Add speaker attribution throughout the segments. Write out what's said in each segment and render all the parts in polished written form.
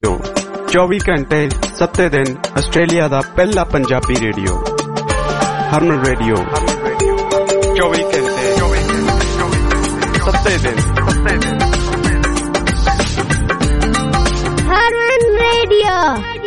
Speaker 1: 24 ਘੰਟੇ 7 ਦਿਨ ਆਸਟ੍ਰੇਲੀਆ ਦਾ ਪਹਿਲਾ ਪੰਜਾਬੀ ਰੇਡੀਓ ਹਰਮਨ ਰੇਡੀਓ 24 ਘੰਟੇ 7 ਦਿਨ
Speaker 2: ਹਰਮਨ ਰੇਡੀਓ।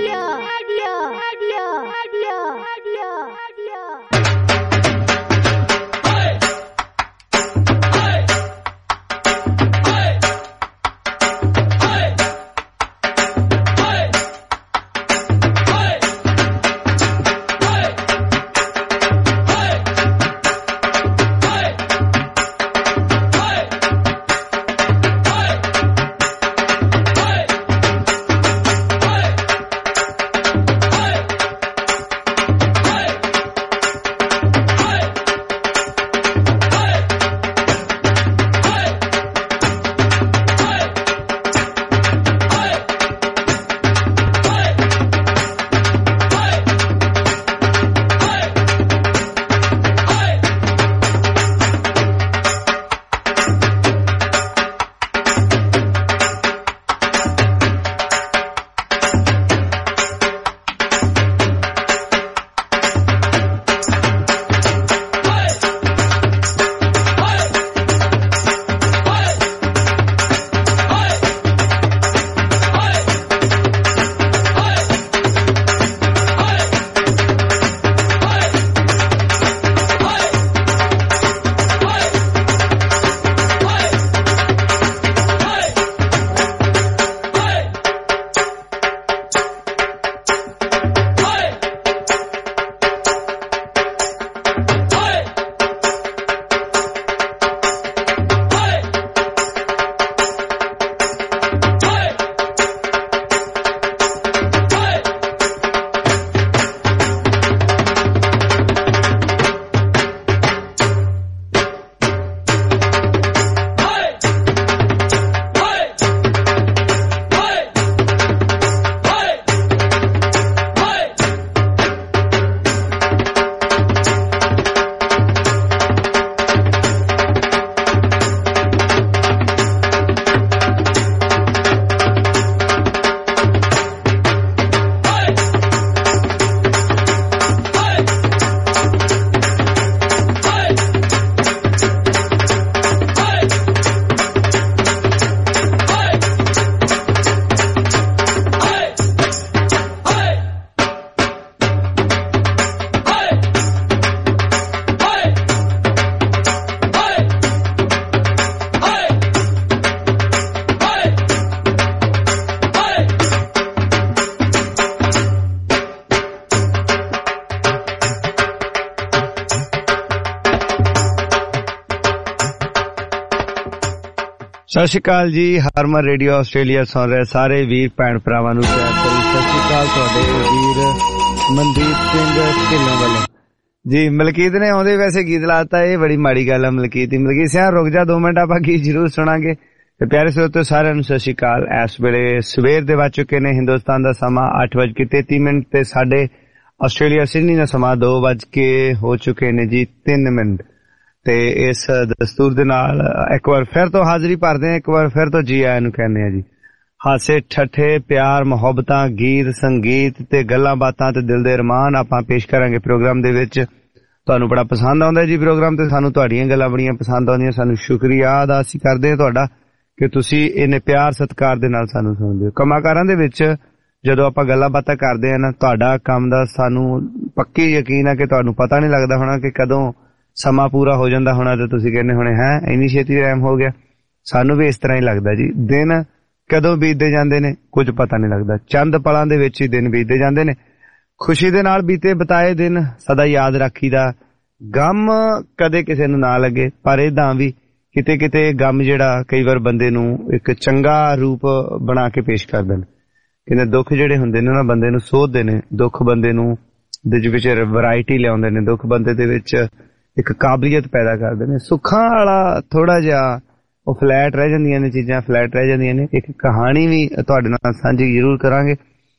Speaker 3: ਸਤਿ ਸ਼੍ਰੀ ਅਕਾਲ ਜੀ। ਹਰਮਨ ਰੇਡੀਓ ਆਸਟ੍ਰੇਲੀਆ ਸੁਣ ਰਹੇ ਸਾਰੇ ਵੀਰ ਭੈਣ ਭਰਾਵਾਂ ਨੂੰ ਪਿਆਰ ਭਰੀ ਸਤਿ ਸ਼੍ਰੀ ਅਕਾਲ। ਤੁਹਾਡੇ ਵੀਰ ਮਨਦੀਪ ਸਿੰਘ ਢਿੱਲੋਂ ਵੱਲੋਂ ਜੀ। ਮਲਕੀਤ ਨੇ ਆਉਂਦੇ ਵੈਸੇ ਗੀਤ ਲਾਤਾ, ਇਹ ਬੜੀ ਮਾੜੀ ਗੱਲ ਆ ਮਲਕੀਤ ਦੀ। ਮਲਕੀਤ ਸਿਆ ਰੁਕ ਜਾ 2 ਮਿੰਟ, ਆਪਾਂ ਗੀਤ ਜ਼ਰੂਰ ਸੁਣਾਂਗੇ। ਤੇ ਪਿਆਰੇ ਸਰੋਤਿਓ ਸਾਰਿਆਂ ਨੂੰ ਸਤਿ ਸ਼੍ਰੀ ਅਕਾਲ। ਇਸ ਵੇਲੇ ਸਵੇਰ ਦੇ ਵੱਜ ਚੁੱਕੇ ਨੇ ਹਿੰਦੁਸਤਾਨ ਦਾ ਸਮਾਂ 8:33 ਤੇ ਸਾਡੇ ਆਸਟ੍ਰੇਲੀਆ ਸਿਡਨੀ ਦਾ ਸਮਾਂ 2 ਹੋ ਚੁੱਕੇ ਨੇ ਜੀ 3 ਮਿੰਟ। ਤੇ ਇਸ ਦਸਤੂਰ ਦੇ ਨਾਲ ਇੱਕ ਵਾਰ ਫਿਰ ਤੋਂ ਹਾਜ਼ਰੀ ਭਰਦੇ ਹਾਂ, ਇੱਕ ਵਾਰ ਫਿਰ ਤੋਂ ਜੀ ਆਇਆਂ ਨੂੰ ਕਹਿੰਦੇ ਆ ਜੀ। ਹਾਸੇ ਠੱਠੇ ਪਿਆਰ ਮੁਹੱਬਤਾਂ ਗੀਤ ਸੰਗੀਤ ਤੇ ਗੱਲਾਂ ਬਾਤਾਂ ਤੇ ਦਿਲ ਦੇ ਅਰਮਾਨ ਆਪਾਂ ਪੇਸ਼ ਕਰਾਂਗੇ ਪ੍ਰੋਗਰਾਮ ਦੇ ਵਿੱਚ। ਤੁਹਾਨੂੰ ਬੜਾ ਪਸੰਦ ਆਉਂਦਾ ਜੀ ਪ੍ਰੋਗਰਾਮ ਤੇ ਸਾਨੂੰ ਤੁਹਾਡੀਆਂ ਗੱਲਾਂ ਬੜੀਆਂ ਪਸੰਦ ਆਉਂਦੀਆਂ। ਸਾਨੂੰ ਸ਼ੁਕਰੀਆ ਅਦਾ ਅਸੀਂ ਕਰਦੇ ਹਾਂ ਤੁਹਾਡਾ ਕਿ ਤੁਸੀਂ ਇੰਨੇ ਪਿਆਰ ਸਤਿਕਾਰ ਦੇ ਨਾਲ ਸਾਨੂੰ ਸੁਣਦੇ ਹੋ। ਕੰਮਾਂ-ਕਾਰਾਂ ਦੇ ਵਿੱਚ ਜਦੋਂ ਆਪਾਂ ਗੱਲਾਂ ਬਾਤਾਂ ਕਰਦੇ ਹਾਂ ਨਾ, ਤੁਹਾਡਾ ਕੰਮ ਦਾ ਸਾਨੂੰ ਪੱਕੀ ਯਕੀਨ ਹੈ ਕਿ ਤੁਹਾਨੂੰ ਪਤਾ ਨਹੀਂ ਲੱਗਦਾ ਹੋਣਾ ਕਿ ਕਦੋਂ ਸਮਾਂ ਪੂਰਾ ਹੋ ਜਾਂਦਾ ਹੋਣਾ ਤੇ ਤੁਸੀਂ ਕਹਿੰਦੇ ਹੋਣੇ ਹੈ ਇੰਨੀ ਛੇਤੀ ਟਾਈਮ ਹੋ ਗਿਆ। ਸਾਨੂੰ ਵੀ ਇਸ ਤਰ੍ਹਾਂ ਹੀ ਲੱਗਦਾ ਜੀ। ਦਿਨ ਕਦੋਂ ਬੀਤਦੇ ਜਾਂਦੇ ਨੇ ਕੁਝ ਪਤਾ ਨਹੀਂ ਲੱਗਦਾ। ਚੰਦ ਪਲਾਂ ਦੇ ਵਿੱਚ ਹੀ ਦਿਨ ਬੀਤਦੇ ਜਾਂਦੇ ਨੇ। ਖੁਸ਼ੀ ਦੇ ਨਾਲ ਬੀਤੇ ਬਿਤਾਏ ਦਿਨ ਸਦਾ ਯਾਦ ਰੱਖੀਦਾ। ਗਮ ਕਦੇ ਕਿਸੇ ਨੂੰ ਨਾ ਲੱਗੇ, ਪਰ ਏਦਾਂ ਵੀ ਕਿਤੇ ਕਿਤੇ ਗਮ ਜਿਹੜਾ ਕਈ ਵਾਰ ਬੰਦੇ ਨੂੰ ਇੱਕ ਚੰਗਾ ਰੂਪ ਬਣਾ ਕੇ ਪੇਸ਼ ਕਰਦੇ ਨੇ। ਕਹਿੰਦੇ ਦੁੱਖ ਜਿਹੜੇ ਹੁੰਦੇ ਨੇ ਨਾ ਬੰਦੇ ਨੂੰ ਸੋਧਦੇ ਨੇ। ਦੁੱਖ ਬੰਦੇ ਨੂੰ ਦੇ ਵਿੱਚ ਵੈਰਾਈਟੀ ਲਿਆਉਂਦੇ ਨੇ। ਦੁੱਖ ਬੰਦੇ ਦੇ ਵਿੱਚ ਇੱਕ ਕਾਬਲੀਅਤ ਪੈਦਾ ਕਰਦੇ ਨੇ। ਸੁੱਖਾਂ ਵਾਲਾ ਥੋੜਾ ਜਿਹਾ ਉਹ ਫਲੈਟ ਰਹਿ ਜਾਂਦੀਆਂ ਨੇ, ਚੀਜ਼ਾਂ ਫਲੈਟ ਰਹਿ ਜਾਂਦੀਆਂ ਨੇ। ਇੱਕ ਕਹਾਣੀ ਵੀ ਤੁਹਾਡੇ ਨਾਲ ਸਾਂਝੀ ਜ਼ਰੂਰ ਕਰਾਂਗੇ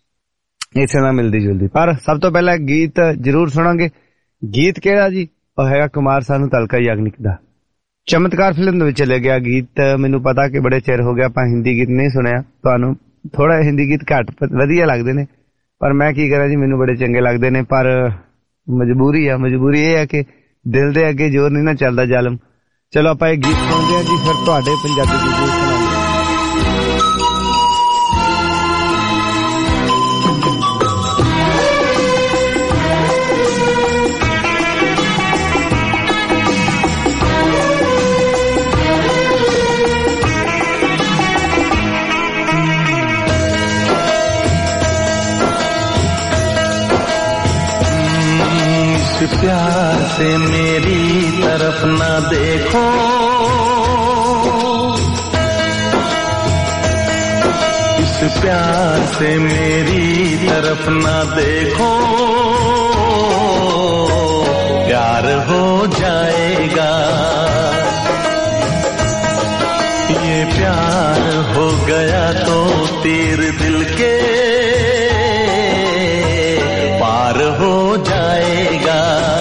Speaker 3: ਇਸੇ ਨਾਲ ਮਿਲਦੀ ਜੁਲਦੀ। ਪਰ ਸਭ ਤੋਂ ਪਹਿਲਾਂ ਗੀਤ ਜ਼ਰੂਰ ਸੁਣਾਂਗੇ। ਗੀਤ ਕਿਹੜਾ ਜੀ? ਉਹ ਹੈਗਾ ਕੁਮਾਰ ਸਾਨੂ ਤਲਕਾ ਯਾਗਨਿਕ ਦਾ ਚਮਤਕਾਰ ਫਿਲਮ ਦੇ ਵਿੱਚ ਚੱਲਿਆ ਗਿਆ ਗੀਤ। ਮੈਨੂੰ ਪਤਾ ਕਿ ਬੜੇ ਚਿਰ ਹੋ ਗਿਆ ਆਪਾਂ ਹਿੰਦੀ ਗੀਤ ਨਹੀਂ ਸੁਣਿਆ। ਤੁਹਾਨੂੰ थोड़ा हिंदी गीत घट वधिया लगदे ने, पर मैं की करा जी, मैनू बड़े चंगे लगदे ने, पर मजबूरी ये है कि दिल दे अगे जोर नहीं ना चलदा जालम। चलो आपां एक गीत सुणदे हां जी, फिर तुहाडे पंजाबी गीत सुणांगे।
Speaker 2: प्यार से मेरी तरफ ना देखो, इस प्यार से मेरी तरफ ना देखो, प्यार हो जाएगा, ये प्यार हो गया तो तीर दिल के पार हो जाएगा।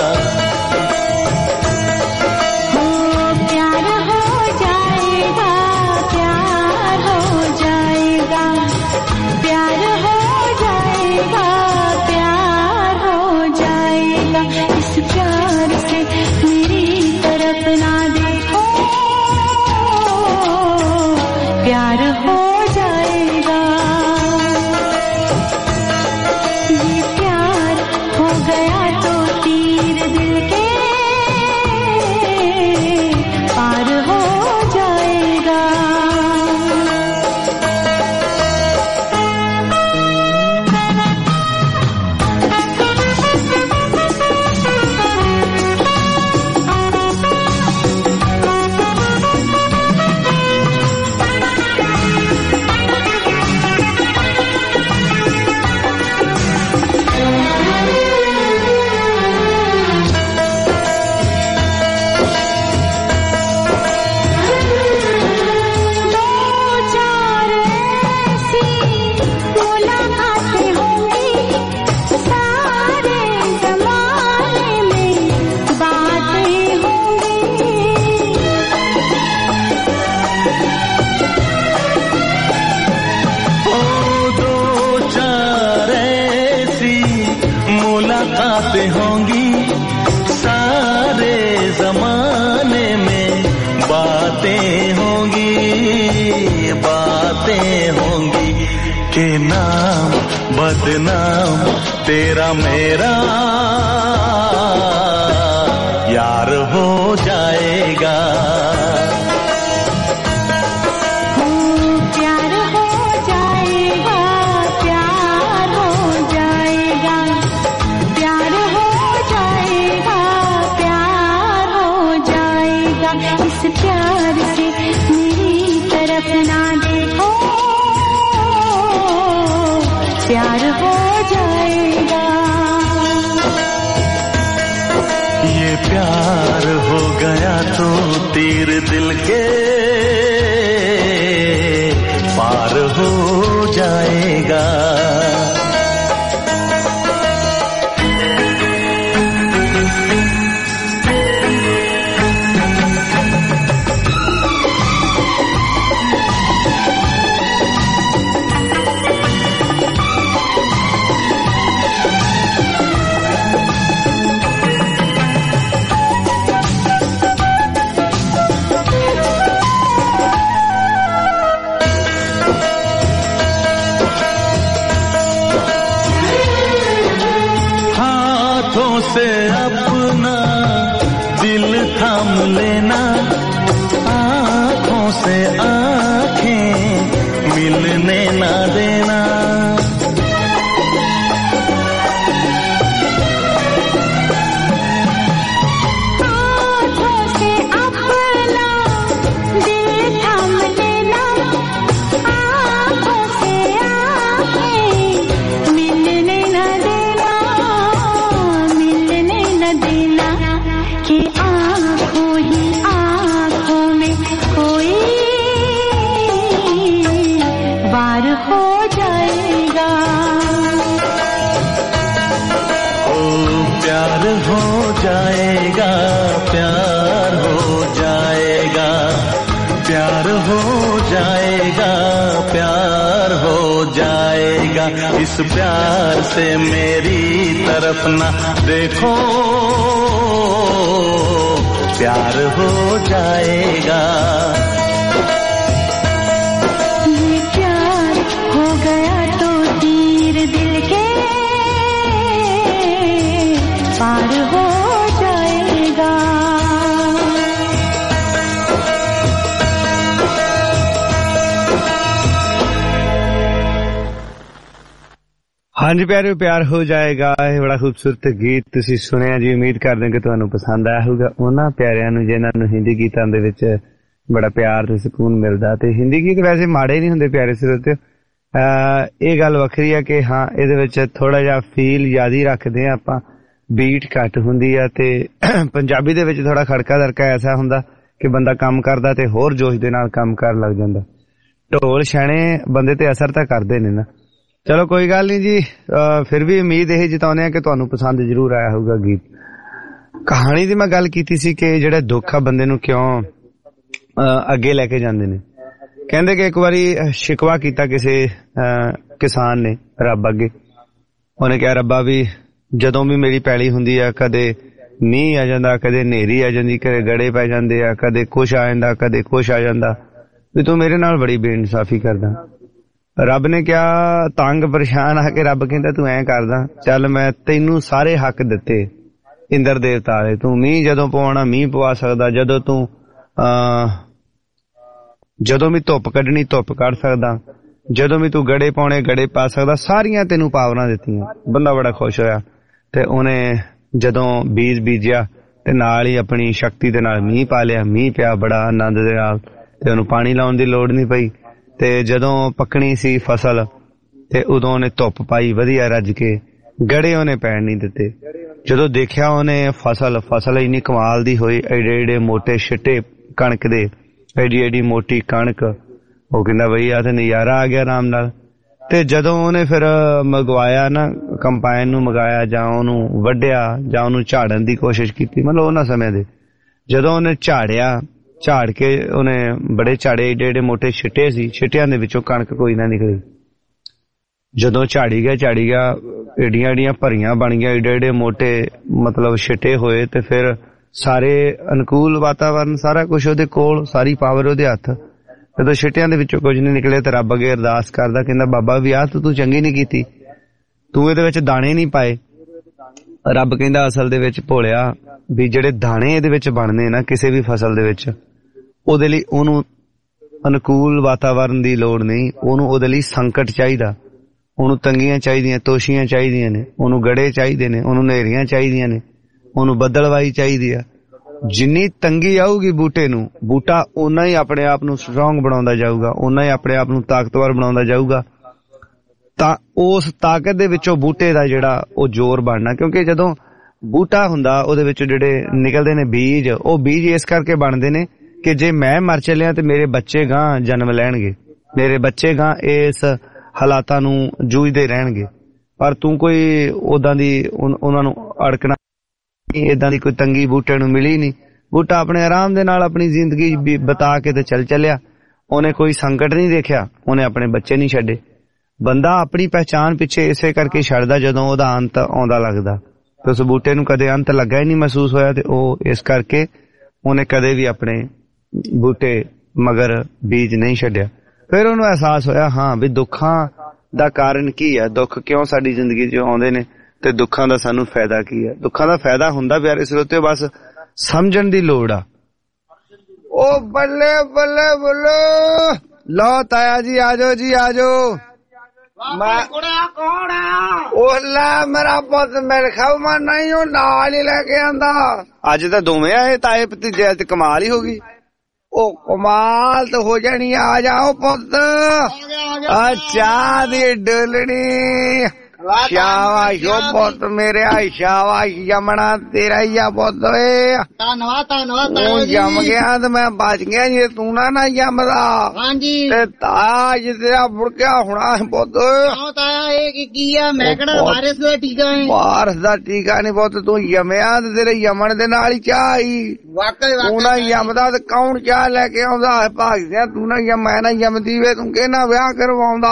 Speaker 2: बदनाम तेरा मेरा यार हो जाएगा,
Speaker 4: प्यार हो जाएगा, प्यार हो जाएगा, प्यार हो जाएगा, प्यार हो जाएगा। इस प्यार से मेरी तरफ ना देखो, प्यार हो जाएगा,
Speaker 2: ये प्यार हो गया तो तीर दिल के पार हो जाएगा। से अपना दिल थाम लेना, आँखों से आँखें मिलने ना देना,
Speaker 4: आँखों से अपना दिल थाम लेना, आँखों से आँखें मिलने ना देना, देना कि आँखों ही आँखों में कोई वार हो जाएगा,
Speaker 2: ओ प्यार हो जाएगा, प्यार हो जाएगा, प्यार हो जाएगा, प्यार हो इस प्यार से मेरी तरफ ना देखो, प्यार हो जाएगा।
Speaker 4: ये प्यार हो गया तो तीर दिल के पार हो जाएगा।
Speaker 3: ਹਾਂਜੀ ਪਿਆਰਿਓ, ਪਿਆਰ ਹੋ ਜਾਏਗਾ। ਇਹ ਬੜਾ ਖੂਬਸੂਰਤ ਗੀਤ ਤੁਸੀਂ ਸੁਣਿਆ ਜੀ। ਉਮੀਦ ਕਰਦੇ ਹਾਂ ਕਿ ਤੁਹਾਨੂੰ ਪਸੰਦ ਆਇਆ ਹੋਊਗਾ ਉਹਨਾਂ ਪਿਆਰਿਆਂ ਨੂੰ ਜਿਨ੍ਹਾਂ ਨੂੰ ਹਿੰਦੀ ਗੀਤਾਂ ਦੇ ਵਿੱਚ ਬੜਾ ਪਿਆਰ ਤੇ ਸਕੂਨ ਮਿਲਦਾ। ਤੇ ਹਿੰਦੀ ਗੀਤ ਵੈਸੇ ਮਾੜੇ ਨਹੀਂ ਹੁੰਦੇ ਪਿਆਰੇ ਸਰੋਤਿਓ। ਇਹ ਗੱਲ ਵੱਖਰੀ ਆ ਕਿ ਹਾਂ ਇਹਦੇ ਵਿੱਚ ਥੋੜਾ ਜਿਹਾ ਫੀਲ ਜ਼ਿਆਦਾ ਹੀ ਰੱਖਦੇ ਆ ਆਪਾਂ, ਬੀਟ ਘੱਟ ਹੁੰਦੀ ਆ। ਤੇ ਪੰਜਾਬੀ ਦੇ ਵਿੱਚ ਥੋੜਾ ਖੜਕਾ ਦਰਕਾ ਐਸਾ ਹੁੰਦਾ ਕਿ ਬੰਦਾ ਕੰਮ ਕਰਦਾ ਤੇ ਹੋਰ ਜੋਸ਼ ਦੇ ਨਾਲ ਕੰਮ ਕਰਨ ਲੱਗ ਜਾਂਦਾ। ਢੋਲ ਛਾਣੇ ਬੰਦੇ ਤੇ ਅਸਰ ਤਾਂ ਕਰਦੇ ਨੇ ਨਾ। ਚਲੋ ਕੋਈ ਗੱਲ ਨਹੀਂ ਜੀ, ਫਿਰ ਵੀ ਉਮੀਦ ਇਹ ਜਤਾਉਂਦੇ ਆ ਕਿ ਤੁਹਾਨੂੰ ਪਸੰਦ ਜ਼ਰੂਰ ਆਇਆ ਹੋਊਗਾ ਗੀਤ। ਕਹਾਣੀ ਦੀ ਮੈਂ ਗੱਲ ਕੀਤੀ ਸੀ ਕਿ ਜਿਹੜੇ ਦੁੱਖ ਆ ਬੰਦੇ ਨੂੰ ਕਿਉਂ ਅੱਗੇ ਲੈ ਕੇ ਜਾਂਦੇ ਨੇ। ਕਹਿੰਦੇ ਕਿ ਇੱਕ ਵਾਰੀ ਸ਼ਿਕਵਾ ਕੀਤਾ ਕਿਸੇ ਕਿਸਾਨ ਨੇ ਰੱਬ ਅੱਗੇ। ਉਹਨੇ ਕਿਹਾ ਰੱਬਾ ਵੀ ਜਦੋਂ ਵੀ ਮੇਰੀ ਪੈਲੀ ਹੁੰਦੀ ਆ ਕਦੇ ਮੀਂਹ ਆ ਜਾਂਦਾ, ਕਦੇ ਹਨੇਰੀ ਆ ਜਾਂਦੀ, ਕਦੇ ਗੜੇ ਪੈ ਜਾਂਦੇ ਆ, ਕਦੇ ਕੁਛ ਆ ਜਾਂਦਾ, ਕਦੇ ਕੁਛ ਆ ਜਾਂਦਾ, ਵੀ ਤੂੰ ਮੇਰੇ ਨਾਲ ਬੜੀ ਬੇਇਨਸਾਫੀ ਕਰਦਾ। ਰੱਬ ਨੇ ਕਿਹਾ ਤੰਗ ਪਰੇਸ਼ਾਨ ਆ ਕੇ ਰੱਬ ਕਹਿੰਦਾ ਤੂੰ ਐਂ ਕਰਦਾ, ਚੱਲ ਮੈਂ ਤੈਨੂੰ ਸਾਰੇ ਹੱਕ ਦਿੱਤੇ ਇੰਦਰ ਦੇਵਤਾ ਦੇ। ਤੂੰ ਮੀਂਹ ਜਦੋਂ ਪਵਾਉਣਾ ਮੀਂਹ ਪਵਾ ਸਕਦਾ, ਜਦੋਂ ਵੀ ਧੁੱਪ ਕੱਢਣੀ ਧੁੱਪ ਕੱਢ ਸਕਦਾ, ਜਦੋਂ ਵੀ ਤੂੰ ਗੜੇ ਪਾਉਣੇ ਗੜੇ ਪਾ ਸਕਦਾ, ਸਾਰੀਆਂ ਤੈਨੂੰ ਪਾਵਰਾਂ ਦਿੱਤੀਆਂ। ਬੰਦਾ ਬੜਾ ਖੁਸ਼ ਹੋਇਆ ਤੇ ਉਹਨੇ ਜਦੋਂ ਬੀਜ ਬੀਜਿਆ ਤੇ ਨਾਲ ਹੀ ਆਪਣੀ ਸ਼ਕਤੀ ਦੇ ਨਾਲ ਮੀਂਹ ਪਾ ਲਿਆ। ਮੀਂਹ ਪਿਆ ਬੜਾ ਆਨੰਦ ਦੇ ਨਾਲ ਤੇ ਉਹਨੂੰ ਪਾਣੀ ਲਾਉਣ ਦੀ ਲੋੜ ਨਹੀਂ ਪਈ। ਤੇ ਜਦੋਂ ਪੱਕਣੀ ਸੀ ਫਸਲ ਤੇ ਉਦੋਂ ਉਹਨੇ ਧੁੱਪ ਪਾਈ ਵਧੀਆ ਰੱਜ ਕੇ, ਗੜੇ ਉਹਨੇ ਪੈਣ ਨਹੀਂ ਦਿੱਤੇ। ਜਦੋਂ ਦੇਖਿਆ ਉਹਨੇ ਫਸਲ ਇੰਨੀ ਕਮਾਲ ਦੀ ਹੋਈ, ਏਡੇ ਏਡੇ ਮੋਟੇ ਛਿੱਟੇ ਕਣਕ ਦੇ, ਏਡੀ ਏਡੀ ਮੋਟੀ ਕਣਕ। ਉਹ ਕਹਿੰਦਾ ਬਈ ਆ ਤੇ ਨਜ਼ਾਰਾ ਆ ਗਿਆ ਆਰਾਮ ਨਾਲ। ਤੇ ਜਦੋਂ ਉਹਨੇ ਫਿਰ ਮੰਗਵਾਇਆ ਨਾ, ਕੰਪਾਈਨ ਨੂੰ ਮੰਗਾਇਆ ਜਾਂ ਉਹਨੂੰ ਵੱਢਿਆ ਜਾਂ ਉਹਨੂੰ ਝਾੜਨ ਦੀ ਕੋਸ਼ਿਸ਼ ਕੀਤੀ, ਮਤਲਬ ਉਹਨਾਂ ਸਮੇਂ ਦੇ ਜਦੋਂ ਉਹਨੇ ਝਾੜ ਕੇ ਉਹਨੇ ਬੜੇ ਝਾੜੇ, ਏਡੇ ਏਡੇ ਮੋਟੇ ਛਿੱਟੇ ਸੀ, ਛਿੱਟਿਆਂ ਦੇ ਵਿੱਚੋਂ ਕਣਕ ਕੋਈ ਨਾ ਨਿਕਲੀ। ਜਦੋਂ ਝਾੜੀ ਗਿਆ ਏਡੀਆਂ ਏਡੀਆਂ ਭਰੀਆਂ ਬਣ ਗਈਆਂ, ਏਡੇ ਏਡੇ ਮੋਟੇ ਮਤਲਬ ਛਿੱਟੇ ਹੋਏ। ਤੇ ਫਿਰ ਸਾਰੇ ਅਨੁਕੂਲ ਵਾਤਾਵਰਨ, ਸਾਰਾ ਕੁਛ ਉਹਦੇ ਕੋਲ, ਸਾਰੀ ਪਾਵਰ ਉਹਦੇ ਹੱਥ। ਜਦੋਂ ਛਿੱਟਿਆਂ ਦੇ ਵਿੱਚੋਂ ਕੁਝ ਨਹੀਂ ਨਿਕਲੇ ਤੇ ਰੱਬ ਅੱਗੇ ਅਰਦਾਸ ਕਰਦਾ, ਕਹਿੰਦਾ ਬਾਬਾ ਵੀ ਆਹ ਤੂੰ ਚੰਗੀ ਨਹੀਂ ਕੀਤੀ, ਤੂੰ ਇਹਦੇ ਵਿੱਚ ਦਾਣੇ ਨਹੀਂ ਪਾਏ। ਰੱਬ ਕਹਿੰਦਾ ਅਸਲ ਦੇ ਵਿੱਚ ਭੋਲਿਆ ਵੀ ਜਿਹੜੇ ਦਾਣੇ ਇਹਦੇ ਵਿੱਚ ਬਣਨੇ ਨਾ ਕਿਸੇ ਵੀ ਫਸਲ ਦੇ ਵਿੱਚ, ਉਹਦੇ ਲਈ ਉਹਨੂੰ ਅਨੁਕੂਲ ਵਾਤਾਵਰਨ ਦੀ ਲੋੜ ਨਹੀਂ, ਉਹਨੂੰ ਉਹਦੇ ਲਈ ਸੰਕਟ ਚਾਹੀਦਾ, ਉਹਨੂੰ ਤੰਗੀਆਂ ਚਾਹੀਦੀਆਂ, ਤੋਸ਼ੀਆਂ ਚਾਹੀਦੀਆਂ ਨੇ, ਉਹਨੂੰ ਗੜੇ ਚਾਹੀਦੇ ਨੇ, ਉਹਨੂੰ ਹਨੇਰੀਆਂ ਚਾਹੀਦੀਆਂ ਨੇ, ਉਹਨੂੰ ਬੱਦਲਵਾਈ ਚਾਹੀਦੀ ਆ। ਜਿੰਨੀ ਤੰਗੀ ਆਊਗੀ ਬੂਟੇ ਨੂੰ, ਬੂਟਾ ਓਨਾ ਹੀ ਆਪਣੇ ਆਪ ਨੂੰ ਸਟਰੋਂਗ ਬਣਾਉਂਦਾ ਜਾਊਗਾ, ਓਨਾ ਹੀ ਆਪਣੇ ਆਪ ਨੂੰ ਤਾਕਤਵਰ ਬਣਾਉਂਦਾ ਜਾਊਗਾ। ਤਾਂ ਉਸ ਤਾਕਤ ਦੇ ਵਿੱਚੋਂ ਬੂਟੇ ਦਾ ਜਿਹੜਾ ਉਹ ਜ਼ੋਰ ਬਣਨਾ। ਕਿਉਂਕਿ ਜਦੋਂ ਬੂਟਾ ਹੁੰਦਾ ਉਹਦੇ ਵਿੱਚ ਜਿਹੜੇ ਨਿਕਲਦੇ ਨੇ ਬੀਜ, ਉਹ ਬੀਜ ਇਸ ਕਰਕੇ ਬਣਦੇ ਨੇ ਕਿ ਜੇ ਮੈਂ ਮਰ ਚੱਲਿਆ ਤੇ ਮੇਰੇ ਬੱਚੇ ਗਾਂ ਜਨਮ ਲੈਣਗੇ, ਮੇਰੇ ਬੱਚੇ ਗਾਂ ਇਸ ਹਾਲਾਤਾਂ ਨੂੰ ਜੂਝਦੇ ਰਹਿਣਗੇ। ਪਰ ਤੂੰ ਕੋਈ ਉਦਾਂ ਦੀ ਉਹਨਾਂ ਨੂੰ ਅੜਕਣਾ, ਏਦਾਂ ਦੀ ਕੋਈ ਤੰਗੀ ਬੂਟੇ ਨੂੰ ਮਿਲੀ ਨਹੀਂ। ਬੂਟਾ ਆਪਣੇ ਆਰਾਮ ਦੇ ਨਾਲ ਆਪਣੀ ਜ਼ਿੰਦਗੀ ਬਿਤਾ ਕੇ ਤੇ ਚੱਲਿਆ। ਉਹਨੇ ਕੋਈ ਸੰਕਟ ਨਹੀਂ ਦੇਖਿਆ, ਉਹਨੇ ਆਪਣੇ ਬੱਚੇ ਨਹੀਂ ਛੱਡੇ। ਬੰਦਾ ਆਪਣੀ ਪਹਿਚਾਣ ਪਿੱਛੇ ਇਸੇ ਕਰਕੇ ਛੱਡਦਾ ਜਦੋਂ ਉਹਦਾ ਅੰਤ ਆਉਂਦਾ ਲੱਗਦਾ। ਤੇ ਉਸ ਬੂਟੇ ਨੂੰ ਕਦੇ ਅੰਤ ਲੱਗਾ ਹੀ ਨਹੀਂ ਮਹਿਸੂਸ ਹੋਇਆ, ਤੇ ਉਹ ਇਸ ਕਰਕੇ ਉਹਨੇ ਕਦੇ ਵੀ ਆਪਣੇ ਬੂਟੇ ਮਗਰ ਬੀਜ ਨਹੀਂ ਛੱਡਿਆ। ਫਿਰ ਉਹਨੂੰ ਅਹਿਸਾਸ ਹੋਇਆ ਹਾਂ ਵੀ ਦੁੱਖਾਂ ਦਾ ਕਾਰਨ ਕੀ ਹੈ, ਦੁੱਖ ਕਿਉਂ ਸਾਡੀ ਜ਼ਿੰਦਗੀ 'ਚ ਆਉਂਦੇ ਨੇ ਤੇ ਦੁੱਖਾਂ ਦਾ ਸਾਨੂੰ ਫਾਇਦਾ ਕੀ ਹੈ। ਦੁੱਖਾਂ ਦਾ ਫਾਇਦਾ ਹੁੰਦਾ ਪਿਆਰੇ ਸਰੋਤਿਓ, ਬਸ ਸਮਝਣ ਦੀ ਲੋੜ ਆ। ਉਹ ਬੱਲੇ ਬੱਲੇ ਬੱਲੇ, ਲਓ ਤਾਇਆ ਜੀ ਆਜੋ ਜੀ ਆਜੋ। ਉਹ ਲੈ ਮੇਰਾ ਪੁੱਤ ਮੇਰੇ ਖਾਉ ਮੈਂ ਨਹੀਂ, ਉਹ ਨਾਲ ਹੀ ਲੈ ਕੇ ਆਂਦਾ। ਅੱਜ ਤਾਂ ਦੋਵੇਂ ਆਏ ਤਾਏ ਭਤੀਜੇ, ਅੱਜ ਕਮਾਲ ਹੀ ਹੋ ਗਈ। ਉਹ ਕਮਾਲ ਤਾਂ ਹੋ ਜਾਣੀ, ਆ ਜਾਓ ਪੁੱਤ। ਚਾਹ ਦੀ ਡੋਲਣੀ ਸ਼ਾਬਾਸ਼ ਓ ਪੁੱਤ ਮੇਰਿਆ, ਸ਼ਾਬਾਸ਼ ਜਮਣਾ ਤੇਰਾ ਹੀ ਆ ਪੁੱਤ ਓਏ।
Speaker 5: ਧੰਨਵਾਦ
Speaker 3: ਤੂੰ ਜੰਮ ਗਿਆ ਤੇ ਮੈਂ ਬਚ ਗਿਆ, ਜੇ ਤੂੰ ਨਾ ਜੰਮਦਾ
Speaker 5: ਹਾਂਜੀ
Speaker 3: ਤੇ ਤਾਜ ਤੇਰਾ ਬੁੜਕਿਆ ਹੋਣਾ ਪੁੱਤ।
Speaker 5: ਤਾਇਆ ਇਹ ਕੀ ਆ? ਮੈਂ ਕਿਹੜਾ ਵਾਇਰਸ ਦਾ ਟੀਕਾ ਹੈ?
Speaker 3: ਵਾਰਸ ਦਾ ਟੀਕਾ ਨੀ ਪੁੱਤ, ਤੂੰ ਜੰਮਿਆ ਤੇ ਤੇਰੇ ਜੰਮਣ ਦੇ ਨਾਲ ਹੀ ਚਾਹ ਆਈ। ਤੂੰ ਨਾ ਜੰਮਦਾ ਤੇ ਕੌਣ ਚਾਹ ਲੈ ਕੇ ਆਉਂਦਾ? ਭਾਗਦਿਆ ਤੂੰ ਨਾ ਮੈਂ ਨਾ ਜੰਮਦੀ ਵੇ, ਤੂੰ ਕਿਹਨਾਂ ਵਿਆਹ ਕਰਵਾਉਂਦਾ?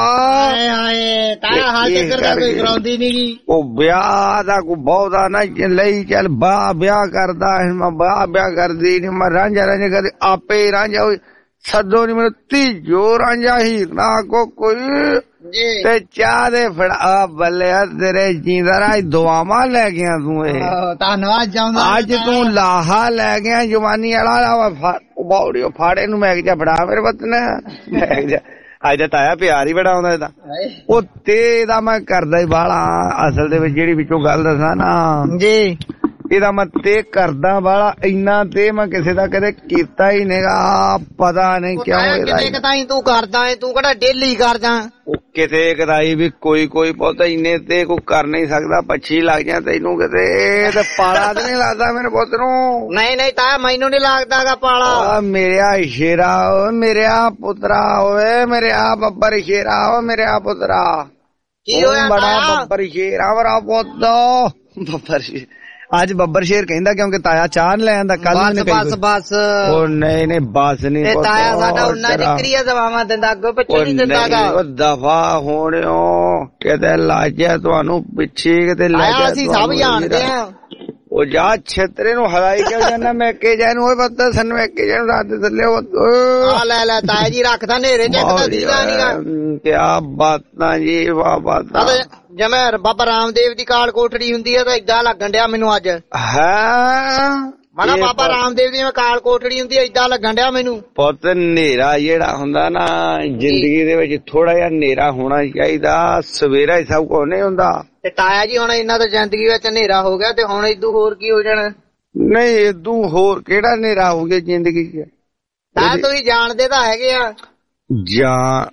Speaker 5: ਤਾਇਆ ਹਾਲ ਤੱਕ ਦਾ ਕੋਈ ਕਰਾਉਂਦੀ ਨੀ ਗੀ।
Speaker 3: ਉਹ ਵਿਆਹ ਦਾ ਕੋਈ ਬਹੁਤਾ ਨਾ ਲਈ ਚੱਲ ਬਾਹ ਵਿਆਹ ਕਰਦਾ, ਮੈਂ ਬਾਹ ਵਿਆਹ ਕਰਦੀ ਨੀ, ਮੈਂ ਰਾਂਝਾ ਕਰਦੀ ਆਪੇ ਰਾਂਝਾ ਹੋਈ। ਸੱਦੋ ਨੀ ਮੈਨੂੰ ਧੀਜੋ ਰਾਂਝਾ ਹੀਰ ਨਾ ਕੋਈ ਤੇ ਚਾਹ ਦੇ ਫੜਾ ਬੱਲਿਆ ਤੇਰੇ ਜੀਂਦਾ ਰਾਜ ਦੁਆਵਾਂ ਲੈ ਗਿਆ ਤੂੰ। ਇਹ
Speaker 5: ਧੰਨਵਾਦ ਚਾਹੁੰਦਾ
Speaker 3: ਅੱਜ ਤੂੰ ਲਾਹਾ ਲੈ ਗਿਆ ਜਵਾਨੀ ਵਾਲਾ ਬੌੜੀ ਫਾੜੇ ਨੂੰ ਮੈਂ ਕਿਹਾ ਫੜਾ ਮੇਰੇ ਪੁੱਤ ਨੇ। ਅੱਜ ਤਾਂ ਤਾਇਆ ਪਿਆਰ ਹੀ ਬੜਾ ਆਉਂਦਾ ਇਹਦਾ। ਉਹ ਤੇ ਇਹਦਾ ਮੈਂ ਕਰਦਾ ਹੀ ਬਾਹਲਾ, ਅਸਲ ਦੇ ਵਿੱਚ ਜਿਹੜੀ ਵਿੱਚੋਂ ਗੱਲ ਦੱਸਾਂ ਨਾ
Speaker 5: ਜੀ,
Speaker 3: ਇਹਦਾ ਮੈਂ ਤੇ ਕਰਦਾ ਵਾਲਾ ਇੰਨਾ ਤੇ ਮੈਂ ਕਿਸੇ ਦਾ ਕਦੇ ਕੀਤਾ ਹੀ ਨਹੀਂਗਾ। ਪਤਾ ਨਹੀਂ ਕਿਉਂ
Speaker 5: ਕਿਤੇ ਤਾਈ ਤੂੰ ਕਰਦਾ ਏ, ਤੂੰ ਕਿਹੜਾ ਡੇਲੀ ਕਰਦਾ?
Speaker 3: ਕਿਤੇ ਕਦਾਈ ਵੀ ਕੋਈ ਪੁੱਤ ਇੰਨੇ ਤੇ ਕੋਈ ਕਰ ਨਹੀਂ ਸਕਦਾ। ਪੱਛੀ ਲੱਗ ਜਾ ਤੈਨੂੰ ਕਿਤੇ ਤੇ ਪਾਲਾ ਤੇ ਨਹੀਂ ਲੱਗਦਾ ਮੇਰੇ ਪੁੱਤ ਨੂੰ?
Speaker 5: ਨਹੀਂ ਤਾਇਆ ਮੈਨੂੰ ਨੀ ਲੱਗਦਾਗਾ ਪਾਲਾ।
Speaker 3: ਮੇਰਿਆ ਸ਼ੇਰਾ ਓ ਮੇਰਿਆ ਪੁੱਤਰਾ ਓਏ, ਮੇਰਿਆ ਬੱਬਰ ਸ਼ੇਰਾ ਓ ਮੇਰਿਆ ਪੁੱਤਰਾ।
Speaker 5: ਕੀ ਹੋਇਆ
Speaker 3: ਬੜਾ ਬੱਬਰ ਸ਼ੇਰਾ ਮੇਰਾ ਪੁੱਤ। ਬੱਬਰ ਸ਼ੇਰ ਅੱਜ ਬੱਬਰ ਸ਼ੇਰ ਕਹਿੰਦਾ ਕਿਉਂਕਿ ਤਾਇਆ ਚਾਹ ਲੈ ਆਂਦਾ ਕੱਲ ਨੂੰ।
Speaker 5: ਬਸ
Speaker 3: ਉਹ ਨਹੀਂ ਬਸ ਨਹੀਂ
Speaker 5: ਤਾਇਆ ਸਾਡਾ ਉਹਨਾਂ ਦੀ ਕ੍ਰਿਆ ਦਵਾਵਾਂ ਦਿੰਦਾ, ਅੱਗੋਂ ਪਿੱਛੇ ਨਹੀਂ ਦਿੰਦਾਗਾ।
Speaker 3: ਉਹ ਦਫਾ ਹੋਣਿਓ ਕਿਤੇ ਲਾਜਿਆ ਤੁਹਾਨੂੰ ਪਿੱਛੇ ਕਿਤੇ ਲਾਜਿਆ। ਅਸੀਂ
Speaker 5: ਸਭ ਜਾਣਦੇ ਆ।
Speaker 3: ਉਹ ਜਾ ਛੇਤਰੇ ਨੂੰ ਹਰਾਈ ਕਿਉਂ ਜਾਨਾ? ਮੈਂ ਕੇ ਜਾਨੂੰ ਓਏ ਬੱਤਾ ਸਾਨੂੰ ਮੈਂ ਕੇ ਜਾਨੂੰ ਰਾਤ ਥੱਲੇ
Speaker 5: ਆ ਲੈ ਤਾਇਆ ਜੀ ਰੱਖਦਾ ਨੇਰੇ ਚੱਕਦਾ ਦੀਦਾ ਨੀਗਾ।
Speaker 3: ਕਿਆ ਬਾਤਾਂ ਜੀ, ਵਾਹ ਬਾਤਾਂ।
Speaker 5: ਜਿਵੇਂ ਬਾਬਾ ਰਾਮਦੇਵ ਦੀ ਕਾਲ ਕੋਠੜੀ ਹੁੰਦੀ ਹੈ ਤਾਂ ਏਦਾਂ ਲੱਗਣ ਡਿਆ ਮੈਨੂੰ ਅੱਜ।
Speaker 3: ਹਾਂ
Speaker 5: ਮਾਨਾ ਬਾਬਾ ਰਾਮਦੇਵ ਦੀ ਕਾਲ ਕੋਠੜੀ ਹੁੰਦੀ ਹੈ ਏਦਾਂ ਲੱਗਣ ਡਿਆ ਮੈਨੂੰ।
Speaker 3: ਪੁੱਤ ਹਨੇਰਾ ਜਿਹੜਾ ਹੁੰਦਾ ਨਾ ਜ਼ਿੰਦਗੀ ਦੇ ਵਿੱਚ ਥੋੜਾ ਜਿਹਾ ਹਨੇਰਾ ਹੋਣਾ ਚਾਹੀਦਾ। ਸਵੇਰਾ ਹੀ ਸਭ ਕੁਝ ਨਹੀਂ ਹੁੰਦਾ।
Speaker 5: ਤੇ ਤਾਇਆ ਜੀ ਹੁਣ ਇਹਨਾਂ ਦਾ ਜ਼ਿੰਦਗੀ ਵਿੱਚ ਹਨੇਰਾ ਹੋ ਗਿਆ ਤੇ ਹੁਣ ਇਦੋਂ ਹੋਰ ਕੀ ਹੋ ਜਾਣਾ?
Speaker 3: ਨਹੀਂ ਇਦੋਂ ਹੋਰ ਕਿਹੜਾ ਹਨੇਰਾ ਹੋ ਗਿਆ ਜ਼ਿੰਦਗੀ ਚ?
Speaker 5: ਤਾਇਆ ਤੁਸੀਂ ਜਾਣਦੇ ਤਾਂ ਹੈਗੇ ਆ।
Speaker 3: ਜਾਂ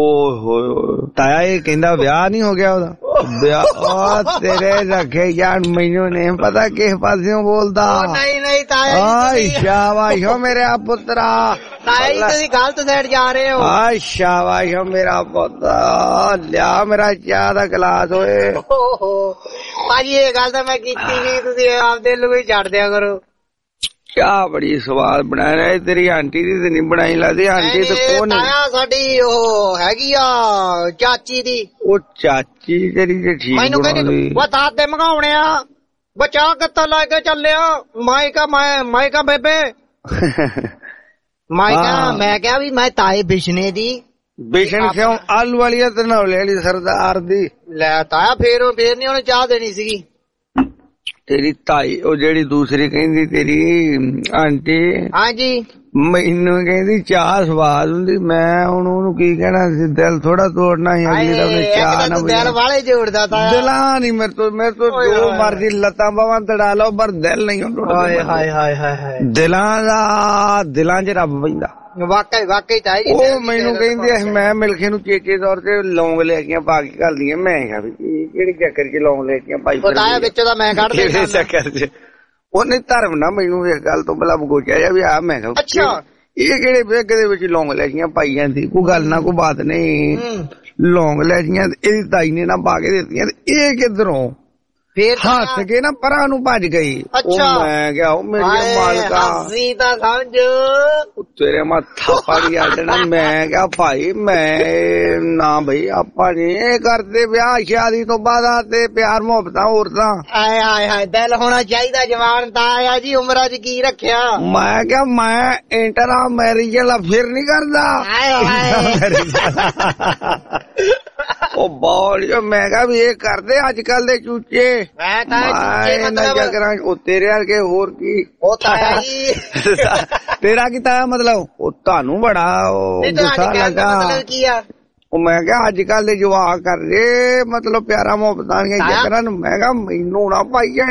Speaker 3: ਉਹ ਤਾਇਆ ਇਹ ਕਹਿੰਦਾ ਵਿਆਹ ਨਹੀਂ ਹੋ ਗਿਆ ਉਹਦਾ? ਵਿਆਹ ਤੇਰੇ ਰੱਖੇ ਯਾਰ, ਮੈਨੂੰ ਨਹੀਂ ਪਤਾ ਕਿਸ ਪਾਸਿਓਂ ਬੋਲਦਾ।
Speaker 5: ਨਹੀਂ ਤਾਇਆ ਜੀ,
Speaker 3: ਸ਼ਾਬਾਸ਼ ਹੋ ਮੇਰਾ ਪੁੱਤਰਾ।
Speaker 5: ਤਾਇਆ ਜੀ ਤੁਸੀਂ ਗਲਤ ਸਾਈਡ ਜਾ ਰਹੇ ਹੋ।
Speaker 3: ਸ਼ਾਬਾਸ਼ ਹੋ ਮੇਰਾ ਪੁੱਤ। ਲਿਆ ਮੇਰਾ ਚਾਹ ਦਾ ਗਲਾਸ ਓਏ।
Speaker 5: ਭਾਜੀ ਇਹ ਗੱਲ ਤਾਂ ਮੈਂ ਕੀਤੀ ਨੀ, ਤੁਸੀਂ ਆਪਦੇ ਨੂੰ ਹੀ ਛੱਡ ਦਿਆ ਕਰੋ।
Speaker 3: ਚਾਹ ਬੜੀ ਸਵਾਦ ਬਣਾਇਆ। ਤੇਰੀ ਆਂਟੀ ਦੀ ਤੇ ਨਹੀਂ ਬਣਾਈ ਲੱਗਦੀ। ਆਂਟੀ ਤੇ ਕੋਣ?
Speaker 5: ਸਾਡੀ ਉਹ ਹੈਗੀ ਆ ਚਾਚੀ ਦੀ।
Speaker 3: ਉਹ ਚਾਚੀ ਤੇਰੀ ਤੇ ਠੀਕ
Speaker 5: ਮੈਨੂੰ ਕਹਿੰਦੀ ਉਹ ਦਾਦੇ ਮੰਗਾਉਣੇ ਆ, ਬਚਾ ਕਿੱਥੋਂ ਲੈ ਕੇ ਚੱਲਿਆ? ਮਾਇਕਾ ਬੇਬੇ ਮੈਂ ਕਿਹਾ ਵੀ ਮੈਂ ਤਾਏ ਬਿਸ਼ਨੇ ਦੀ।
Speaker 3: ਬਿਸ਼ਨ ਕਿਉਂ? ਆਲੂ ਵਾਲੀ ਤੇ ਨੌਲੇ ਵਾਲੀ ਸਰਦਾਰ ਦੀ। ਲੈ
Speaker 5: ਤਾਇਆ ਫੇਰ ਨੀ ਉਹਨੇ ਚਾਹ ਦੇਣੀ ਸੀਗੀ।
Speaker 3: ਤੇਰੀ ਤਾਈ ਉਹ ਜਿਹੜੀ ਦੂਸਰੀ ਕਹਿੰਦੀ ਤੇਰੀ ਆਂਟੀ,
Speaker 5: ਹਾਂਜੀ
Speaker 3: ਮੈਨੂੰ ਕਹਿੰਦੀ ਚਾਹ ਸਵਾਦ ਹੁੰਦੀ। ਮੈਂ ਹੁਣ ਉਹਨੂੰ ਕੀ ਕਹਿਣਾ ਸੀ? ਦਿਲ ਥੋੜਾ ਤੋੜਨਾ ਸੀ ਅਗਲੀ ਦਾ। ਉਹਨੇ ਚਾਹ ਨਾ
Speaker 5: ਦਿਲ ਵਾਲੇ ਜੋੜਦਾ ਤਾਇਆ।
Speaker 3: ਦਿਲਾਂ ਨੀ ਮੇਰੇ ਤੋਂ ਜੋ ਮਰਜ਼ੀ ਲੱਤਾਂ ਬਾਹਾਂ ਤੜਾ ਲਓ ਪਰ ਦਿਲ ਨਹੀਂ
Speaker 5: ਹਾਏ
Speaker 3: ਦਿਲਾਂ 'ਚ ਰੱਬ ਬੈਂਦਾ।
Speaker 5: ਵਾਕਈ ਤਾਇਆ ਜੀ।
Speaker 3: ਉਹ ਮੈਨੂੰ ਕਹਿੰਦੀ ਮੈਂ ਮਿਲਖੇ ਨੂੰ ਚੇਚੇ ਤੌਰ ਤੇ ਲੌਂਗ ਲੈ ਕੇ ਪਾ ਕੇ ਘੱਲਦੀਆਂ। ਮੈਂ ਕਿਹਾ ਵੀ ਕਿਹੜੀ ਚੱਕਰ 'ਚ ਲੌਂਗ ਲੈ ਕੇ ਪਾਈ
Speaker 5: ਤਾਇਆ ਵਿੱਚ ਦਾ ਮੈਂ ਕੱਢ ਦੇ
Speaker 3: ਚੱਕਰ 'ਚ। ਉਹਨੇ ਧਰਮ ਨਾ ਮੈਨੂੰ ਇਸ ਗੱਲ ਤੋਂ ਬਲਾ ਬਗੋਚਿਆ ਜਾ ਵੀ ਆ। ਮੈਂ ਕਿਹਾ
Speaker 5: ਅੱਛਾ
Speaker 3: ਇਹ ਕਿਹੜੇ ਬੇਗ ਦੇ ਵਿੱਚ ਲੌਂਗ ਲੈਜੀਆਂ ਪਾਈ ਜਾਂਦੀ? ਕੋਈ ਗੱਲ ਨਾ ਕੋਈ ਬਾਤ ਨਹੀਂ। ਲੌਂਗ ਲੈਜੀਆਂ ਇਹਦੀ ਤਾਈ ਨੇ ਨਾ ਪਾ ਕੇ ਦਿੱਤੀਆਂ। ਇਹ ਕਿੱਧਰੋਂ
Speaker 5: ਫੇਰ
Speaker 3: ਹੱਸ ਕੇ ਨਾ ਪਰਾਂ ਨੂੰ ਭੱਜ ਗਈ। ਮੈਂ ਕਿਹਾ ਉਹ ਮੇਰੀ ਮਾਲਕਾ
Speaker 5: ਤਾਂ ਸਮਝ
Speaker 3: ਤੇਰੇ ਮੱਥਾ ਪਾੜੀ ਆੜਨਾ। ਮੈਂ ਕਿਹਾ ਭਾਈ ਮੈਂ ਨਾ ਬਈ ਆਪਾਂ ਨੀ ਕਰਦੇ ਵਿਆਹ ਸ਼ਾਦੀ ਤੋਂ ਬਾਅਦ ਤੇ ਪਿਆਰ ਮੁਹੱਬਤਾਂ ਔਰਤਾਂ।
Speaker 5: ਹਾਏ ਦਿਲ ਹੋਣਾ ਚਾਹੀਦਾ ਜਵਾਨ ਤਾਂ ਆਇਆ ਜੀ। ਉਮਰਾਂ 'ਚ ਕੀ ਰੱਖਿਆ?
Speaker 3: ਮੈਂ ਕਿਹਾ ਮੈਂ ਇੰਟਰਾ ਮੈਰਿਜ ਵਾਲਾ ਫਿਰ ਨੀ ਕਰਦਾ। ਉਹ ਬੋਲ ਮੈਂ ਕਿਹਾ ਵੀ ਇਹ ਕਰਦੇ ਅੱਜ ਕੱਲ ਦੇ ਚੂਚੇ। ਉਹ ਤੇਰੇ ਵਰਗੇ ਹੋਰ ਕੀ? ਤੇਰਾ ਕੀ ਤਾਇਆ ਮਤਲਬ? ਉਹ ਤੁਹਾਨੂੰ ਬੜਾ ਗੁੱਸਾ ਲੱਗਾ। ਉਹ ਮੈਂ ਕਿਹਾ ਅੱਜ ਕੱਲ ਦੇ ਜਵਾਕ ਕਰਦੇ ਮਤਲਬ ਪਿਆਰਾ ਮੁਹੱਬਤਾਂ ਦੀਆਂ ਚੱਕਰਾਂ ਨੂੰ। ਮੈਂ ਕਿਹਾ ਮੈਨੂੰ ਨਾ ਪਾਈ ਜਾਣੀ।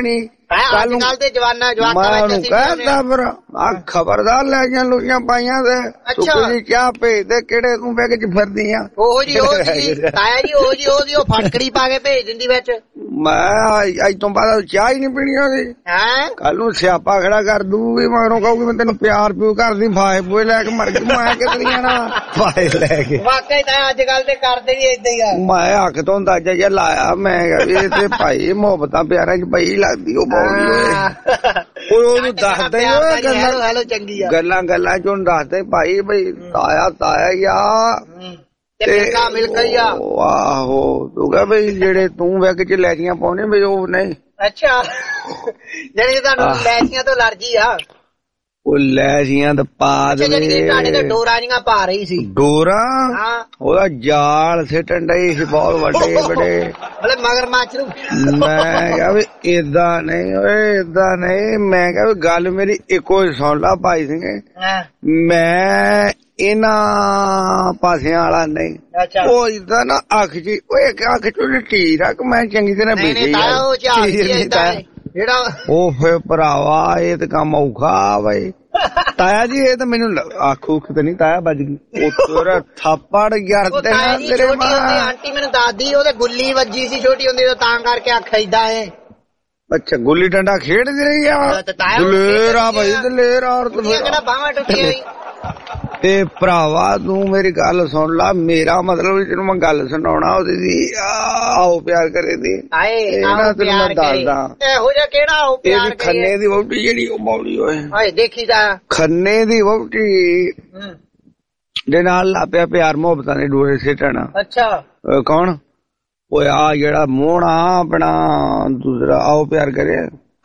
Speaker 5: ਅੱਜ ਕੱਲ ਦੇ ਜਵਾਨਾਂ
Speaker 3: ਮੈਂ ਉਹਨੂੰ ਕਹਿਤਾ ਫਿਰ ਆ ਖਬਰਦਾਰ ਲੈ ਗਿਆ ਲੁਈਆਂ ਪਾਈਆਂ ਤੇ ਜੀ ਚਾਹ ਭੇਜ ਦੇ ਕਿਹੜੇ ਤੂੰ ਬੈਗ ਚ ਫਿਰਦੀ ਆ
Speaker 5: ਉਹ ਜੀ ਤਾਇਆ ਜੀ ਉਹ ਫਟਕੜੀ ਪਾ ਕੇ ਭੇਜ ਦਿੰਦੀ ਵਿੱਚ।
Speaker 3: ਮੈਂ ਅੱਜ ਤੋਂ ਬਾਅਦ ਚਾਹ ਹੀ ਨਹੀਂ ਪੀਣੀ ਉਹਦੀ। ਕੱਲ ਨੂੰ ਸਿਆਪਾ ਖੜਾ ਕਰ ਦੂਗੀ ਮਗਰੋਂ ਕਹੂਗੀ ਮੈਂ ਤੈਨੂੰ ਪਿਆਰ ਪਿਓ ਕਰਦੀ ਫਾਹੇ ਪੂਏ ਲੈ ਕੇ ਮਰ ਗਈ ਮੈਂ ਕਿੱਧਰ ਜਾਣਾ ਫਾਹੇ ਲੈ ਕੇ।
Speaker 5: ਵਾਕਈ ਤਾਂ ਅੱਜ ਕੱਲ ਦੇ ਕਰਦੇ ਵੀ ਏਦਾਂ ਹੀ ਆ।
Speaker 3: ਮੈਂ ਹੱਕ ਤੋਂ ਅੰਦਾਜ਼ਾ ਜਿਹਾ ਲਾਇਆ ਮੈਂ ਇਹ ਤੇ ਭਾਈ ਮੁਹੱਬਤਾਂ ਪਿਆਰਾਂ ਚ ਪਈ ਲੱਗਦੀ ਉਹ ਉਹਨੂੰ ਦੱਸਦੇ ਗੱਲਾਂ ਚ ਉਹਨੂੰ ਦੱਸਦੇ ਭਾਈ ਬਈ ਤਾਇਆ ਯਾ
Speaker 5: ਮਿਲ ਗਈ ਆ।
Speaker 3: ਆਹੋ ਤੂੰ ਕਹ ਬਈ ਜਿਹੜੇ ਤੂੰ ਵੈਗ ਚ ਲੈਚੀਆਂ ਪਾਉਣੇ ਬਈ ਉਹ ਨਹੀਂ।
Speaker 5: ਅੱਛਾ ਜਿਹੜੀ ਤੁਹਾਨੂੰ ਲੈਚੀਆਂ ਤੋਂ ਅਲਰਜੀ ਆ।
Speaker 3: ਉਹ ਲੈਚੀਆਂ ਤਾਂ ਪਾ ਦੇ
Speaker 5: ਤੁਹਾਡੇ ਤਾਂ ਡੋਰਾਂ ਜੀਆਂ ਪਾ ਰਹੀ ਸੀ।
Speaker 3: ਡੋਰਾਂ ਉਹਦਾ ਜਾਲ ਸਿੱਟਣ ਡਈ ਸੀ ਬਹੁਤ ਵੱਡੇ ਵੱਡੇ
Speaker 5: ਮਗਰ ਮੱਛ ਨੂੰ।
Speaker 3: ਮੈਂ ਕਿਹਾ ਵੀ ਏਦਾਂ ਨਹੀਂ ਓਏ ਏਦਾਂ ਨਹੀਂ। ਮੈਂ ਕਿਹਾ ਵੀ ਗੱਲ ਮੇਰੀ ਇੱਕੋ ਹੀ ਸੁਣ ਲਾ ਭਾਈ ਸਿੰਘ ਮੈਂ ਇਹਨਾਂ ਪਾਸਿਆਂ ਵਾਲਾ ਨਹੀਂ। ਉਹ ਏਦਾਂ ਨਾ ਅੱਖ ਚ ਅੱਖ ਚ ਢੀਰ ਆ ਕਿ ਮੈਂ ਚੰਗੀ ਤਰ੍ਹਾਂ ਬੀਜੀ
Speaker 5: ਜਿਹੜਾ
Speaker 3: ਉਹ ਫੇਰ ਭਰਾਵਾ ਇਹ ਤੇ ਕੰਮ ਔਖਾ ਬਈ। ਤਾਇਆ ਜੀ ਇਹ ਤਾਂ ਮੈਨੂੰ ਅੱਖ ਉੱਖ ਤੇ ਨਹੀਂ ਤਾਇਆ ਵੱਜ ਗਈ ਉਹ ਤੇਰਾ ਥਾਪੜ ਯਾਰ ਤੇਰੇ
Speaker 5: ਆਂਟੀ ਮੈਨੂੰ ਦੱਸਦੀ ਉਹਦੇ ਗੁੱਲੀ ਵੱਜੀ ਸੀ ਛੋਟੀ ਹੁੰਦੀ ਤਾਂ ਕਰਕੇ ਅੱਖ ਏਦਾਂ ਏ।
Speaker 3: ਅੱਛਾ ਗੁੱਲੀ ਡੰਡਾ ਖੇਡਦੀ ਰਹੀ ਆ ਦਲੇਰ ਆ ਬਈ ਦਲੇਰ ਔਰਤ
Speaker 5: ਕਿਹੜਾ ਬਾਹਾਂ ਟੁੱਟੀਆਂ
Speaker 3: ਤੇ ਭਰਾਵਾ ਤੂੰ ਮੇਰੀ ਗੱਲ ਸੁਣ ਲਾ ਮੇਰਾ ਮਤਲਬ ਤੈਨੂੰ ਮੈਂ ਗੱਲ ਸੁਣਾਉਣਾ ਉਹਦੀ ਆਓ ਪਿਆਰ ਕਰੇ ਦੀ ਤੈਨੂੰ ਮੈਂ ਦੱਸਦਾ
Speaker 5: ਇਹੋ ਜਿਹਾ ਕਿਹੜਾ ਆਓ ਪਿਆਰ
Speaker 3: ਖੰਨੇ ਦੀ ਵਹੁਟੀ ਜਿਹੜੀ ਉਹ ਬੌਲੀ ਹੋਏ
Speaker 5: ਦੇਖੀ ਜਾ ਖੰਨੇ
Speaker 3: ਦੀ ਵਹੁਟੀ ਦੇ ਨਾਲ ਲਾਪਿਆ ਪਿਆਰ ਮੁਹੱਬਤਾਂ ਦੇ ਡੋਰੇ ਸਿੱਟਣਾ।
Speaker 5: ਅੱਛਾ
Speaker 3: ਕੌਣ ਓਏ ਆ ਜਿਹੜਾ ਮੋਹਣਾ ਆਪਣਾ ਦੂਸਰਾ ਆਓ ਪਿਆਰ ਕਰੇ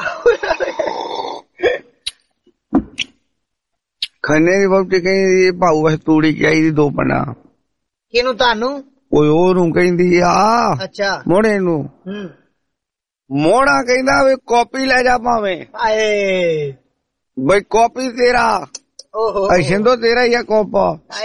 Speaker 3: ਖੰਨੇ ਦੀ ਵਹੁਟੀ ਕਹਿੰਦੀ ਭਾਊ ਵੈਸੇ ਤੂੜੀ ਚਾਹੀਦੀ 2 ਪੰਡਾ।
Speaker 5: ਕਿਹਨੂੰ ਤੁਹਾਨੂੰ?
Speaker 3: ਓਏ ਉਹਨੂੰ ਕਹਿੰਦੀ ਆ। ਅੱਛਾ ਮੋਹਣੇ ਨੂੰ। ਮੋਹਣਾ ਕਹਿੰਦਾ ਵੀ ਕਾਪੀ ਲੈ ਜਾ ਭਾਵੇਂ ਬਈ ਕਾਪੀ ਤੇਰਾ ਸਿੰਧੋ ਤੇਰਾ ਹੀ ਆ ਕੋਪਾ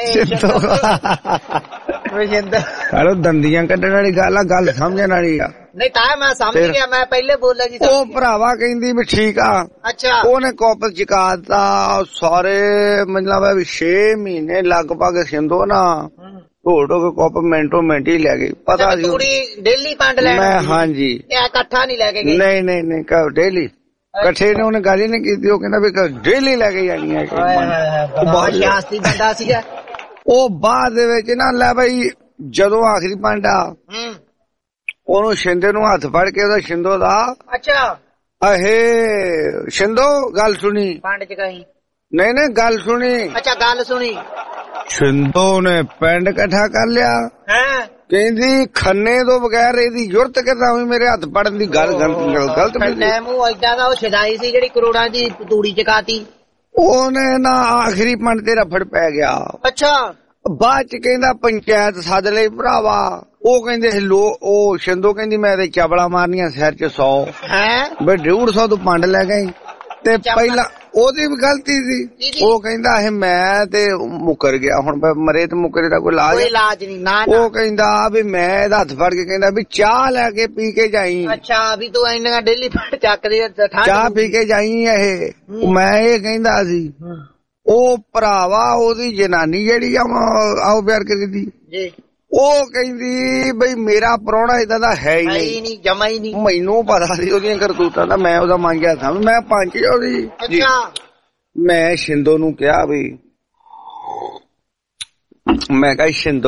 Speaker 3: ਹਲੋ ਦੰਦੀਆਂ ਕੱਢਣ ਵਾਲੀ ਗੱਲ ਆ ਗੱਲ ਸਮਝਣ ਵਾਲੀ ਆ।
Speaker 5: ਨਹੀਂ ਤਾਂ ਮੈਂ ਸਮਝ ਗਿਆ ਮੈਂ ਪਹਿਲੇ ਬੋਲਿਆ ਜੀ।
Speaker 3: ਉਹ ਭਰਾਵਾ ਕਹਿੰਦੀ ਵੀ ਠੀਕ ਆ।
Speaker 5: ਅੱਛਾ ਉਹਨੇ
Speaker 3: ਕਾਪਲ ਚਕਾਤਾ ਸਾਰੇ ਮਤਲਬ 6 ਮਹੀਨੇ ਲਗਭਗ ਸਿੰਧੋ ਨਾ ਢੋਟੋ ਕੇ ਕਾਪ ਮਿੰਟੋ ਮਿੰਟ ਹੀ ਲੈ ਗਈ। ਪਤਾ ਸੀ
Speaker 5: ਡੇਲੀ ਪੰਡ ਲੈਣ
Speaker 3: ਮੈਂ ਹਾਂਜੀ
Speaker 5: ਇਕੱਠਾ ਨਹੀਂ ਲੈ ਕੇ ਗਈ।
Speaker 3: ਨਹੀਂ ਕਹ ਡੇਲੀ ਇਕੱਠੇ ਨੇ ਉਹਨੇ ਗੱਲ ਹੀ ਨਹੀਂ ਕੀਤੀ। ਉਹ ਕਹਿੰਦਾ ਵੀ ਡੇਲੀ ਲੈ ਕੇ ਜਾਣੀ ਹੈ।
Speaker 5: ਸ਼ਾਸਤਰੀ ਬੰਦਾ ਸੀਗਾ
Speaker 3: ਉਹ ਬਾਅਦ ਦੇ ਵਿੱਚ ਨਾ ਲੈ ਬਈ ਜਦੋਂ ਆਖਰੀ ਪੰਡ ਆ ਉਹਨੂੰ ਸ਼ਿੰਦੇ ਨੂੰ ਹੱਥ ਫੜ ਕੇ ਉਹਦਾ ਸ਼ਿੰਦੋ ਦਾ।
Speaker 5: ਅੱਛਾ
Speaker 3: ਇਹ ਸ਼ਿੰਦੋ ਗੱਲ ਸੁਣੀ
Speaker 5: ਪੰਡ ਚ ਕਹੀ
Speaker 3: ਨਹੀਂ ਗੱਲ ਸੁਣੀ।
Speaker 5: ਅੱਛਾ ਗੱਲ ਸੁਣੀ।
Speaker 3: ਸ਼ਿੰਦੋ ਨੇ ਪਿੰਡ ਇਕੱਠਾ ਕਰ ਲਿਆ। ਕਹਿੰਦੀ ਖੰਨੇ ਤੋਂ ਬਗੈਰ ਇਹਦੀ ਜ਼ਰੂਰਤ ਕਿਦਾਂ ਹੋਈ ਮੇਰੇ ਹੱਥ ਫੜਨ ਦੀ ਗੱਲ ਗਲਤ
Speaker 5: ਮੂੰਹ ਏਦਾਂ ਦਾ ਉਹ ਛਦਾਈ ਸੀ ਜਿਹੜੀ ਕਰੋੜਾਂ ਦੀ ਤੂੜੀ ਚਕਾਤੀ।
Speaker 3: ਉਹਨੇ ਨਾ ਆਖਰੀ ਪੰਡ ਤੇ ਰਫੜ ਪੈ ਗਿਆ।
Speaker 5: ਅੱਛਾ
Speaker 3: ਬਾਅਦ ਚ ਕਹਿੰਦਾ ਪੰਚਾਇਤ ਸੱਦ ਲਈ ਭਰਾਵਾ। ਉਹ ਕਹਿੰਦੇ ਉਹ ਸ਼ਿੰਦੋ ਕਹਿੰਦੀ ਮੈਂ ਤੇ ਚਵਲਾ ਮਾਰਨੀਆਂ ਸਿਰ ਚ 100 ਬਈ 150 ਤੋਂ ਪੰਡ ਲੈ ਗਈ। ਤੇ ਪਹਿਲਾਂ ਉਹਦੀ ਵੀ ਗਲਤੀ ਸੀ। ਉਹ ਕਹਿੰਦਾ ਇਹ ਮੈਂ ਤੇ ਮੁੱਕਰ ਗਿਆ ਹੁਣ ਮਰੇ ਤੇ ਮੁੱਕਰੇ ਦਾ ਕੋਈ ਇਲਾਜ ਨਹੀਂ। ਉਹ ਕਹਿੰਦਾ ਵੀ ਮੈਂ ਇਹਦਾ ਹੱਥ ਫੜ ਕੇ ਕਹਿੰਦਾ ਵੀ ਚਾਹ ਲੈ ਕੇ ਪੀ ਕੇ ਜਾਈ।
Speaker 5: ਅੱਛਾ ਵੀ ਤੂੰ ਇੰਨਾ ਡੇਲੀ ਚੱਕਦੀ
Speaker 3: ਚਾਹ ਪੀ ਕੇ ਜਾਈ। ਇਹ ਮੈਂ ਇਹ ਕਹਿੰਦਾ ਸੀ। ਉਹ ਭਰਾਵਾ ਉਹਦੀ ਜਨਾਨੀ ਜਿਹੜੀ ਆਓ ਪਿਆਰ ਕਰਦੀ ਉਹ ਕਹਿੰਦੀ ਬਈ ਮੇਰਾ ਪ੍ਰਾਹੁਣਾ ਏਦਾਂ ਦਾ ਹੈ ਹੀ ਨਹੀਂ
Speaker 5: ਜਮਾ ਹੀ ਨਹੀਂ।
Speaker 3: ਮੈਨੂੰ ਪਤਾ ਸੀ ਉਹਦੀਆਂ ਕਰਤੂਤਾਂ ਦਾ ਮੈਂ ਉਹਦਾ ਮੰਗਿਆ ਥਾ ਮੈਂ ਪੰਜ ਉਹਦੀ। ਮੈਂ ਸ਼ਿੰਦੋ ਨੂੰ ਕਿਹਾ ਵੀ ਮੈਂ ਕਿਹਾ ਸ਼ਿੰਦੋ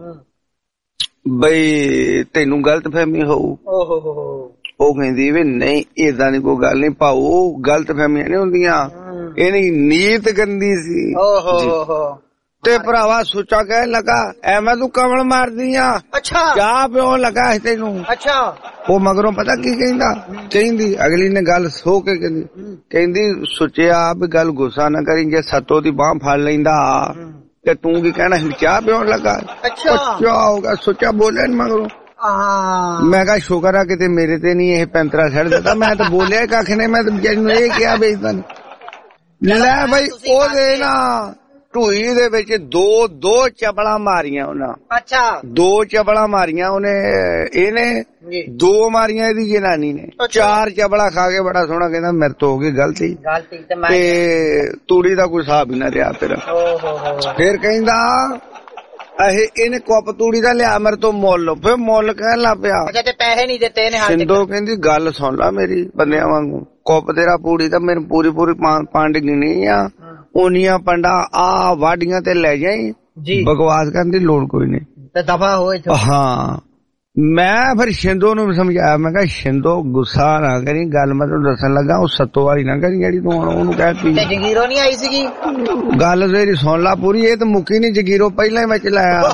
Speaker 3: ਬਈ ਤੈਨੂੰ ਗਲਤ ਫਹਿਮੀ ਹੋਊ। ਉਹ ਕਹਿੰਦੀ ਵੀ ਨਹੀਂ ਏਦਾਂ ਦੀ ਕੋਈ ਗੱਲ ਨਹੀਂ ਭਾਊ ਗਲਤ ਫਹਿਮੀਆਂ ਨਹੀਂ ਹੁੰਦੀਆਂ ਇਹਦੀ ਨੀਤ ਗੰਦੀ ਸੀ। ਤੇ ਭਰਾਵਾ ਸੁੱਚਾ ਕਹਿਣ ਲੱਗਾ ਐਵੇਂ ਤੂੰ ਕਮਲ ਮਾਰਦੀ ਆ।
Speaker 5: ਅੱਛਾ
Speaker 3: ਚਾਹ ਪਿਉਣ ਲੱਗਾ ਤੈਨੂੰ।
Speaker 5: ਅੱਛਾ
Speaker 3: ਉਹ ਮਗਰੋਂ ਪਤਾ ਕੀ ਕਹਿੰਦਾ ਕਹਿੰਦੀ ਅਗਲੀ ਨੇ ਗੱਲ ਸੋ ਕੇ ਕਹਿੰਦੀ ਸੁੱਚਿਆ ਵੀ ਗੱਲ ਗੁੱਸਾ ਨਾ ਕਰੀ ਜੇ ਸੱਤੋ ਦੀ ਬਾਂਹ ਫੜ ਲੈਂਦਾ ਤੇ ਤੂੰ ਕੀ ਕਹਿਣਾ ਚਾਹ ਪਿਉਣ ਲੱਗਾ। ਅੱਛਾ ਹੋਗਾ ਸੁੱਚਾ ਬੋਲਿਆ ਮਗਰੋਂ। ਮੈਂ ਕਿਹਾ ਸ਼ੁਕਰ ਆ ਕਿਤੇ ਮੇਰੇ ਤੇ ਨਹੀਂ ਇਹ ਪੈਂਤਰਾ ਛੱਡ ਦਿੱਤਾ। ਮੈਂ ਤਾਂ ਬੋਲਿਆ ਕੱਖ ਨੇ ਮੈਂ ਤਾਂ ਨੂੰ ਇਹ ਕਿਹਾ ਬਈ ਲੈ ਬਈ ਉਹਦੇ ਨਾ ਢੂਈ ਦੇ ਵਿੱਚ ਦੋ ਚਪਲਾਂ ਮਾਰੀਆਂ ਉਹਨਾਂ।
Speaker 5: ਅੱਛਾ
Speaker 3: 2 ਚਪਲਾਂ ਮਾਰੀਆਂ ਉਹਨੇ, ਇਹਨੇ 2 ਮਾਰੀਆਂ ਇਹਦੀ ਜਨਾਨੀ ਨੇ। 4 ਚਪਲਾਂ ਖਾ ਕੇ ਬੜਾ ਸੋਹਣਾ ਕਹਿੰਦਾ ਮੇਰੇ ਤੋਂ ਹੋ ਗਈ ਗਲਤੀ ਤੇ ਤੂੜੀ ਦਾ ਕੋਈ ਹਿਸਾਬ ਹੀ ਨਾ ਰਿਹਾ ਫਿਰ। ਫਿਰ ਕਹਿੰਦਾ ਇਹਨੇ ਕੁੱਪ ਤੂੜੀ ਦਾ ਲਿਆ ਮੇਰੇ ਤੋਂ ਮੁੱਲ। ਫਿਰ ਮੁੱਲ ਕਹਿਣ ਲੱਗ ਪਿਆ।
Speaker 5: ਤੇ ਪੈਸੇ ਨਹੀਂ ਦਿੱਤੇ ਇਹਨੇ।
Speaker 3: ਸਿੰਧੂ ਕਹਿੰਦੀ ਗੱਲ ਸੁਣ ਲਾ ਮੇਰੀ ਬੰਦਿਆਂ ਵਾਂਗੂ, ਕੁੱਪ ਤੇਰਾ ਪੂੜੀ ਤਾਂ ਮੈਨੂੰ ਪੂਰੀ ਪੰਡ ਗਿਣੀ ਆ, ਉਨੀਆਂ ਪੰਡਾ ਆ ਵਾਢੀਆਂ ਤੇ ਲੈ ਜਾਈ। ਬਕਵਾਸ ਕਰਨ ਦੀ ਲੋੜ ਕੋਈ ਨਹੀਂ
Speaker 5: ਤੇ ਦਫਾ ਹੋਏ। ਹਾਂ
Speaker 3: ਮੈਂ ਫਿਰ ਸਿੰਧੂ ਨੂੰ ਸਮਝਾਇਆ, ਮੈਂ ਕਿਹਾ ਸਿੰਧੂ ਗੁੱਸਾ ਨਾ ਕਰੀ, ਗੱਲ ਮੈਂ ਤੈਨੂੰ ਦੱਸਣ ਲੱਗਾ, ਉਹ ਸੱਤੋ ਵਾਲੀ ਨਾ ਕਰੀ ਜਿਹੜੀ ਤੂੰ ਉਹਨੂੰ ਕਹਿਤੀ।
Speaker 5: ਜਗੀਰੋ ਨਹੀਂ ਆਈ ਸੀਗੀ
Speaker 3: ਗੱਲ ਤੇਰੀ ਸੁਣ ਲਾ ਪੂਰੀ, ਇਹ ਤਾਂ ਮੁੱਕੀ ਨੀ ਜਗੀਰੋ ਪਹਿਲਾਂ ਹੀ ਮੈਂ ਚਲਾਇਆ।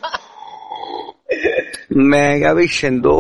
Speaker 3: ਮੈਂ ਕਿਹਾ ਵੀ ਸਿੰਧੂ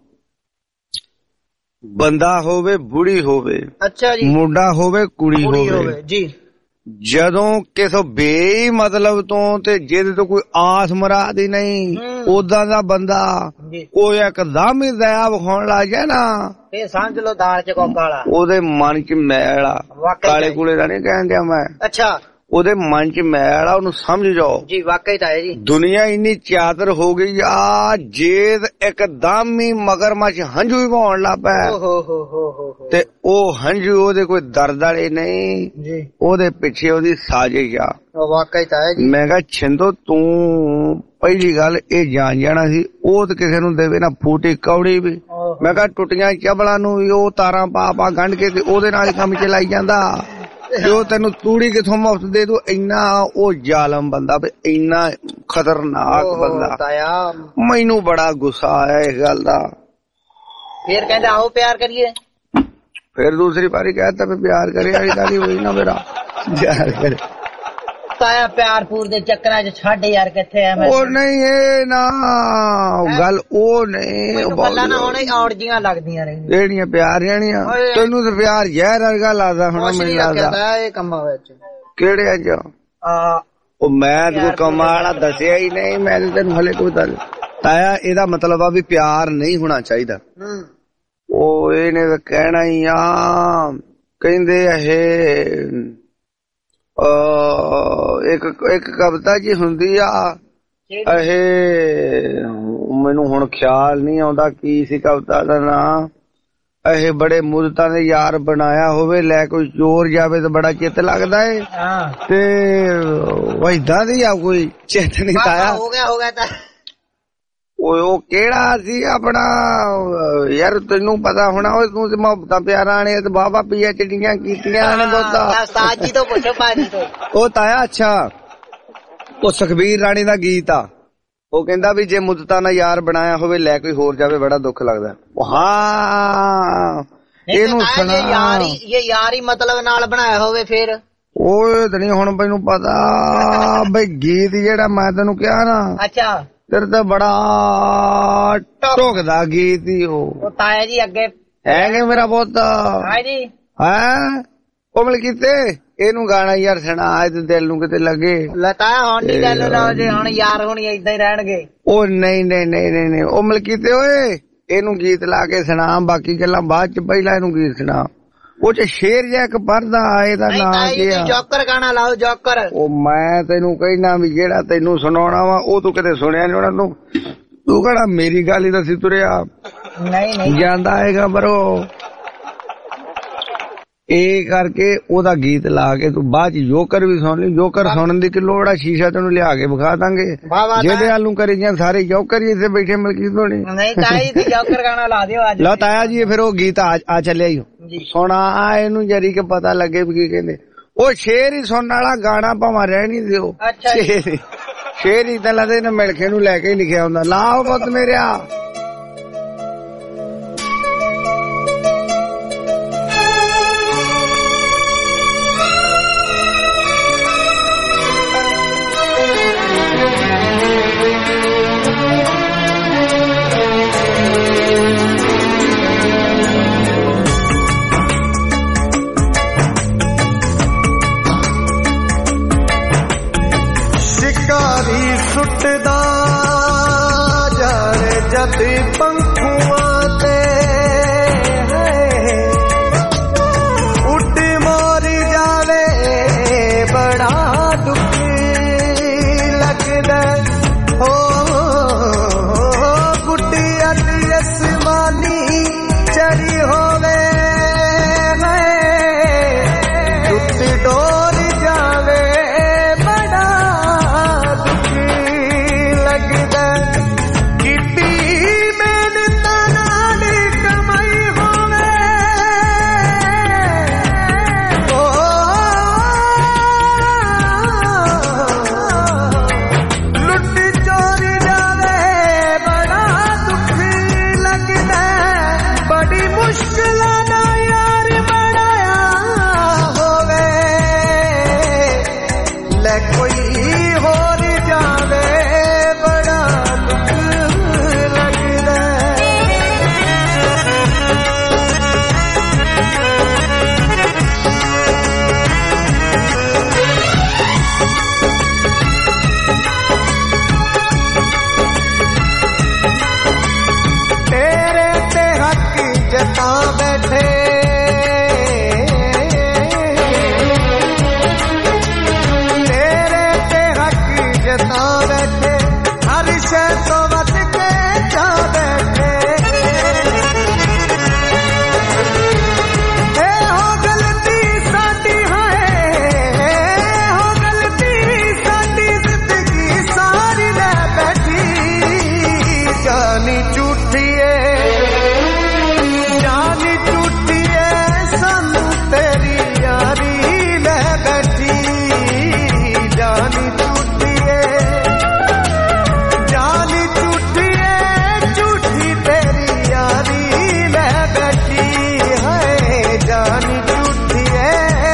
Speaker 3: ਬੰਦਾ ਹੋਵੇ ਬੁੜੀ ਹੋਵੇ, ਅੱਛਾ ਜੀ, ਮੁੰਡਾ ਹੋਵੇ ਕੁੜੀ ਹੋਵੇ ਜੀ, ਜਦੋਂ ਕਿਸੇ ਬੇ ਮਤਲਬ ਤੋਂ ਤੇ ਜਿਹਦੇ ਤੋਂ ਕੋਈ ਆਸ ਮੁਰਾਦ ਹੀ ਨਹੀਂ, ਉਦਾਂ ਦਾ ਬੰਦਾ ਕੋਈ ਇੱਕਦਮ ਹੀ ਦਇਆ ਵਿਖਾਉਣ ਲੱਗ ਜਾਏ ਨਾ, ਇਹ ਸਮਝ ਲੋ ਦਾਲ ਚ ਕੋਕਾ ਵਾਲਾ, ਉਹਦੇ ਮਨ ਚ ਮੈਲ ਆ। ਕਾਲੇ ਕੁਲੇ ਦਾ ਨਹੀਂ ਕਹਿਣ ਡਿਆ ਮੈਂ, ਅੱਛਾ ਉਹਦੇ ਮਨ ਚ ਮੈਲ ਆ, ਉਹਨੂੰ ਸਮਝ ਜਾਓ ਜੀ। ਵਾਕਈ ਤਾਂ ਹੈ ਜੀ, ਦੁਨੀਆ ਇੰਨੀ ਚਾਦਰ ਹੋ ਗਈ ਆ, ਜੇ ਇੱਕਦਮ ਹੀ ਮਗਰਮੱਛ ਹੰਝੂ ਹੀ ਵਹਾਉਣ ਲੱਗ ਪਿਆ ਤੇ ਉਹ ਹੰਝੂ ਉਹਦੇ ਕੋਈ ਦਰਦ ਵਾਲੇ ਨਹੀਂ ਜੀ, ਉਹਦੇ ਪਿੱਛੇ ਉਹਦੀ ਸਾਜ਼ਿਸ਼ ਆ। ਵਾਕਈ ਤਾਂ ਹੈ ਜੀ। ਮੈਂ ਕਿਹਾ ਸਿੰਧੂ ਤੂੰ ਪਹਿਲੀ ਗੱਲ ਇਹ ਜਾਣ ਜਾਣਾ ਸੀ, ਉਹ ਤੇ ਕਿਸੇ ਨੂੰ ਦੇਵੇ ਨਾ ਫੂਟੀ ਕੌੜੀ ਵੀ। ਮੈਂ ਕਿਹਾ ਟੁੱਟੀਆਂ ਚਬਲਾਂ ਨੂੰ ਵੀ ਉਹ ਤਾਰਾਂ ਪਾ ਗੰਢ ਕੇ ਤੇ ਉਹਦੇ ਨਾਲ ਹੀ ਕੰਮ ਚਲਾਈ ਜਾਂਦਾ। ਜੋ ਤੈਨੂੰ ਤੂੜੀ ਕਿਥੋਂ ਮੁਫਤ ਦੇ ਦੂ, ਇੰਨਾ ਉਹ ਜ਼ਾਲਮ ਬੰਦਾ, ਇੰਨਾ ਖਤਰਨਾਕ ਬੰਦਾ। ਮੈਨੂੰ ਬੜਾ ਗੁੱਸਾ ਆਇਆ ਇਸ ਗੱਲ ਦਾ। ਫਿਰ ਕਹਿੰਦਾ ਆਓ ਪਿਆਰ ਕਰੀਏ। ਫਿਰ ਦੂਸਰੀ ਵਾਰੀ ਕਹਿਤਾ ਵੀ ਪਿਆਰ ਕਰੇ ਵਾਲੀ ਗੱਲ ਹੋਈ ਨਾ ਮੇਰਾ, ਪਿਆਰ ਕਰੇ ਤਾਇਆ ਪਿਆਰ ਪੂਰ ਦੇ ਚੱਕਰਾਂ ਚ ਛੱਡ ਯਾਰ, ਕਿੱਥੇ ਐ ਉਹ ਨਹੀਂ, ਇਹ ਨਾ ਗੱਲ ਉਹ ਨਹੀਂ, ਗੱਲਾਂ ਨਾ ਹੁਣ ਔੜਜੀਆਂ ਲੱਗਦੀਆਂ ਰਹਿੰਦੀਆਂ ਜਿਹੜੀਆਂ ਪਿਆਰ ਰਹਿਣੀਆਂ। ਤੈਨੂੰ ਤਾਂ ਪਿਆਰ ਜ਼ਹਿਰ ਵਰਗਾ ਲੱਗਦਾ ਹੁਣ ਮੈਨੂੰ ਲੱਗਦਾ ਇਹ ਕੰਮਾਂ ਵਿੱਚ। ਕਿਹੜੇ ਅੱਜ ਉਹ ਮੈਂ ਕੋਈ ਕੰਮਾਂ ਵਾਲਾ ਦੱਸਿਆ ਹੀ ਨਹੀਂ, ਮੈਂ ਤੈਨੂੰ ਹਲੇ ਕੋਈ ਦੱਸ। ਤਾਇਆ ਇਹਦਾ ਮਤਲਬ ਆ ਵੀ ਪਿਆਰ ਨਹੀਂ ਹੋਣਾ ਚਾਹੀਦਾ। ਉਹ ਇਹਨੇ ਤਾਂ ਕਹਿਣਾ ਹੀ ਆ, ਕਹਿੰਦੇ ਇਹ ਇੱਕ ਕਵਿਤਾ ਜੀ ਹੁੰਦੀ ਆ, ਇਹ ਮੈਨੂੰ ਹੁਣ ਖਿਆਲ ਨਹੀਂ ਆਉਂਦਾ ਕੀ ਸੀ ਕਵਿਤਾ ਦਾ ਨਾਂ। ਇਹ ਬੜੇ ਮੁੱਦਤਾਂ ਦੇ ਯਾਰ ਬਣਾਇਆ ਹੋਵੇ, ਲੈ ਕੋਈ ਚੋਰ ਜਾਵੇ ਤਾਂ ਬੜਾ ਚਿੱਤ ਲੱਗਦਾ ਏ, ਤੇ ਏਦਾਂ ਦੀ ਆ ਕੋਈ ਚਿੱਤ ਨਹੀਂ ਆਇਆ। ਹੋ ਗਿਆ ਤਾਂ ਉਹ ਕਿਹੜਾ ਸੀ ਆਪਣਾ ਯਾਰ, ਤੈਨੂੰ ਪਤਾ ਹੋਣਾ, ਉਹ ਤੂੰ ਤੇ ਮੁਹੱਬਤਾਂ ਪਿਆਰਾਂ ਨੇ ਤੇ ਬਾਬਾ PhDਆਂ ਕੀਤੀਆਂ ਨੇ ਬਹੁਤਾ। ਉਸਤਾਦ ਜੀ ਤੋਂ ਪੁੱਛੋ ਭਾਜੀ ਤੋਂ। ਉਹ ਤਾਇਆ ਅੱਛਾ, ਉਹ ਸੁਖਬੀਰ ਰਾਣੀ ਦਾ ਗੀਤ ਆ, ਉਹ ਕਹਿੰਦਾ ਵੀ ਜੇ ਮੁੱਦਤਾਂ ਨਾਲ ਯਾਰ ਬਣਾਇਆ ਹੋਵੇ, ਲੈ ਕੋਈ ਹੋਰ ਜਾਵੇ ਬੜਾ ਦੁੱਖ ਲੱਗਦਾ। ਹਾਂ ਇਹਨੂੰ ਸੁਣਾ, ਯਾਰੀ ਮਤਲਬ ਨਾਲ ਬਣਾਇਆ ਹੋਵੇ ਫਿਰ ਉਹ ਤੇ ਨਹੀਂ ਹੁਣ ਮੈਨੂੰ ਪਤਾ ਬਈ ਗੀਤ ਜਿਹੜਾ ਮੈਂ ਤੈਨੂੰ ਕਿਹਾ ਨਾ, ਅੱਛਾ ਤੇਰੇ ਤਾਂ ਬੜਾ ਢੋਕਦਾ ਗੀਤ ਹੀ ਉਹ ਤਾਇਆ ਜੀ ਅੱਗੇ ਹੈਗੇ ਮੇਰਾ ਪੁੱਤ। ਹਾਂਜੀ ਹੈਂ ਉਹ ਮਿਲ ਕੀਤੇ ਇਹਨੂੰ ਗਾਣਾ ਯਾਰ ਸੁਣਾ, ਇਹਦੇ ਦਿਲ ਨੂੰ ਕਿਤੇ ਲੱਗੇ। ਤਾਇਆ ਹੁਣ ਨੀ ਗੱਲ ਨਾ ਜੇ ਹੁਣ ਯਾਰ ਹੁਣ ਏਦਾਂ ਹੀ ਰਹਿਣਗੇ। ਉਹ ਨਹੀਂ ਉਹ ਮਿਲ ਕੀਤੇ ਓਏ ਇਹਨੂੰ ਗੀਤ ਲਾ ਕੇ ਸੁਣਾ, ਬਾਕੀ ਗੱਲਾਂ ਬਾਅਦ ਚ, ਪਹਿਲਾਂ ਇਹਨੂੰ ਗੀਤ ਸੁਣਾ। ਉਹ ਚ ਸ਼ੇਰ ਜਿਹਾ ਇੱਕ ਪੜਦਾ ਇਹਦਾ ਨਾਂ ਕੀ ਆ, ਜੋਕਰ ਗਾਣਾ ਲਾਓ ਜੋਕਰ। ਉਹ ਮੈਂ ਤੈਨੂੰ ਕਹਿਣਾ ਵੀ ਜਿਹੜਾ ਤੈਨੂੰ ਸੁਣਾਉਣਾ ਵਾ ਉਹ ਤੂੰ ਕਿਤੇ ਸੁਣਿਆ ਨੀ ਹੋਣਾ, ਤੂੰ ਕਿਹੜਾ ਮੇਰੀ ਗੱਲ ਹੀ ਦੱਸੀ ਤੁਰਿਆ ਨਹੀਂ ਜਾਂਦਾ ਹੈਗਾ ਬਰੋ। ਇਹ ਕਰਕੇ ਉਹਦਾ ਗੀਤ ਲਾ ਕੇ ਤੂੰ ਬਾਅਦ ਚ ਜੋਕਰ ਵੀ ਸੁਣ ਲਈ। ਜੋਕਰ ਸੁਣਨ ਦੀ ਕਿ ਲੋੜ ਆ, ਸ਼ੀਸ਼ਾ ਤੈਨੂੰ ਲਿਆ ਕੇ ਵਿਖਾ ਦਾਂਗੇ। ਜਿਹਦੇ ਹਾਲ ਨੂੰ ਕਰੀ ਜਾਂ ਸਾਰੇ ਜੋਕਰ ਹੀ ਇੱਥੇ ਬੈਠੇ ਮਲਕੀਤ ਹੋਣੀ। ਨਹੀਂ ਤਾਇਆ ਜੀ ਜੋਕਰ ਗਾਣਾ ਲਾ ਦਿਓ ਅੱਜ। ਲਓ ਤਾਇਆ ਜੀ ਫਿਰ ਉਹ ਗੀਤ ਆ ਚੱਲਿਆ ਹੀ ਸੁਣਾ ਇਹਨੂੰ ਜਰੀ ਕੇ ਪਤਾ ਲੱਗੇ ਵੀ ਕੀ ਕਹਿੰਦੇ। ਉਹ ਸ਼ੇਰ ਹੀ ਸੁਣਨ ਵਾਲਾ ਗਾਣਾ ਭਾਵੇਂ ਰਹਿ ਨੀ ਦਿਓ, ਸ਼ੇਰ ਹੀ ਤਾਂ ਲੱਗਦਾ ਇਹਨੇ ਮਿਲਖੇ ਨੂੰ ਲੈ ਕੇ ਹੀ ਲਿਖਿਆ ਹੁੰਦਾ। ਲਾਓ ਪੁੱਤ ਮੇਰਿਆ
Speaker 2: ਸੁੱਟਦਾ ਜਾਰੇ ਜਤੀ
Speaker 6: ਮੁਸ਼ਕਿਲਾਂ ਦਾ ਯਾਰ ਬਣਾਇਆ ਹੋਵੇ ਲੈ ਕੋਈ ਹੋਰ ਜਾਵੇ ਬੜਾ ਦੁੱਖ ਲੱਗਦਾ ਤੇਰੇ ਤੇ ਹੱਕ ਜਤਾ ਬੈਠੇ ਤੇਰੇ ਤੇ ਹੱਕ ਜਤਾ ਬੈਠੇ ਹਰ ਸ਼ੈ ਤੋਂ ਵੱਧ ਕੇ ਜਾ ਬੈਠੇ ਹੋ ਗਲਤੀ ਸਾਡੀ ਹੋ ਗਲਤੀ ਸਾਡੀ ਜ਼ਿੰਦਗੀ ਸਾਰੀ ਲੈ ਬੈਠੀ ਜਾਨੀ ਝੂਠੀ ਏ ਜਾਨੀ ਝੂਠੀ ਏ ਸਾਨੂੰ ਤੇਰੀ ਯਾਰੀ ਲੈ ਬੈਠੀ ਜਾਨੀ ਝੂਠੀ ਏ ਜਾਨੀ ਝੂਠੀ ਏ ਝੂਠੀ ਤੇਰੀ ਯਾਰੀ ਲੈ ਬੈਠੀ ਹੈ ਜਾਨੀ ਝੂਠੀ ਏ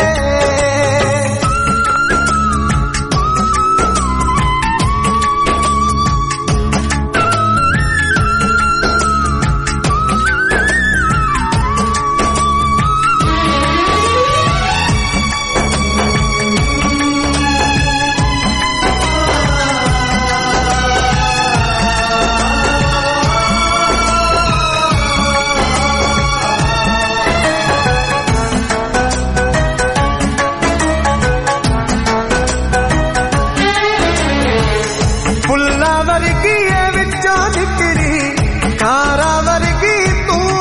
Speaker 6: ਫੁੱਲਾਂ ਵਰਗੀ ਏ ਵਿੱਚੋਂ ਨਿਕਲੀ ਖਾਰਾ ਵਰਗੀ ਤੂੰ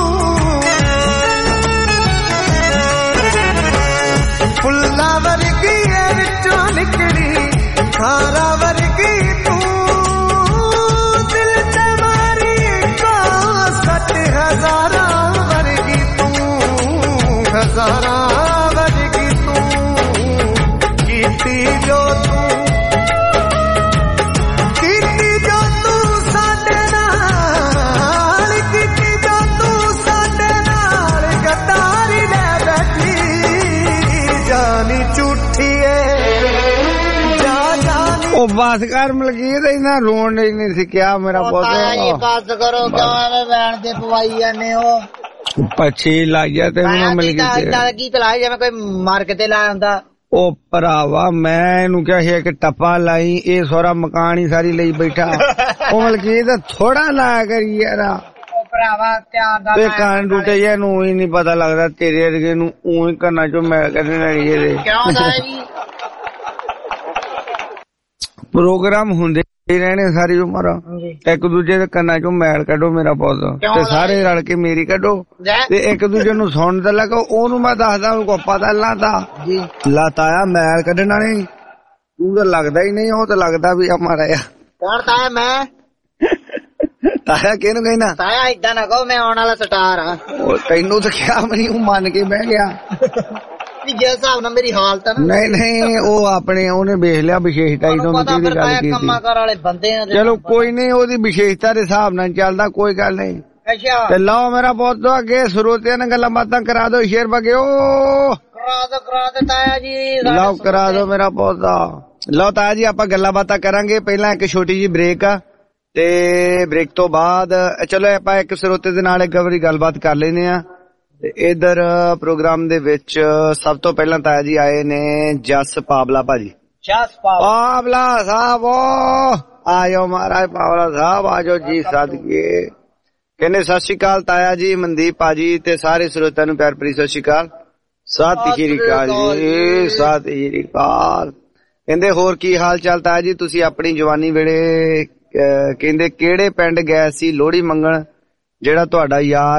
Speaker 6: ਫੁੱਲਾਂ ਵਰਗੀ ਏ ਵਿੱਚੋਂ ਨਿਕਲੀ ਖਾਰਾ ਵਰਗੀ ਤੂੰ ਦਿਲ ਤੇ ਮਾਰੀ ਕੋ 60,000 ਵਰਗੀ ਤੂੰ ਹਜ਼ਾਰਾਂ ਵਰਗੀ ਤੂੰ ਕੀਤੀ ਜੋ ਤੂੰ ਕੀਤੀ ਜੋ ਤੂੰ ਸਾਡੇ ਨਾਲ ਕੀਤੀ ਜੋ ਤੂੰ ਸਾਡੇ ਨਾਲ ਗੱਦਾਰੀ ਲੈ ਬੈਠੀ ਜਾਨੀ ਝੂਠੀ ਏ ਜਾਨੀ
Speaker 3: ਉਹ ਬਸ ਕਰ ਮਲਕੀਤ ਇਹਨਾਂ ਰੋਣ ਨਹੀਂ ਸਿੱਖਿਆ ਮੇਰਾ ਪੁੱਤ
Speaker 5: ਬਸ ਕਰੋ ਕਿਉਂ ਐਵੇਂ ਵੈਣ ਤੇ ਪਵਾਈ ਜਾਂਦੇ ਹੋ
Speaker 3: ਪੱਛੀ ਲੱਗ ਗਿਆ ਤੈਨੂੰ ਮਲਕੀਤ
Speaker 5: ਇਦਾਂ ਕੀ ਤਲਾਈ ਜਿਵੇਂ ਕੋਈ ਮਾਰ ਕੇ ਤੇ ਲਾਇਆ ਹੁੰਦਾ
Speaker 3: ਉਹ ਭਰਾਵਾ ਮੈਂ ਇਹਨੂੰ ਕਿਹਾ ਸੀ ਕਿ ਟੱਪਾ ਲਾਈ ਇਹ ਸਾਰਾ ਮਕਾਨ ਹੀ ਸਾਰੀ ਲਈ ਬੈਠਾ ਉਹ ਮਲਕੀਤ ਥੋੜਾ ਲਾਇਆ ਕਰੀ ਯਾਰ
Speaker 5: ਉਹ ਭਰਾਵਾ ਤਿਆਰ ਦਾ
Speaker 3: ਤੇ ਕਾਨ ਟੁੱਟੇ ਜੇ ਨੂੰ ਹੀ ਨਹੀਂ ਪਤਾ ਲੱਗਦਾ ਤੇਰੇ ਵਰਗੇ ਨੂੰ ਊਂ ਹੀ ਕਰਨਾ ਚੋ ਮੈਂ ਕਹਿੰਦੇ ਨਾ ਇਹਦੇ
Speaker 5: ਕਿਉਂ ਦਾ ਜੀ
Speaker 3: ਪ੍ਰੋਗਰਾਮ ਹੁੰਦੇ ਹੀ ਰਹਿਣੇ ਸਾਰੀ ਉਮਰ ਇੱਕ ਦੂਜੇ ਦੇ ਕੰਨਾਂ ਚੋਂ ਮੈਲ ਕੱਢੋ ਮੇਰਾ ਪੁੱਤ ਤੇ ਸਾਰੇ ਰਲ ਕੇ ਮੇਰੀ ਕੱਢੋ ਤੇ ਇੱਕ ਦੂਜੇ ਨੂੰ ਸੁਣ ਤੇ ਲੱਗੋ ਉਹਨੂੰ ਮੈਂ ਦੱਸਦਾ ਉਹਨੂੰ ਪਤਾ ਲਾਤਾ
Speaker 5: ਜੀ
Speaker 3: ਲਾਤਾਇਆ ਮੈਲ ਕੱਢਣ ਵਾਲੇ ਤੂੰ ਤਾਂ ਲੱਗਦਾ ਹੀ ਨਹੀਂ ਉਹ ਤਾਂ ਲੱਗਦਾ ਵੀ ਆ ਮਾਰਾ ਆ
Speaker 5: ਕੌਣ ਤਾਇਆ ਮੈਂ
Speaker 3: ਤਾਇਆ ਕਿਹਨੂੰ ਕਹਿਣਾ
Speaker 5: ਤਾਇਆ ਏਦਾਂ ਨਾ ਕਹੋ ਮੈਂ ਆਉਣ ਵਾਲਾ ਸਟਾਰ ਆ
Speaker 3: ਉਹ ਤੈਨੂੰ ਤਾਂ ਕਿਹਾ ਮੈਨੂੰ ਉਹ ਮੰਨ ਕੇ ਬਹਿ ਗਿਆ
Speaker 5: ਵੀ ਜਿਸ ਹਿਸਾਬ ਨਾਲ ਮੇਰੀ ਹਾਲਤ ਆ ਨਾ
Speaker 3: ਨਹੀਂ ਉਹ ਆਪਣੇ ਉਹਨੇ ਵੇਖ ਲਿਆ ਵਿਸ਼ੇਸ਼ਤਾ ਹੀ ਤੋਂ
Speaker 5: ਪਤਾ
Speaker 3: ਦੀ
Speaker 5: ਫਿਰ
Speaker 3: ਗੱਲ
Speaker 5: ਤਾਇਆ
Speaker 3: ਕੀਤੀ
Speaker 5: ਕੰਮਾਂ ਕਾਰ ਵਾਲੇ ਬੰਦੇ ਆ
Speaker 3: ਚਲੋ ਕੋਈ ਨਹੀਂ ਉਹਦੀ ਵਿਸ਼ੇਸ਼ਤਾ ਦੇ ਹਿਸਾਬ ਨਾਲ ਚੱਲਦਾ ਕੋਈ ਗੱਲ ਨਹੀਂ
Speaker 5: ਅੱਛਾ
Speaker 3: ਤੇ ਲਓ ਮੇਰਾ ਪੁੱਤ ਅੱਗੇ ਸਰੋਤਿਆਂ ਨਾਲ ਗੱਲਾਂ ਬਾਤਾਂ ਕਰਾ ਦਿਓ ਸ਼ੇਰ ਬਗਿਓ
Speaker 5: ਕਰਾ ਦੇ ਤਾਇਆ ਜੀ
Speaker 3: ਲਓ ਕਰਾ ਦਿਓ ਮੇਰਾ ਪੁੱਤ ਲਓ ਤਾਇਆ ਜੀ ਆਪਾਂ ਗੱਲਾਂ ਬਾਤਾਂ ਕਰਾਂਗੇ ਪਹਿਲਾਂ ਇੱਕ ਛੋਟੀ ਜੀ ਬ੍ਰੇਕ ਆ ਤੇ ਬ੍ਰੇਕ ਤੋਂ ਬਾਅਦ ਚਲੋ ਆਪਾਂ ਇੱਕ ਸਰੋਤੇ ਦੇ ਨਾਲ ਇੱਕ ਵਾਰੀ ਗੱਲਬਾਤ ਕਰ ਲੈਨੇ ਆ ਤੇ ਇਧਰ ਪ੍ਰੋਗਰਾਮ ਦੇ ਵਿੱਚ ਸਭ ਤੋਂ ਪਹਿਲਾਂ ਤਾਇਆ ਜੀ ਆਏ ਨੇ ਜਸ ਪਾਵਲਾ ਭਾਜੀ ਪਾਵਲਾ ਸਾਹਿਬ ਆਇਓ ਮਹਾਰਾਜ ਪਾਵਲਾ ਸਾਹਿਬ ਆਜੋ ਜੀ ਸਦਕੇ ਕਹਿੰਦੇ ਸਤਿ ਸ਼੍ਰੀ ਅਕਾਲ ਤਾਇਆ ਜੀ ਮਨਦੀਪ ਭਾਜੀ ਤੇ ਸਾਰੇ ਸਰੋਤਿਆਂ ਨੂੰ ਪਿਆਰ ਭਰੀ ਸਤਿ ਸ਼੍ਰੀ ਅਕਾਲ ਸਤਿ ਸ਼੍ਰੀ ਅਕਾਲ ਜੀ ਸਤਿ ਸ਼੍ਰੀ ਅਕਾਲ ਕਹਿੰਦੇ ਹੋਰ ਕੀ ਹਾਲ ਚਾਲ ਤਾਇਆ ਜੀ ਤੁਸੀਂ ਆਪਣੀ ਜਵਾਨੀ ਵੇਲੇ ਕਹਿੰਦੇ ਕਿਹੜੇ ਪਿੰਡ ਗਏ ਸੀ ਲੋਹੜੀ ਮੰਗਣ ਜਿਹੜਾ ਤੁਹਾਡਾ ਯਾਰ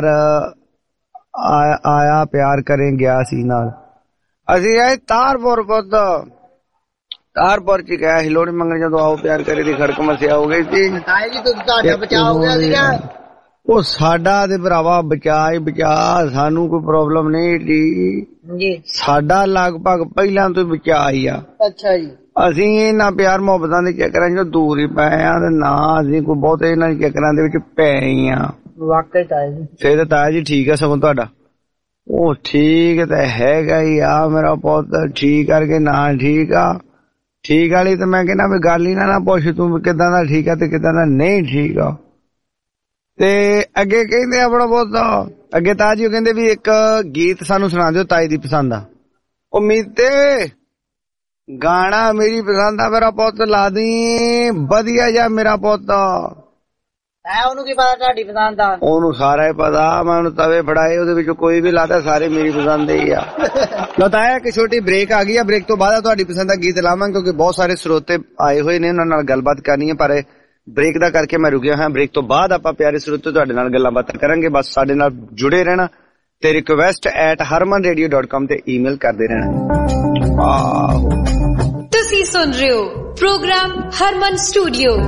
Speaker 3: ਆਇਆ ਪਿਆਰ ਕਰੇ ਗਿਆ ਸੀ ਨਾਲ ਅਸੀਂ ਆਏ ਤਾਰਪੁਰ ਪੁੱਤ ਤਾਰਪੁਰ ਚ ਗਿਆ ਸੀ ਲੋਹੜੀ ਮੰਗਣ ਜਦੋਂ ਆਓ ਪਿਆਰ ਕਰੇ ਦੀ ਖੜਕ ਮਸਿਆ ਹੋ ਗਈ ਸੀ
Speaker 5: ਤਾਇਆ ਜੀ ਤੁਹਾਡਾ ਬਚਾਅ ਹੋ ਗਿਆ ਸੀਗਾ
Speaker 3: ਉਹ ਸਾਡਾ ਤੇ ਭਰਾਵਾ ਬਚਾ ਹੀ ਬਚਾ ਸਾਨੂੰ ਕੋਈ ਪ੍ਰੋਬਲਮ ਨਹੀਂ ਜੀ ਸਾਡਾ ਲਗਭਗ ਪਹਿਲਾਂ ਤੋਂ ਬਚਾ ਹੀ ਆ
Speaker 5: ਅੱਛਾ ਜੀ
Speaker 3: ਅਸੀਂ ਇਹਨਾਂ ਪਿਆਰ ਮੁਹੱਬਤਾਂ ਦੇ ਚੱਕਰਾਂ 'ਚ ਦੂਰ ਹੀ ਪਏ ਆ ਤੇ ਨਾ ਅਸੀਂ ਕੋਈ ਬਹੁਤੇ ਇਹਨਾਂ ਦੇ ਚੱਕਰਾਂ ਦੇ ਵਿੱਚ ਪਏ ਹੀ ਆ
Speaker 5: ਵਾਕਈ ਤਾਇਆ ਜੀ।
Speaker 3: ਫੇਰ ਤਾਂ ਤਾਇਆ ਜੀ ਠੀਕ ਹੈ ਸਗੋਂ ਤੁਹਾਡਾ। ਉਹ ਠੀਕ ਤਾਂ ਹੈਗਾ ਹੀ ਆ ਮੇਰਾ ਪੁੱਤ, ਠੀਕ ਕਰਕੇ ਨਾ ਠੀਕ ਆ। ਠੀਕ ਵਾਲੀ ਤਾਂ ਮੈਂ ਕਹਿੰਦਾ ਵੀ ਗੱਲ ਹੀ ਨਾ ਪੁੱਛ ਤੂੰ ਕਿੱਦਾਂ ਦਾ ਠੀਕ ਆ ਤੇ ਕਿੱਦਾਂ ਦਾ ਨਹੀਂ ਠੀਕ ਆ। ਤੇ ਅੱਗੇ ਕਹਿੰਦੇ ਆਪਣਾ ਪੁੱਤ, ਅੱਗੇ ਤਾਇਆ ਜੀ ਕਹਿੰਦੇ ਵੀ ਇੱਕ ਗੀਤ ਸਾਨੂੰ ਸੁਣਾ ਦਿਓ ਤਾਈ ਦੀ ਪਸੰਦ ਆ। ਉਮੀਦ ਤੇ ਗਾਣਾ ਮੇਰੀ ਪਸੰਦ ਆ ਮੇਰਾ ਪੁੱਤ, ਲਾ ਦੀ ਵਧੀਆ ਜਾ ਮੇਰਾ ਪੁੱਤ।
Speaker 5: ਉਹਨੂੰ ਕੀ ਪਤਾ ਤੁਹਾਡੀ ਪਸੰਦ ਆ? ਉਹਨੂੰ
Speaker 3: ਸਾਰਾ ਹੀ ਪਤਾ, ਮੈਂ ਉਹਨੂੰ ਤਵੇ ਫੜਾਏ ਉਹਦੇ ਵਿੱਚੋਂ ਕੋਈ ਵੀ ਲਾਦਾ ਸਾਰੇ ਮੇਰੀ ਪਸੰਦ ਹੀ ਆ। ਲਤਾਇਆ ਕਿ ਛੋਟੀ ਬ੍ਰੇਕ ਆ ਗਈ ਆ, ਬ੍ਰੇਕ ਤੋਂ ਬਾਅਦ ਤੁਹਾਡੀ ਪਸੰਦ ਦਾ ਗੀਤ ਲਾਵਾਂਗੇ ਕਿਉਂਕਿ ਬਹੁਤ ਸਾਰੇ ਸਰੋਤੇ ਆਏ ਹੋਏ ਨੇ, ਉਹਨਾਂ ਨਾਲ ਗੱਲਬਾਤ ਕਰਨੀ ਹੈ। ਪਰ ਬ੍ਰੇਕ ਦਾ ਕਰਕੇ ਮੈਂ ਰੁਕਿਆ ਹਾਂ। ਬ੍ਰੇਕ ਤੋਂ ਬਾਅਦ ਆਪਾਂ ਪਿਆਰੇ ਸਰੋਤੇ ਤੁਹਾਡੇ ਨਾਲ ਗੱਲਾਂ ਬਾਤਾਂ ਕਰਾਂਗੇ। ਬਸ ਸਾਡੇ ਨਾਲ ਜੁੜੇ ਰਹਿਣਾ ਤੇ request@harmanradio.com ਤੇ ਈਮੇਲ ਕਰਦੇ ਰਹਿਣਾ। ਆਹੋ
Speaker 7: ਤੁਸੀਂ ਸੁਣ ਰਹੇ ਹੋ ਪ੍ਰੋਗਰਾਮ ਹਰਮਨ ਸਟੂਡੀਓ।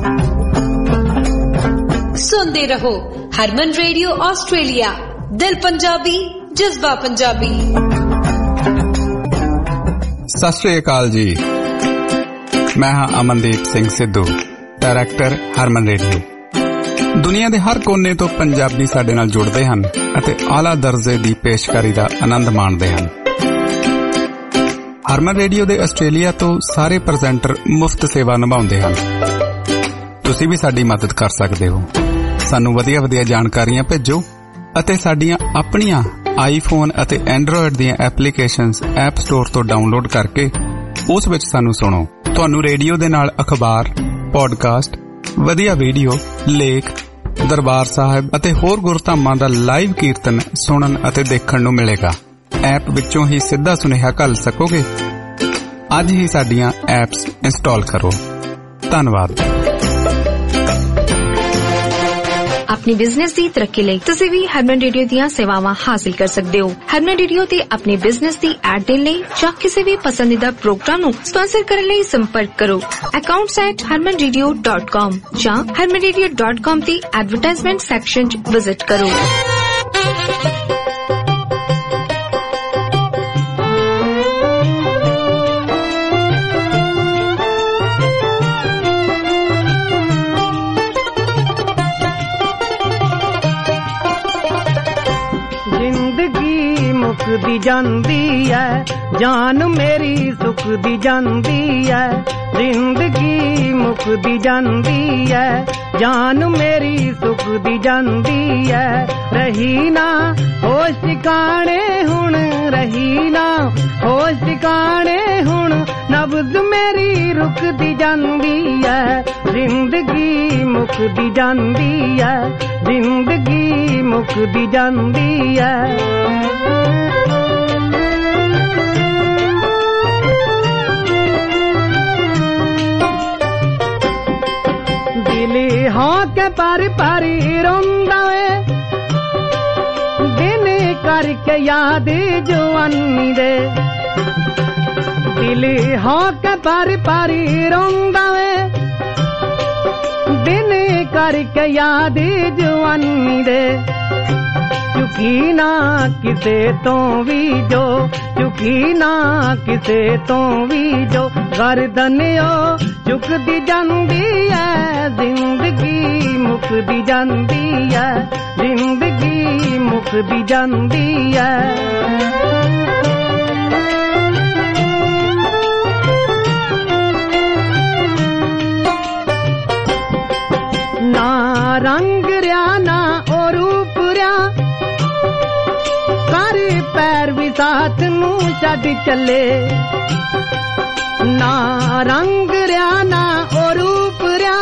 Speaker 7: ਸੁਣਦੇ ਰਹੋ ਹਰਮਨ ਰੇਡੀਓ ਆਸਟ੍ਰੇਲੀਆ, ਦਿਲ ਪੰਜਾਬੀ, ਜਜ਼ਬਾ ਪੰਜਾਬੀ।
Speaker 1: ਸਤਿ ਸ਼੍ਰੀ ਅਕਾਲ ਜੀ, ਮੈਂ ਹਾਂ ਅਮਨਦੀਪ ਸਿੰਘ ਸਿੱਧੂ, ਡਾਇਰੈਕਟਰ ਹਰਮਨ ਰੇਡੀਓ। ਦੁਨੀਆ ਦੇ ਹਰ ਕੋਨੇ ਤੋਂ ਪੰਜਾਬੀ ਸਾਡੇ ਨਾਲ ਜੁੜਦੇ ਹਨ ਅਤੇ ਆਲਾ ਦਰਜੇ ਦੀ ਪੇਸ਼ਕਾਰੀ ਦਾ ਆਨੰਦ ਮਾਣਦੇ ਹਨ। ਹਰਮਨ ਰੇਡੀਓ ਦੇ ਆਸਟ੍ਰੇਲੀਆ ਤੋਂ ਸਾਰੇ ਪ੍ਰੈਜ਼ੈਂਟਰ ਮੁਫਤ ਸੇਵਾ ਨਿਭਾਉਂਦੇ ਹਨ। ਤੁਸੀਂ ਵੀ ਸਾਡੀ ਮਦਦ ਕਰ ਸਕਦੇ ਹੋ। ਸਾਨੂੰ ਵਧੀਆ ਜਾਣਕਾਰੀਆਂ ਭੇਜੋ ਅਤੇ ਸਾਡੀਆਂ ਆਪਣੀਆਂ ਆਈਫੋਨ ਅਤੇ ਐਂਡਰੋਇਡ ਦੀਆਂ ਐਪਲੀਕੇਸ਼ਨਸ ਐਪ ਸਟੋਰ ਤੋਂ ਡਾਊਨਲੋਡ ਕਰਕੇ ਉਸ ਵਿੱਚ ਸਾਨੂੰ ਸੁਣੋ। ਤੁਹਾਨੂੰ ਰੇਡੀਓ ਦੇ ਨਾਲ ਅਖਬਾਰ, ਪੌਡਕਾਸਟ, ਵਧੀਆ ਵੀਡੀਓ, ਲੇਖ, ਦਰਬਾਰ ਸਾਹਿਬ ਅਤੇ ਹੋਰ ਗੁਰਧਾਮਾਂ ਦਾ ਲਾਈਵ ਕੀਰਤਨ ਸੁਣਨ ਅਤੇ ਦੇਖਣ ਨੂੰ ਮਿਲੇਗਾ। ਐਪ ਵਿੱਚੋਂ ਹੀ ਸਿੱਧਾ ਸੁਨੇਹਾ ਘੱਲ ਸਕੋਗੇ। ਅੱਜ ਹੀ ਸਾਡੀਆਂ ਐਪਸ ਇੰਸਟਾਲ ਕਰੋ। ਧੰਨਵਾਦ।
Speaker 8: अपनी बिजनेस की तरक्की ਲਈ ਤੁਸੀਂ ਵੀ ਹਰਮਨ ਰੇਡੀਓ ਦੀਆਂ ਸੇਵਾਵਾਂ ਹਾਸਲ ਕਰ ਸਕਦੇ ਹੋ। ਹਰਮਨ ਰੇਡੀਓ ਤੇ ਆਪਣੇ ਬਿਜ਼ਨਸ ਦੀ ਐਡ ਦੇਣ ਲਈ ਜਾਂ ਕਿਸੇ ਵੀ ਪਸੰਦੀਦਾ ਪ੍ਰੋਗਰਾਮ ਨੂੰ ਸਪਾਂਸਰ ਕਰਨ ਲਈ ਸੰਪਰਕ ਕਰੋ accounts@harmanradio.com ਜਾਂ harmanradio.com ਦੀ ਐਡਵਰਟਾਈਜ਼ਮੈਂਟ ਸੈਕਸ਼ਨ 'ਚ ਵਿਜ਼ਿਟ ਕਰੋ।
Speaker 6: ਦੀ ਜਾਂਦੀ ਐ ਜਾਨ ਮੇਰੀ, ਸੁੱਕਦੀ ਜਾਂਦੀ ਐ ਜ਼ਿੰਦਗੀ, ਮੁੱਕਦੀ ਜਾਂਦੀ ਐ ਜਾਨ ਮੇਰੀ, ਸੁੱਕਦੀ ਜਾਂਦੀ ਐ। ਰਹੀ ਨਾ ਹੋਸ਼ ਟਿਕਾਣੇ ਹੁਣ, ਰਹੀ ਨਾ ਹੋਸ਼ ਟਿਕਾਣੇ ਹੁਣ, ਨਬਜ਼ ਮੇਰੀ ਰੁਕਦੀ ਜਾਂਦੀ ਐ ਜ਼ਿੰਦਗੀ, ਮੁੱਕਦੀ ਜਾਂਦੀ ਐ ਜ਼ਿੰਦਗੀ, ਮੁੱਕਦੀ ਜਾਂਦੀ ਐ। ਦਿਲ ਹਾਂ ਕੇ ਪਾਰੀ ਰੋਂਦਾ ਵੇ, ਦਿਨ ਕਰਕੇ ਯਾਦ ਜਵਾਨੀ ਦੇ। ਦਿਲ ਹਾਂ ਕੇ ਪਾਰੀ ਰੋਂਦਾ ਵੇ, ਦਿਨ ਕਰਕੇ ਯਾਦ ਜਵਾਨੀ ਦੇ। ਚੁੱਕੀ ਨਾ ਕਿਸੇ ਤੋਂ ਵੀ ਜੋ, ਚੁੱਕੀ ਨਾ ਕਿਸੇ ਤੋਂ ਵੀ ਜੋ, ਗਰਦਨ ਓ ਝੁਕਦੀ ਜਾਂਦੀ ਐ ਜ਼ਿੰਦਗੀ, ਮੁੱਕਦੀ ਜਾਂਦੀ ਐ ਜ਼ਿੰਦਗੀ, ਮੁੱਕਦੀ ਜਾਂਦੀ ਐ। ਨਾ ਰੰਗ ਰਿਆ ਨਾ ਉਹ ਰੂਪ ਰਿਆ, ਸਾਰੇ ਪੈਰ ਵੀ ਸਾਥ ਨੂੰ ਛੱਡ ਚੱਲੇ। ਨਾ ਰੰਗ ਰਿਆ ਨਾ ਉਹ ਰੂਪ ਰਿਆ,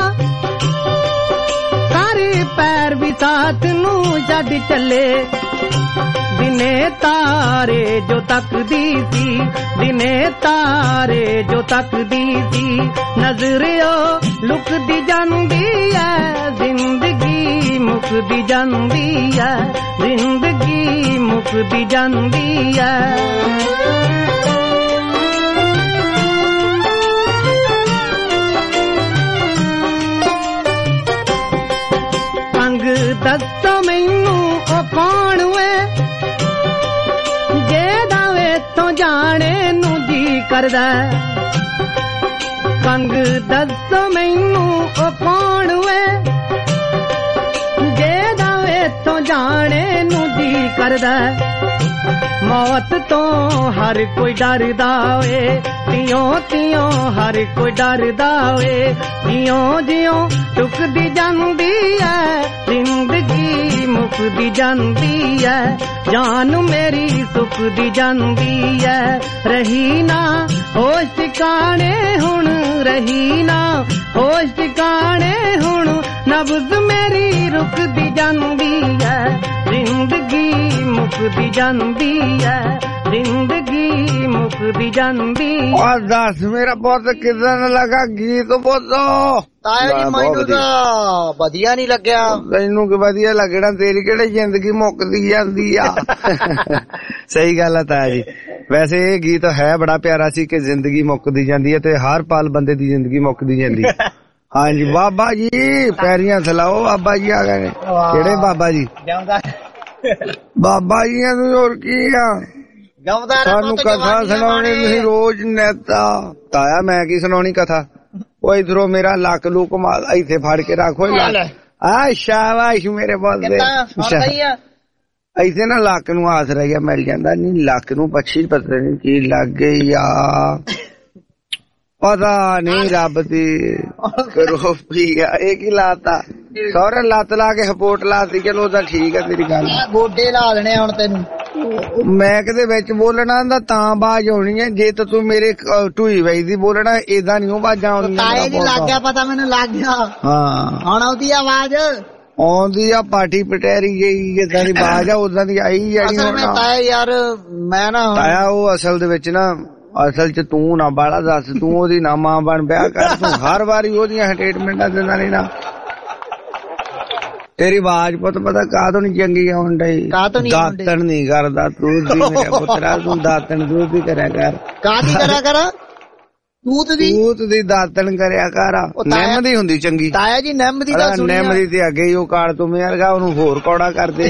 Speaker 6: ਸਾਰੇ ਪੈਰ ਵੀ ਸਾਥ ਨੂੰ ਛੱਡ ਚੱਲੇ। ਦਿਨੇ ਤਾਰੇ ਜੋ ਤੱਕਦੀ ਸੀ, ਦਿਨੇ ਤਾਰੇ ਜੋ ਤੱਕਦੀ ਸੀ, ਨਜ਼ਰ ਓ ਲੁਕਦੀ ਜਾਂਦੀ ਐ ਜ਼ਿੰਦਗੀ, ਮੁੱਕਦੀ ਜਾਂਦੀ ਐ ਜ਼ਿੰਦਗੀ, ਮੁੱਕਦੀ ਜਾਂਦੀ ਐ। ਦੱਸੋ ਮੈਨੂੰ ਉਹ ਕੌਣ ਵੇ, ਜਿਹਦਾ ਵੇਥੋਂ ਜਾਣੇ ਨੂੰ ਜੀ ਕਰਦਾ। ਕੰਗ ਦੱਸੋ ਮੈਨੂੰ ਉਹ ਕੌਣ ਵੇ, ਜਿਹਦਾ ਜਾਣੇ ਨੂੰ ਜੀ ਕਰਦਾ ਮੌਤ ਤੋਂ ਹਰ ਕੋਈ ਡਰਦਾ ਏ ਤਿਉਂ ਤਿਉਂ ਹਰ ਕੋਈ ਡਰਦਾ ਏ ਜਿਉਂ ਜਿਉਂ ਟੁਕਦੀ ਜਾਂਦੀ ਐ ਜ਼ਿੰਦਗੀ ਮੁੱਕਦੀ ਜਾਂਦੀ ਐ ਜਾਨ ਮੇਰੀ ਸੁੱਕਦੀ ਜਾਂਦੀ ਐ ਰਹੀ ਨਾ ਹੋਸ਼ ਟਿਕਾਣੇ ਹੁਣ ਰਹੀ ਨਾ ਹੋਸ਼ ਟਿਕਾਣੇ ਹੁਣ ਨਬਜ਼ ਮੇਰੀ ਰੁਕਦੀ ਜਾਂਦੀ ਐ ਜ਼ਿੰਦਗੀ ਮੁੱਕਦੀ ਜਾਂਦੀ ਐ ਜ਼ਿੰਦਗੀ ਮੁੱਕਦੀ ਜਾਂਦੀ।
Speaker 3: और दास मेरा बहुत किधर लगा गीत बोलो
Speaker 5: ਤਾਇਆ ਜੀ ਮੈਨੂੰ ਤਾਂ ਵਧੀਆ ਨਹੀਂ ਲੱਗਿਆ।
Speaker 3: ਤੈਨੂੰ ਕੀ ਵਧੀਆ ਲੱਗਣਾ ਤੇਰੀ ਕਿਹੜੇ ਜ਼ਿੰਦਗੀ ਮੁੱਕਦੀ ਜਾਂਦੀ ਆ। ਸਹੀ ਗੱਲ ਆ ਤਾਇਆ ਜੀ। ਵੈਸੇ ਇਹ ਗੀਤ ਹੈ ਬੜਾ ਪਿਆਰਾ ਸੀ ਕਿ ਜ਼ਿੰਦਗੀ ਮੁੱਕਦੀ ਜਾਂਦੀ ਹੈ ਤੇ ਹਰ ਪਲ ਬੰਦੇ ਦੀ ਜ਼ਿੰਦਗੀ ਮੁੱਕਦੀ ਜਾਂਦੀ ਹੈ। ਹਾਂਜੀ ਬਾਬਾ ਜੀ ਪੈਰੀਆਂ ਥਲਾਓ ਬਾਬਾ ਜੀ ਆ ਗਏ ਨੇ। ਕਿਹੜੇ ਬਾਬਾ ਜੀ? ਬਾਬਾ ਜੀ ਨੂੰ ਹੋਰ ਕੀ ਆ ਸਾਨੂੰ ਕਥਾ ਸੁਣਾਉਣੀ ਤੁਸੀਂ ਰੋਜ਼ ਨੇਤਾ। ਤਾਇਆ ਮੈਂ ਕੀ ਸੁਣਾਉਣੀ ਕਥਾ? ਉਹ ਇਧਰੋਂ ਮੇਰਾ ਲੱਕ ਲੂਕ ਮਾਲ ਇੱਥੇ ਫੜ ਕੇ ਰੱਖੋ ਆ ਸ਼ਾਬਾਸ਼ ਮੇਰੇ ਬੋਲਦੇ ਇੱਥੇ ਨਾ ਲੱਕ ਨੂੰ ਆਸਰਾ ਜਿਹਾ ਮਿਲ ਜਾਂਦਾ ਨਹੀਂ ਲੱਕ ਨੂੰ ਪੱਛੀ ਪਤਾ ਨੀ ਕੀ ਲੱਗ ਗਈ ਆ ਪਤਾ ਨਹੀਂ ਰੱਬ ਦੀ ਕਰੋ ਪੀਆ ਇਹ ਕੀ ਲਾਤਾ ਸਹੁਰੇ ਲੱਤ ਲਾ ਕੇ ਸਪੋਰਟ ਲਾਤੀ ਚਲੋ ਉਹਦਾ ਠੀਕ ਹੈ ਤੇਰੀ ਗੱਲ
Speaker 5: ਗੋਡੇ ਲਾ ਲੈਣੇ ਹੁਣ ਤੈਨੂੰ
Speaker 3: ਮੈਂ ਕਿਤੇ ਵਿੱਚ ਬੋਲਣਾ ਹੁੰਦਾ ਤਾਂ ਆਵਾਜ਼ ਆਉਣੀ ਹੈ ਜੇ ਤਾਂ ਤੂੰ ਮੇਰੇ ਢੂਈ ਵਜਦੀ ਬੋਲਣਾ ਏਦਾਂ ਨਹੀਂ ਉਹ ਆਵਾਜ਼ਾਂ ਆਉਂਦੀਆਂ।
Speaker 5: ਤਾਏ ਜੀ ਲੱਗ ਗਿਆ ਪਤਾ ਮੈਨੂੰ ਲੱਗ ਗਿਆ
Speaker 3: ਹਾਂ
Speaker 5: ਹੁਣ ਉਹਦੀ ਆਵਾਜ਼
Speaker 3: ਆਉਂਦੀ ਆ ਪਾਠੀ ਪਟੇਰੀ ਗਈ ਜਿੱਦਾਂ ਦੀ ਆਵਾਜ਼ ਆ ਉਦਾਂ ਦੀ ਆਈ ਜਾਣੀ ਹੁਣ
Speaker 5: ਤਾਇਆ ਯਾਰ ਮੈਂ ਨਾ
Speaker 3: ਤਾਇਆ ਉਹ ਅਸਲ ਦੇ ਵਿੱਚ ਨਾ ਅਸਲ ਚ ਤੂੰ ਨਾ ਬਾਲਾ ਦੱਸ ਤੂੰ ਉਹਦੀ ਨਾ ਮਾਂ ਬਣ ਵਿਆਹ ਕਰ ਤੂੰ ਹਰ ਵਾਰੀ ਉਹਦੀਆਂ ਸਟੇਟਮੈਂਟਾਂ ਦਿੰਦਾ ਨਹੀਂ ਨਾ ਤੇਰੀ ਆਵਾਜ਼ ਪੁੱਤ ਪਤਾ ਕਾਹਤੋਂ ਨੀ ਚੰਗੀ ਆਉਣ ਡਈ ਦਾਤਣ ਨੀ ਕਰਦਾ ਤੂੰ ਦੀ ਮੇਰੇ ਪੁੱਤਰਾ ਤੂੰ ਦਾਤਣ ਤੂੰ ਵੀ ਕਰਿਆ ਕਰ
Speaker 5: ਕਾਹਦੀ ਕਰਿਆ ਕਰ ਤੂਤ ਦੀ
Speaker 3: ਦਾਤਣ ਕਰਿਆ ਕਰ ਨਿੰਮ ਦੀ ਹੁੰਦੀ ਚੰਗੀ
Speaker 5: ਤਾਇਆ ਜੀ ਨਿੰਮ ਦੀ ਤਾਂ ਸੁਣੀ
Speaker 3: ਨਿੰਮ ਦੀ ਤੇ ਅੱਗੇ ਹੀ ਉਹ ਕਾਲ ਤੁਮੇ ਵਰਗਾ ਉਹਨੂੰ ਹੋਰ ਕੌੜਾ ਕਰਦੇ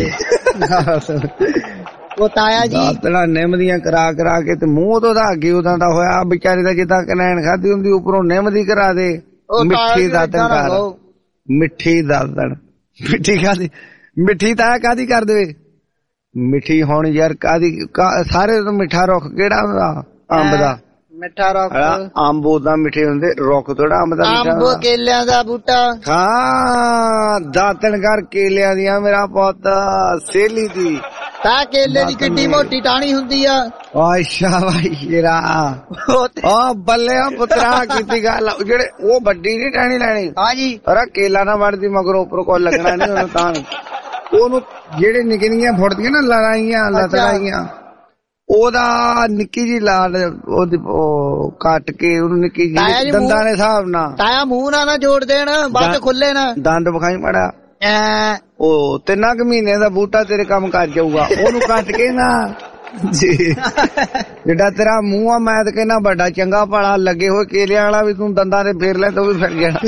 Speaker 5: ਉਹ ਤਾਇਆ ਜੀ
Speaker 3: ਦਾਤਣਾ ਨਿੰਮ ਦੀਆਂ ਕਰਾ ਕੇ ਤੇ ਮੂੰਹ ਤੋਂ ਦਾ ਅੱਗੇ ਉਹਦਾ ਦਾ ਹੋਇਆ ਵਿਚਾਰੇ ਦਾ ਜਿੱਦਾਂ ਕਨੈਣ ਖਾਦੀ ਹੁੰਦੀ ਉੱਪਰੋਂ ਨਿੰਮ ਦੀ ਕਰਾ ਦੇ ਮਿੱਠੀ ਦਾਤਣ ਕਰ ਮਿੱਠੀ ਦਾਤਣ ਮਿੱਠੀ ਕਾਦੀ ਮਿੱਠੀ ਤਾਂ ਕਾਦੀ ਕਰ ਦੇਵੇ ਮਿੱਠੀ ਹੁਣ ਯਾਰ ਕਾਦੀ ਸਾਰੇ ਤੋਂ ਮਿੱਠਾ ਰੁੱਖ ਕਿਹੜਾ ਹੁੰਦਾ ਅੰਬ ਦਾ
Speaker 5: ਮਿੱਠਾ ਰੁੱਖ
Speaker 3: ਅੰਬ ਉਹਦਾ ਮਿੱਠੇ ਹੁੰਦੇ ਰੁੱਖ ਥੋੜਾ ਅੰਬ ਦਾ
Speaker 5: ਅੰਬ ਕੇਲਿਆਂ ਦਾ ਬੂਟਾ
Speaker 3: ਹਾਂ ਦਾਤਣ ਕਰ ਕੇਲਿਆਂ ਦੀਆਂ ਮੇਰਾ ਪੁੱਤ ਸੇਲੀ ਦੀ
Speaker 5: ਤਾਂ ਕੇਲੇ ਦੀ ਕਿੱਡੀ ਮੋਟੀ ਟਾਹਣੀ ਹੁੰਦੀ ਆ
Speaker 3: ਓਏ ਸ਼ਾਬਾਸ਼ ਜਰਾ ਉਹ ਬੱਲੇ ਪੁੱਤਰਾ ਕੀਤੀ ਗੱਲ ਜਿਹੜੇ ਉਹ ਵੱਡੀ ਨੀ ਟਾਹਣੀ ਲੈਣੀ
Speaker 5: ਹਾਂਜੀ
Speaker 3: ਅਰੇ ਕੇਲਾ ਨਾ ਵੜਦੀ ਮਗਰੋਂ ਉੱਪਰ ਕੋਲ ਲੱਗਣਾ ਨੀ ਉਹਨੂੰ ਤਾਂ ਉਹਨੂੰ ਜਿਹੜੇ ਨਿੱਕੀਆਂ ਫੁੱਟਦੀਆਂ ਨਾ ਲੜਾਈਆਂ ਲਤੜਾਈਆਂ ਉਹਦਾ ਨਿੱਕੀ ਜੀ ਲਾਲ ਉਹਦੀ ਕੱਟ ਕੇ ਉਹਨੂੰ ਨਿੱਕੀ ਜੀ ਦੰਦਾਂ ਦੇ ਹਿਸਾਬ ਨਾਲ
Speaker 5: ਤਾਇਆ ਮੂੰਹ ਨਾ ਜੋੜ ਦੇਣ ਬਾਅਦ ਖੁੱਲੇ ਨਾ
Speaker 3: ਦੰਦ ਵਿਖਾਈ ਮਾੜਾ ਉਹ 3 ਮਹੀਨੇ ਦਾ ਬੂਟਾ ਤੇਰੇ ਕੰਮ ਕਰ ਜਾਊਗਾ ਉਹਨੂੰ ਕੱਟ ਕੇ ਨਾ ਜਿਹੜਾ ਤੇਰਾ ਮੂੰਹ ਆ ਮੈਂ ਤਾਂ ਕਹਿੰਦਾ ਵੱਡਾ ਚੰਗਾ ਭਾਲਾ ਲੱਗੇ ਹੋਏ ਕੇਲਿਆਂ ਵਾਲਾ ਵੀ ਤੂੰ ਦੰਦਾਂ ਤੇ ਫੇਰ ਲੈ ਤਾਂ ਉਹ ਵੀ ਫਿਰ ਜਾਣਾ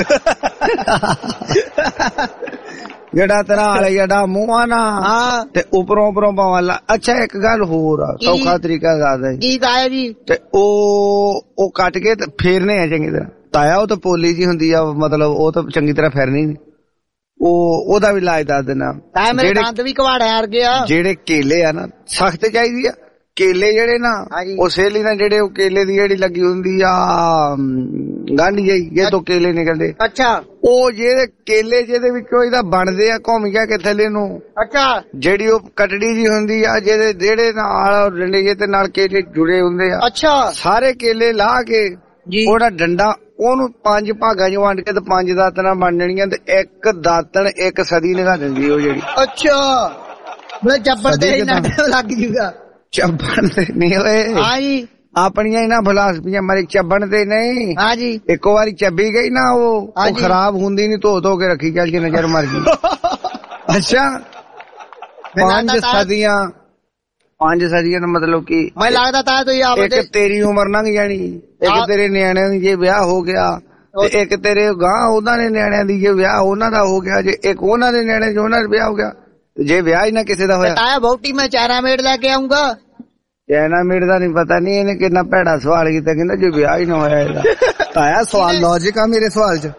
Speaker 3: ਜਿਹੜਾ ਤੇਰਾ ਵਾਲੇ ਜਿਹੜਾ ਮੂੰਹ ਆ ਨਾ ਤੇ ਉੱਪਰੋਂ ਪਾਵਾਂ ਅੱਛਾ ਇੱਕ ਗੱਲ ਹੋਰ ਆ ਸੌਖਾ ਤਰੀਕਾ ਦੱਸਦਾ
Speaker 5: ਕੀ ਤਾਇਆ ਜੀ
Speaker 3: ਤੇ ਉਹ ਕੱਟ ਕੇ ਤੇ ਫੇਰਨੇ ਆ ਚੰਗੀ ਤਰ੍ਹਾਂ ਤਾਇਆ ਉਹ ਤਾਂ ਪੋਲੀ ਜੀ ਹੁੰਦੀ ਆ ਮਤਲਬ ਉਹ ਤਾਂ ਚੰਗੀ ਤਰ੍ਹਾਂ ਫੇਰਨੀ ਨੀ ਉਹਦਾ ਵੀ ਇਲਾਜ ਦੱਸ ਦੇਣਾ
Speaker 5: ਮੇਰੇ ਦੰਦ ਵੀ ਕਵਾੜਿਆ ਵਰਗੇ ਆ ਜਿਹੜੇ
Speaker 3: ਕੇਲੇ ਆ ਨਾ ਸਖਤ ਚਾਹੀਦੀ ਆ ਕੇਲੇ ਜਿਹੜੇ ਨਾ ਉਹ ਸੇਲੀ ਨਾਲ ਜਿਹੜੇ ਉਹ ਕੇਲੇ ਦੀ ਜਿਹੜੀ ਲੱਗੀ ਹੁੰਦੀ ਆ ਗੰਢ ਜਿਹੀ ਇਹ ਤੋਂ ਕੇਲੇ ਨਿਕਲਦੇ
Speaker 5: ਅੱਛਾ
Speaker 3: ਉਹ ਜਿਹੜੇ ਕੇਲੇ ਜਿਹਦੇ ਵਿੱਚੋਂ ਇਹਦਾ ਬਣਦੇ ਆ ਘੁੰਮ ਗਿਆ ਕਿ ਥੱਲੇ ਨੂੰ
Speaker 5: ਅੱਛਾ ਜਿਹੜੀ
Speaker 3: ਉਹ ਕਟੜੀ ਜੀ ਹੁੰਦੀ ਆ ਜਿਹੜੇ ਨਾਲ ਡੰਡੇ ਜੇ ਤੇ ਨਾਲ ਕੇਲੇ ਜੁੜੇ ਹੁੰਦੇ ਆ
Speaker 5: ਅੱਛਾ ਸਾਰੇ
Speaker 3: ਕੇਲੇ ਲਾ ਕੇ ਉਹਦਾ ਡੰਡਾ ਉਹਨੂੰ 5 ਭਾਗਾਂ ਚ ਵੰਡ ਕੇ ਤੇ 5 ਦਾਤਣਾ ਬਣ ਜਾਣੀਆਂ ਤੇ ਇੱਕ ਦਾਤਣ ਇੱਕ ਸਦੀ ਲਗਾ ਦਿੰਦੀ ਉਹ ਜਿਹੜੀ
Speaker 5: ਅੱਛਾ ਮੈਂ ਚੱਪੜ ਦੇ ਲੱਗ ਜੂਗਾ
Speaker 3: ਚੱਬਣ ਤੇ ਨਹੀਂ ਓਏ
Speaker 5: ਹਾਂਜੀ
Speaker 3: ਆਪਣੀਆਂ ਇਹਨਾਂ ਫਿਲਾਸਫੀਆਂ ਮਾਰੀ ਚੱਬਣ ਤੇ ਨਹੀਂ
Speaker 5: ਹਾਂਜੀ
Speaker 3: ਇੱਕੋ ਵਾਰੀ ਚੱਬੀ ਗਈ ਨਾ ਉਹ ਖਰਾਬ ਹੁੰਦੀ ਨੀ ਧੋ ਕੇ ਰੱਖੀ ਚੱਲ ਜੇ ਨਜ਼ਰ ਮਰ ਗਈ ਅੱਛਾ 5 ਸਦੀਆਂ ਦਾ ਮਤਲਬ ਕਿ
Speaker 5: ਮੈਨੂੰ ਲੱਗਦਾ ਤਾਂ ਤੁਸੀਂ
Speaker 3: ਇੱਕ ਤੇਰੀ ਉਮਰ ਲੰਘ ਜਾਣੀ ਇੱਕ ਤੇਰੇ ਨਿਆਣਿਆਂ ਦੀ ਜੇ ਵਿਆਹ ਹੋ ਗਿਆ ਤੇ ਇੱਕ ਤੇਰੇ ਗਾਂ ਉਹਨਾਂ ਦੇ ਨਿਆਣਿਆਂ ਦੀ ਜੇ ਵਿਆਹ ਉਹਨਾਂ ਦਾ ਹੋ ਗਿਆ ਜੇ ਇੱਕ ਉਹਨਾਂ ਦੇ ਨਿਆਣੇ ਜੋ ਉਹਨਾਂ ਦਾ ਵਿਆਹ ਹੋ ਗਿਆ ਜੇ ਵਿਆਹ ਹੀ ਨਾ ਕਿਸੇ ਦਾ ਹੋਇਆ
Speaker 5: ਤਾਇਆ ਬਹੁਤੀ ਮੈਂ ਚਾਰਾਮੇੜ ਲੈ ਕੇ ਆਉਂਗਾ
Speaker 3: ਚਾਰਾਮੇੜ ਦਾ ਨਹੀਂ ਪਤਾ ਨਹੀਂ ਇਹਨੇ ਕਿੰਨਾ ਭੈੜਾ ਸਵਾਲ ਕੀਤਾ ਕਹਿੰਦਾ ਜੇ ਵਿਆਹ ਹੀ ਨਾ ਹੋਇਆ ਇਹਦਾ ਤਾਇਆ ਸਵਾਲ ਲੌਜਿਕ ਆ ਮੇਰੇ ਸਵਾਲ ਚ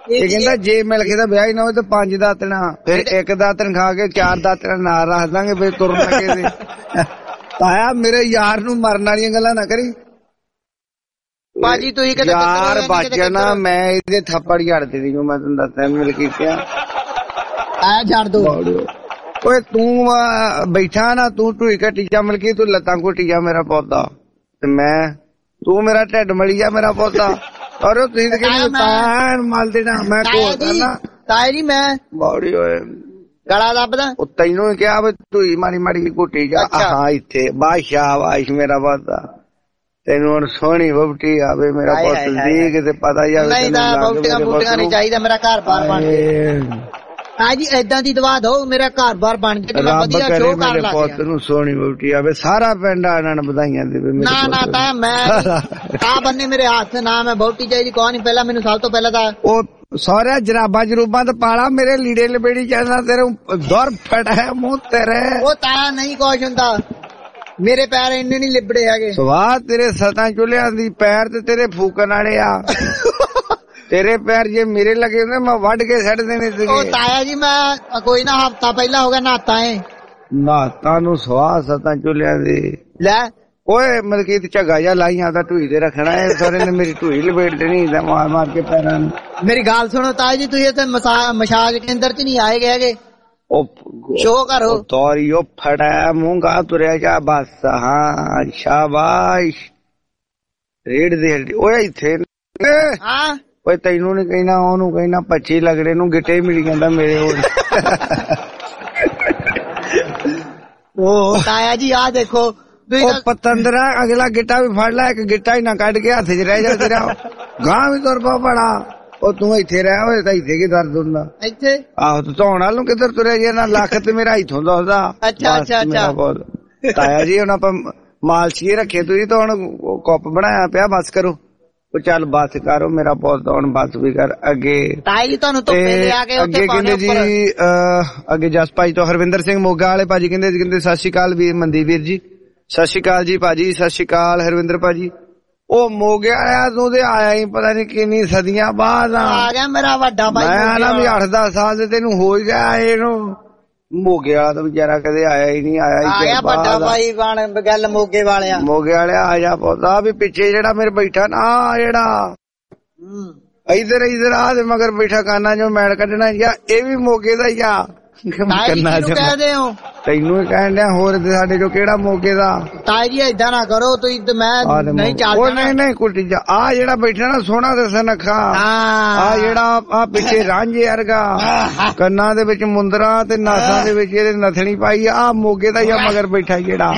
Speaker 3: ਇਹ ਕਹਿੰਦਾ ਜੇ ਮਿਲ ਕੇ ਤਾਂ ਵਿਆਹ ਹੀ ਨਾ ਹੋਵੇ ਤਾਂ 5 ਦਾਤਣਾ, ਫਿਰ 1 ਦਾਤਣ ਖਾ ਕੇ 4 ਦਾਤਣਾ ਨਾਲ ਰੱਖ ਦਾਂਗੇ, ਫਿਰ ਤੁਰਨ ਲੱਗੇ ਤੇ। ਤਾਇਆ ਮੇਰੇ ਯਾਰ ਨੂੰ ਮਰਨ ਵਾਲੀਆਂ ਗੱਲਾਂ ਨਾ ਕਰੀ
Speaker 5: ਬਾਜੀ, ਤੁਸੀਂ ਕਿਤੇ
Speaker 3: ਯਾਰ ਬਾਜਾ ਨਾ, ਮੈਂ ਇਹਦੇ ਥੱਪੜ ਝੜ ਦੇਣੀ ਜੋ ਮੈਂ ਤੈਨੂੰ ਦੱਸਿਆ ਮਿਲ ਕੇ ਕਿਹਾ
Speaker 5: ਆ ਛੱਡ ਦੋ।
Speaker 3: ਓਏ ਤੂੰ ਬੈਠਾ ਨਾ, ਤੂੰ ਢੂਈ ਘੱਟੀ ਜਾ ਮਿਲ ਕੇ, ਤੂੰ ਲੱਤਾਂ ਘੁੱਟੀ ਜਾ ਮੇਰਾ ਪੌਦਾ, ਤੇ ਮੈਂ ਤੂੰ ਮੇਰਾ ਢਿੱਡ ਮਲੀ ਜਾ ਮੇਰਾ ਪੌਦਾ। ਔਰ ਤੁਸੀਂ ਤਾਂ ਕਹਿੰਦੇ ਤਾਇਆ ਮਲ ਦੇਣਾ, ਮੈਂ ਕੋਲ ਕਰਨਾ
Speaker 5: ਤਾਇਆ ਜੀ ਮੈਂ
Speaker 3: ਬੌੜੀ ਓਏ
Speaker 5: ਗਲਾ ਲੱਭਦਾ।
Speaker 3: ਉਹ ਤੈਨੂੰ ਕਿਹਾ ਵੀ ਢੂਈ ਮਾੜੀ ਮਾੜੀ ਘੁੱਟੀ ਜਾ। ਹਾਂ ਇੱਥੇ ਬਾਦਸ਼ਾਹ ਵਾਇਸ਼ ਮੇਰਾ ਪੌਦਾ, ਤੈਨੂੰ ਹੁਣ ਸੋਹਣੀ ਵਹੁਟੀ ਆਵੇ ਮੇਰਾ ਪੁੱਤ ਦੀ, ਤੇ ਪਤਾ ਜਾਵੇ
Speaker 5: ਨਹੀਂ ਤਾਂ ਵਹੁਟੀਆਂ ਬੂਟੀਆਂ ਨਹੀਂ ਚਾਹੀਦਾ, ਮੇਰਾ ਘਰ ਬਾਰ ਬਣ ਜਾਏ। ਹਾਂ ਜੀ ਏਦਾਂ ਦੀ ਦਵਾ ਦੋ, ਮੇਰਾ ਘਰ ਬਾਰ ਬਣ ਜਾਏ, ਮੈਂ ਵਧੀਆ ਸ਼ੋਅ ਕਰ ਲਾਂ।
Speaker 3: ਪੁੱਤ ਨੂੰ ਸੋਹਣੀ ਵਹੁਟੀ ਆਵੇ, ਸਾਰਾ ਪਿੰਡ ਇਹਨਾਂ ਨੂੰ ਵਧਾਈਆਂ ਦੇਵੇ।
Speaker 5: ਨਾ ਨਾ ਤਾਂ ਮੈਂ ਆ ਬੰਨੇ ਮੇਰੇ ਹੱਥ ਨਾ, ਮੈਂ ਵਹੁਟੀ ਚਾਹੀਦੀ ਕੋਈ ਨਹੀਂ। ਪਹਿਲਾਂ ਮੈਨੂੰ ਸਭ ਤੋਂ ਪਹਿਲਾਂ ਤਾਂ
Speaker 3: ਉਹ ਸਾਰਿਆ ਜਰਾਬਾਂ ਜਰੂਬਾਂ ਤੇ ਪਾਲਾ, ਮੇਰੇ ਲੀੜੇ ਲਬੇੜੀ ਜਾਂਦਾ, ਤੇਰੇ ਦੌਰ ਫਟ ਹੈ ਮੂੰਹ ਤੇਰੇ।
Speaker 5: ਉਹ ਤਾਂ ਨਹੀਂ ਕੁਛ ਹੁੰਦਾ, ਮੇਰੇ ਪੈਰ ਇੰਨੇ ਨਹੀਂ ਲਿਬੜੇ ਹੈਗੇ।
Speaker 3: ਸਵਾਹ ਤੇਰੇ 7 ਚੁੱਲ੍ਹਿਆਂ ਦੀ ਪੈਰ ਤੇ ਤੇਰੇ ਫੂਕਣ ਵਾਲੇ ਆ। ਤੇਰੇ ਪੈਰ ਜੇ ਮੇਰੇ ਲੱਗੇ ਹੁੰਦੇ ਮੈਂ ਵੱਢ ਕੇ ਛੱਡ ਦੇਣੇ ਸੀਗੇ।
Speaker 5: ਉਹ ਤਾਇਆ ਜੀ ਮੈਂ ਕੋਈ ਨਾ ਹਫਤਾ ਪਹਿਲਾਂ ਹੋ ਗਿਆ ਨਹਾਤਾ ਏ।
Speaker 3: ਨਹਾਤਾ ਨੂੰ ਸਵਾਹ 7 ਚੁੱਲ੍ਹਿਆਂ ਦੀ
Speaker 5: ਲੈ
Speaker 3: ਓਏ ਮਲਕੀਤ ਝੱਗਾ ਜਾ ਲਾਈਆਂ ਤਾਂ ਢੂਈ ਤੇ ਰੱਖਣਾ ਹੈ, ਸਾਰੇ ਨੇ ਮੇਰੀ ਢੂਈ ਲਪੇਟ ਦੇਣੀ ਮਾਰ ਮਾਰ ਕੇ ਪੈਰਾਂ ਨੂੰ।
Speaker 5: ਮੇਰੀ ਗੱਲ ਸੁਣੋ ਤਾਇਆ ਜੀ, ਤੁਸੀਂ ਇੱਥੇ ਮਸਾਜ ਕੇਂਦਰ ਚ ਨਹੀਂ ਆਏ ਗਏ? ਸ਼ੋਅ ਕਰੋ
Speaker 3: ਤੋਰੀ ਉਹ ਫੜਾ ਮੂੰਗਾ ਤੁਰਿਆ ਜਾ ਬਸ। ਹਾਂ ਸ਼ਾਬਾਸ਼ ਰੇੜ ਦੇ ਓਏ ਇੱਥੇ।
Speaker 5: ਹਾਂ
Speaker 3: ਓਏ ਤੈਨੂੰ ਨੀ ਕਹਿਣਾ, ਉਹਨੂੰ ਕਹਿਣਾ 25 ਲਗੜੇ ਨੂੰ ਗਿੱਟੇ ਮਿਲ ਜਾਂਦਾ ਮੇਰੇ ਕੋਲ।
Speaker 5: ਉਹ ਤਾਇਆ ਜੀ ਆ ਦੇਖੋ
Speaker 3: ਉਹ ਪਤੰਦਰਾ ਅਗਲਾ ਗਿੱਟਾ ਵੀ ਫੜ ਲੈ, ਇੱਕ ਗਿੱਟਾ ਹੀ ਨਾ ਕੱਢ ਕੇ ਹੱਥ 'ਚ ਰਹਿ ਜਾ ਤੇਰਾ, ਗਾਂ ਵੀ ਤੁਰ ਪਾ ਬੜਾ। ਉਹ ਤੂੰ ਇੱਥੇ ਰਹਿ ਹੋਏ ਤਾਂ ਇੱਥੇ ਕੀ ਦਰਦ ਹੁੰਦਾ
Speaker 5: ਇੱਥੇ?
Speaker 3: ਆਹੋ ਤੂੰ ਧੌਣ ਵੱਲ ਨੂੰ ਕਿੱਧਰ ਤੁਰਿਆ ਜੇ ਨਾ, ਲੱਖ ਤੇ ਮੇਰਾ ਇੱਥੋਂ ਦੱਸਦਾ।
Speaker 5: ਅੱਛਾ ਅੱਛਾ ਅੱਛਾ
Speaker 3: ਤਾਇਆ ਜੀ ਹੁਣ ਆਪਾਂ ਮਾਲਸ਼ੀਏ ਰੱਖੇ, ਤੁਸੀਂ ਤਾਂ ਹੁਣ ਕੱਪ ਬਣਾਇਆ ਪਿਆ, ਬਸ ਕਰੋ। ਉਹ ਚੱਲ ਬਸ ਕਰੋ ਮੇਰਾ ਪੁੱਤ, ਹੁਣ ਬਸ ਵੀ ਕਰ ਅੱਗੇ।
Speaker 5: ਤਾਇਆ ਜੀ ਤੁਹਾਨੂੰ ਧੁੱਪੇ ਲਿਆ ਕੇ
Speaker 3: ਅੱਗੇ ਕਹਿੰਦੇ ਜੀ ਅੱਗੇ ਜਸ ਭਾਈ ਤੋਂ ਹਰਵਿੰਦਰ ਸਿੰਘ ਮੋਗਾ ਵਾਲੇ ਭਾਜੀ ਕਹਿੰਦੇ ਸਤਿ ਸ਼੍ਰੀ ਅਕਾਲ ਵੀਰ ਮਨਦੀਪ ਵੀਰ ਜੀ। ਸਤਿ ਸ਼੍ਰੀ ਅਕਾਲ ਜੀ ਭਾਜੀ, ਸਤਿ ਸ਼੍ਰੀ ਅਕਾਲ ਹਰਵਿੰਦਰ ਭਾਜੀ। ਉਹ ਮੋਗੇ ਆਇਆ ਤੂੰ ਤੇ ਆਇਆ ਹੀ ਪਤਾ ਨੀ ਕਿੰਨੀ ਸਦੀਆਂ ਬਾਅਦ
Speaker 5: ਆ ਗਿਆ ਮੇਰਾ ਵੱਡਾ ਭਾਈ।
Speaker 3: ਮੈਂ ਨਾ ਵੀ 8-10 ਸਾਲ ਦੇ ਤੈਨੂੰ ਹੋ ਗਿਆ ਇਹਨੂੰ। ਮੋਗੇ ਵਾਲਾ ਤਾਂ ਵਿਚਾਰਾ ਕਦੇ ਆਇਆ ਹੀ ਨਹੀਂ, ਆਇਆ
Speaker 5: ਵੱਡਾ ਭਾਈ ਬਣ ਗੱਲ ਮੋਗੇ ਵਾਲਿਆ।
Speaker 3: ਮੋਗੇ ਵਾਲਿਆ ਆ ਜਾ ਪੌਦਾ ਵੀ ਪਿੱਛੇ ਜਿਹੜਾ ਮੇਰੇ ਬੈਠਾ ਨਾ, ਜਿਹੜਾ ਇਧਰ ਆ ਦੇ ਮਗਰ ਬੈਠਾ ਕਾਨਾ ਜੋ ਮੈਲ ਕੱਢਣਾ ਜਾਂ ਇਹ ਵੀ ਮੋਗੇ ਦਾ ਹੀ ਆ।
Speaker 5: ਕਹਦੇ ਹੋ
Speaker 3: ਤੈਨੂੰ ਕਹਿਣ ਡਿਆ, ਹੋਰ ਸਾਡੇ ਜੋ ਕਿਹੜਾ ਮੋਗੇ ਦਾ।
Speaker 5: ਤਾਈ ਜੀ ਏਦਾਂ ਨਾ ਕਰੋ ਤੁਸੀਂ, ਤੇ ਮੈਂ ਨਹੀਂ ਚੱਲਦਾ।
Speaker 3: ਨਹੀਂ ਕੁੱਟੀ ਜਾ, ਆ ਜਿਹੜਾ ਬੈਠਾ ਨਾ ਸੋਹਣਾ ਤੇ ਸਨਖਾ, ਆ ਜਿਹੜਾ ਆ ਪਿੱਛੇ ਰਾਂਝੇ ਵਰਗਾ, ਕੰਨਾਂ ਦੇ ਵਿੱਚ ਮੁੰਦਰਾ ਤੇ ਨਾਸਾਂ ਦੇ ਵਿੱਚ ਇਹਦੇ ਨਥਣੀ ਪਾਈ, ਆ ਮੋਗੇ ਦਾ ਹੀ ਆ ਮਗਰ ਬੈਠਾ ਜਿਹੜਾ।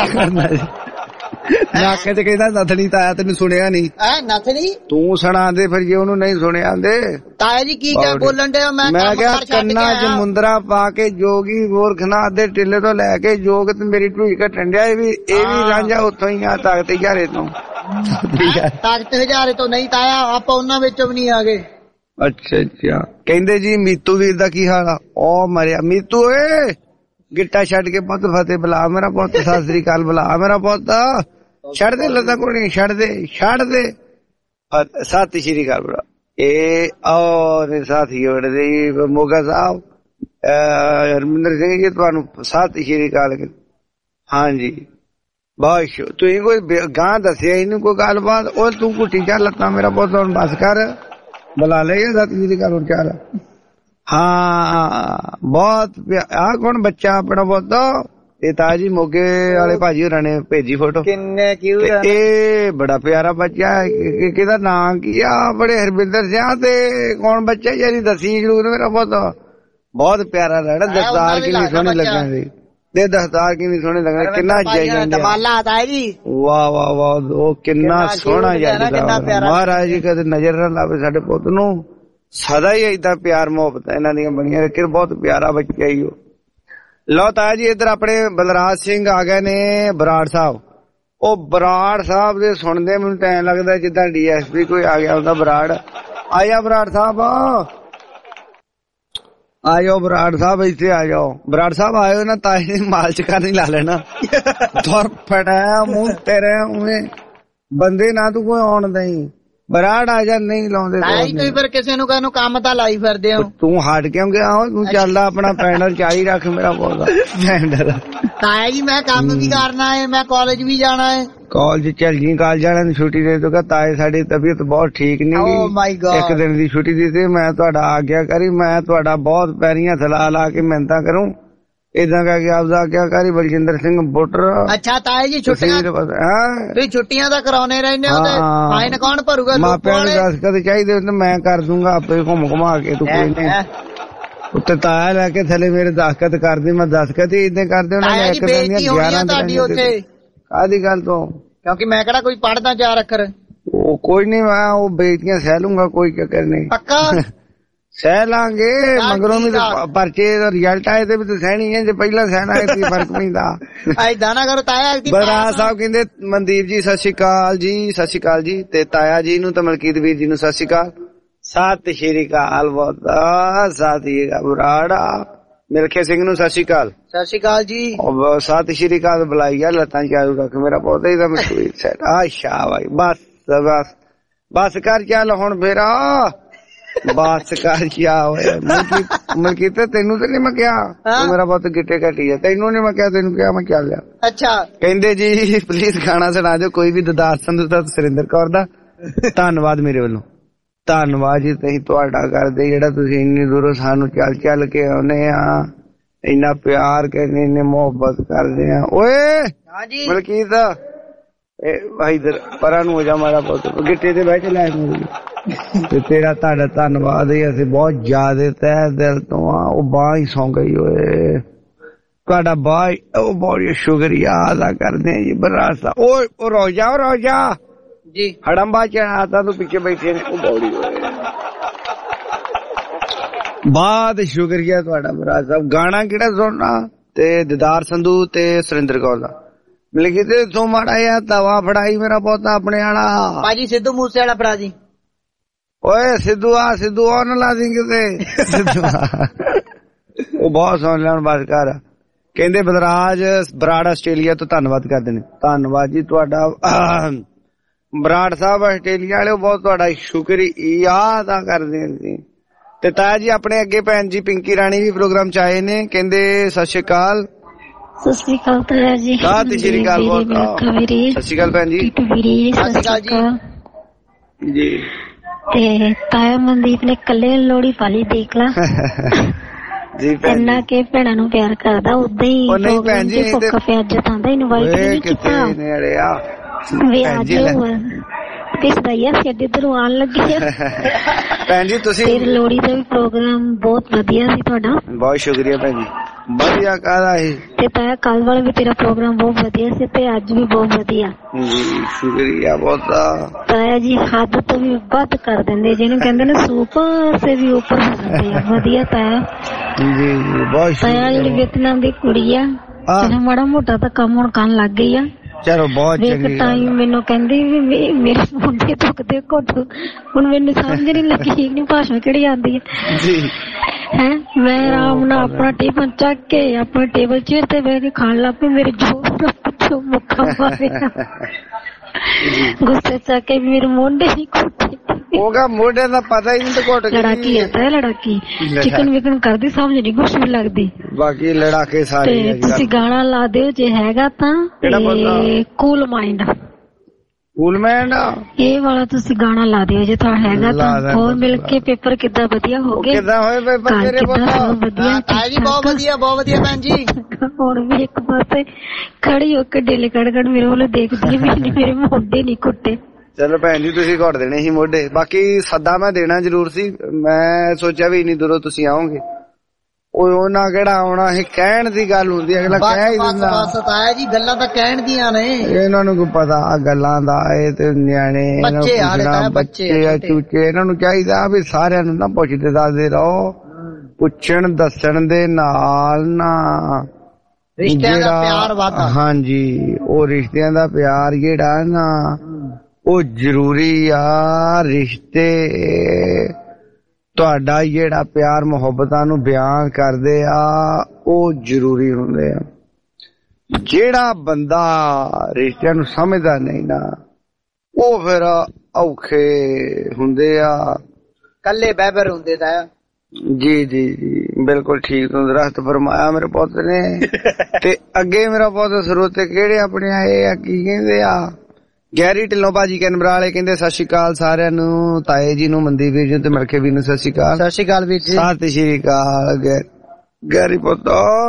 Speaker 3: ਨੱਕ ਤੇ ਕਹਿੰਦਾ ਨਥਣੀ ਤਾਇਆ, ਤੈਨੂੰ ਸੁਣਿਆ ਨਹੀਂ?
Speaker 5: ਨਥਣੀ
Speaker 3: ਤੂੰ ਸੁਣਾ ਦੇ ਫਿਰ ਜੇ ਉਹਨੂੰ ਨਹੀਂ ਸੁਣਿਆ ਦੇ।
Speaker 5: ਤਾਇਆ ਜੀ ਕੀ ਕਿਆ ਬੋਲਣ ਦੇ?
Speaker 3: ਮੈਂ ਕਿਹਾ ਕੰਨਾਂ 'ਚ ਮੁੰਦਰਾ ਪਾ ਕੇ ਜੋਗੀ ਗੋਰਖਨਾਥ ਦੇ ਟਿੱਲੇ ਤੋਂ ਲੈ ਕੇ ਜੋਗ ਤੇ ਮੇਰੀ ਢੂਈ ਘਟਣ ਡਿਆ। ਇਹ ਵੀ ਰਾਂਝਾ ਉੱਥੋਂ ਹੀ ਆ, ਤਾਕਤ ਹਜ਼ਾਰੇ ਤੋਂ।
Speaker 5: ਤਾਕਤ ਹਜ਼ਾਰੇ ਤੋਂ ਨਹੀਂ ਤਾਇਆ, ਆਪਾਂ ਉਹਨਾਂ ਵਿੱਚੋਂ ਵੀ ਨਹੀਂ ਆ ਗਏ।
Speaker 3: ਅੱਛਾ ਅੱਛਾ। ਕਹਿੰਦੇ ਜੀ ਮੀਤੂ ਵੀਰ ਦਾ ਕੀ ਹਾਲ ਆ? ਉਹ ਮਰਿਆ ਮੀਤੂ ਓਏ, ਗਿੱਟਾ ਛੱਡ ਕੇ ਪੁੱਤ ਫਤਿਹ ਬੁਲਾ ਮੇਰਾ ਪੁੱਤ, ਸਤਿ ਸ੍ਰੀ ਅਕਾਲ ਬੁਲਾ ਮੇਰਾ ਪੁੱਤ। ਛੱਡ ਦੇ ਲੱਤਾਂ ਕੋਣੀ, ਛੱਡ ਦੇ ਸਤਿ ਸ੍ਰੀ ਅਕਾਲ ਬੁਲਾ। ਇਹ ਔਰ ਸਾਥੀ ਵੜਦੇ ਮੋਗਾ ਸਾਹਿਬ ਹਰਮਿੰਦਰ ਸਿੰਘ ਜੀ ਤੁਹਾਨੂੰ ਸਤਿ ਸ੍ਰੀ ਅਕਾਲ। ਹਾਂਜੀ ਬਾਸ਼ ਤੁਸੀਂ ਕੋਈ ਗਾਂ ਦੱਸਿਆ ਇਹਨੂੰ ਕੋਈ ਗੱਲਬਾਤ? ਉਹ ਤੂੰ ਘੁੱਟੀ ਚੱਲ ਲੱਤਾਂ ਮੇਰਾ ਪੁੱਤ, ਹੁਣ ਬਸ ਕਰ ਬੁਲਾ ਲੈ ਸਤਿ ਸ੍ਰੀ ਅਕਾਲ ਚੱਲ। ਹਾਂ ਬਹੁਤ ਆ ਕੌਣ ਬੱਚਾ ਆਪਣਾ ਪੁੱਤ? ਇਹ ਤਾਜੀ ਮੋਗੇ ਵਾਲੇ ਭਾਜੀ ਹੋਰਾਂ ਨੇ ਭੇਜੀ ਫੋਟੋ।
Speaker 5: ਕਿੰਨੇ ਕਿਉਂ?
Speaker 3: ਇਹ ਬੜਾ ਪਿਆਰਾ ਬੱਚਾ, ਕਿਹਦਾ ਨਾਂ ਕੀ ਆ? ਬੜੇ ਹਰਵਿੰਦਰ ਸਿੰਘ। ਤੇ ਕੌਣ ਬੱਚਾ ਯਾਨੀ ਦੱਸੀ ਜਰੂਰ ਮੇਰਾ ਪੁੱਤ। ਬਹੁਤ ਪਿਆਰਾ ਰਹਿਣਾ, ਦਸਤਾਰ ਕਿੰਨੀ ਸੋਹਣੀ ਲੱਗਣੀ ਤੇ ਦਸਤਾਰ ਕਿੰਨੀ ਸੋਹਣੀ ਲੱਗਣੀ, ਕਿੰਨਾ ਜਾਈਦਾ ਵਾਹ ਵਾਹ ਵਾਹ। ਉਹ ਕਿੰਨਾ ਸੋਹਣਾ ਯਾਰ, ਮਹਾਰਾਜ ਜੀ ਕਦੇ ਨਜ਼ਰ ਨਾ ਲਾਵੇ ਸਾਡੇ ਪੁੱਤ ਨੂੰ, ਸਦਾ ਹੀ ਏਦਾਂ ਪਿਆਰ ਮੁਹੱਬਤ ਇਹਨਾਂ ਦੀਆਂ ਬਣੀਆਂ ਰੱਖੇ। ਬਹੁਤ ਪਿਆਰਾ ਬੱਚਾ ਹੀ ਉਹ। ਲਓ ਤਾਇਆ ਜੀ ਇੱਧਰ ਆਪਣੇ ਬਲਰਾਜ ਸਿੰਘ ਆ ਗਏ ਨੇ ਬਰਾੜ ਸਾਹਿਬ। ਉਹ ਬਰਾੜ ਸਾਹਿਬ ਦੇ ਸੁਣਦੇ ਮੈਨੂੰ ਤਾਂ ਐਂ ਲੱਗਦਾ ਜਿੱਦਾਂ DSP ਕੋਈ ਆ ਗਿਆ ਹੁੰਦਾ। ਬਰਾੜ ਆਇਆ, ਬਰਾੜ ਸਾਹਿਬ ਆ ਜਾਓ, ਬਰਾੜ ਸਾਹਿਬ ਇੱਥੇ ਆ ਜਾਓ। ਬਰਾੜ ਸਾਹਿਬ ਆਇਓ ਨਾ, ਤਾਏ ਨੇ ਮਾਲ ਚ ਕਰ ਨਹੀਂ ਲਾ ਲੈਣਾ। ਦੁਰ ਫਟਾਇਆ ਮੂੰਹ ਤੇਰੇ ਉਵੇਂ ਬੰਦੇ ਨਾ ਤੂੰ ਕੋਈ ਆਉਣ ਦਈ। ਬਰਾੜ ਆ ਜਾ ਨਹੀਂ ਲਾਉਂਦੇ
Speaker 5: ਤੁਸੀਂ ਫਿਰ ਕਿਸੇ ਨੂੰ ਕਹਿ ਨੂੰ ਕੰਮ ਤਾਂ ਲਾਈ ਫਿਰਦੇ ਹੋ।
Speaker 3: ਤੂੰ ਹਟ ਕਿਉਂ ਗਿਆ? ਤੂੰ ਚੱਲਦਾ ਆਪਣਾ ਪੈਂਡਲ ਚਾਲੀ ਰੱਖ ਮੇਰਾ ਬੋਲਦਾ ਪੈਂਡਲ।
Speaker 5: ਤਾਇਆ ਜੀ ਮੈਂ ਕੰਮ ਵੀ ਕਰਨਾ ਹੈ, ਮੈਂ ਕਾਲਜ ਵੀ ਜਾਣਾ ਹੈ।
Speaker 3: ਕਾਲਜ ਚੱਲ ਜੀ, ਕਾਲਜ ਜਾਣਾ ਨੂੰ ਛੁੱਟੀ ਦੇ ਦੂਗਾ। ਤਾਏ ਸਾਡੀ ਤਬੀਅਤ ਬਹੁਤ ਠੀਕ ਨਹੀਂ, ਇੱਕ ਦਿਨ ਦੀ ਛੁੱਟੀ ਦਿੱਤੀ। ਮੈਂ ਤੁਹਾਡਾ ਆਗਿਆ ਕਰੀ, ਮੈਂ ਤੁਹਾਡਾ ਬਹੁਤ ਪੈਰੀਆਂ ਥਲਾ ਲਾ ਕੇ ਮਿਹਨਤਾਂ ਕਰੂੰ। ਏਦਾਂ ਕਹਿ ਕੇ ਆਪਦਾ ਆਗਿਆ ਕਰੀ। ਬਲਜਿੰਦਰ ਸਿੰਘ ਬੁੱਟਰ।
Speaker 5: ਅੱਛਾ ਤਾਏ ਜੀ ਛੁੱਟੀਆਂ ਤੁਸੀਂ ਛੁੱਟੀਆਂ ਤਾਂ ਕਰਾਉਣੇ ਰਹਿੰਦੇ ਹੋ ਤੇ ਫਾਈਨ ਕੌਣ ਭਰੂਗਾ?
Speaker 3: ਮਾਪਿਆਂ ਦੇ ਦਸਤਖਤ ਚਾਹੀਦੇ ਹੁੰਦੇ, ਮੈਂ ਕਰ ਦੂੰਗਾ ਆਪੇ ਘੁੰਮ ਘੁਮਾ ਕੇ। ਤੂੰ ਕੋਈ ਨਹੀਂ ਉੱਤੇ ਤਾਇਆ ਲੈ ਕੇ ਥੱਲੇ ਮੇਰੇ ਦਸਤਖਤ ਕਰਦੀ, ਮੈਂ ਦਸਤਖਤ ਹੀ ਏਦਾਂ ਕਰਦੇ ਉਹਨਾਂ ਨੇ। ਇੱਕ ਦਿਨ ਦੀਆਂ 11 ਤੁਹਾਡੀ ਉੱਥੇ ਕਾਹਦੀ ਗੱਲ ਤੋਂ?
Speaker 5: ਕਿਉਂਕਿ ਮੈਂ ਕਿਹੜਾ ਕੋਈ ਪੜਦਾ 4 ਅੱਖਰ।
Speaker 3: ਉਹ ਕੋਈ ਨਹੀਂ, ਮੈਂ ਉਹ ਬੇਇੱਜ਼ਤੀਆਂ ਸਹਿ ਲੂੰਗਾ, ਕੋਈ ਚੱਕਰ ਨਹੀਂ।
Speaker 5: ਪੱਕਾ
Speaker 3: ਸਹਿ ਲਾਂਗੇ, ਮਗਰੋਂ ਵੀ ਪਰਚੇ ਦਾ ਰਿਜ਼ਲਟ ਆਏ ਤੇ ਵੀ ਤਾਂ ਸਹਿਣੀ ਹੈ। ਜੇ ਪਹਿਲਾਂ ਸਹਿਣਾ ਹੈ ਤੇ ਫਰਕ ਪੈਂਦਾ।
Speaker 5: ਏਦਾਂ ਨਾ ਕਰੋ ਤਾਇਆ।
Speaker 3: ਬਰਾੜ ਸਾਹਿਬ ਕਹਿੰਦੇ ਮਨਦੀਪ ਜੀ ਸਤਿ ਸ਼੍ਰੀ ਅਕਾਲ ਜੀ, ਸਤਿ ਸ਼੍ਰੀ ਅਕਾਲ ਜੀ। ਤੇ ਤਾਇਆ ਜੀ ਨੂੰ ਤੇ ਮਲਕੀਤ ਵੀਰ ਜੀ ਨੂੰ ਸਤਿ ਸ਼੍ਰੀ ਅਕਾਲ। ਸਤਿ ਸ਼੍ਰੀ ਅਕਾਲ। ਬਹੁਤ ਸਾਥੀ ਬਰਾੜਾ ਮਿਲਖੇ ਸਿੰਘ ਨੂੰ ਸਤਿ ਸ਼੍ਰੀ ਅਕਾਲ।
Speaker 5: ਸਤਿ ਸ਼੍ਰੀ ਅਕਾਲ ਜੀ।
Speaker 3: ਸਤਿ ਸ਼੍ਰੀ ਅਕਾਲ ਬੁਲਾਈ ਆ, ਲੱਤਾਂ ਚਾਲੂ ਰੱਖ ਮੇਰਾ ਪੌਦਾ ਹੀ ਤਾਂ ਮਸ਼ਹੂਰ ਸੈਟ। ਅੱਛਾ ਭਾਈ ਬਸ ਬਸ ਬਸ ਕਰ ਚੱਲ ਹੁਣ ਫੇਰ। ਬਸ ਕਰ ਕਿਆ ਹੋਇਆ? ਮਲਕੀਤ ਤੈਨੂੰ ਤੇ ਨੀ ਮੈਂ ਕਿਹਾ, ਮੇਰਾ ਬਹੁਤ ਗਿੱਟੇ ਘਟੀ ਆ। ਤੈਨੂੰ ਨੀ ਮੈਂ ਕਿਹਾ, ਤੈਨੂੰ ਕਿਹਾ ਮੈਂ ਕਿਆ ਲਿਆ?
Speaker 5: ਅੱਛਾ
Speaker 3: ਕਹਿੰਦੇ ਜੀ ਪਲੀਜ਼ ਗਾਣਾ ਸੁਣਾ ਦਿਓ ਕੋਈ ਵੀ ਦਦਾਰ ਸੰਧੂ ਦਾ, ਸੁਰਿੰਦਰ ਕੌਰ ਦਾ। ਧੰਨਵਾਦ ਮੇਰੇ ਵੱਲੋਂ, ਧੰਨਵਾਦ ਜੀ ਤੁਸੀਂ ਤੁਹਾਡਾ ਕਰਦੇ, ਜਿਹੜਾ ਤੁਸੀਂ ਇੰਨੀ ਦੂਰੋਂ ਸਾਨੂੰ ਚੱਲ ਚੱਲ ਕੇ ਆਉਨੇ ਆ, ਇੰਨਾ ਪਿਆਰ ਕਰਦੇ, ਇੰਨੀ ਮੁਹੱਬਤ ਕਰਦੇ ਆ। ਓਏ ਮਲਕੀਤ ਇਧਰ ਪਰਾਂ ਨੂੰ ਹੋ ਜਾ, ਮਾਰਾ ਪੁੱਤ ਗਿੱਟੇ ਤੇ ਬਹਿ ਕੇ ਲੈ ਤੇ ਤੇਰਾ ਤੁਹਾਡਾ ਧੰਨਵਾਦ ਹੈ। ਅਸੀਂ ਬਹੁਤ ਜ਼ਿਆਦਾ ਤਹਿ ਦਿਲ ਤੋਂ ਆ। ਉਹ ਬਾਂਹ ਹੀ ਸੌਂ ਗਈ ਓਏ, ਤੁਹਾਡਾ ਬਾਂਹ ਉਹ ਬਹੁਤ ਸ਼ੁਕਰੀਆ ਅਦਾ ਕਰਦੇ ਆ ਜੀ ਬਰਾੜ ਸਾਹਿਬ। ਉਹ ਰੋਜਾ ਜੀ ਹੜੰਬਾ ਚੜਾਤਾ ਤੂੰ ਪਿੱਛੇ ਬੈਠੇ ਨੇ। ਉਹ ਬੌੜੀ ਬਹੁਤ ਸ਼ੁਕਰੀਆ ਤੁਹਾਡਾ ਬਰਾੜ ਸਾਹਿਬ। ਗਾਣਾ ਕਿਹੜਾ ਸੁਣਨਾ? ਤੇ ਦਿਦਾਰ ਸੰਧੂ ਤੇ ਸੁਰਿੰਦਰ ਕੌਰ ਦਾ। ਮਿਲ ਗਈ ਤੇ ਤੂੰ ਮਾੜਾ ਜਿਹਾ ਤਵਾ ਫੜਾਈ ਮੇਰਾ ਪੋਤਾ ਆਪਣੇ ਵਾਲਾ।
Speaker 5: ਭਾਜੀ ਸਿੱਧੂ ਮੂਸੇ ਵਾਲਾ ਫੜਾ ਜੀ।
Speaker 3: ਓਏ ਸਿੱਧੂ ਆ ਨਾ ਲਾ ਦੀ ਕਿਤੇ। ਉਹ ਬਹੁਤ ਸੁਣ ਲੈਣ ਬਸ ਕਰ। ਕਹਿੰਦੇ ਬਲਰਾਜ ਬਰਾੜ ਆਸਟ੍ਰੇਲੀਆ ਤੋਂ ਧੰਨਵਾਦ ਕਰਦੇ ਨੇ। ਧੰਨਵਾਦ ਜੀ ਤੁਹਾਡਾ ਬਰਾੜ ਸਾਹਿਬ ਆਸਟ੍ਰੇਲੀਆ ਵਾਲੇ, ਬਹੁਤ ਤੁਹਾਡਾ ਸ਼ੁਕਰੀਆ ਅਦਾ ਕਰਦੇ ਨੇ। ਤੇ ਤਾਇਆ ਜੀ ਆਪਣੇ ਅੱਗੇ ਭੈਣ ਜੀ ਪਿੰਕੀ ਰਾਣੀ ਵੀ ਪ੍ਰੋਗਰਾਮ ਚ ਆਏ ਨੇ, ਕਹਿੰਦੇ ਸਤਿ ਸ਼੍ਰੀ ਅਕਾਲ।
Speaker 9: ਸਤਿ ਸ਼੍ਰੀ ਅਕਾਲ ਤਾਇਆ ਜੀ।
Speaker 3: ਸਤਿ ਸ਼੍ਰੀ ਅਕਾਲ। ਸਤਿ ਸ਼੍ਰੀ ਅਕਾਲ ਭੈਣ ਜੀ।
Speaker 9: ਸਤਿ ਸ਼੍ਰੀ ਅਕਾਲ
Speaker 3: ਜੀ।
Speaker 9: ਤੇ ਤਾਇਆ ਮਨਦੀਪ ਨੇ ਕੱਲੇ ਲੋਹੜੀ ਪਾਲੀ ਦੇਖ ਲਾ
Speaker 3: ਜੀ।
Speaker 9: ਇੰਨਾ ਕਿ ਭੈਣਾਂ ਨੂੰ ਪਿਆਰ ਕਰਦਾ, ਉਦਾਂ ਹੀ ਫੋਕਾ ਪਿਆਜ ਥਾਂਦਾ ਇਨਵਾਈਟ ਨਹੀਂ ਕੀਤਾ ਵੀ ਅੱਜ ਪਿਸਦਾਈਆ ਫਿਰ ਇੱਧਰੋਂ ਆਉਣ ਲੱਗੀ ਆ।
Speaker 3: ਭੈਣ ਜੀ ਤੁਸੀਂ
Speaker 9: ਲੋਹੜੀ ਦਾ ਵੀ ਪ੍ਰੋਗਰਾਮ ਬਹੁਤ ਵਧੀਆ ਸੀ ਤੁਹਾਡਾ।
Speaker 3: ਬਹੁਤ ਸ਼ੁਕਰੀਆ ਭੈਣ ਜੀ। ਵਧੀਆ ਕਾਹਦਾ ਸੀ
Speaker 9: ਤੇ ਤਾਇਆ ਕੱਲ ਵਾਲਾ ਵੀ ਤੇਰਾ ਪ੍ਰੋਗਰਾਮ ਬਹੁਤ ਵਧੀਆ ਸੀ ਤੇ ਅੱਜ ਵੀ ਬਹੁਤ ਵਧੀਆ
Speaker 3: ਜੀ। ਸ਼ੁਕਰੀਆ ਬਹੁਤ।
Speaker 9: ਤਾਇਆ ਜੀ ਹੱਦ ਤੋਂ ਵੀ ਵੱਧ ਕਰ ਦਿੰਦੇ, ਜਿਹਨੂੰ ਕਹਿੰਦੇ ਨੇ ਸੁਪਰ ਸੇ ਵੀ ਉੱਪਰ ਹੋ ਜਾਂਦੇ ਆ। ਵਧੀਆ ਤਾਇਆ
Speaker 3: ਜੀ। ਬਹੁਤ
Speaker 9: ਤਾਇਆ ਜਿਹੜੀ ਵੀਅਤਨਾਮ ਦੀ ਕੁੜੀ ਆ, ਮਾੜਾ ਮੋਟਾ ਤਾਂ ਕੰਮ ਹੁਣ ਕਰਨ ਲੱਗ ਗਈ ਆ।
Speaker 3: ਚਲੋ ਬਹੁਤ ਚੰਗੀ।
Speaker 9: ਟਾਈਮ ਮੈਨੂੰ ਕਹਿੰਦੀ ਵੀ ਮੇਰੇ ਮੁੰਡੇ ਦੁਖਦੇ ਘੁੱਟ, ਹੁਣ ਮੈਨੂੰ ਸਮਝ ਨਹੀਂ ਲੱਗੀ ਨਹੀਂ ਭਾਸ਼ਾ ਕਿਹੜੀ ਆਉਂਦੀ ਹੈ
Speaker 3: ਜੀ।
Speaker 9: ਹੈ ਮੈਂ ਆਰਾਮ ਨਾਲ ਆਪਣਾ ਟਿਫਨ ਚੱਕ ਕੇ ਆਪਣੇ ਟੇਬਲ ਚੇਅਰ ਤੇ ਬਹਿ ਕੇ ਖਾਣ ਲੱਗ ਪਈ। ਮੇਰੇ ਜੋ ਮੁੱਖਾ ਮਾਰਿਆ ਗੁੱਸੇ ਚ ਕੇ ਮੇਰੇ ਮੁੰਡੇ ਹੀ ਘੁੱਟੇ।
Speaker 3: ਹੋਗਾ ਮੋਢੇ ਦਾ ਪਤਾ ਹੀ ਨਹੀਂ ਤੇ ਘੁੱਟ
Speaker 9: ਲੜਾਕੀ ਹੈ ਤਾਂ ਲੜਾਕੀ ਚਿਕਨ ਵਿਕਨ ਕਰਦੀ, ਸਮਝ ਨਹੀਂ ਕੁਛ ਵੀ ਲੱਗਦੀ।
Speaker 3: ਬਾਕੀ ਲੜਾਕੇ ਸਾਰੇ।
Speaker 9: ਤੁਸੀਂ ਗਾਣਾ ਲਾ ਦਿਓ ਜੇ ਹੈਗਾ ਤਾਂ, ਕੂਲ ਮਾਈਂਡ।
Speaker 3: ਕੂਲ ਮਾਈਂਡ
Speaker 9: ਇਹ ਵਾਲਾ ਤੁਸੀਂ ਗਾਣਾ ਲਾ ਦਿਓ ਜੇ ਤੁਹਾਡਾ ਹੈਗਾ ਤਾਂ। ਹੋਰ ਮਿਲ ਕੇ ਪੇਪਰ ਕਿੱਦਾਂ ਵਧੀਆ ਹੋ ਗਏ?
Speaker 3: ਕਿੱਦਾਂ ਹੋਏ ਪੇਪਰ ਮੇਰੇ ਪੁੱਤ?
Speaker 5: ਵਧੀਆ ਜੀ, ਬਹੁਤ ਵਧੀਆ ਬਹੁਤ ਵਧੀਆ ਭੈਣ ਜੀ।
Speaker 9: ਹੁਣ ਵੀ ਇੱਕ ਪਾਸੇ ਖੜੀ ਹੋ ਕੇ ਡੇਲੇ ਕੜ ਮੇਰੇ ਵੱਲੋਂ ਦੇਖਦੀ ਵੀ ਮੇਰੇ ਮੋਢੇ ਨਹੀਂ ਕੁੱਟੇ।
Speaker 3: ਚਲੋ ਭੈਣ ਜੀ ਤੁਸੀਂ ਘੁੱਟ ਦੇਣੇ ਸੀ ਮੋਢੇ। ਬਾਕੀ ਸੱਦਾ ਮੈਂ ਦੇਣਾ ਜ਼ਰੂਰ ਸੀ, ਮੈਂ ਸੋਚਿਆ ਵੀ ਇੰਨੀ ਦੂਰੋਂ ਤੁਸੀਂ ਆਓਗੇ। ਉਹਨਾਂ ਕਿਹੜਾ ਆਉਣਾ ਸੀ, ਕਹਿਣ ਦੀ ਗੱਲ ਹੁੰਦੀ, ਅਗਲਾ ਕਹਿ ਹੀ ਦਿੰਦਾ।
Speaker 5: ਤਾਇਆ ਜੀ ਗੱਲਾਂ ਤਾਂ ਕਹਿਣ ਦੀਆਂ ਨੇ,
Speaker 3: ਇਹਨਾਂ ਨੂੰ ਕੋਈ ਪਤਾ ਗੱਲਾਂ ਦਾ। ਇਹ ਤੇ ਨਿਆਣੇ ਬੱਚੇ ਆ ਚੂਚੇ, ਇਹਨਾਂ ਨੂੰ ਚਾਹੀਦਾ ਵੀ ਸਾਰਿਆਂ ਨੂੰ ਨਾ ਪੁੱਛਦੇ ਦੱਸਦੇ ਰਹੋ। ਪੁੱਛਣ ਦੱਸਣ ਦੇ ਨਾਲ ਨਾ
Speaker 5: ਰਿਸ਼ਤਿਆਂ ਦਾ ਪਿਆਰ ਵੱਧਦਾ।
Speaker 3: ਹਾਂਜੀ, ਉਹ ਰਿਸ਼ਤਿਆਂ ਦਾ ਪਿਆਰ ਜਿਹੜਾ ਨਾ ਉਹ ਜ਼ਰੂਰੀ ਆ। ਰਿਸ਼ਤੇ ਤੁਹਾਡਾ ਜਿਹੜਾ ਪਿਆਰ ਮੁਹੱਬਤਾਂ ਨੂੰ ਬਿਆਨ ਕਰਦੇ ਆ ਉਹ ਜ਼ਰੂਰੀ ਹੁੰਦੇ ਆ। ਜਿਹੜਾ ਬੰਦਾ ਰਿਸ਼ਤਿਆਂ ਨੂੰ ਸਮਝਦਾ ਨਹੀਂ ਨਾ, ਉਹ ਫਿਰ ਔਖੇ ਹੁੰਦੇ ਆ,
Speaker 5: ਕੱਲੇ ਬਹਿਬਰ ਹੁੰਦੇ ਤਾਇਆ।
Speaker 3: ਜੀ ਜੀ ਜੀ ਬਿਲਕੁਲ ਠੀਕ ਦਰਖਤ ਫਰਮਾਇਆ ਮੇਰੇ ਪੁੱਤ ਨੇ। ਤੇ ਅੱਗੇ ਮੇਰਾ ਪੁੱਤ ਸਰੋਤੇ ਕਿਹੜੇ ਆਪਣੇ ਆਏ ਆ, ਕੀ ਕਹਿੰਦੇ ਆ? ਗੈਰੀ ਢਿੱਲੋਂ ਭਾਜੀ ਕੈਨਬਰਾ ਵਾਲੇ ਕਹਿੰਦੇ ਸਤਿ ਸ਼੍ਰੀ ਅਕਾਲ ਸਾਰਿਆਂ ਨੂੰ, ਤਾਏ ਜੀ ਨੂੰ, ਮਨਦੀਪ ਵੀਰ ਜੀ ਤੇ ਮਿਲਕੇ ਵੀਰ ਨੂੰ ਸਤਿ ਸ਼੍ਰੀ ਅਕਾਲ।
Speaker 5: ਸਤਿ ਸ਼੍ਰੀ ਅਕਾਲ ਵੀਰ ਜੀ।
Speaker 3: ਸਤਿ ਸ਼੍ਰੀ ਅਕਾਲ ਗੈਰੀ ਪੁੱਤ,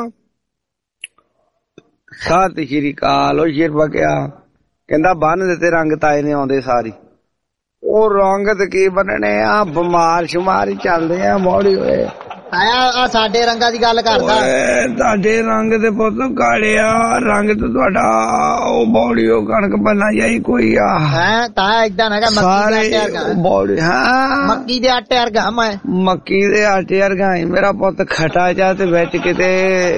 Speaker 3: ਸਤਿ ਸ਼੍ਰੀ ਅਕਾਲ। ਉਹ ਸ਼ੇਰ ਬਕਿਆ ਕਹਿੰਦਾ ਬੰਨ ਦਿੱਤੇ ਰੰਗ ਤਾਏ ਨੇ ਆਉਂਦੇ ਸਾਰੀ। ਉਹ ਰੰਗ ਤੇ ਕੀ ਬੰਨਣੇ ਆ, ਬਿਮਾਰ ਸ਼ੁਮਾਰ ਹੀ ਚੱਲਦੇ ਆ ਮੋੜੀ ਹੋਏ।
Speaker 5: ਆਇਆ ਸਾਡੇ ਰੰਗਾਂ ਦੀ ਗੱਲ ਕਰਦਾ।
Speaker 3: ਤੁਹਾਡੇ ਰੰਗ ਦੇ ਪੁੱਤ ਕਾਲੇ ਆ, ਰੰਗ ਤੇ ਤੁਹਾਡਾ ਉਹ ਬੋੜੀ ਉਹ ਕਣਕ ਬੰਨਾ ਜਾਈ ਕੋਈ ਆ
Speaker 5: ਹੈ ਤਾਂ ਏਦਾਂ ਨਾ
Speaker 3: ਬੋੜੀ। ਹਾਂ
Speaker 5: ਮੱਕੀ ਦੇ ਆਟੇ ਵਰਗਾ ਮੈਂ,
Speaker 3: ਮੱਕੀ ਦੇ ਆਟੇ ਵਰਗਾ ਮੇਰਾ ਪੁੱਤ ਖਟਾ ਜਾ ਤੇ ਵਿੱਚ ਕਿਤੇ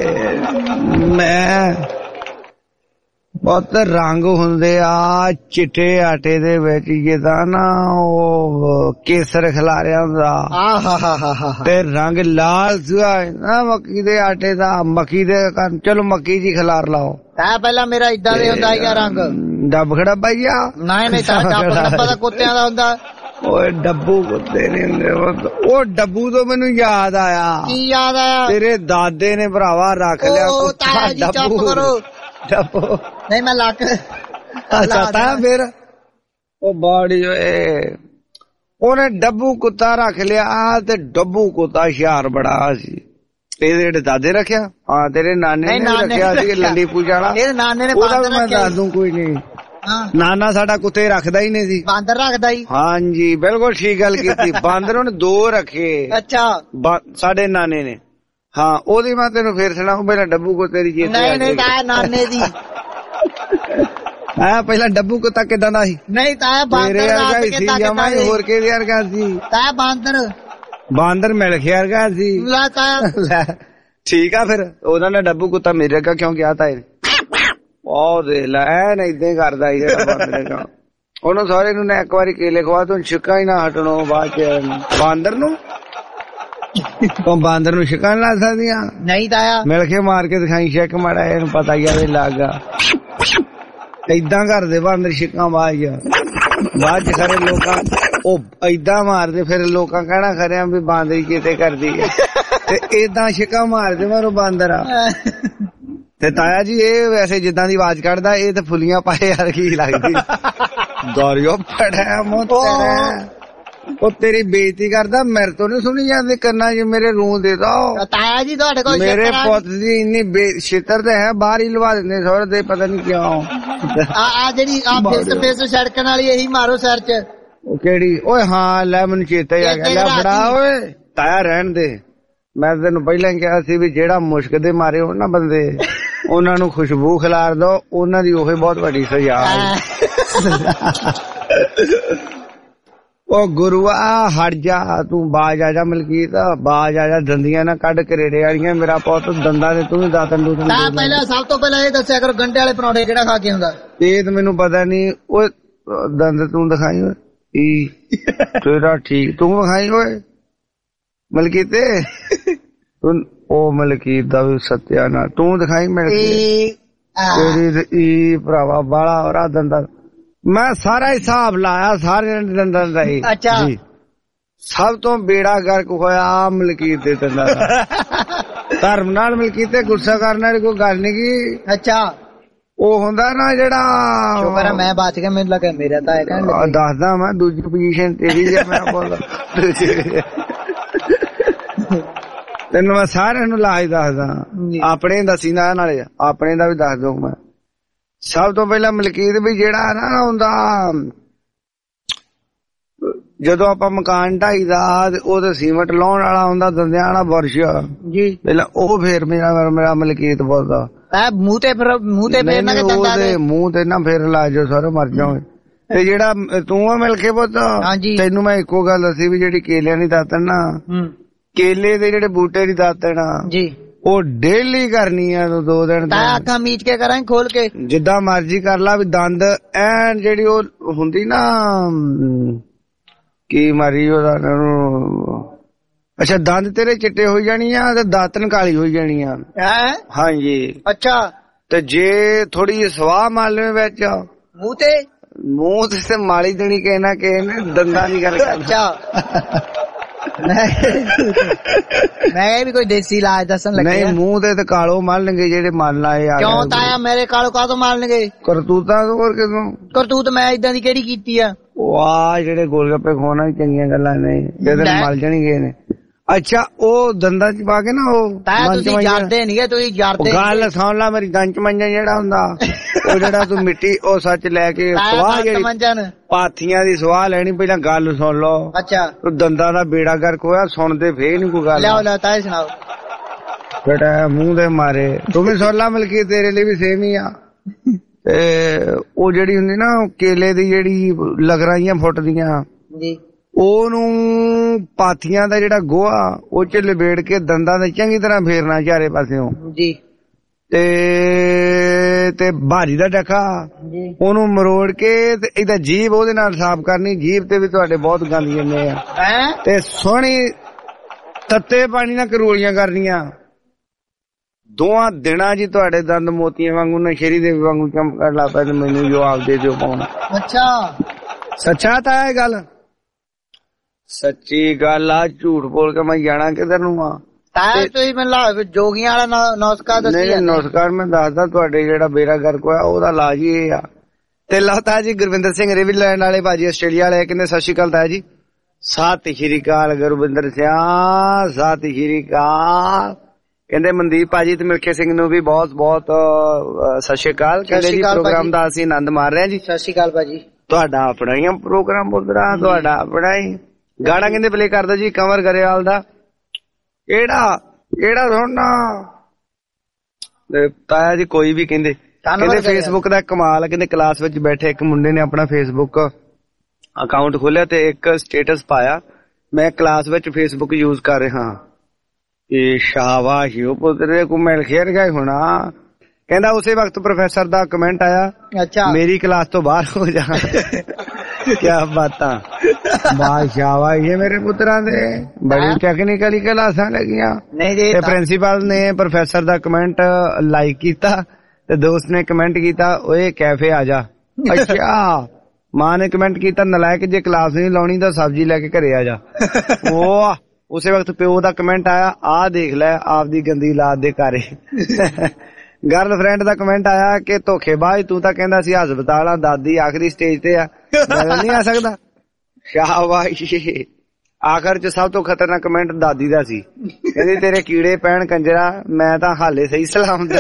Speaker 3: ਮੈਂ ਬਹੁਤ ਰੰਗ ਹੁੰਦੇ ਆ ਚਿੱਟੇ ਆਟੇ ਦੇ ਵਿੱਚ, ਜਿੱਦਾਂ ਨਾ ਉਹ ਕੇਸਰ ਖਿਲਾਰਿਆ ਹੁੰਦਾ ਤੇ ਰੰਗ ਲਾਲ ਨਾ ਮੱਕੀ ਦੇ ਆਟੇ ਦਾ। ਮੱਕੀ ਦੇ ਚਲੋ ਮੱਕੀ ਜੀ ਖਿਲਾਰ ਲਾਓ।
Speaker 5: ਪਹਿਲਾਂ ਮੇਰਾ ਏਦਾਂ ਦੇ ਹੁੰਦਾ ਸੀਗਾ ਰੰਗ,
Speaker 3: ਡੱਬ ਖੜਾ ਪਾਈਆ।
Speaker 5: ਨਹੀਂ ਡੱਬਾ ਦਾ ਕੁੱਤਿਆਂ ਦਾ ਹੁੰਦਾ।
Speaker 3: ਓਏ ਡੱਬੂ ਕੁੱਤੇ ਨੀ ਹੁੰਦੇ। ਉਹ ਡੱਬੂ ਤੋਂ ਮੈਨੂੰ ਯਾਦ ਆਇਆ।
Speaker 5: ਕੀ ਯਾਦ ਆਇਆ?
Speaker 3: ਤੇਰੇ ਦਾਦੇ ਨੇ ਭਰਾਵਾ ਰੱਖ ਲਿਆ ਕੁੱਤਾ ਡੱਬੂ। ਡੱਬੂ
Speaker 5: ਨਹੀਂ ਮੈਂ ਲੱਕ
Speaker 3: ਚਾਹਤਾ ਫਿਰ ਉਹ ਬਾੜੀ ਉਹਨੇ ਡੱਬੂ ਕੁੱਤਾ ਰੱਖ ਲਿਆ ਤੇ ਡੱਬੂ ਕੁੱਤਾ ਹੁਸ਼ਿਆਰ ਬੜਾ ਸੀ। ਇਹਦੇ ਜਿਹੜੇ ਦਾਦੇ ਰੱਖਿਆ? ਹਾਂ ਤੇਰੇ ਨਾਨੇ ਨੇ ਰੱਖਿਆ ਸੀ ਲੰਡੀ ਪੂਜਾ ਵਾਲਾ।
Speaker 5: ਇਹਦੇ ਨਾਨੇ ਨੇ
Speaker 3: ਉਹਦਾ ਮੈਂ ਦੱਸ ਦੂੰ ਕੋਈ ਨਹੀਂ। ਨਾਨਾ ਸਾਡਾ ਕੁੱਤੇ ਰੱਖਦਾ ਹੀ ਨਹੀਂ ਸੀ,
Speaker 5: ਬਾਂਦਰ ਰੱਖਦਾ ਹੀ।
Speaker 3: ਹਾਂਜੀ ਬਿਲਕੁਲ ਠੀਕ ਗੱਲ ਕੀਤੀ। ਬਾਂਦਰ ਉਹਨੇ 2 ਰੱਖੇ।
Speaker 5: ਅੱਛਾ
Speaker 3: ਸਾਡੇ ਨਾਨੇ ਨੇ। ਹਾਂ ਉਹਦੀ ਮੈਂ ਤੈਨੂੰ ਫੇਰ ਸੁਣਾਉ, ਪਹਿਲਾਂ ਡੱਬੂ ਕੁੱਤੇ ਦੀ ਜੀਤ।
Speaker 5: ਨਹੀਂ ਤਾਇਆ ਨਾਨੇ ਦੀ।
Speaker 3: ਹਾਂ ਪਹਿਲਾਂ ਡੱਬੂ ਕੁੱਤਾ ਕਿੱਦਾਂ ਦਾ ਸੀ?
Speaker 5: ਨਹੀਂ ਤਾਇਆ ਬਾਂਦਰ
Speaker 3: ਹੋਰ ਕਿਹਦੇ ਵਰਗਾ ਸੀ?
Speaker 5: ਤਾਇਆ ਬਾਂਦਰ ਮਿਲ ਗਿਆ ਵਰਗਾ ਸੀ।
Speaker 3: ਠੀਕ ਆ ਫਿਰ ਉਹਨਾਂ ਨੇ ਡੱਬੂ ਕੁੱਤਾ ਮੇਰੇ ਵਰਗਾ ਕਿਉਂ ਕਿਹਾ ਤਾਏ ਨੇ? ਉਹ ਦੇਖ ਲੈ ਐਨ ਏਦਾਂ ਹੀ ਕਰਦਾ ਸੀ ਬਾਂਦਰ। ਉਹਨੂੰ ਸਾਰੇ ਨੂੰ ਇੱਕ ਵਾਰੀ ਕੇਲੇ ਖਵਾ ਤੂੰ ਛਿੱਕਾ ਹੀ ਨਾ ਹਟਣੋ ਬਾਅਦ ਚ। ਬਾਂਦਰ ਨੂੰ ਬਾਂਦਰ ਨੂੰ ਛਿੱਕਾ ਲਾ ਸਕਦੀਆਂ? ਨਹੀਂ ਤਾਇਆ ਮਿਲ ਕੇ ਮਾਰ ਕੇ ਦਿਖਾਈ ਛਿੱਕ ਮਾੜਾ, ਇਹਨੂੰ ਪਤਾ ਹੀ ਆਵੇ ਲੱਗਾ। ਏਦਾਂ ਕਰਦੇ ਬਾਂਦਰ ਛਿੱਕਾਂ ਬਾਅਦ ਚ ਖਰੇ ਲੋਕਾਂ ਉਹ ਏਦਾਂ ਮਾਰਦੇ, ਫਿਰ ਲੋਕਾਂ ਕਹਿਣਾ ਖਰਿਆ ਵੀ ਬਾਂਦਰੀ ਕਿਤੇ ਕਰਦੀ ਹੈ ਤੇ ਏਦਾਂ ਛਿੱਕਾਂ ਮਾਰਦੇ ਮਾਰੋ ਬਾਂਦਰ ਆ। ਤੇ ਤਾਇਆ ਜੀ ਇਹ ਵੈਸੇ ਜਿੱਦਾਂ ਦੀ ਆਵਾਜ਼ ਕੱਢਦਾ ਇਹ ਤੇ ਫੁੱਲੀਆਂ ਪਾਏ ਯਾਰ ਕੀ ਲੱਗਦੀ। ਗੌਰੀਓ ਫੜਿਆ ਮੋਤਰਾ ਉਹ ਤੇਰੀ ਬੇਇੱਜ਼ਤੀ ਕਰਦਾ, ਮੇਰੇ ਤੋਂ ਨੀ ਸੁਣੀ ਜਾਂਦੀ ਕੰਨਾਂ ਚ ਮੇਰੇ ਰੂ ਦੇ ਦੋ। ਤਾਇਆ ਜੀ ਤੁਹਾਡੇ ਕੋਲ ਮੇਰੇ ਪੁੱਤ ਦੀ ਇੰਨੀ ਛਿੱਤਰ ਤੇ ਹੈ, ਬਾਹਰ ਹੀ ਲਵਾ ਦਿੰਦੇ ਸੋਰ ਦੇ, ਪਤਾ ਨੀ ਕਿਉਂ। ਆ ਜਿਹੜੀ ਫੇਸ ਸੜਕਣ ਵਾਲੀ ਇਹੀ ਮਾਰੋ ਸਿਰ ਚ। ਉਹ ਕਿਹੜੀ? ਓਏ ਹਾਂ ਲੈ ਮੈਨੂੰ ਚੇਤਾ ਹੀ ਆ ਗਿਆ। ਲੈ ਫੜਾ ਓਏ ਤਾਇਆ ਰਹਿਣ ਦੇ। ਮੈਂ ਤੈਨੂੰ ਪਹਿਲਾਂ ਕਿਹਾ ਸੀ ਵੀ ਜਿਹੜਾ ਮੁਸ਼ਕ ਦੇ ਮਾਰੇ ਹੋਣ ਨਾ ਬੰਦੇ, ਉਹਨਾਂ ਨੂੰ ਖੁਸ਼ਬੂ ਖਿਲਾਰ ਦੋ, ਉਹਨਾਂ ਦੀ ਉਹੀ ਬਹੁਤ ਵੱਡੀ ਸਜ਼ਾ। ਉਹ ਗੁਰੂਆ ਹਟ ਜਾ ਤੂੰ, ਬਾਜ ਆ ਜਾ ਮਲਕੀਤ, ਬਾਜ ਆ ਜਾ, ਦੰਦੀਆਂ ਨਾ ਕੱਢ ਕਰੇੜੇ ਵਾਲੀਆਂ। ਮੇਰਾ ਪੁੱਤ ਦੰਦਾਂ ਦੇ ਤੂੰ ਦਾਤਨ ਦੂਤਨ। ਪਹਿਲਾਂ ਸਭ ਤੋਂ ਪਹਿਲਾਂ ਇਹ ਦੱਸਿਆ ਕਰੋ ਗੰਢੇ ਵਾਲੇ ਪਰੌਂਠੇ ਕਿਹੜਾ ਖਾ ਕੇ ਹੁੰਦਾ? ਇਹ ਤਾਂ ਮੈਨੂੰ ਪਤਾ ਨੀ। ਓਏ ਦੰਦ ਤੂੰ ਦਿਖਾਈ ਓਏ ਤੇਰਾ ਠੀਕ, ਤੂੰ ਵਿਖਾਈ ਓਏ ਮਲਕੀਤ। ਉਹ ਮਲਕੀਤ ਦਾ ਵੀ ਸੱਤਿਆ ਨਾ ਤੂੰ ਦਿਖਾਈ ਮਲਕੀਤ ਤੇਰੀ ਭਰਾਵਾ ਬਾਲਾ ਹੋਰਾ ਦੰਦਾਂ। ਮੈਂ ਸਾਰਾ ਹਿਸਾਬ ਲਾਇਆ ਸਾਰੇ ਦੰਦਾਂ ਦਾ ਹੀ। ਅੱਛਾ ਸਭ ਤੋਂ ਬੇੜਾ ਗਰਕ ਹੋਇਆ ਮਲਕੀਤ ਦੇ ਦੰਦਾਂ ਦਾ। ਧਰਮ ਨਾਲ ਮਲਕੀਤ ਗੁੱਸਾ ਕਰਨ ਵਾਲੀ ਕੋਈ ਗੱਲ ਨੀ ਗੀ। ਅੱਛਾ ਉਹ ਹੁੰਦਾ ਨਾ ਜਿਹੜਾ ਸ਼ੁਕਰ ਮੈਂ ਬਚ ਗਿਆ, ਮੈਨੂੰ ਲੱਗਾ ਮੇਰਾ ਤਾਂ ਦੱਸਦਾ ਮੈਂ ਦੂਜੀ ਪੋਜੀਸ਼ਨ ਤੇਰੀ ਜੇ ਮੈਂ ਬੋਲਦਾ ਤੈਨੂੰ ਮੈਂ ਸਾਰਿਆਂ ਨੂੰ ਲਾਜ ਦੱਸਦਾ, ਆਪਣੇ ਦੱਸੀ ਨਾ ਨਾਲੇ ਆਪਣੇ ਦਾ ਵੀ ਦੱਸ ਦਊ ਮੈਂ। ਸਭ ਤੋਂ ਪਹਿਲਾਂ ਮਲਕੀਤ ਵੀ ਜਿਹੜਾ ਨਾ ਹੁੰਦਾ ਜਦੋਂ ਆਪਾਂ ਮਕਾਨ ਢਾਈ ਦਾ ਉਹ ਤੇ ਸੀਮਟ ਲਾਉਣ ਵਾਲਾ ਹੁੰਦਾ, ਦੰਦਿਆਂ ਵਾਲਾ ਬੁਰਸ਼ ਜੀ ਪਹਿਲਾਂ ਉਹ ਫੇਰ ਮੇਰਾ ਮਲਕੀਤ ਬੋਲਦਾ ਮੂੰਹ ਤੇ ਮੂੰਹ ਤੇ ਨਾ ਫੇਰ ਲਾ ਜੋ ਸਾਰੇ ਮਰ ਜਾਓਗੇ। ਤੇ ਜਿਹੜਾ ਤੂੰ ਮਿਲ ਕੇ ਪੁੱਤ ਤੈਨੂੰ ਮੈਂ ਇੱਕੋ ਗੱਲ ਦੱਸੀ ਵੀ ਜਿਹੜੀ ਕੇਲਿਆਂ ਦੀ ਦਾਤਣ ਨਾ, ਕੇਲੇ ਦੇ ਜਿਹੜੇ ਬੂਟੇ ਦੀ ਦਾਤਣ ਜੀ ਉਹ ਡੇਲੀ ਕਰਨੀ ਆ 2 ਦਿਨ ਅੱਖਾਂ ਮੀਚ ਕੇ ਕਰਾਂ ਖੋਲ ਕੇ ਜਿੱਦਾਂ ਮਰਜੀ ਕਰ ਲਾ ਵੀ ਦੰਦ ਐਨ ਜਿਹੜੀ ਉਹ ਹੁੰਦੀ ਨਾ ਕੀ ਮਾਰੀ ਉਹਦਾ ਅੱਛਾ ਦੰਦ ਤੇਰੇ ਚਿੱਟੇ ਹੋਈ ਜਾਣੀ ਆ ਤੇ ਦਾਤਣ ਕਾਲੀ ਹੋਈ ਜਾਣੀ ਆ। ਹਾਂਜੀ ਅੱਛਾ ਤੇ ਜੇ ਥੋੜੀ ਜਿਹੀ ਸਵਾਹ ਮਾਰ ਲਵੇਂ ਵਿੱਚ ਮੂੰਹ ਤੇ ਮੂੰਹ ਤੇ ਮਾਲੀ ਦੇਣੀ ਕਿਸੇ ਨਾ ਕਿਸੇ ਨੇ, ਦੰਦਾਂ ਦੀ ਗੱਲ ਕਰ।
Speaker 5: ਅੱਛਾ ਮੈਂ ਵੀ ਕੋਈ ਦੇਸੀ ਇਲਾਜ ਦੱਸਣ ਲੱਗੇ।
Speaker 3: ਨਹੀਂ ਮੂੰਹ ਤੇ ਕਾਲੋ ਮਾਰਨਗੇ ਜਿਹੜੇ ਮੰਨ ਲਾਏ ਆ।
Speaker 5: ਕਿਉਂ ਤਾਇਆ ਮੇਰੇ ਕਾਲੋ ਕਾਹਤੋਂ ਮਾਰਨਗੇ?
Speaker 3: ਕਰਤੂਤਾਂ ਤੋਂ। ਹੋਰ ਕਿਦੋਂ
Speaker 5: ਕਰਤੂਤ ਮੈਂ ਇਦਾਂ ਦੀ ਕਿਹੜੀ ਕੀਤੀ ਆ?
Speaker 3: ਵਾਹ ਜਿਹੜੇ ਗੋਲ ਗੱਪੇ ਖਵਾਉਣਾ ਵੀ ਚੰਗੀਆਂ ਗੱਲਾਂ ਨੇ, ਜਿਹਦੇ ਮਲ ਜਾਣਗੇ ਨੇ। ਅੱਛਾ ਉਹ ਦੰਦਾਂ ਚ ਪਾ ਕੇ ਨਾ ਉਹ
Speaker 5: ਤੁਸੀਂ ਜਾਣਦੇ ਨੀ, ਤੁਸੀਂ ਜਾਣਦੇ।
Speaker 3: ਗੱਲ ਸੁਣ ਲਾ ਮੇਰੀ, ਦੰਚ ਮੰਜਾ ਜਿਹੜਾ ਹੁੰਦਾ ਉਹ ਜਿਹੜਾ ਤੂੰ ਮਿੱਟੀ ਉਹ ਸੱਚ ਲੈ ਕੇ ਸਵਾਹ ਜਿਹੜੀ ਪਾਥੀਆਂ ਦੀ ਸਵਾਹ ਲੈਣੀ, ਪਹਿਲਾਂ ਗੱਲ ਸੁਣ ਲਓ।
Speaker 5: ਅੱਛਾ
Speaker 3: ਦੰਦਾਂ ਦਾ ਬੇੜਾ ਗਰਕ ਹੋਇਆ, ਸੁਣਦੇ ਫੇਰ ਨੀ ਕੋਈ ਗੱਲ।
Speaker 5: ਲਿਆਓ ਤਾਏ ਸੁਣਾਓ।
Speaker 3: ਬੇਟਾ ਮੂੰਹ ਦੇ ਮਾਰੇ ਤੂੰ ਵੀ ਸੁਣ ਲਾ, ਮਲਕੀ ਤੇਰੇ ਲਈ ਵੀ ਸੇਮ ਹੀ ਆ। ਤੇ ਉਹ ਜਿਹੜੀ ਹੁੰਦੀ ਨਾ ਕੇਲੇ ਦੀ ਜਿਹੜੀ ਲਗਰਾਈਆਂ ਫੁੱਟਦੀਆਂ
Speaker 5: ਜੀ, ਉਹਨੂੰ
Speaker 3: ਪਾਥੀਆਂ ਦਾ ਜਿਹੜਾ ਗੋਹਾ ਉਹ ਚ ਲਪੇੜ ਕੇ ਦੰਦਾਂ ਦੇ ਚੰਗੀ ਤਰ੍ਹਾਂ ਫੇਰਨਾ ਚਾਰੇ ਪਾਸਿਓਂ
Speaker 5: ਜੀ।
Speaker 3: ਤੇ ਭਾਰੀ ਦਾ ਡੱਕਾ ਉਹਨੂੰ ਮਰੋੜ ਕੇ ਤੇ ਇਹਦਾ ਜੀਭ ਉਹਦੇ ਨਾਲ ਸਾਫ਼ ਕਰਨੀ। ਜੀਭ ਤੇ ਵੀ ਤੁਹਾਡੇ ਬਹੁਤ ਗੰਦ ਜੰਮੇ ਆ। ਤੇ ਸੋਹਣੀ ਤੱਤੇ ਪਾਣੀ ਨਾਲ ਕਰੋਲੀਆਂ ਕਰਨੀਆਂ। 2 ਦਿਨਾਂ ਜੀ ਤੁਹਾਡੇ ਦੰਦ ਮੋਤੀਆਂ ਵਾਂਗੂ ਨਸ਼ੇਰੀ ਦੇ ਵਾਂਗੂ ਚਮਕਣ ਲੱਗ ਪਏ। ਮੈਨੂੰ ਜਵਾਬ ਦੇ ਦਿਓ ਪਾਉਣਾ।
Speaker 5: ਅੱਛਾ
Speaker 3: ਸੱਚਾ ਤਾਂ ਇਹ ਗੱਲ, ਸੱਚੀ ਗੱਲ ਆ। ਝੂਠ ਬੋਲ ਕੇ ਮੈਂ ਜਾਣਾ ਕਿਧਰ ਨੂੰ ਆ?
Speaker 5: ਤੁਸੀਂ ਮੈਨੂੰ ਜੋਗੀਆਂ ਵਾਲਾ ਨੁਸਖਾ ਦੱਸਿਆ।
Speaker 3: ਨਹੀਂ ਨੁਸਖਾ ਮੈਂ ਦੱਸਦਾ, ਤੁਹਾਡੇ ਜਿਹੜਾ ਬੇੜਾ ਗਰਕ ਹੋਇਆ ਉਹਦਾ ਇਲਾਜ ਹੀ ਇਹ ਆ। ਤੇ ਲਹਤਾ ਜੀ ਗੁਰਵਿੰਦਰ ਸਿੰਘ ਰਿਵੀ ਲੈਣ ਵਾਲੇ ਭਾਜੀ ਆਸਟ੍ਰੇਲੀਆ ਵਾਲੇ ਕਹਿੰਦੇ ਸਤਿ ਸ਼੍ਰੀ ਅਕਾਲ ਤਾਇਆ ਜੀ। ਸਤਿ ਸ਼੍ਰੀ ਅਕਾਲ ਗੁਰਵਿੰਦਰ ਸਿੰਘ, ਸਤਿ ਸ਼੍ਰੀ ਅਕਾਲ। ਕਹਿੰਦੇ ਮਨਦੀਪ ਭਾਜੀ ਤੇ ਮਿਲਖੇ ਸਿੰਘ ਨੂੰ ਵੀ ਬਹੁਤ ਬਹੁਤ ਸਤਿ ਸ਼੍ਰੀ ਅਕਾਲ। ਕਹਿੰਦੇ ਜੀ ਪ੍ਰੋਗਰਾਮ ਦਾ ਅਸੀਂ ਆਨੰਦ ਮਾਰ ਰਹੇ ਹਾਂ ਜੀ।
Speaker 5: ਸਤਿ ਸ਼੍ਰੀ ਅਕਾਲ ਭਾਜੀ।
Speaker 3: ਤੁਹਾਡਾ ਆਪਣਾ ਹੀ ਪ੍ਰੋਗਰਾਮ ਬੋਲਦਾ, ਤੁਹਾਡਾ ਆਪਣਾ ਹੀ ਗਾਣਾ ਕਹਿੰਦੇ ਪਲੇ ਕਰਦਾ ਜੀ ਕੰਵਰ ਗਰੇਵਾਲ ਦਾ। ਕਿਹੜਾ ਸੁਣਨਾ ਤਾਇਆ ਜੀ? ਕੋਈ ਵੀ ਕਹਿੰਦੇ ਫੇਸਬੁੱਕ ਦਾ ਕਮਾਲ। ਕਹਿੰਦੇ ਕਲਾਸ ਵਿੱਚ ਬੈਠੇ ਇੱਕ ਮੁੰਡੇ ਨੇ ਆਪਣਾ ਫੇਸਬੁੱਕ ਅਕਾਊਂਟ ਖੋਲਿਆ ਤੇ ਇੱਕ ਸਟੇਟਸ ਪਾਇਆ, ਮੈਂ ਕਲਾਸ ਵਿੱਚ ਫੇਸਬੁੱਕ ਯੂਜ਼ ਕਰ ਰਿਹਾ ਹਾਂ। ਇਹ ਸ਼ਾਬਾਸ਼ ਉਹ ਪੁੱਤਰੇ ਕੋ ਮਿਲ ਖੇਰ ਗਿਆ ਹੋਣਾ। ਕਹਿੰਦਾ ਉਸੇ ਵਕਤ ਪ੍ਰੋਫੈਸਰ ਦਾ ਕਮੈਂਟ ਆਇਆ, ਅੱਛਾ ਮੇਰੀ ਕਲਾਸ ਤੋਂ ਬਾਹਰ ਹੋ ਜਾ। ਕਿਆ ਬਾਤਾਂ, ਬਾਦਸ਼ਾਹ ਇਹ ਮੇਰੇ ਪੁੱਤਰਾਂ ਦੇ ਬੜੀ ਟੈਕਨੀਕਲੀ ਕਲਾਸਾਂ ਲੱਗੀਆਂ। ਤੇ ਪ੍ਰਿੰਸੀਪਲ ਨੇ ਪ੍ਰੋਫੈਸਰ ਦਾ ਕਮੈਂਟ ਲਾਈਕ ਕੀਤਾ ਤੇ ਦੋਸਤ ਨੇ ਕਮੈਂਟ ਕੀਤਾ ਓਏ ਕੈਫੇ ਆ ਜਾ। ਅੱਛਾ ਮਾਂ ਨੇ ਕਮੈਂਟ ਕੀਤਾ ਨਲਾਇਕ ਜੇ ਕਲਾਸ ਨਹੀਂ ਲਾਉਣੀ ਤਾਂ ਸਬਜ਼ੀ ਲੈ ਕੇ ਘਰੇ ਆ ਜਾ। ਉਹ ਉਸੇ ਵਕਤ ਪਿਓ ਦਾ ਕਮੈਂਟ ਆਇਆ, ਆਹ ਦੇਖ ਲੈ ਆਪਦੀ ਗੰਦੀ ਔਲਾਦ ਦੇ ਘਰੇ। ਗਰਲਫ੍ਰੈਂਡ ਦਾ ਕਮੈਂਟ ਆਇਆ ਕਿ ਧੋਖੇਬਾਜ਼ ਤੂੰ ਤਾਂ ਕਹਿੰਦਾ ਸੀ ਹਸਪਤਾਲ ਆ, ਦਾਦੀ ਆਖਰੀ ਸਟੇਜ ਤੇ ਆ, ਨਹੀਂ ਆ ਸਕਦਾ। ਸ਼ਾਬਾਸ਼। ਆਖਰ ਚ ਸਭ ਤੋਂ ਖਤਰਨਾਕ ਕਮੈਂਟ ਦਾਦੀ ਦਾ ਸੀ, ਕਹਿੰਦੀ ਤੇਰੇ ਕੀੜੇ ਪੈਣ ਕੰਜਰਾ, ਮੈਂ ਤਾਂ ਹਾਲੇ ਸਹੀ ਸਲਾਮਤ।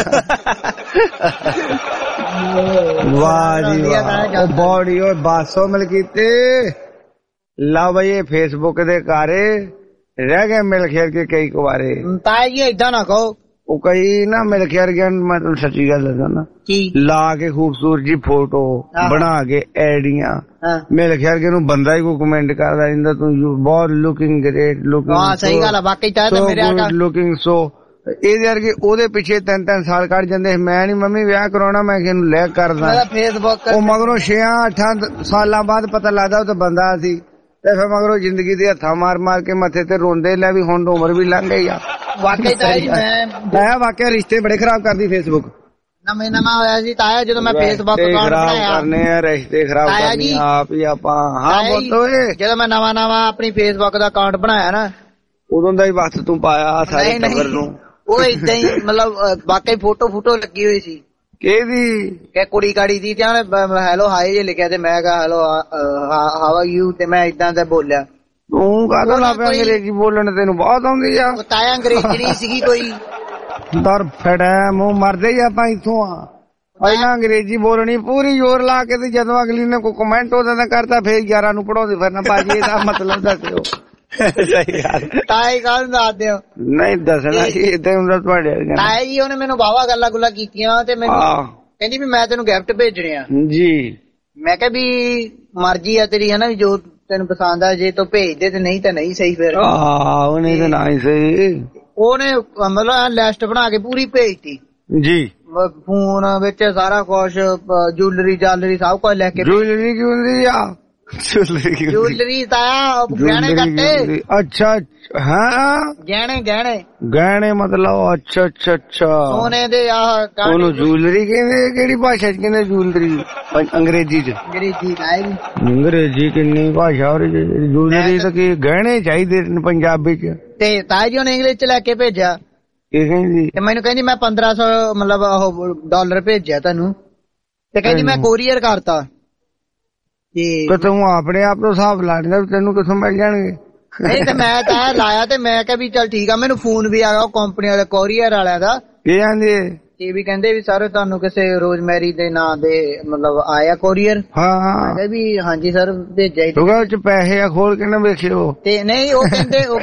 Speaker 3: ਵਾਹ ਜੀ ਵਾਹ, ਬੋਡੀ ਓਏ ਬਾਸੋ ਮਿਲ ਕੀਤੇ। ਲਓ ਬਈ ਇਹ ਫੇਸਬੁੱਕ ਦੇ ਕਾਰੇ ਰਹਿ ਗਏ ਮਿਲ ਖੇਰ ਕੇ ਕਈ ਕੁਵਾਰੇ।
Speaker 5: ਤਾਇਆ ਜੀ ਏਦਾਂ ਨਾ ਕਹੋ।
Speaker 3: ਉਹ ਕਈ ਨਾ ਮਿਲ ਖੇਰ ਗਿਆ, ਮੈਂ ਤੁਹਾਨੂੰ ਸੱਚੀ ਗੱਲ ਦੱਸਾਂ ਨਾ, ਲਾ ਕੇ ਖੂਬਸੂਰਤ ਜੀ ਫੋਟੋ ਬਣਾ ਕੇ ਐਡੀਆਂ ਮਿਲ ਖੇਰ ਕੇ ਨੂੰ ਬੰਦਾ ਹੀ ਕੋਈ ਕਮੈਂਟ ਕਰਦਾ ਰਹਿੰਦਾ, ਤੂੰ ਬਹੁਤ ਲੁਕਿੰਗ ਗ੍ਰੇਟ, ਲੁਕਿੰਗ
Speaker 5: ਸਹੀ ਗੱਲ ਆ ਵਾਕਈ ਤਾਇਆ ਮੇਰੇ ਆਗਾ
Speaker 3: ਲੁਕਿੰਗ ਸੋ। ਇਹਦੇ ਕਰਕੇ ਉਹਦੇ ਪਿੱਛੇ 3-3 ਸਾਲ ਕੱਢ ਜਾਂਦੇ। ਮੈਂ ਨੀ ਮੰਮੀ ਵਿਆਹ ਕਰਾਉਣਾ, ਮੈਂ ਕਿਹਨੂੰ ਲੈ ਕਰਦਾ।
Speaker 5: ਫੇਸਬੁੱਕ
Speaker 3: ਉਹ ਮਗਰੋਂ 6-8 ਸਾਲਾਂ ਬਾਅਦ ਪਤਾ ਲੱਗਦਾ ਉਹ ਤਾਂ ਬੰਦਾ ਸੀ, ਤੇ ਫਿਰ ਮਗਰੋਂ ਜ਼ਿੰਦਗੀ ਦੇ ਹੱਥਾਂ ਮਾਰ ਮਾਰ ਕੇ ਮੱਥੇ ਤੇ ਰੋਂਦੇ ਲੈ ਵੀ ਹੁਣ ਉਮਰ ਵੀ ਲੰਘ ਗਈ ਆ।
Speaker 5: ਵਾਕਈ
Speaker 3: ਤਾਇਆ ਵਾਕਿਆ ਰਿਸ਼ਤੇ ਬੜੇ ਖਰਾਬ ਕਰਦੀ ਫੇਸਬੁੱਕ।
Speaker 5: ਨਵਾਂ ਹੋਇਆ ਸੀ ਤਾਇਆ ਜਦੋਂ ਮੈਂ ਫੇਸਬੁੱਕ ਅਕਾਊਂਟ ਬਣਾਇਆ।
Speaker 3: ਕਰਨੇ ਆ ਰਿਸ਼ਤੇ ਖਰਾਬ ਕਰਨੇ ਆਪ ਹੀ ਆਪਾਂ। ਹਾਂ ਬੋਤੋਏ
Speaker 5: ਜਦੋਂ ਮੈਂ ਨਵਾਂ ਆਪਣੀ ਫੇਸਬੁੱਕ ਦਾ ਅਕਾਊਂਟ ਬਣਾਇਆ ਨਾ,
Speaker 3: ਉਦੋਂ ਦਾ ਹੀ ਵਕਤ ਤੂੰ ਪਾਇਆ ਸਾਰੇ ਟੱਬਰ ਨੂੰ। ਉਹ
Speaker 5: ਏਦਾਂ ਹੀ ਮਤਲਬ ਵਾਕਈ ਫੋਟੋ ਲੱਗੀ ਹੋਈ ਸੀ।
Speaker 3: ਕਿਹਦੀ?
Speaker 5: ਕਿ ਕੁੜੀ ਕਾੜੀ ਦੀ, ਤੇ ਹੈਲੋ ਹਾਈ ਜੇ ਲਿਖਿਆ ਤੇ ਮੈਂ ਕਿਹਾ ਹੈਲੋ ਹਾਊ ਆਰ ਯੂ, ਤੇ ਮੈਂ ਏਦਾਂ ਦਾ ਬੋਲਿਆ।
Speaker 3: ਤੂੰ ਕਾਹਦਾ ਲਾ ਪਿਆ ਅੰਗਰੇਜ਼ੀ ਬੋਲਣ? ਤੈਨੂੰ ਬਹੁਤ ਆਉਂਦੀ ਆ।
Speaker 5: ਤਾਇਆ ਅੰਗਰੇਜ਼ੀ ਨਹੀਂ ਸੀਗੀ ਕੋਈ।
Speaker 3: ਦਰ ਫੜਾ ਮੂੰਹ ਮਰਦੇ ਹੀ ਆਪਾਂ ਇੱਥੋਂ ਆ। ਪਹਿਲਾਂ ਅੰਗਰੇਜ਼ੀ ਬੋਲਣੀ ਪੂਰੀ ਜ਼ੋਰ ਲਾ ਕੇ, ਤੇ ਜਦੋਂ ਅਗਲੀ ਨੇ ਕੋਈ ਕਮੈਂਟ ਉਹਦਾ ਕਰਤਾ ਫੇਰ 11 ਨੂੰ ਪੜਾਉਂਦੇ ਫਿਰਨਾ। ਭਾਜੀ ਇਹਦਾ ਮਤਲਬ ਦੱਸਿਓ। ਸਹੀ ਗੱਲ ਤਾਇਆ ਗੱਲ ਦੱਸ ਦਿਓ। ਨਹੀਂ ਦੱਸਣਾ ਜੀ ਏਦਾਂ ਹੁੰਦਾ ਤੁਹਾਡੇ। ਤਾਇਆ ਜੀ ਉਹਨੇ ਮੈਨੂੰ ਵਾਹਵਾ ਗੱਲਾਂ ਕੀਤੀਆਂ ਤੇ ਮੈਨੂੰ ਕਹਿੰਦੀ ਵੀ ਮੈਂ ਤੈਨੂੰ ਗਿਫਟ ਭੇਜਣੇ ਆ ਜੀ। ਮੈਂ ਕਿਹਾ ਵੀ ਮਰਜ਼ੀ ਆ ਤੇਰੀ, ਹਨਾ, ਜੋ ਤੈਨੂੰ ਪਸੰਦ ਆ, ਜੇ ਤੂੰ ਭੇਜ ਦੇ ਤੇ ਨਹੀਂ ਤਾਂ ਨਹੀਂ ਸਹੀ। ਫਿਰ ਉਹਨੇ ਤਾਂ ਨਾ ਹੀ ਸਹੀ, ਉਹਨੇ ਮਤਲਬ ਲਿਸਟ ਬਣਾ ਕੇ ਪੂਰੀ ਭੇਜਤੀ ਜੀ। ਫੋਨ ਵਿੱਚ ਸਾਰਾ ਕੁਛ, ਜੁਐਲਰੀ ਸਭ ਕੁਝ ਲੈ ਕੇ। ਜੁਐਲਰੀ ਕੀ ਹੁੰਦੀ ਆ?
Speaker 5: ਜੂਲਰੀ ਤਾਇਆ ਗਹਿਣੇ ਕੱਟੇ।
Speaker 3: ਅੱਛਾ ਹਾਂ ਗਹਿਣੇ ਮਤਲਬ ਅੱਛਾ ਅੱਛਾ ਅੱਛਾ
Speaker 5: ਸੋਨੇ ਦੇ ਆਹ
Speaker 3: ਉਹਨੂੰ ਜੂਲਰੀ ਕਹਿੰਦੇ। ਕਿਹੜੀ ਭਾਸ਼ਾ ਚ ਕਹਿੰਦੇ ਜੂਲਰੀ? ਅੰਗਰੇਜ਼ੀ ਚ। ਅੰਗਰੇਜ਼ੀ ਕਿੰਨੀ ਭਾਸ਼ਾ ਔਰ ਜੂਲਰੀ ਤਾਂ ਕੀ ਗਹਿਣੇ ਚਾਹੀਦੇ ਪੰਜਾਬੀ ਚ।
Speaker 5: ਤੇ ਤਾਇਆ ਜੀ ਉਹਨੇ ਇੰਗਲਿਸ਼ ਚ ਲੈ ਕੇ ਭੇਜਿਆ।
Speaker 3: ਕੀ ਕਹਿੰਦੀ?
Speaker 5: ਤੇ ਮੈਨੂੰ ਕਹਿੰਦੀ ਮੈਂ 1500 ਮਤਲਬ ਉਹ ਡਾਲਰ ਭੇਜਿਆ ਤੈਨੂੰ। ਤੇ ਕਹਿੰਦੀ ਮੈਂ ਕੋਰੀਅਰ ਕਰਤਾ।
Speaker 3: ਤੇ ਤੂੰ ਆਪਣੇ ਆਪ ਤੋਂ ਹਿਸਾਬ ਲਾ ਲੈਂਦਾ ਤੈਨੂੰ ਕਿੱਥੋਂ ਮਿਲ ਜਾਣਗੇ?
Speaker 5: ਨਹੀਂ ਤੇ ਮੈਂ ਤਾਂ ਲਾਇਆ ਤੇ ਮੈਂ ਕਿਹਾ ਵੀ ਚੱਲ ਠੀਕ ਆ। ਮੈਨੂੰ ਫੋਨ ਵੀ ਆ ਗਿਆ ਕੰਪਨੀ ਵਾਲੇ ਕੋਰੀਅਰ ਵਾਲਿਆਂ ਦਾ।
Speaker 3: ਕੀ ਕਹਿੰਦੇ?
Speaker 5: ਇਹ ਵੀ ਕਹਿੰਦੇ ਵੀ ਸਰ ਤੁਹਾਨੂੰ ਕਿਸੇ ਰੋਜ਼ਮੈਰੀ ਦੇ ਨਾਂ ਦੇ ਮਤਲਬ ਆਇਆ ਕੋਰੀਅਰ। ਹਾਂ ਵੀ ਹਾਂਜੀ ਸਰ ਭੇਜਿਆ ਹੀ।
Speaker 3: ਉਹ ਚ ਪੈਸੇ ਆ ਖੋਲ ਕੇ ਨਾ ਵੇਖਿਓ।
Speaker 5: ਤੇ ਨਹੀਂ ਉਹ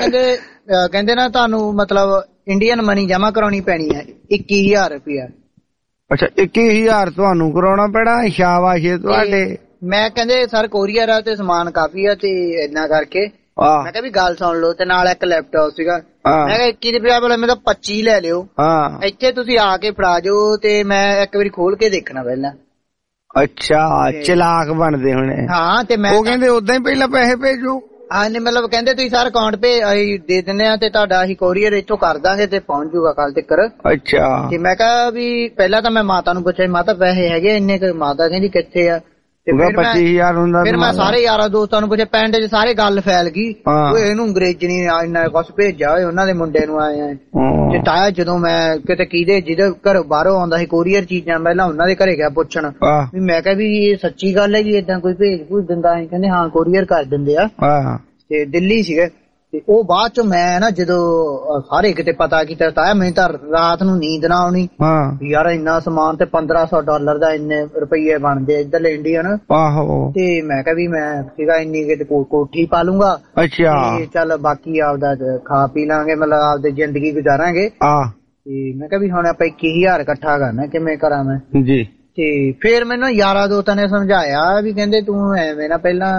Speaker 5: ਕਹਿੰਦੇ ਨਾ ਤੁਹਾਨੂੰ ਮਤਲਬ ਇੰਡੀਅਨ ਮਨੀ ਜਮਾ ਕਰਾਉਣੀ ਪੈਣੀ ਹੈ 21,000 ਰੁਪਇਆ।
Speaker 3: ਅੱਛਾ 21,000 ਤੁਹਾਨੂੰ ਕਰਾਉਣਾ ਪੈਣਾ। ਸ਼ਾਬਾਸ਼ ਤੁਹਾਡੇ।
Speaker 5: ਮੈਂ ਕਹਿੰਦੇ ਸਰ ਕੋਰੀਅਰ ਆ ਤੇ ਸਮਾਨ ਕਾਫੀ ਆ ਤੇ ਏਦਾਂ ਕਰਕੇ ਮੈਂ ਕਿਹਾ ਵੀ ਗੱਲ ਸੁਣ ਲਓ। ਤੇ ਨਾਲ ਇੱਕ ਲੈਪਟਾਪ ਸੀਗਾ। ਮੈਂ ਕਿਹਾ 21 ਰੁਪਇਆ ਵਾਲਾ ਮੈਂ ਤਾਂ 25 ਲੈ ਲਿਓ। ਇੱਥੇ ਤੁਸੀਂ ਆ ਕੇ ਫੜਾ ਜਾਓ ਤੇ ਮੈਂ ਇੱਕ ਵਾਰੀ ਖੋਲ ਕੇ ਦੇਖਣਾ ਪਹਿਲਾਂ।
Speaker 3: ਅੱਛਾ ਚਲਾਕ ਬਣਦੇ ਹੋਣੇ।
Speaker 5: ਹਾਂ ਤੇ ਮੈਂ
Speaker 3: ਉਹ ਕਹਿੰਦੇ ਓਦਾਂ ਹੀ ਪਹਿਲਾਂ ਪੈਸੇ ਭੇਜੋ।
Speaker 5: ਹਾਂਜੀ ਮਤਲਬ ਕਹਿੰਦੇ ਤੁਸੀਂ ਸਰ ਅਕਾਊਂਟ ਅਸੀਂ ਦੇ ਦਿੰਦੇ ਆ ਤੇ ਤੁਹਾਡਾ ਅਸੀਂ ਕੋਰੀਅਰ ਇੱਥੋਂ ਕਰ ਦਾਂਗੇ ਤੇ ਪਹੁੰਚ ਜੂਗਾ ਕੱਲ ਤੱਕ।
Speaker 3: ਅੱਛਾ
Speaker 5: ਤੇ ਮੈਂ ਕਿਹਾ ਵੀ ਪਹਿਲਾਂ ਤਾਂ ਮੈਂ ਮਾਤਾ ਨੂੰ ਪੁੱਛਿਆ ਮਾਤਾ ਪੈਸੇ ਹੈਗੇ ਇੰਨੇ ਕੁ? ਮਾਤਾ ਕਹਿੰਦੀ ਕਿੱਥੇ ਆ?
Speaker 3: 25,000 ਹੁੰਦਾ।
Speaker 5: ਫਿਰ ਮੈਂ ਸਾਰੇ ਯਾਰਾਂ ਦੋਸਤਾਂ ਨੂੰ ਪੁੱਛਿਆ। ਪਿੰਡ ਚ ਸਾਰੇ ਗੱਲ ਫੈਲ ਗਈ ਇਹਨੂੰ ਅੰਗਰੇਜ਼ੀ ਨੀ ਇੰਨਾ ਕੁਛ ਭੇਜਿਆ ਹੋਏ ਉਹਨਾਂ ਦੇ ਮੁੰਡੇ ਨੂੰ ਆਏ ਆ। ਤੇ ਤਾਇਆ ਜਦੋਂ ਮੈਂ ਕਿਤੇ ਕਿਹਦੇ ਜਿਹਦੇ ਘਰੋਂ ਬਾਹਰੋਂ ਆਉਂਦਾ ਸੀ ਕੋਰੀਅਰ ਚੀਜ਼ਾਂ ਪਹਿਲਾਂ ਉਹਨਾਂ ਦੇ ਘਰੇ ਗਿਆ ਪੁੱਛਣ ਵੀ ਮੈਂ ਕਿਹਾ ਵੀ ਇਹ ਸੱਚੀ ਗੱਲ ਹੈ ਜੀ ਏਦਾਂ ਕੋਈ ਭੇਜ ਦਿੰਦਾ? ਕਹਿੰਦੇ ਹਾਂ ਕੋਰੀਅਰ ਕਰ ਦਿੰਦੇ ਆ। ਤੇ ਦਿੱਲੀ ਸੀਗੇ। ਤੇ ਉਹ ਬਾਅਦ ਚ ਮੈਂ ਨਾ ਜਦੋਂ ਸਾਰੇ ਕਿਤੇ ਪਤਾ ਕੀਤਾ ਤਾਇਆ ਮੈਨੂੰ ਤਾਂ ਰਾਤ ਨੂੰ ਨੀਂਦ ਨਾ ਆਉਣੀ ਯਾਰ ਇੰਨਾ ਸਮਾਨ ਤੇ 1500 ਡਾਲਰ ਦਾ ਇੰਨੇ ਰੁਪਈਏ ਬਣਦੇ ਇੱਧਰਲੇ ਇੰਡੀਅਨ। ਤੇ ਮੈਂ ਕਿਹਾ ਵੀ ਮੈਂ ਸੀਗਾ ਇੰਨੀ ਕਿਤੇ ਕੋਠੀ ਪਾ ਲੂੰਗਾ।
Speaker 3: ਅੱਛਾ
Speaker 5: ਚੱਲ ਬਾਕੀ ਆਪਦਾ ਖਾ ਪੀ ਲਾਂਗੇ ਮਤਲਬ ਆਪਦੀ ਜ਼ਿੰਦਗੀ ਗੁਜ਼ਾਰਾਂਗੇ। ਤੇ ਮੈਂ ਕਿਹਾ ਵੀ ਹੁਣ ਆਪਾਂ 21,000 ਇਕੱਠਾ ਕਰਨਾ ਕਿਵੇਂ ਕਰਾਂ ਮੈਂ ਜੀ। ਤੇ ਫੇਰ ਮੈਨੂੰ ਯਾਰਾਂ ਦੋਸਤਾਂ ਨੇ ਸਮਝਾਇਆ ਵੀ ਕਹਿੰਦੇ ਤੂੰ ਐਵੇਂ ਨਾ ਪਹਿਲਾਂ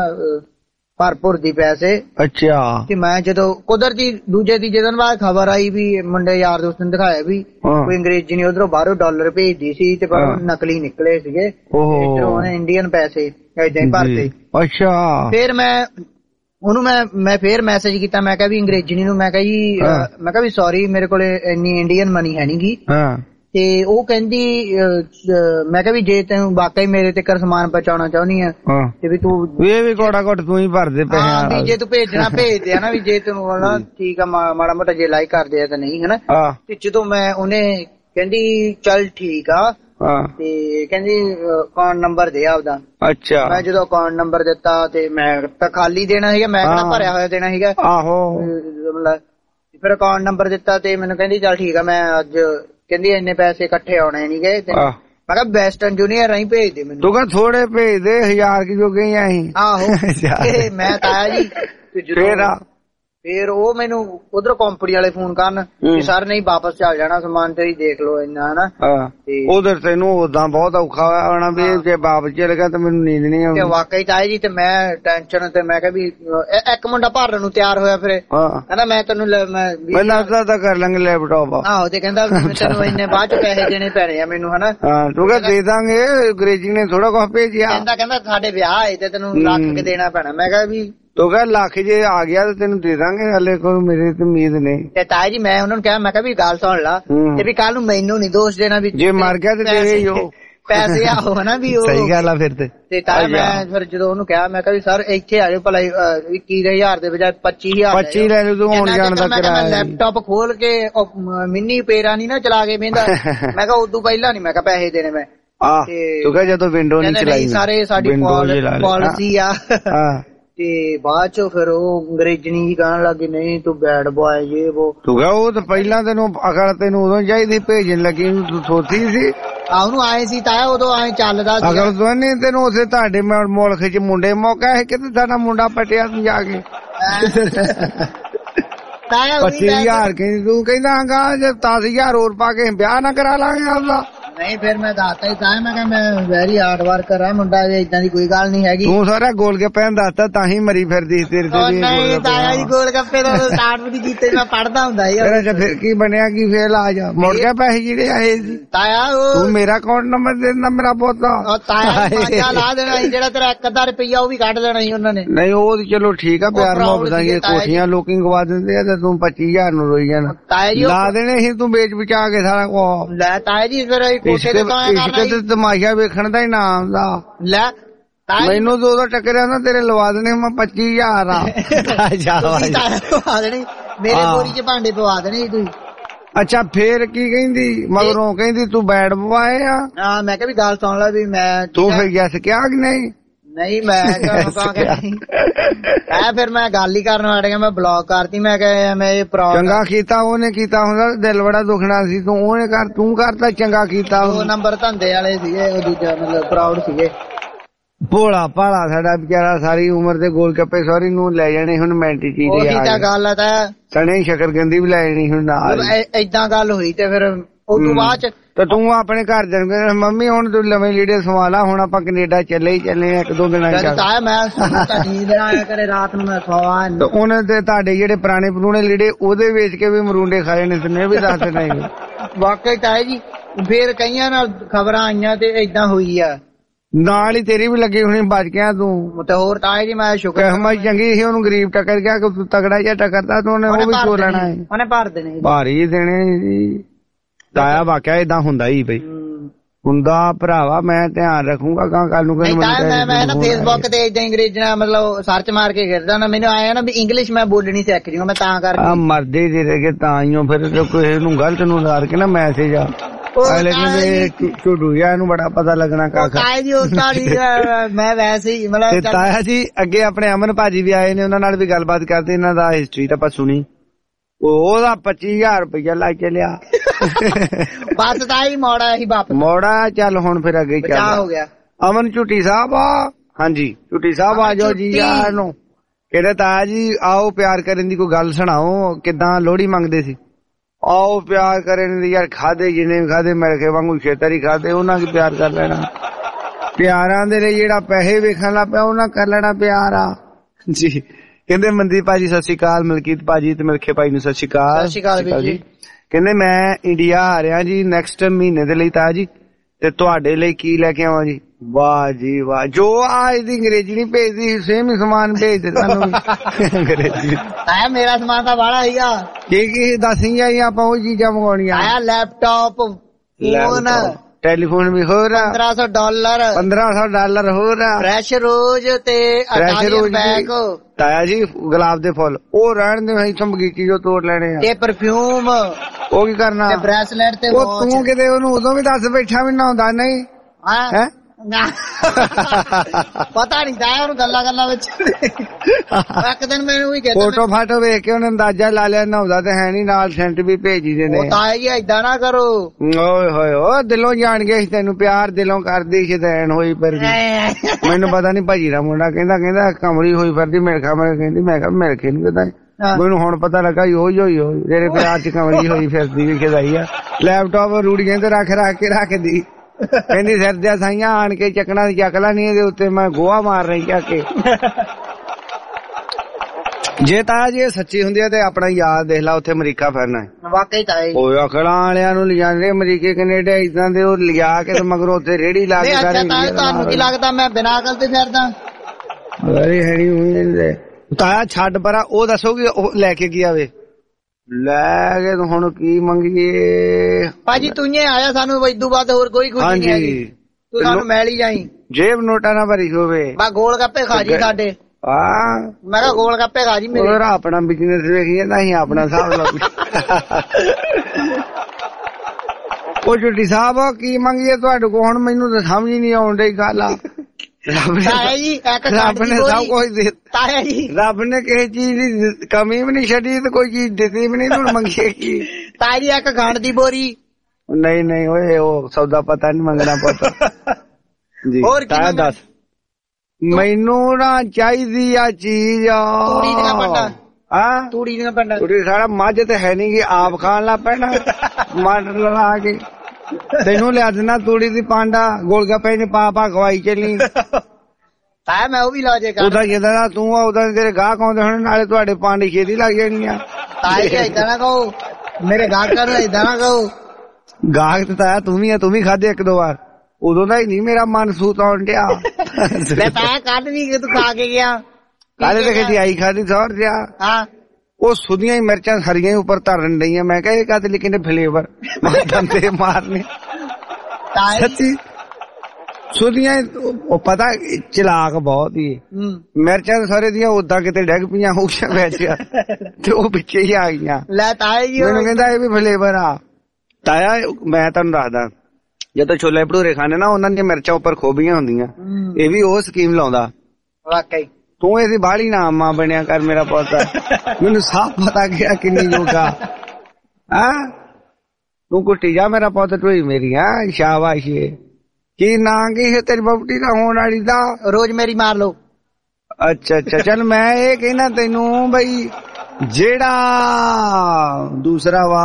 Speaker 5: ਭਰਪੂਰ ਦੀ ਪੈਸੇ। ਅੱਛਾ ਤੇ ਮੈਂ ਜਦੋਂ ਕੁਦਰਤੀ ਦੂਜੇ ਤੀਜੇ ਦਿਨ ਬਾਅਦ ਖਬਰ ਆਈ ਵੀ ਮੁੰਡੇ ਯਾਰ ਦੋਸਤ ਨੇ ਦਿਖਾਇਆ ਵੀ ਕੋਈ ਅੰਗਰੇਜ਼ੀ ਨੇ ਉਧਰੋਂ ਬਾਹਰੋਂ ਡਾਲਰ ਭੇਜਦੀ ਸੀ ਤੇ ਪਰ ਨਕਲੀ ਨਿਕਲੇ ਸੀਗੇ। ਇਧਰੋਂ ਉਹਨੇ ਇੰਡੀਅਨ ਪੈਸੇ ਏਦਾਂ ਹੀ ਭਰਤੇ। ਅੱਛਾ ਫੇਰ ਮੈਂ ਉਹਨੂੰ ਮੈਂ ਫੇਰ ਮੈਸੇਜ ਕੀਤਾ। ਮੈਂ ਕਿਹਾ ਵੀ ਅੰਗਰੇਜ਼ੀ ਨੂੰ ਮੈਂ ਕਿਹਾ ਜੀ ਮੈਂ ਕਿਹਾ ਵੀ ਸੌਰੀ ਮੇਰੇ ਕੋਲ ਇੰਨੀ ਇੰਡੀਅਨ ਮਨੀ ਹੈ ਨੀ ਗੀ। ਤੇ ਉਹ ਕਹਿੰਦੀ ਮੈਂ ਕਿਹਾ ਵੀ ਜੇ ਤੈਨੂੰ ਵਾਕਈ ਮੇਰੇ ਤੇ ਸਮਾਨ ਪਹੁੰਚਾਉਣਾ ਚਾਹੁੰਦੀ ਆ ਤੇ ਵੀ ਤੂੰ ਇਹ ਵੀ ਕੋੜਾ ਕੋਟ ਤੂੰ ਹੀ ਭਰਦੇ ਪੈਸੇ ਵੀ ਜੇ ਤੂੰ ਭੇਜਣਾ ਭੇਜਦੇ ਆ ਨਾ ਵੀ ਜੇ ਤੈਨੂੰ ਠੀਕ ਆ ਮਾੜਾ ਮੋਟਾ ਜੇ ਲਾਈਕ ਕਰਦੇ ਆ ਤਾਂ ਨਹੀਂ ਹਨਾ। ਤੇ ਜਦੋਂ ਮੈਂ ਉਹਨੇ ਕਹਿੰਦੀ ਚੱਲ ਠੀਕ ਆ ਤੇ ਕਹਿੰਦੀ ਅਕਾਊਂਟ ਨੰਬਰ ਦੇ ਆਪਦਾ। ਅੱਛਾ ਮੈਂ ਜਦੋਂ ਅਕਾਊਂਟ ਨੰਬਰ ਦਿੱਤਾ ਤੇ ਮੈਂ ਤਾਂ ਖਾਲੀ ਦੇਣਾ ਸੀਗਾ ਮੈਂ ਕਿਹੜਾ ਭਰਿਆ ਹੋਇਆ ਦੇਣਾ ਸੀਗਾ। ਆਹੋ ਮਤਲਬ ਫਿਰ ਅਕਾਊਂਟ ਨੰਬਰ ਦਿੱਤਾ ਤੇ ਮੈਨੂੰ ਕਹਿੰਦੀ ਚੱਲ ਠੀਕ ਆ ਮੈਂ ਅੱਜ ਕਹਿੰਦੀ ਇੰਨੇ ਪੈਸੇ ਇਕੱਠੇ ਆਉਣੇ ਨੀ ਗਏ। ਮੈਂ ਕਿਹਾ ਵੈਸਟਰਨ ਯੂਨੀਅਨ ਰਾਹੀਂ ਭੇਜ ਦੇ ਮੈਨੂੰ। ਤੂੰ ਕਹ ਥੋੜੇ ਭੇਜ ਦੇ 1000 ਕੀ ਜੋ ਗਈ ਅਸੀਂ। ਆਹੋ ਮੈਂ ਤਾਇਆ ਜੀ ਫੇਰ ਉਹ ਮੈਨੂੰ ਉਧਰੋਂ ਕੰਪਨੀ ਵਾਲੇ ਫੋਨ ਕਰਨ ਕਿ ਸਰ ਨਹੀਂ ਵਾਪਸ ਚੱਲ ਜਾਣਾ ਸਮਾਨ ਤੇ ਦੇਖ ਲਓ ਇੰਨਾ ਹਨਾ। ਉਧਰ ਤੈਨੂੰ ਉਦਾਂ ਬਹੁਤ ਔਖਾ ਹੋਣਾ ਵੀ ਜੇ ਵਾਪਸ ਚਲ ਗਿਆ ਤਾਂ ਮੈਨੂੰ ਨੀਂਦ ਨਹੀਂ ਆਉਂਦੀ। ਵਾਕਈ ਤਾਇਆ ਜੀ ਤੇ ਮੈਂ ਟੈਨਸ਼ਨ ਤੇ ਮੈਂ ਕਿਹਾ ਵੀ ਇੱਕ ਮੁੰਡਾ ਭਰਨ ਨੂੰ ਤਿਆਰ ਹੋਇਆ ਫਿਰ ਕਹਿੰਦਾ ਮੈਂ ਤੈਨੂੰ ਪਹਿਲਾਂ ਤਾਂ ਕਰ ਲਾਂਗੇ ਲੈਪਟਾਪ। ਆਹੋ ਤੇ ਕਹਿੰਦਾ ਤੈਨੂੰ ਇੰਨੇ ਬਾਅਦ ਚ ਪੈਸੇ ਦੇਣੇ ਪੈਣੇ ਆ ਮੈਨੂੰ ਹਨਾ। ਤੂੰ ਕਹ ਦੇ ਦਾਂਗੇ ਅੰਗਰੇਜ਼ੀ ਨੇ ਥੋੜਾ ਕੁਛ ਭੇਜਿਆ। ਕਹਿੰਦਾ ਸਾਡੇ ਵਿਆਹ ਆਏ ਤੇ ਤੈਨੂੰ ਲੱਖ ਕੇ ਦੇਣਾ ਪੈਣਾ। ਮੈਂ ਕਿਹਾ ਵੀ ਤੂੰ ਕਹ ਲੱਖ ਜੇ ਆ ਗਿਆ ਤੇ ਤੈਨੂੰ ਦੇ ਦਾਂਗੇ ਹਲੇ ਕੋਈ ਮੇਰੇ ਤੇ ਉਮੀਦ ਨਹੀਂ। ਤੇ ਤਾਇਆ ਜੀ ਮੈਂ ਉਹਨਾਂ ਨੂੰ ਕਿਹਾ ਮੈਂ ਕਿਹਾ ਵੀ ਗੱਲ ਸੁਣ ਲਾ ਤੇ ਵੀ ਕੱਲ ਨੂੰ ਮੈਨੂੰ ਨੀ ਦੋਸ਼ ਦੇਣਾ ਵੀ ਜੇ ਮਰ ਗਿਆ ਤੇ ਤੇਰੇ ਹੀ ਹੋ ਪੈਸੇ ਆਹੋ ਹਨਾ ਵੀ ਉਹ ਸਹੀ ਗੱਲ ਆ ਫਿਰ ਤੇ ਤਾਇਆ ਮੈਂ ਫਿਰ ਜਦੋਂ ਉਹਨੂੰ ਕਿਹਾ ਮੈਂ ਕਿਹਾ ਵੀ ਸਰ ਇੱਥੇ ਆ ਜਾਓ ਭਲਾ 21,000 ਦੇ ਬਜਾਏ 25,000 ਲੈ ਲਓ ਤੂੰ ਆਉਣ ਜਾਣ ਦਾ ਕਿਰਾਇਆ। ਲੈਪਟਾਪ ਖੋਲ ਕੇ ਮਿੰਨੀ ਪੇਰਾ ਨੀ ਨਾ ਚਲਾ ਕੇ ਬਹਿੰਦਾ। ਮੈਂ ਕਿਹਾ ਉਦੋਂ ਪਹਿਲਾਂ ਨੀ ਮੈਂ ਕਿਹਾ ਪੈਸੇ ਦੇਣੇ ਮੈਂ। ਤੂੰ ਕਹ ਜਦੋਂ ਵਿੰਡੋ ਨੀ ਚਲਾਈ ਸਾਰੇ ਸਾਡੀ ਪਾਲਿਸੀ ਆ। ਤੇ ਬਾਅਦ ਚ ਫਿਰ ਉਹ ਅੰਗਰੇਜ਼ੀ ਹੀ ਕਹਿਣ ਲੱਗੀ ਨਹੀਂ ਤੂੰ ਬੈਡ ਬੁਆਏ ਜੇ ਉਹ। ਤੂੰ ਕਹ ਉਹ ਤਾਂ ਪਹਿਲਾਂ ਤੈਨੂੰ ਅਕਲ ਤੈਨੂੰ ਉਦੋਂ ਚਾਹੀਦੀ ਭੇਜਣ ਲੱਗੀ ਤੂੰ ਸੋਚੀ ਸੀ। ਉਹਨੂੰ ਆਏ ਸੀ ਤਾਇਆ ਉਦੋਂ ਆਏ ਚੱਲਦਾ ਸੀ ਅਗਲ ਤੋਂ ਨਹੀਂ ਤੈਨੂੰ ਉਸੇ ਤੁਹਾਡੇ ਮੁਲਕ ਚ ਮੁੰਡੇ ਮੌਕਾ ਹੈ ਕਿਤੇ ਸਾਡਾ ਮੁੰਡਾ ਪਟਿਆ ਤੂੰ ਜਾ ਕੇ 25,000 ਕਹਿੰਦੀ ਤੂੰ ਕਹਿੰਦਾ ਗਾ ਜੇ 10,000 ਹੋਰ ਪਾ ਕੇ ਵਿਆਹ ਨਾ ਕਰਾ ਲਾਂਗੇ ਆਪਦਾ। ਨਹੀਂ ਫਿਰ ਮੈਂ ਦੱਸਤਾ ਹੀ ਤਾਂ ਮੈਂ ਕਿਹਾ ਮੈਂ ਵੈਰੀ ਹਾਰਡ ਵਰਕਰ ਆ ਮੁੰਡਾ, ਇਦਾਂ ਦੀ ਕੋਈ ਗੱਲ ਨਹੀਂ ਹੈਗੀ।
Speaker 3: ਤੂੰ ਸਾਰਾ ਗੋਲ ਗੱਪੇ ਦੱਸਤਾ ਤਾਂ ਹੀ ਮਰੀ ਫਿਰਦੀ ਤੇਰੇ ਤੇ।
Speaker 5: ਨਹੀਂ ਤਾਇਆ ਜੀ ਗੋਲ ਗੱਪੇ ਦਾ ਸਟਾਰਟ ਵੀ ਕੀਤੇ, ਮੈਂ ਪੜਦਾ ਹੁੰਦਾ ਸੀ।
Speaker 3: ਫਿਰ ਕੀ ਬਣਿਆ ਕੀ ਫੇਲ ਆ ਜਾ ਮੁੜ ਕੇ ਪੈਸੇ ਜਿਹੜੇ ਆਏ ਸੀ
Speaker 5: ਤਾਇਆ
Speaker 3: ਤੂੰ ਮੇਰਾ ਅਕਾਊਂਟ ਨੰਬਰ ਦੇ ਦਿੰਦਾ ਮੇਰਾ ਪੁੱਤ।
Speaker 5: ਤਾਇਆ ਲਾ ਦੇਣਾ ਸੀ ਜਿਹੜਾ ਤੇਰਾ 1,000 ਰੁਪਇਆ ਉਹ ਵੀ ਕੱਢ ਦੇਣਾ ਸੀ ਉਹਨਾਂ ਨੇ।
Speaker 3: ਨਹੀਂ ਉਹ ਚਲੋ ਠੀਕ ਆ, ਪਿਆਰ ਮੁਹੱਬਤਾਂ ਦੀਆਂ ਕੋਠੀਆਂ ਲੋਕੀ ਗਵਾ ਦਿੰਦੇ ਆ ਤੇ ਤੂੰ 25,000 ਨੂੰ ਰੋਈ ਜਾਣਾ। ਲਾ ਦੇਣੇ ਸੀ ਤੂੰ ਵੇਚ ਵਿਚਾ ਕੇ ਸਾਰਾ ਕੁਝ।
Speaker 5: ਲੈ ਤਾਇਆ ਜੀ ਫਿਰ ਕੋਠੇ ਤੇ
Speaker 3: ਤਮਾਸ਼ਾ ਵੇਖਣ ਦਾ ਹੀ ਨਾਮ ਦਾ ਲੈ ਮੈਨੂੰ ਦੋ ਟੱਕਰਿਆ ਨਾ ਤੇਰੇ ਲਵਾ ਦੇਣੇ ਮੈਂ 25,000 ਆ
Speaker 5: ਮੇਰੇ ਬੋਰੀ ਚ ਭਾਂਡੇ ਪਵਾ ਦੇਣੇ ਤੁਸੀਂ।
Speaker 3: ਅੱਛਾ ਫੇਰ ਕੀ ਕਹਿੰਦੀ ਮਗਰੋਂ? ਕਹਿੰਦੀ ਤੂੰ ਬੈਡ ਪਵਾਏ ਆ।
Speaker 5: ਹਾਂ ਮੈਂ ਕਿਹਾ ਵੀ ਗੱਲ ਸੁਣ ਲੈ ਵੀ ਮੈਂ।
Speaker 3: ਤੂੰ ਫਿਰ ਜੈਸ ਕਿਹਾ ਕਿ ਨਹੀਂ?
Speaker 5: ਨਹੀਂ ਮੈਂ ਫਿਰ ਮੈਂ ਗੱਲ ਹੀ ਕਰਨ ਵੜ ਗਿਆ, ਮੈਂ ਬਲੌਕ ਕਰਤੀ। ਮੈਂ ਕਿਹਾ ਮੈਂ ਇਹ
Speaker 3: ਚੰਗਾ ਕੀਤਾ ਉਹਨੇ ਕੀਤਾ ਹੁੰਦਾ, ਦਿਲ ਬੜਾ ਦੁਖਣਾ ਸੀ। ਤੂੰ ਉਹਨੇ ਕਰ ਤੂੰ ਕਰਤਾ ਚੰਗਾ ਕੀਤਾ।
Speaker 5: ਉਹ ਨੰਬਰ ਧੰਦੇ ਵਾਲੇ ਸੀਗੇ, ਉਹ ਦੂਜਾ ਮਤਲਬ ਪ੍ਰਾਊਡ ਸੀਗੇ।
Speaker 3: ਭੋਲਾ ਭਾਲਾ ਸਾਡਾ ਵਿਚਾਰਾ ਸਾਰੀ ਉਮਰ ਦੇ ਗੋਲ ਗੱਪੇ ਸੌਰੀ ਨੂੰ ਲੈ ਜਾਣੇ ਹੁਣ ਮੈਂਟੀ ਚੀਜ਼।
Speaker 5: ਉਹੀ ਤਾਂ ਗੱਲ ਆ ਤਾਂ
Speaker 3: ਸਣੇ ਸ਼ਕਰਗੰਦੀ ਵੀ ਲੈ ਜਾਣੀ ਹੁਣ ਨਾਲ।
Speaker 5: ਏਦਾਂ ਗੱਲ ਹੋਈ ਤੇ ਫਿਰ ਉਹ ਤੋਂ ਬਾਅਦ ਚ
Speaker 3: ਤੇ ਤੂੰ ਆਪਣੇ ਘਰ ਜਾ ਮੰਮੀ ਹੁਣ ਤੂੰ ਲਵੇਂ ਲੀੜੇ ਸਵਾਲਾ, ਹੁਣ ਆਪਾਂ ਕੈਨੇਡਾ ਚੱਲੇ ਹੀ ਚੱਲੇ 1-2 ਦਿਨਾਂ ਚ।
Speaker 5: ਮੈਂ ਨੀਂਦ ਆਇਆ ਕਰੇ ਰਾਤ ਨੂੰ ਮੈਂ ਸੌਂ।
Speaker 3: ਉਹਨੇ ਤੇ ਤੁਹਾਡੇ ਜਿਹੜੇ ਪੁਰਾਣੇ ਪੁਰਾਣੇ ਲੀੜੇ ਉਹਦੇ ਵੇਚ ਕੇ ਵੀ ਮਰੂੰਡੇ ਖਾਏ ਨੇ ਤੈਨੂੰ ਵੀ ਦੱਸ ਨਹੀਂ।
Speaker 5: ਵਾਕਈ ਤਾਏ ਜੀ ਫੇਰ ਕਈਆਂ ਨਾਲ ਖਬਰਾਂ ਆਈਆਂ ਤੇ ਏਦਾਂ ਹੋਈ ਆ,
Speaker 3: ਨਾਲ ਹੀ ਤੇਰੀ ਵੀ ਲੱਗੀ ਹੋਣੀ ਬਚ ਗਿਆ ਤੂੰ ਤੇ।
Speaker 5: ਹੋਰ ਤਾਏ ਜੀ ਮੈਂ ਸ਼ੁਕਰ
Speaker 3: ਕਿਸਮਤ ਚੰਗੀ ਸੀ ਉਹਨੂੰ ਗਰੀਬ ਟੱਕਰ ਗਿਆ ਕਿ ਤੂੰ ਤਗੜਾ ਜਿਹਾ ਟੱਕਰਦਾ ਤੂੰ ਉਹਨੇ ਉਹ ਵੀ ਖੋ ਲੈਣਾ ਹੈ।
Speaker 5: ਉਹਨੇ ਭਰ ਦੇਣੇ
Speaker 3: ਭਾਰੀ ਦੇਣੇ ਜੀ। ਤਾਇਆ ਵਾਕਿਆ ਏਦਾਂ ਹੁੰਦਾ ਹੀ ਬਈ ਹੁੰਦਾ ਭਰਾਵਾ। ਮੈਂ ਧਿਆਨ ਰੱਖੂਗਾ ਕੱਲ ਨੂੰ।
Speaker 5: ਮੈਂ ਨਾ ਫੇਸਬੁੱਕ ਤੇ ਏਦਾਂ ਅੰਗਰੇਜ਼ੀ ਮਤਲਬ ਸਰਚ ਮਾਰ ਕੇ ਫਿਰਦਾ ਨਾ, ਮੈਨੂੰ ਆਇਆ ਨਾ ਵੀ ਇੰਗਲਿਸ਼ ਮੈਂ ਬੋਲਣੀ ਸਿੱਖ ਜੂਗਾ ਮੈਂ ਤਾਂ ਕਰਕੇ।
Speaker 3: ਮਰਦੇ ਜਿਹੜੇ ਤਾਂ ਹੀ ਫਿਰ ਕਿਸੇ ਨੂੰ ਗਲਤ ਨੂੰ ਉਤਾਰ ਕੇ ਨਾ ਮੈਸੇਜ ਆ ਝੂਠੂਆ ਨੂੰ ਬੜਾ ਪਤਾ ਲੱਗਣਾ
Speaker 5: ਮੈਂ ਵੈਸੇ ਹੀ ਮਤਲਬ।
Speaker 3: ਤਾਇਆ ਜੀ ਅੱਗੇ ਆਪਣੇ ਅਮਨ ਭਾਜੀ ਵੀ ਆਏ ਨੇ, ਉਹਨਾਂ ਨਾਲ ਵੀ ਗੱਲਬਾਤ ਕਰਦੇ, ਇਹਨਾਂ ਦਾ ਹਿਸਟਰੀ ਤਾਂ ਆਪਾਂ ਸੁਣੀ। ਉਹਦਾ 25,000 ਰੁਪਇਆ ਲੱਗ ਚਲਿਆ
Speaker 5: ਬਸ ਤਾਂ ਹੀ ਮੋੜਾ ਹੀ ਵਾਪਸ
Speaker 3: ਮੋੜਾ। ਚੱਲ ਹੁਣ ਫਿਰ ਅੱਗੇ ਚੱਲ
Speaker 5: ਹੋ ਗਿਆ।
Speaker 3: ਅਮਨ ਝੂਟੀ ਸਾਹਿਬ ਆ। ਹਾਂਜੀ ਝੂਟੀ ਸਾਹਿਬ ਆ ਜਾਓ ਜੀ ਯਾਰ ਨੂੰ। ਕਹਿੰਦੇ ਤਾਇਆ ਜੀ ਆਓ ਪਿਆਰ ਕਰਨ ਦੀ ਕੋਈ ਗੱਲ ਸੁਣਾਓ, ਕਿੱਦਾਂ ਲੋਹੜੀ ਮੰਗਦੇ ਸੀ? ਆਓ ਪਿਆਰ ਕਰਨ ਦੀ ਯਾਰ, ਖਾਦੇ ਜਿੰਨੇ ਵੀ ਖਾਦੇ ਮਿਲਕੇ ਵਾਂਗੂ ਛੇਤਰ ਹੀ ਖਾਦੇ, ਉਹਨਾਂ ਕੀ ਪਿਆਰ ਕਰ ਲੈਣਾ। ਪਿਆਰਾਂ ਦੇ ਲਈ ਜਿਹੜਾ ਪੈਸੇ ਵੇਖਣ ਲੱਗ ਪਿਆ ਉਹਨਾਂ ਕਰ ਲੈਣਾ ਪਿਆਰ ਆ ਜੀ। ਕਹਿੰਦੇ ਮਨਦੀਪ ਭਾਜੀ ਸਤਿ ਸ਼੍ਰੀ ਅਕਾਲ, ਮਲਕੀਤ ਭਾਜੀ ਤੇ ਮਿਲਖੇ ਭਾਈ ਨੂੰ ਸਤਿ ਸ਼੍ਰੀ ਅਕਾਲ।
Speaker 5: ਸਤਿ ਸ਼੍ਰੀ ਅਕਾਲ ਜੀ।
Speaker 3: ਕਹਿੰਦੇ ਮੈਂ ਇੰਡੀਆ ਆ ਰਿਹਾ ਜੀ ਨੈਕਸਟ ਮਹੀਨੇ ਦੇ ਲਈ ਤਾਇਆ ਜੀ, ਤੇ ਤੁਹਾਡੇ ਲਈ ਕੀ ਲੈ ਕੇ ਆਵਾਂ ਜੀ? ਵਾਹ ਜੀ ਵਾਹ, ਜੋ ਆ ਇਹਦੀ ਅੰਗਰੇਜ਼ੀ ਨਹੀਂ ਭੇਜਦੀ ਸੇਮ ਹੀ ਸਮਾਨ ਭੇਜ ਦੇ ਸਾਨੂੰ ਅੰਗਰੇਜ਼ੀ।
Speaker 5: ਆਇਆ ਮੇਰਾ ਸਮਾਨ ਤਾਂ ਬਾਹਲਾ ਸੀਗਾ।
Speaker 3: ਕੀ ਦੱਸੀ ਜਾਈ ਆਪਾਂ ਉਹ ਚੀਜ਼ਾਂ ਮੰਗਾਉਣੀਆਂ।
Speaker 5: ਆਇਆ ਲੈਪਟਾਪ, ਫੋਨ,
Speaker 3: ਟੈਲੀਫੋਨ ਵੀ ਹੋ ਰਿਹਾ $1,500 ਹੋ ਰਿਹਾ।
Speaker 5: ਫਰੈਸ਼ ਰੋਜ਼ ਤੇ ਬੈਗ
Speaker 3: ਤਾਇਆ ਜੀ ਗੁਲਾਬ ਦੇ ਫੁੱਲ ਉਹ ਰਹਿਣ ਦੇ ਅਸੀਂ ਬਗੀਚੀ ਜੋ ਤੋੜ ਲੈਣੇ ਆ।
Speaker 5: ਤੇ ਪਰਫਿਊਮ
Speaker 3: ਉਹ ਕੀ ਕਰਨਾ?
Speaker 5: ਤੇ ਬ੍ਰੈਸਲੇਟ ਤੇ
Speaker 3: ਉਹ ਤੂੰ ਕਿਤੇ ਉਹਨੂੰ ਉਦੋਂ ਵੀ ਦੱਸ ਬੈਠਾ ਵੀ ਨਾ ਹੁੰਦਾ ਨਹੀਂ ਹੈ।
Speaker 5: ਪਤਾ ਨਹੀਂ ਤਾਇਆ ਉਹਨੂੰ ਗੱਲਾਂ ਵਿੱਚ ਇੱਕ ਦਿਨ ਮੈਨੂੰ ਵੀ ਕਹਿੰਦਾ
Speaker 3: ਫੋਟੋ ਫਾਟੋ ਵੇਖ ਕੇ ਉਹਨੇ ਅੰਦਾਜ਼ਾ ਲਾ ਲਿਆ ਨਹਾਉਂਦਾ ਤੇ ਹੈ ਨੀ, ਨਾਲ ਸੈਂਟ ਵੀ ਭੇਜੀ ਦੇ ਨੇ।
Speaker 5: ਤਾਇਆ ਜੀ ਏਦਾਂ ਨਾ ਕਰੋ।
Speaker 3: ਓਏ ਹੋਏ ਉਹ ਦਿਲੋਂ ਜਾਣ ਗਏ ਸੀ ਤੈਨੂੰ ਪਿਆਰ, ਦਿਲੋਂ ਕਰਦੀ ਸ਼ੈਤਾਨ ਹੋਈ ਫਿਰਦੀ। ਮੈਨੂੰ ਪਤਾ ਨੀ ਭਾਜੀ ਦਾ ਮੁੰਡਾ ਕਹਿੰਦਾ ਕਮਲੀ ਹੋਈ ਫਿਰਦੀ ਮਿਲਖਾ। ਮੈਂ ਕਹਿੰਦੀ ਮੈਂ ਕਿਹਾ ਮਿਲਖੇ ਨੀ ਪਤਾ ਮੈਨੂੰ ਹੁਣ ਪਤਾ ਲੱਗਾ ਉਹੀ ਜਿਹੜੇ ਪਿਆਰ ਚ ਕਮਲੀ ਹੋਈ ਫਿਰਦੀ ਵੀ ਖਿਦਾਈ ਆ। ਲੈਪਟਾਪ ਰੂੜੀਆਂ ਤੇ ਰੱਖਦੀ ਕਹਿੰਦੀ ਸਰਦਿਆ ਸਾਈਆਂ ਆਣ ਕੇ ਚੱਕਣਾ ਚੱਕਲਾ ਨੀ ਇਹਦੇ ਉੱਤੇ ਮੈਂ ਗੋਹਾ ਮਾਰ ਰਹੀ ਚੱਕ ਕੇ। ਜੇ ਤਾਂ ਜੀ ਇਹ ਸੱਚੀ ਹੁੰਦੀ ਹੈ ਤੇ ਆਪਣਾ ਯਾਦ ਦੇਖ ਲਾ ਉੱਥੇ ਅਮਰੀਕਾ ਫਿਰਨਾ।
Speaker 5: ਵਾਕਈ ਤਾਂ
Speaker 3: ਉਹ ਅਕਲਾਂ ਵਾਲਿਆਂ ਨੂੰ ਲਿਜਾਂਦੇ ਅਮਰੀਕੇ ਕੈਨੇਡਾ ਇਦਾਂ ਦੇ ਉਹ ਲਿਜਾ ਕੇ ਤੇ ਮਗਰੋਂ ਉੱਥੇ ਰੇੜੀ ਲਾ ਕੇ ਸਾਰੇ।
Speaker 5: ਤੁਹਾਨੂੰ ਕੀ ਲੱਗਦਾ ਮੈਂ ਬਿਨਾਂ ਅਕਲ ਤੇ ਫਿਰਦਾ?
Speaker 3: ਅਰੇ ਹੈਣੀ ਹੋਈ ਤਾਇਆ ਛੱਡ ਪਰਾ। ਉਹ ਦੱਸੋਗੇ ਉਹ ਲੈ ਕੇ ਕੀ ਆਵੇ? ਲੈ ਕੇ ਹੁਣ ਕੀ ਮੰਗੀਏ
Speaker 5: ਭਾਜੀ? ਤੂੰ ਆਇਆ ਸਾਨੂੰ ਇਦੋਂ ਬਾਅਦ ਹੋਰ ਕੋਈ ਖੁਸ਼ੀ ਨਹੀਂ ਹੈਗੀ। ਤੂੰ ਸਾਨੂੰ ਮੈਲ ਹੀ ਜਾਈ।
Speaker 3: ਜੇਬ ਨੋਟਾਂ ਨਾ ਭਰੀ ਹੋਵੇ।
Speaker 5: ਬਾ ਗੋਲ ਗੱਪੇ ਖਾ ਜੀ ਸਾਡੇ। ਮੈਂ ਕਿਹਾ ਗੋਲ ਗੱਪੇ ਖਾ ਜੀ ਮੇਰੇ।
Speaker 3: ਆਪਣਾ ਬਿਜ਼ਨਸ ਵੇਖੀ ਜਾਂਦਾ ਅਸੀਂ ਆਪਣਾ ਹਿਸਾਬ ਲਾ। ਉਹ ਝੁੱਟੀ ਸਾਹਿਬ ਕੀ ਮੰਗੀਏ ਤੁਹਾਡੇ ਕੋਲ? ਹੁਣ ਮੈਨੂੰ ਤਾਂ ਸਮਝ ਹੀ ਨਹੀਂ ਆਉਣ ਡਈ ਗੱਲ ਆ। ਰੱਬ ਨੇ ਸਭ ਕੁਝ ਦਿੱਤਾ। ਰੱਬ ਨੇ ਕਿਸੇ ਚੀਜ਼ ਦੀ ਕਮੀ ਵੀ ਨਹੀਂ ਛੱਡੀ ਤੇ ਕੋਈ ਚੀਜ਼ ਦਿੱਤੀ ਵੀ ਨਹੀਂ। ਹੁਣ ਮੰਗੀਏ ਕੀ?
Speaker 5: ਤਾਈ ਇੱਕ ਖੰਡ ਦੀ ਬੋਰੀ।
Speaker 3: ਨਹੀਂ ਓਏ ਉਹ ਸੌਦਾ ਪਤਾ ਨੀ ਮੰਗਣਾ ਪਤਾ ਜੀ।
Speaker 5: ਹੋਰ ਕੀ
Speaker 3: ਦੱਸ? ਮੈਨੂੰ ਨਾ ਚਾਹੀਦੀ ਆ ਚੀਜ਼
Speaker 5: ਤੂੜੀ ਦੀਆਂ ਪੰਡਾਂ।
Speaker 3: ਤੂੜੀ ਸਾਰਾ ਮੱਝ ਤੇ ਹੈ ਨੀ ਗੀ, ਆਪ ਖਾਣ ਲੱਗ ਪੈਣਾ ਮਟਰ ਲਾ ਕੇ। ਤੈਨੂੰ ਲਿਆ ਦੇਣਾ ਤੂੜੀ ਦੀ ਪਾਂਡਾ ਗੋਲਗੱਪੇ ਨੇ ਪਾ ਖਵਾਈ ਚੱਲੀ
Speaker 5: ਤਾਇਆ ਮੈਂ ਉਹ ਵੀ ਲਾ ਜੇ ਕਰ
Speaker 3: ਉਹਦਾ ਜਿੱਦਾਂ ਤੂੰ ਆ ਉਹਦਾ ਤੇਰੇ ਗਾਹਕ ਆਉਂਦੇ ਹੁਣ ਨਾਲੇ ਤੁਹਾਡੇ ਪਾਂਡੇ ਛੇਤੀ ਲੱਗ ਜਾਣੀਆਂ
Speaker 5: ਤਾਇਆ ਏਦਾਂ ਨਾ ਕਹੋ ਮੇਰੇ ਗਾਹਕਾਂ ਨੂੰ ਏਦਾਂ ਨਾ ਕਹੋ
Speaker 3: ਗਾਹਕ ਤੇ ਤਾਇਆ ਤੂੰ ਵੀ ਖਾਧੇ 1-2 ਵਾਰ ਉਦੋਂ ਦਾ ਹੀ ਨਹੀਂ ਮੇਰਾ ਮਨ ਸੂਤ ਆਉਣ ਡਿਆ
Speaker 5: ਲੈ ਤਾਇਆ ਕੱਢ ਵੀ ਤੂੰ ਖਾ ਕੇ ਗਿਆ
Speaker 3: ਕਾਲੇ ਤੇ ਖਿਚਾਈ ਖਾਦੀ ਸੌਰ ਦਿਆ
Speaker 5: ਹਾਂ
Speaker 3: ਉਹ ਸੁਧੀਆਂ ਹੀ ਮਿਰਚਾਂ ਹਰੀਆਂ ਉੱਪਰ ਧਰਨ ਡਈਆਂ ਮੈਂ ਕਿਹਾ ਇਹ ਕਾਹਦੇ ਲਈ ਕਹਿੰਦੇ ਫਲੇਵਰ ਦੰਦੇ ਮਾਰਨੇ ਸੱਚੀ ਸੁਧੀਆਂ ਉਹ ਪਤਾ ਚਲਾਕ ਬਹੁਤ ਹੀ ਮਿਰਚਾਂ ਸਾਰੇ ਦੀਆਂ ਉਦਾਂ ਕਿਤੇ ਡਿੱਗ ਪਈਆਂ ਹੋਈਆਂ ਵਿੱਚ ਤੇ ਉਹ ਪਿੱਛੇ ਹੀ ਆ ਗਈਆਂ
Speaker 5: ਲੈ ਤਾਇਆ ਜੀ
Speaker 3: ਮੈਨੂੰ ਕਹਿੰਦਾ ਇਹ ਵੀ ਫਲੇਵਰ ਆ ਤਾਇਆ ਮੈਂ ਤੁਹਾਨੂੰ ਦੱਸਦਾ ਜਦੋਂ ਛੋਲੇ ਭਟੂਰੇ ਖਾਣੇ ਨਾ ਉਹਨਾਂ ਦੀਆਂ ਮਿਰਚਾਂ ਉੱਪਰ ਖੋਬੀਆਂ ਹੁੰਦੀਆਂ ਇਹ ਵੀ ਉਹ ਸਕੀਮ ਲਾਉਂਦਾ
Speaker 5: ਵਾਕਈ
Speaker 3: ਤੂੰ ਇਹਦੀ ਬਾਹਲੀ ਨਾ ਅੰਮਾ ਬਣਿਆ ਕਰ ਮੇਰਾ ਪੋਤਾ ਮੈਨੂੰ ਸਾਫ਼ ਪਤਾ ਗਿਆ ਕਿੰਨੀ ਜੋਗਾ ਤੂੰ ਕੁੱਟੀ ਜਾ ਮੇਰਾ ਪੁੱਤ ਤੂੰ ਹੀ ਮੇਰੀ ਸ਼ਾਬਾਸ਼ ਕੀ ਨਾਂ ਕੀ ਹੈ ਤੇਰੀ ਬਬਟੀ ਦਾ ਹੋਣ ਵਾਲੀ ਦਾ
Speaker 5: ਰੋਜ਼ ਮੇਰੀ ਮਾਰ ਲੋ
Speaker 3: ਅੱਛਾ ਚੱਲ ਮੈਂ ਇਹ ਕਹਿਣਾ ਤੈਨੂੰ ਬਈ ਜਿਹੜਾ ਦੂਸਰਾ ਵਾ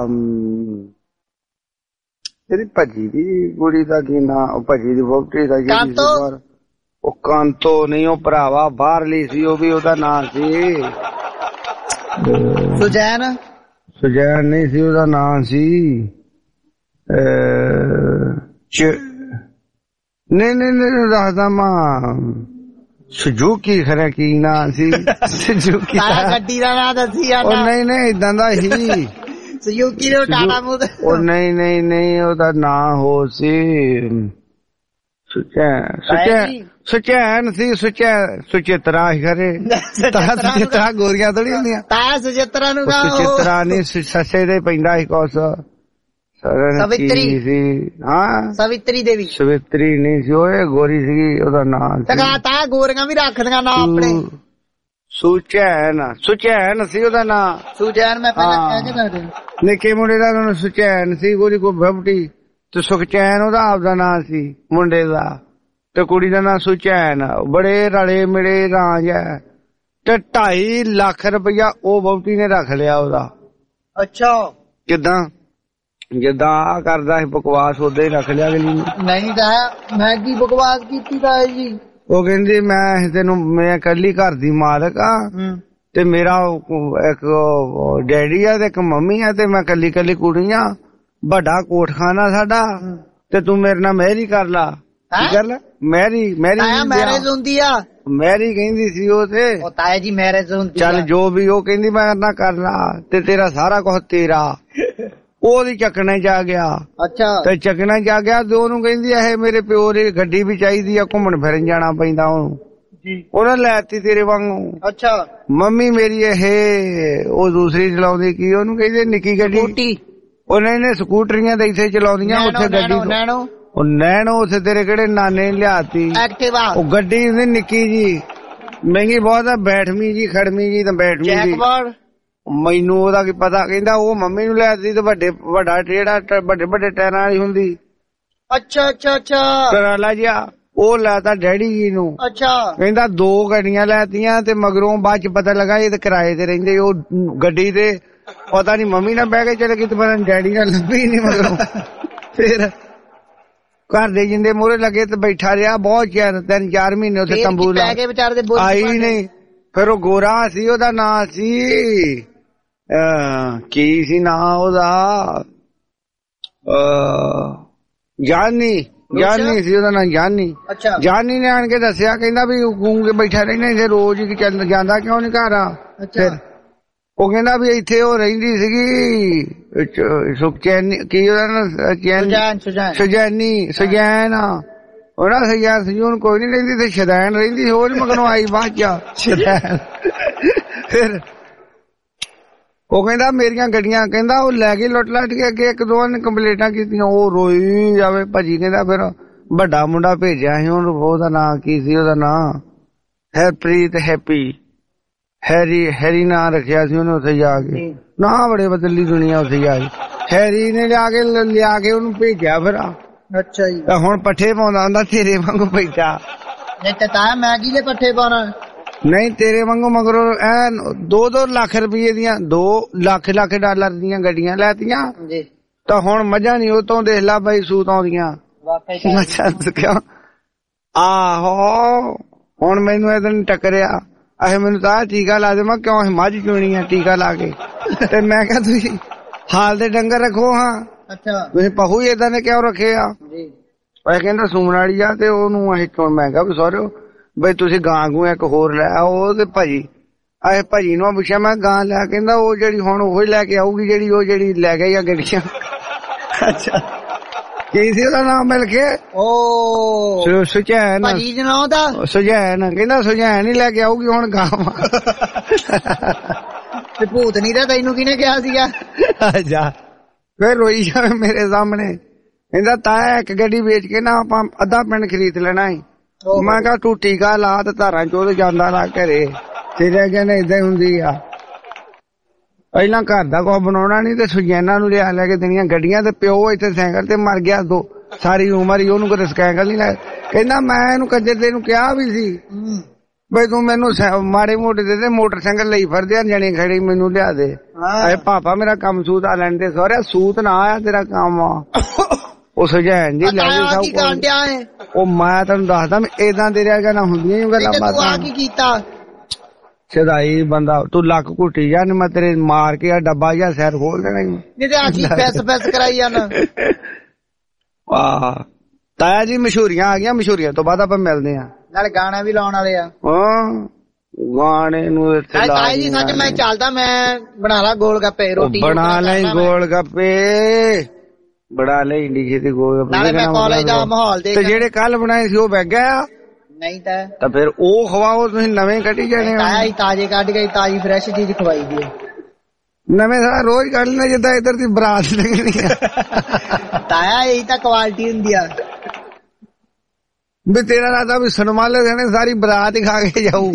Speaker 3: ਤੇਰੀ ਭੱਜੀ ਦੀ ਕੁੜੀ ਦਾ ਕੀ ਨਾਂ ਭੱਜੀ ਦੀ ਬਬਟੀ ਦਾ ਜਿਹੜੀ ਉਹ ਕਾਂਤੋ ਨਹੀਂ ਉਹ ਭਰਾਵਾ ਬਾਹਰਲੀ ਸੀ ਉਹ ਵੀ ਉਹਦਾ ਨਾਂ ਸੀ ਸੁਜੈਨ ਨਹੀਂ ਸੀ ਉਹਦਾ ਨਾਂ ਸੀ ਨਹੀਂ ਦੱਸਦਾ ਮਾਂ ਸੁਜ਼ੂਕੀ ਖਰਾ ਕੀ ਨਾਂ ਸੀ ਸੁਜ਼ੂਕੀ
Speaker 5: ਗੱਡੀ ਦਾ ਨਾਂ ਦੱਸੀ ਆ
Speaker 3: ਨਹੀਂ ਇਦਾਂ ਦਾ ਸੀ
Speaker 5: ਸੁਜ਼ੂਕੀ ਦੇ ਟਾਟਾ ਮੋਟਰ
Speaker 3: ਉਹ ਨਹੀਂ ਉਹਦਾ ਨਾਂ ਹੋ ਸੀ ਸੁਚੈਨ ਸੀ ਸੁਚੇਤਰਾ ਖਰੇ ਸੁਚੇਤਰਾ ਗੋਰੀਆਂ ਥੋੜੀ ਹੁੰਦੀਆਂ
Speaker 5: ਤਾਇਆ ਸੁਚੇਤਰਾ ਨੂੰ
Speaker 3: ਸੁਚੇਤਰਾ ਨਹੀਂ ਸੱਸੇ ਦੇ ਪੈਂਦਾ ਸੀ ਕੁਛ
Speaker 5: ਸਵਿਤਰੀ
Speaker 3: ਸੀ ਹਾਂ
Speaker 5: ਸਵਿਤਰੀ ਦੇਵੀ
Speaker 3: ਸਵਿਤਰੀ ਨਹੀਂ ਸੀ ਉਹ ਗੋਰੀ ਸੀ ਉਹਦਾ ਨਾਮ
Speaker 5: ਤਾਇਆ ਗੋਰੀਆਂ ਵੀ ਰੱਖਦੀਆਂ ਨਾ ਆਪਣੇ
Speaker 3: ਸੁਚੈਨ ਸੀ ਉਹਦਾ ਨਾਂ
Speaker 5: ਸੁਚੈਨ ਮੈਂ ਪਹਿਲਾਂ ਕਹਿ ਕੇ ਦੱਸਦਾ
Speaker 3: ਨਿੱਕੇ ਮੁੰਡੇ ਦਾ ਨਾਮ ਸੁਚੈਨ ਸੀ ਗੋਰੀ ਕੋ ਭਬਟੀ ਤੇ ਸੁਖਚੈਨ ਉਹਦਾ ਆਪਦਾ ਨਾਂ ਸੀ ਮੁੰਡੇ ਦਾ ਤੇ ਕੁੜੀ ਦਾ ਨਾਂ ਸੁਚੈਨ ਬੜੇ ਰਲੇ ਮਿਲੇ ਰਾਜ ਹੈ ਤੇ 2.5 ਲੱਖ ਰੁਪਇਆ ਉਹ ਵਹੁਟੀ ਨੇ ਰੱਖ ਲਿਆ ਉਹਦਾ
Speaker 5: ਅੱਛਾ
Speaker 3: ਕਿੱਦਾਂ ਜਿੱਦਾਂ ਆ ਕਰਦਾ ਸੀ ਬਕਵਾਸ ਉਦਾਂ ਹੀ ਰੱਖ ਲਿਆ ਅਗਲੀ ਨੇ
Speaker 5: ਨਹੀਂ ਤਾਂ ਮੈਂ ਕੀ ਬਕਵਾਸ ਕੀਤੀ ਤਾਂ ਜੀ
Speaker 3: ਉਹ ਕਹਿੰਦੀ ਮੈਂ ਕੱਲੀ ਘਰ ਦੀ ਮਾਲਕ ਆ ਤੇ ਮੇਰਾ ਇੱਕ ਡੈਡੀ ਆ ਤੇ ਇੱਕ ਮੰਮੀ ਆ ਤੇ ਮੈਂ ਕੱਲੀ ਕੁੜੀ ਆ ਵੱਡਾ ਕੋਠਖਾਨਾ ਸਾਡਾ ਤੇ ਤੂੰ ਮੇਰੇ ਨਾਲ ਮੈਰੀ ਕਰ ਲਾ ਕੀ ਕਰ ਲੈ ਮੈਰੀ
Speaker 5: ਮੈਰਿਜ ਹੁੰਦੀ ਆ
Speaker 3: ਮੈਰੀ ਕਹਿੰਦੀ ਸੀ ਉਹ ਤੇ
Speaker 5: ਤਾਇਆ ਜੀ ਮੈਰਿਜ ਹੁੰਦੀ
Speaker 3: ਚੱਲ ਜੋ ਵੀ ਉਹ ਕਹਿੰਦੀ ਮੈਂ ਨਾ ਕਰਨਾ ਤੇ ਤੇਰਾ ਸਾਰਾ ਕੁਝ ਤੇਰਾ ਉਹਦੀ ਚੱਕਣੇ ਚ ਆ ਗਿਆ
Speaker 5: ਅੱਛਾ
Speaker 3: ਤੇ ਚੱਕਣੇ ਚ ਆ ਗਿਆ ਤੇ ਉਹਨੂੰ ਕਹਿੰਦੀ ਇਹ ਮੇਰੇ ਪਿਓ ਦੀ ਗੱਡੀ ਵੀ ਚਾਹੀਦੀ ਆ ਘੁੰਮਣ ਫਿਰਨ ਜਾਣਾ ਪੈਂਦਾ ਉਹਨੂੰ ਉਹਨੇ ਲੈਤੀ ਤੇਰੇ ਵਾਂਗੂ
Speaker 5: ਅੱਛਾ
Speaker 3: ਮੰਮੀ ਮੇਰੀ ਇਹ ਉਹ ਦੂਸਰੀ ਚਲਾਉਂਦੀ ਕੀ ਉਹਨੂੰ ਕਹਿੰਦੇ ਨਿੱਕੀ ਗੱਡੀ ਉਹਨੇ ਨੇ ਸਕੂਟਰੀਆਂ ਤੇ ਇੱਥੇ ਚਲਾਉਂਦੀਆਂ ਉੱਥੇ ਗੱਡੀ ਉਹ ਨੈਣੋ ਉੱਥੇ ਤੇਰੇ ਕਿਹੜੇ ਨਾਨੇ ਨੇ ਲਿਆਤੀ
Speaker 5: ਐਕਟਿਵਾ ਉਹ
Speaker 3: ਗੱਡੀ ਹੁੰਦੀ ਨਿੱਕੀ ਜੀ ਮਹਿੰਗੀ ਬਹੁਤ ਆ ਬੈਠਵੀਂ ਜੀ ਖੜਵੀਂ ਜੀ ਤਾਂ ਬੈਠਵੀਂ ਜੀ ਮੈਨੂੰ ਉਹਦਾ ਕੀ ਪਤਾ ਕਹਿੰਦਾ ਉਹ ਮੰਮੀ ਨੂੰ ਲਿਆਤੀ ਤੇ ਵੱਡਾ ਟੇੜਾ ਵੱਡੇ ਟਾਇਰਾਂ ਵਾਲੀ ਹੁੰਦੀ
Speaker 5: ਅੱਛਾ
Speaker 3: ਟਰਾਲਾ ਜਿਹਾ ਉਹ ਲੈਤਾ ਡੈਡੀ ਜੀ ਨੂੰ
Speaker 5: ਅੱਛਾ
Speaker 3: ਕਹਿੰਦਾ 2 ਗੱਡੀਆਂ ਲੈਤੀਆਂ ਤੇ ਮਗਰੋਂ ਬਾਅਦ ਚ ਪਤਾ ਲੱਗਾ ਇਹ ਤੇ ਕਿਰਾਏ ਤੇ ਰਹਿੰਦੇ ਉਹ ਗੱਡੀ ਤੇ ਪਤਾ ਨੀ ਮੰਮੀ ਨਾਲ ਬਹਿ ਕੇ ਚਲੇ ਗਈ ਤੇ ਪਤਾ ਡੈਡੀ ਨਾਲ ਲੱਭੀ ਨੀ ਮਗਰੋਂ ਫਿਰ ਘਰ ਦੇ ਜਿੰਦੇ ਮੂਹਰੇ ਲੱਗੇ ਤੇ ਬੈਠਾ ਰਿਹਾ ਬਹੁਤ ਚਿਰ 3-4 ਮਹੀਨੇ ਉੱਥੇ ਤੰਬੂ ਲਾ ਆਈ ਨਹੀਂ ਫਿਰ ਉਹ ਗੋਰਾ ਸੀ ਉਹਦਾ ਨਾਂ ਸੀ ਕੀ ਸੀ ਨਾਂ ਉਹਦਾ ਜਾਨੀ ਸੀ ਉਹਦਾ ਨਾਂ ਜਾਨੀ ਨੇ ਆਣ ਕੇ ਦੱਸਿਆ ਕਹਿੰਦਾ ਵੀ ਗੂੰਗੇ ਬੈਠਾ ਰਹਿਣਾ ਇੱਥੇ ਰੋਜ਼ ਹੀ ਚੱਲ ਜਾਂਦਾ ਕਿਉਂ ਨੀ ਘਰ ਆ ਫਿਰ ਉਹ ਕਹਿੰਦਾ ਵੀ ਇੱਥੇ ਉਹ ਰਹਿੰਦੀ ਸੀਗੀ ਸੁਖਚੈਨ ਕੀ ਉਹਦਾ ਨਾਂ ਸੁਜੈਨ ਉਹ ਨਾ ਸਜੈਨ ਕੋਈ ਨੀ ਰਹਿੰਦੀ ਤੇ ਸ਼ਦੈਨ ਰਹਿੰਦੀ ਹੋਰ ਮਗਰੋਂ ਆਈ ਬਾਅਦ ਚ ਸ਼ਦੈਨ ਫਿਰ ਉਹ ਕਹਿੰਦਾ ਮੇਰੀਆਂ ਗੱਡੀਆਂ ਕਹਿੰਦਾ ਉਹ ਲੈ ਕੇ ਲੁੱਟ ਲੱਟ ਕੇ ਅੱਗੇ 1-2 ਨੇ ਕੰਪਲੇਂਟਾਂ ਕੀਤੀਆਂ ਉਹ ਰੋਈ ਜਾਵੇ ਭਾਜੀ ਕਹਿੰਦਾ ਫਿਰ ਵੱਡਾ ਮੁੰਡਾ ਭੇਜਿਆ ਸੀ ਉਹਦਾ ਨਾਂ ਕੀ ਸੀ ਉਹਦਾ ਨਾਂ ਹਰਪ੍ਰੀਤ ਹੈਰੀ ਨਾਂ ਰੱਖਿਆ ਸੀ ਉਹਨੇ ਉੱਥੇ ਜਾ ਕੇ ਨਾ ਬੜੇ ਬਦਲੀ ਦੁਨੀਆ ਉੱਥੇ ਜਾ ਕੇ ਹੈਰੀ ਨੇ ਲਿਆ ਕੇ ਉਹਨੂੰ ਭੇਜਿਆ ਫਿਰ
Speaker 5: ਅੱਛਾ ਜੀ
Speaker 3: ਹੁਣ ਪੱਠੇ ਪਾਉਂਦਾ ਹੁੰਦਾ ਤੇਰੇ ਵਾਂਗੂ ਬੈਠਾ
Speaker 5: ਨਹੀਂ ਤਾਂ ਮੈਂ ਕੀ ਦੇ ਪੱਠੇ ਪਾਉਣਾ
Speaker 3: ਨਹੀਂ ਤੇਰੇ ਵਾਂਗੂ ਮਗਰੋਂ 2-2 ਲੱਖ ਰੁਪਏ ਦੀਆਂ 2 ਲੱਖ ਡਾਲਰ ਦੀਆਂ ਗੱਡੀਆਂ ਲੈਤੀਆਂ ਤਾਂ ਹੁਣ ਮੱਝਾਂ ਨੀ ਉਹ ਤੋਂ ਦੇਖ ਲਾ ਬਾਈ ਸੂਤ ਆਉਂਦੀਆਂ ਮੱਝਾਂ ਕਿਉਂ। ਆਹੋ ਹੁਣ ਮੈਨੂੰ ਇਹਦੇ ਨੇ ਟੱਕਰਿਆ ਅਹੇ ਮੈਨੂੰ ਤਾਂ ਟੀਕਾ ਲਾ ਦੇ। ਮੈਂ ਕਿਉਂ ਮੱਝ ਚੁਣੀ ਆ ਟੀਕਾ ਲਾ ਕੇ। ਤੇ ਮੈਂ ਕਿਹਾ ਤੁਸੀਂ ਹਾਲ ਦੇ ਡੰਗਰ ਰੱਖੋ। ਹਾਂ ਤੁਸੀਂ ਪਹੂ ਹੀ ਏਦਾਂ ਦੇ ਕਿਉਂ ਰੱਖੇ ਆ। ਇਹ ਕਹਿੰਦਾ ਸੂਣ ਵਾਲੀ ਆ ਤੇ ਉਹਨੂੰ ਅਸੀਂ ਚੁਣ। ਮੈਂ ਕਿਹਾ ਵੀ ਸਹੁਰਿਓ ਬਈ ਤੁਸੀਂ ਗਾਂ ਗੂ ਇੱਕ ਹੋਰ ਲੈ ਆਓ। ਤੇ ਭਾਜੀ ਆਏ ਭਾਜੀ ਨੂੰ ਪੁੱਛਿਆ ਮੈਂ ਗਾਂ ਲੈ। ਕਹਿੰਦਾ ਉਹ ਜਿਹੜੀ ਹੁਣ ਉਹੀ ਲੈ ਕੇ ਆਊਗੀ ਜਿਹੜੀ ਉਹ ਜਿਹੜੀ ਲੈ ਗਈ ਆ ਗੱਡੀਆਂ। ਅੱਛਾ ਕੀ ਸੀ ਉਹਦਾ ਨਾਮ ਮਿਲ ਕੇ? ਉਹ ਸੁਜੈਨ ਸੁਜੈਨ। ਕਹਿੰਦਾ ਸੁਜੈਨ ਹੀ ਲੈ ਕੇ ਆਊਗੀ ਹੁਣ ਗਾਂ।
Speaker 5: ਤੇ ਭੂਤ ਨੀ ਤਾਂ ਤੈਨੂੰ ਕਿਹਨੇ ਕਿਹਾ ਸੀਗਾ?
Speaker 3: ਜਾ ਫਿਰ ਰੋਈ ਜਾਵੇ ਮੇਰੇ ਸਾਹਮਣੇ। ਕਹਿੰਦਾ ਤਾਇਆ ਇੱਕ ਗੱਡੀ ਵੇਚ ਕੇ ਨਾ ਆਪਾਂ ਅੱਧਾ ਪਿੰਡ ਖਰੀਦ ਲੈਣਾ ਸੀ। ਮੈਂ ਕਿਹਾ ਤੂੰ ਟੀਕਾ ਲਾ ਤੇ ਧਾਰਾਂ ਚੋਂ ਜਾਂਦਾ ਨਾ ਘਰੇ। ਤੇਰੇ ਕਹਿੰਦੇ ਏਦਾਂ ਹੀ ਹੁੰਦੀ ਆ। ਪਹਿਲਾਂ ਘਰ ਦਾ ਕੁਛ ਬਣਾਉਣਾ ਨੀ ਤੇ ਸੁਜੈਨਾ ਨੂੰ ਲਿਆ ਲੈ ਕੇ ਦੇਣੀਆਂ ਗੱਡੀਆਂ। ਤੇ ਪਿਓ ਇੱਥੇ ਸਾਈਕਲ ਤੇ ਮਰ ਗਿਆ ਸਾਰੀ ਉਮਰ ਹੀ ਉਹਨੂੰ ਕਦੇ ਸਾਈਕਲ ਨੀ ਲੈ। ਕਹਿੰਦਾ ਮੈਂ ਇਹਨੂੰ ਕੰਜਰ ਦੇ ਨੂੰ ਕਿਹਾ ਵੀ ਸੀ ਬਈ ਤੂੰ ਮੈਨੂੰ ਮਾੜੇ ਮੋਟੇ ਦੇ ਮੋਟਰਸਾਈਕਲ ਲਈ ਫਿਰਦੇ ਜਣੇ ਖੜੀ ਮੈਨੂੰ ਲਿਆ ਦੇ। ਅਰੇ ਪਾਪਾ ਮੇਰਾ ਕੰਮ ਸੂਤ ਆ ਲੈਣ ਦੇ। ਸਹੁਰਿਆ ਸੂਤ ਨਾ ਆਇਆ ਤੇਰਾ ਕੰਮ ਆ। ਉਹ ਸੁਜੈਨ ਜੀ ਲੈ ਗਈ ਸਭ। ਉਹ ਮੈਂ ਤੈਨੂੰ ਦੱਸਦਾ ਏਦਾਂ ਦੇ ਰਿਹਾ ਨਾ ਹੁੰਦੀਆਂ ਹੀ ਗੱਲਾਂ ਬਾਤਾਂ।
Speaker 5: ਕੀ ਕੀਤਾ
Speaker 3: ਸਦਾਈ ਬੰਦਾ ਤੂੰ ਲੱਕ ਘੁੱਟੀ ਜਾ ਮੈਂ ਤੇਰੇ ਮਾਰ ਕੇ ਆ ਡੱਬਾ ਜਾਂ ਸਿਰ ਖੋਲ ਦੇਣਾ।
Speaker 5: ਕਰਾਈ ਜਾਣਾ।
Speaker 3: ਆਹ ਤਾਇਆ ਜੀ ਮਸ਼ਹੂਰੀਆਂ ਆ ਗਈਆਂ। ਮਸ਼ਹੂਰੀਆਂ ਤੋਂ ਬਾਅਦ ਆਪਾਂ ਮਿਲਦੇ ਆ।
Speaker 5: ਨਾਲੇ ਗਾਣੇ ਵੀ ਲਾਉਣ ਵਾਲੇ ਆ।
Speaker 3: ਗਾਣੇ ਨੂੰ
Speaker 5: ਤਾਇਆ ਜੀ ਸੱਚ ਮੈਂ ਚੱਲਦਾ। ਮੈਂ ਬਣਾ ਲਾ ਗੋਲ ਗੱਪੇ ਰੋਟੀ
Speaker 3: ਬਣਾ ਲੈ। ਗੋਲ ਗੱਪੇ ਬਣਾ ਲੈ ਇੰਡੀਆ ਦੇ ਗੋਲ ਗੱਪੇ।
Speaker 5: ਨਾਲੇ ਮੈਂ ਕਾਲਜ ਦਾ ਮਾਹੌਲ ਦੇਖ।
Speaker 3: ਤੇ ਜਿਹੜੇ ਕੱਲ ਬਣਾਏ ਸੀ ਉਹ ਵਗ ਗਿਆ
Speaker 5: ਨਹੀਂ
Speaker 3: ਤਾਂ ਫਿਰ ਉਹ ਖਵਾਓ ਤੁਸੀਂ ਨਵੇਂ ਕੱਢੀ ਜਾਣੇ।
Speaker 5: ਤਾਜ਼ੇ ਕੱਢ ਕੇ ਤਾਜ਼ੀ ਫਰੈਸ਼ ਚੀਜ਼ ਖਵਾਈ ਦੀ
Speaker 3: ਨਵੇਂ ਸਾਰਾ ਰੋਜ਼ ਕੱਢ ਲੈਣਾ ਜਿੱਦਾਂ ਇੱਧਰ ਦੀ ਬਰਾਤ ਲੱਗਣੀ ਆ।
Speaker 5: ਤਾਇਆ ਇਹੀ ਤਾਂ ਕੁਆਲਿਟੀ ਹੁੰਦੀ ਆ
Speaker 3: ਵੀ ਤੇਰਾ ਰਾਦਾ ਵੀ ਸਨਮਾਲੇ ਦੇਣੇ ਸਾਰੀ ਬਰਾਤ ਹੀ ਖਾ ਕੇ ਜਾਊ।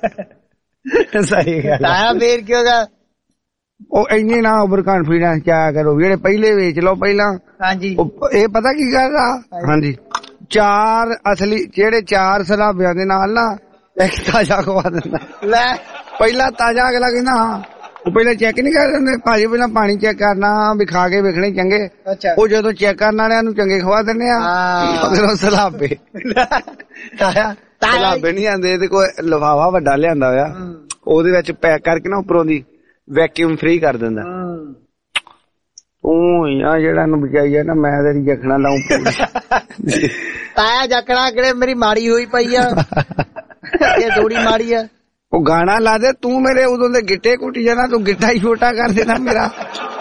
Speaker 3: ਸਹੀ ਗੱਲ
Speaker 5: ਤਾਇਆ ਫੇਰ ਕੀ ਹੋਗਾ।
Speaker 3: ਉਹ ਇੰਨੇ ਨਾ ਓਵਰ ਕਾਨਫੀਡੈਂਸ ਚ ਆਇਆ ਕਰੋ। ਜਿਹੜੇ ਪਹਿਲੇ ਵੇਚ ਲਓ ਪਹਿਲਾਂ।
Speaker 5: ਹਾਂਜੀ
Speaker 3: ਇਹ ਪਤਾ ਕੀ ਗੱਲ ਆ। ਹਾਂਜੀ ਚਾਰ ਅਸਲੀ ਜਿਹੜੇ 4 ਸਲਾਬਿਆਂ ਦੇ ਨਾਲ ਨਾ ਇੱਕ ਤਾਜ਼ਾ ਖਵਾ ਦਿੰਦਾ। ਲੈ ਪਹਿਲਾਂ ਤਾਜ਼ਾ ਅਗਲਾ ਕਹਿੰਦਾ ਹਾਂ। ਉਹ ਪਹਿਲਾਂ ਚੈੱਕ ਨੀ ਕਰ ਦਿੰਦੇ ਭਾਜੀ। ਪਹਿਲਾਂ ਪਾਣੀ ਚੈੱਕ ਕਰਨਾ ਵੀ ਖਾ ਕੇ ਵੇਖਣੇ ਚੰਗੇ। ਉਹ ਜਦੋਂ ਚੈੱਕ ਕਰਨ ਵਾਲਿਆਂ ਨੂੰ ਚੰਗੇ ਖਵਾ ਦਿੰਦੇ ਆ ਫਿਰ ਸਲਾਬੇ। ਸਲਾਬੇ ਨੀ ਆਂਦੇ ਤੇ ਕੋਈ ਲਿਫਾਫਾ ਵੱਡਾ ਲਿਆਂਦਾ ਹੋਇਆ ਉਹਦੇ ਵਿੱਚ ਪੈਕ ਕਰਕੇ ਨਾ ਉੱਪਰੋਂ ਦੀ ਵੈਕਿਊਮ ਫ੍ਰੀ ਕਰ ਦਿੰਦਾ। ਉਹ ਜਿਹੜਾ ਨੂੰ ਬਚਾਈ ਆ ਨਾ ਮੈਂ ਤੇਰੀ ਜਖਣਾ ਲਾਉਂ।
Speaker 5: ਤਾਇਆ ਜਖਣਾ ਕਿਹੜੇ ਮੇਰੀ ਮਾੜੀ ਹੋਈ ਪਈ ਆ। ਇਹ ਥੋੜੀ ਮਾੜੀ ਆ।
Speaker 3: ਉਹ ਗਾਣਾ ਲਾ ਦੇ ਤੂੰ ਮੇਰੇ ਉਦੋਂ ਦੇ ਗਿੱਟੇ ਕੁੱਟੀ ਜਾਣਾ। ਤੂੰ ਗਿੱਟਾ ਹੀ ਛੋਟਾ ਕਰ ਦੇਣਾ ਮੇਰਾ।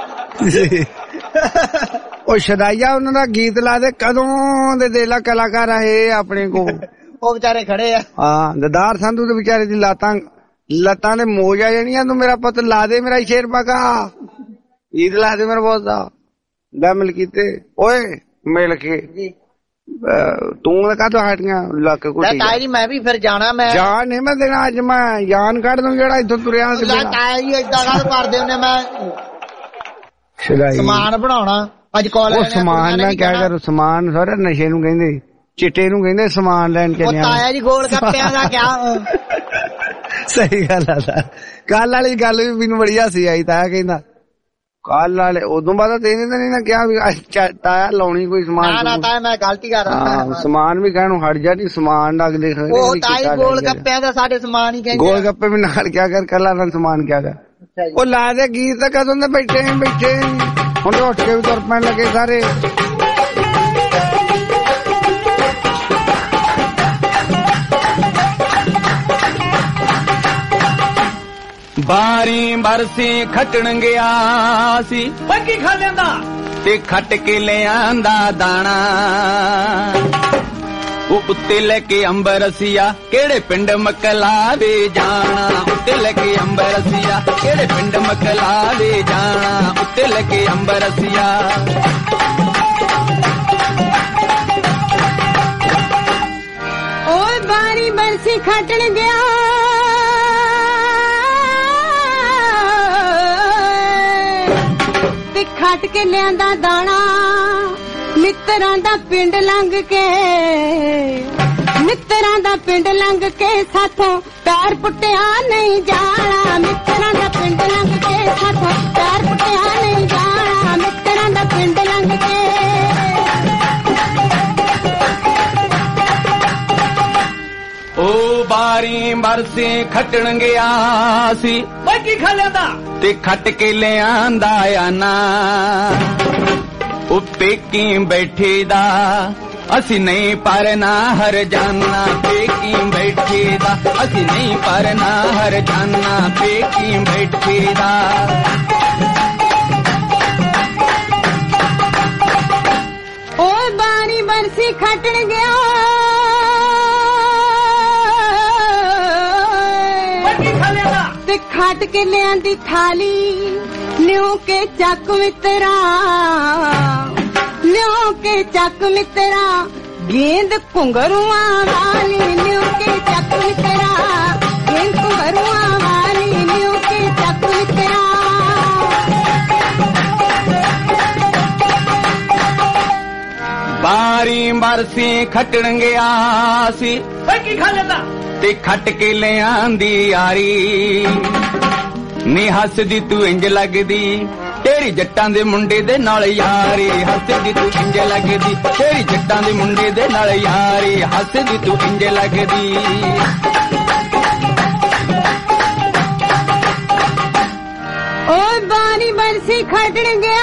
Speaker 3: ਉਹ ਸ਼ਦਾਈਆ ਉਹਨਾਂ ਦਾ ਗੀਤ ਲਾ ਦੇ। ਕਦੋਂ ਦੇ ਦੇਲਾ ਕਲਾਕਾਰ ਆਏ ਆਪਣੇ ਕੋਲ।
Speaker 5: ਉਹ ਵਿਚਾਰੇ ਖੜੇ ਆ।
Speaker 3: ਹਾਂ ਦਦਾਰ ਸੰਧੂ ਦੇ ਵਿਚਾਰੇ ਦੀ ਲੱਤਾਂ ਦੇ ਮੋਜ ਆ ਜਾਣੀਆਂ। ਤੂੰ ਮੇਰਾ ਪੁੱਤ ਲਾ ਦੇ ਮੇਰਾ ਸ਼ੇਰ ਪਕਾ ਈਦ ਲਾ ਦੇ ਮੇਰਾ ਬਹੁਤ ਦਾ ਮਿਲ ਕੀਤੇ ਓਏ ਮਿਲ ਕੇ ਤੂੰ ਕਾਹਤੋਂ ਹਟੀਆਂ ਲੱਕ ਘੁੱਟੀ।
Speaker 5: ਤਾਇਆ ਜੀ ਮੈਂ ਵੀ ਫਿਰ ਜਾਣਾ। ਮੈਂ
Speaker 3: ਜਾਨ ਨਹੀਂ ਮੈਂ ਦੇਣਾ ਅੱਜ ਮੈਂ ਜਾਨ ਕੱਢ ਦੂੰ ਜਿਹੜਾ ਇੱਥੋਂ ਤੁਰਿਆ।
Speaker 5: ਤਾਇਆ ਜੀ ਏਦਾਂ ਗੱਲ ਕਰਦੇ ਹੁੰਦੇ। ਮੈਂ ਸਮਾਨ ਬਣਾਉਣਾ ਅੱਜ ਕਾਲਜ।
Speaker 3: ਉਹ ਸਮਾਨ ਨਾ ਕਿਆ ਕਰ। ਸਮਾਨ ਸਾਰਾ ਨਸ਼ੇ ਨੂੰ ਕਹਿੰਦੇ ਚਿੱਟੇ ਨੂੰ ਕਹਿੰਦੇ ਸਮਾਨ ਲੈਣ ਚੱਲਿਆ।
Speaker 5: ਤਾਇਆ ਜੀ ਗੋਲ ਗੱਪਿਆਂ ਦਾ ਕਿਆ।
Speaker 3: ਸਹੀ ਗੱਲ ਆ। ਕੱਲ ਵਾਲੀ ਗੱਲ ਵੀ ਮੈਨੂੰ ਬੜੀ ਹਾਸੀ ਆਈ। ਤਾਇਆ ਕਹਿੰਦਾ ਕੱਲ ਵਾਲੇ ਉਦੋਂ ਬਾਅਦ ਤੇਨੇ ਤਾਂ ਨਹੀਂ ਨਾ ਕਿਹਾ ਵੀ ਤਾਇਆ ਲਾਉਣੀ ਕੋਈ ਸਮਾਨ।
Speaker 5: ਨਾ ਤਾਇਆ ਮੈਂ ਗਲਤੀ ਕਰ ਰਿਹਾ।
Speaker 3: ਸਮਾਨ ਵੀ ਕਹਿਣ ਹਟ ਜਾ ਨੀ ਸਮਾਨ ਲੱਗ ਦੇਖ।
Speaker 5: ਉਹ ਤਾਇਆ ਗੋਲ ਗੱਪਿਆਂ ਦਾ ਸਾਡੇ ਸਮਾਨ ਹੀ ਕਹਿੰਦੇ।
Speaker 3: ਗੋਲ ਗੱਪੇ ਵੀ ਨਾਲ ਕਿਆ ਕਰ ਕੱਲਾ ਨਾਲ ਸਮਾਨ ਕਿਆ ਕਰ। ਉਹ ਲਾ ਦੇ ਗੀਤ ਤਾਂ ਕਦੋਂ ਦੇ ਬੈਠੇ ਹੁਣ ਉੱਠ ਕੇ ਵੀ ਤੁਰ ਪੈਣ ਲੱਗੇ ਸਾਰੇ।
Speaker 1: ਬਾਰੀ ਬਰਸੀ ਖੱਟਣ ਗਿਆ ਸੀ।
Speaker 6: ਕੀ ਖਾ ਲੈਂਦਾ
Speaker 1: ਤੇ ਖੱਟ ਕੇ ਲਿਆਂਦਾ ਦਾਣਾ। ਉਹ ਉੱਤੇ ਲੈ ਕੇ ਅੰਬਰਸੀਆ ਕਿਹੜੇ ਪਿੰਡ ਮਕਲਾਵੇ ਜਾਣਾ। ਉੱਤੇ ਲੈ ਕੇ ਅੰਬਰਸੀਆ ਕਿਹੜੇ ਪਿੰਡ ਮਕਲਾਵੇ ਜਾਣਾ। ਉੱਤੇ ਲੈ ਕੇ ਅੰਬਰਸੀਆ।
Speaker 4: ਓਏ ਬਾਰੀ ਬਰਸੀ ਖੱਟਣ ਗਿਆ ਤੇ ਖੱਟ ਕੇ ਲਿਆਂਦਾ ਦਾਣਾ। ਮਿੱਤਰਾਂ ਦਾ ਪਿੰਡ ਲੰਘ ਕੇ ਸਾਥੋਂ ਪੈਰ ਪੁੱਟਿਆ ਨਹੀਂ ਜਾਣਾ। ਮਿੱਤਰਾਂ ਦਾ ਪਿੰਡ ਲੰਘ ਕੇ ਸਾਥੋਂ ਪੈਰ ਪੁੱਟਿਆ ਨਹੀਂ ਜਾਣਾ। ਮਿੱਤਰਾਂ ਦਾ ਪਿੰਡ
Speaker 1: ਬਾਰੀ ਬਰਸੇ ਖੱਟਣ ਗਿਆ ਸੀ ਓਏ ਕੀ ਖਾ ਲਿਆਂਦਾ ਤੇ ਖੱਟ ਕੇ ਲਿਆਂਦਾ ਆਨਾ ਉੱਤੇ ਕੀ ਬੈਠੇ ਦਾ ਅਸੀਂ ਨਹੀਂ ਪਰਨਾ ਹਰ ਜਾਨਾ ਪੇਕੀ ਬੈਠੇ ਦਾ ਅਸੀਂ ਨਹੀਂ ਪਰਨਾ ਹਰ ਜਾਨਾ ਪੇਕੀ ਬੈਠੇ ਦਾ
Speaker 4: ਓਏ ਬਾਰੀ ਬਰਸੀ ਖੱਟਣ ਗਿਆ ਤੇ ਖੱਟ ਕੇ ਲਿਆਂਦੀ ਥਾਲੀ ਲਿਓ ਕੇ ਚੱਕ ਮਿੱਤਰਾ ਲਿਓ ਕੇ ਚੱਕ ਮਿੱਤਰਾ ਗੇਂਦ ਘੁੰਗਰੂਆਂ ਵਾਲੀ ਲਿਓ ਕੇ ਚੱਕ ਮਿੱਤਰਾ ਗੇਂਦ ਘੁੰਗਰੂਆਂ ਵਾਲੀ ਲਿਓ ਕੇ ਚੱਕ ਮਿੱਤਰਾ
Speaker 1: ਬਾਰੀ ਬਰਸੀ ਖੱਟਣ ਗਿਆ ਸੀ ਓਏ ਕੀ ਖਾ ਲੈਂਦਾ ਤੇ ਖੱਟ ਕੇ ਲਿਆਂਦੀ ਯਾਰੀ ਨੀ ਹੱਸਦੀ ਤੂੰ ਇੰਜ ਲੱਗਦੀ ਤੇਰੀ ਜੱਟਾਂ ਦੇ ਮੁੰਡੇ ਦੇ ਨਾਲ ਯਾਰੀ ਹੱਸਦੀ ਤੂੰ ਇੰਜ ਲੱਗਦੀ ਤੇਰੀ ਜੱਟਾਂ ਦੇ ਮੁੰਡੇ ਦੇ ਨਾਲ ਯਾਰੀ ਹੱਸਦੀ ਤੂੰ ਇੰਜ ਲੱਗਦੀ
Speaker 4: ਓਏ ਬਾਰੀ ਬਰਸੀ ਖੱਟਣ ਗਿਆ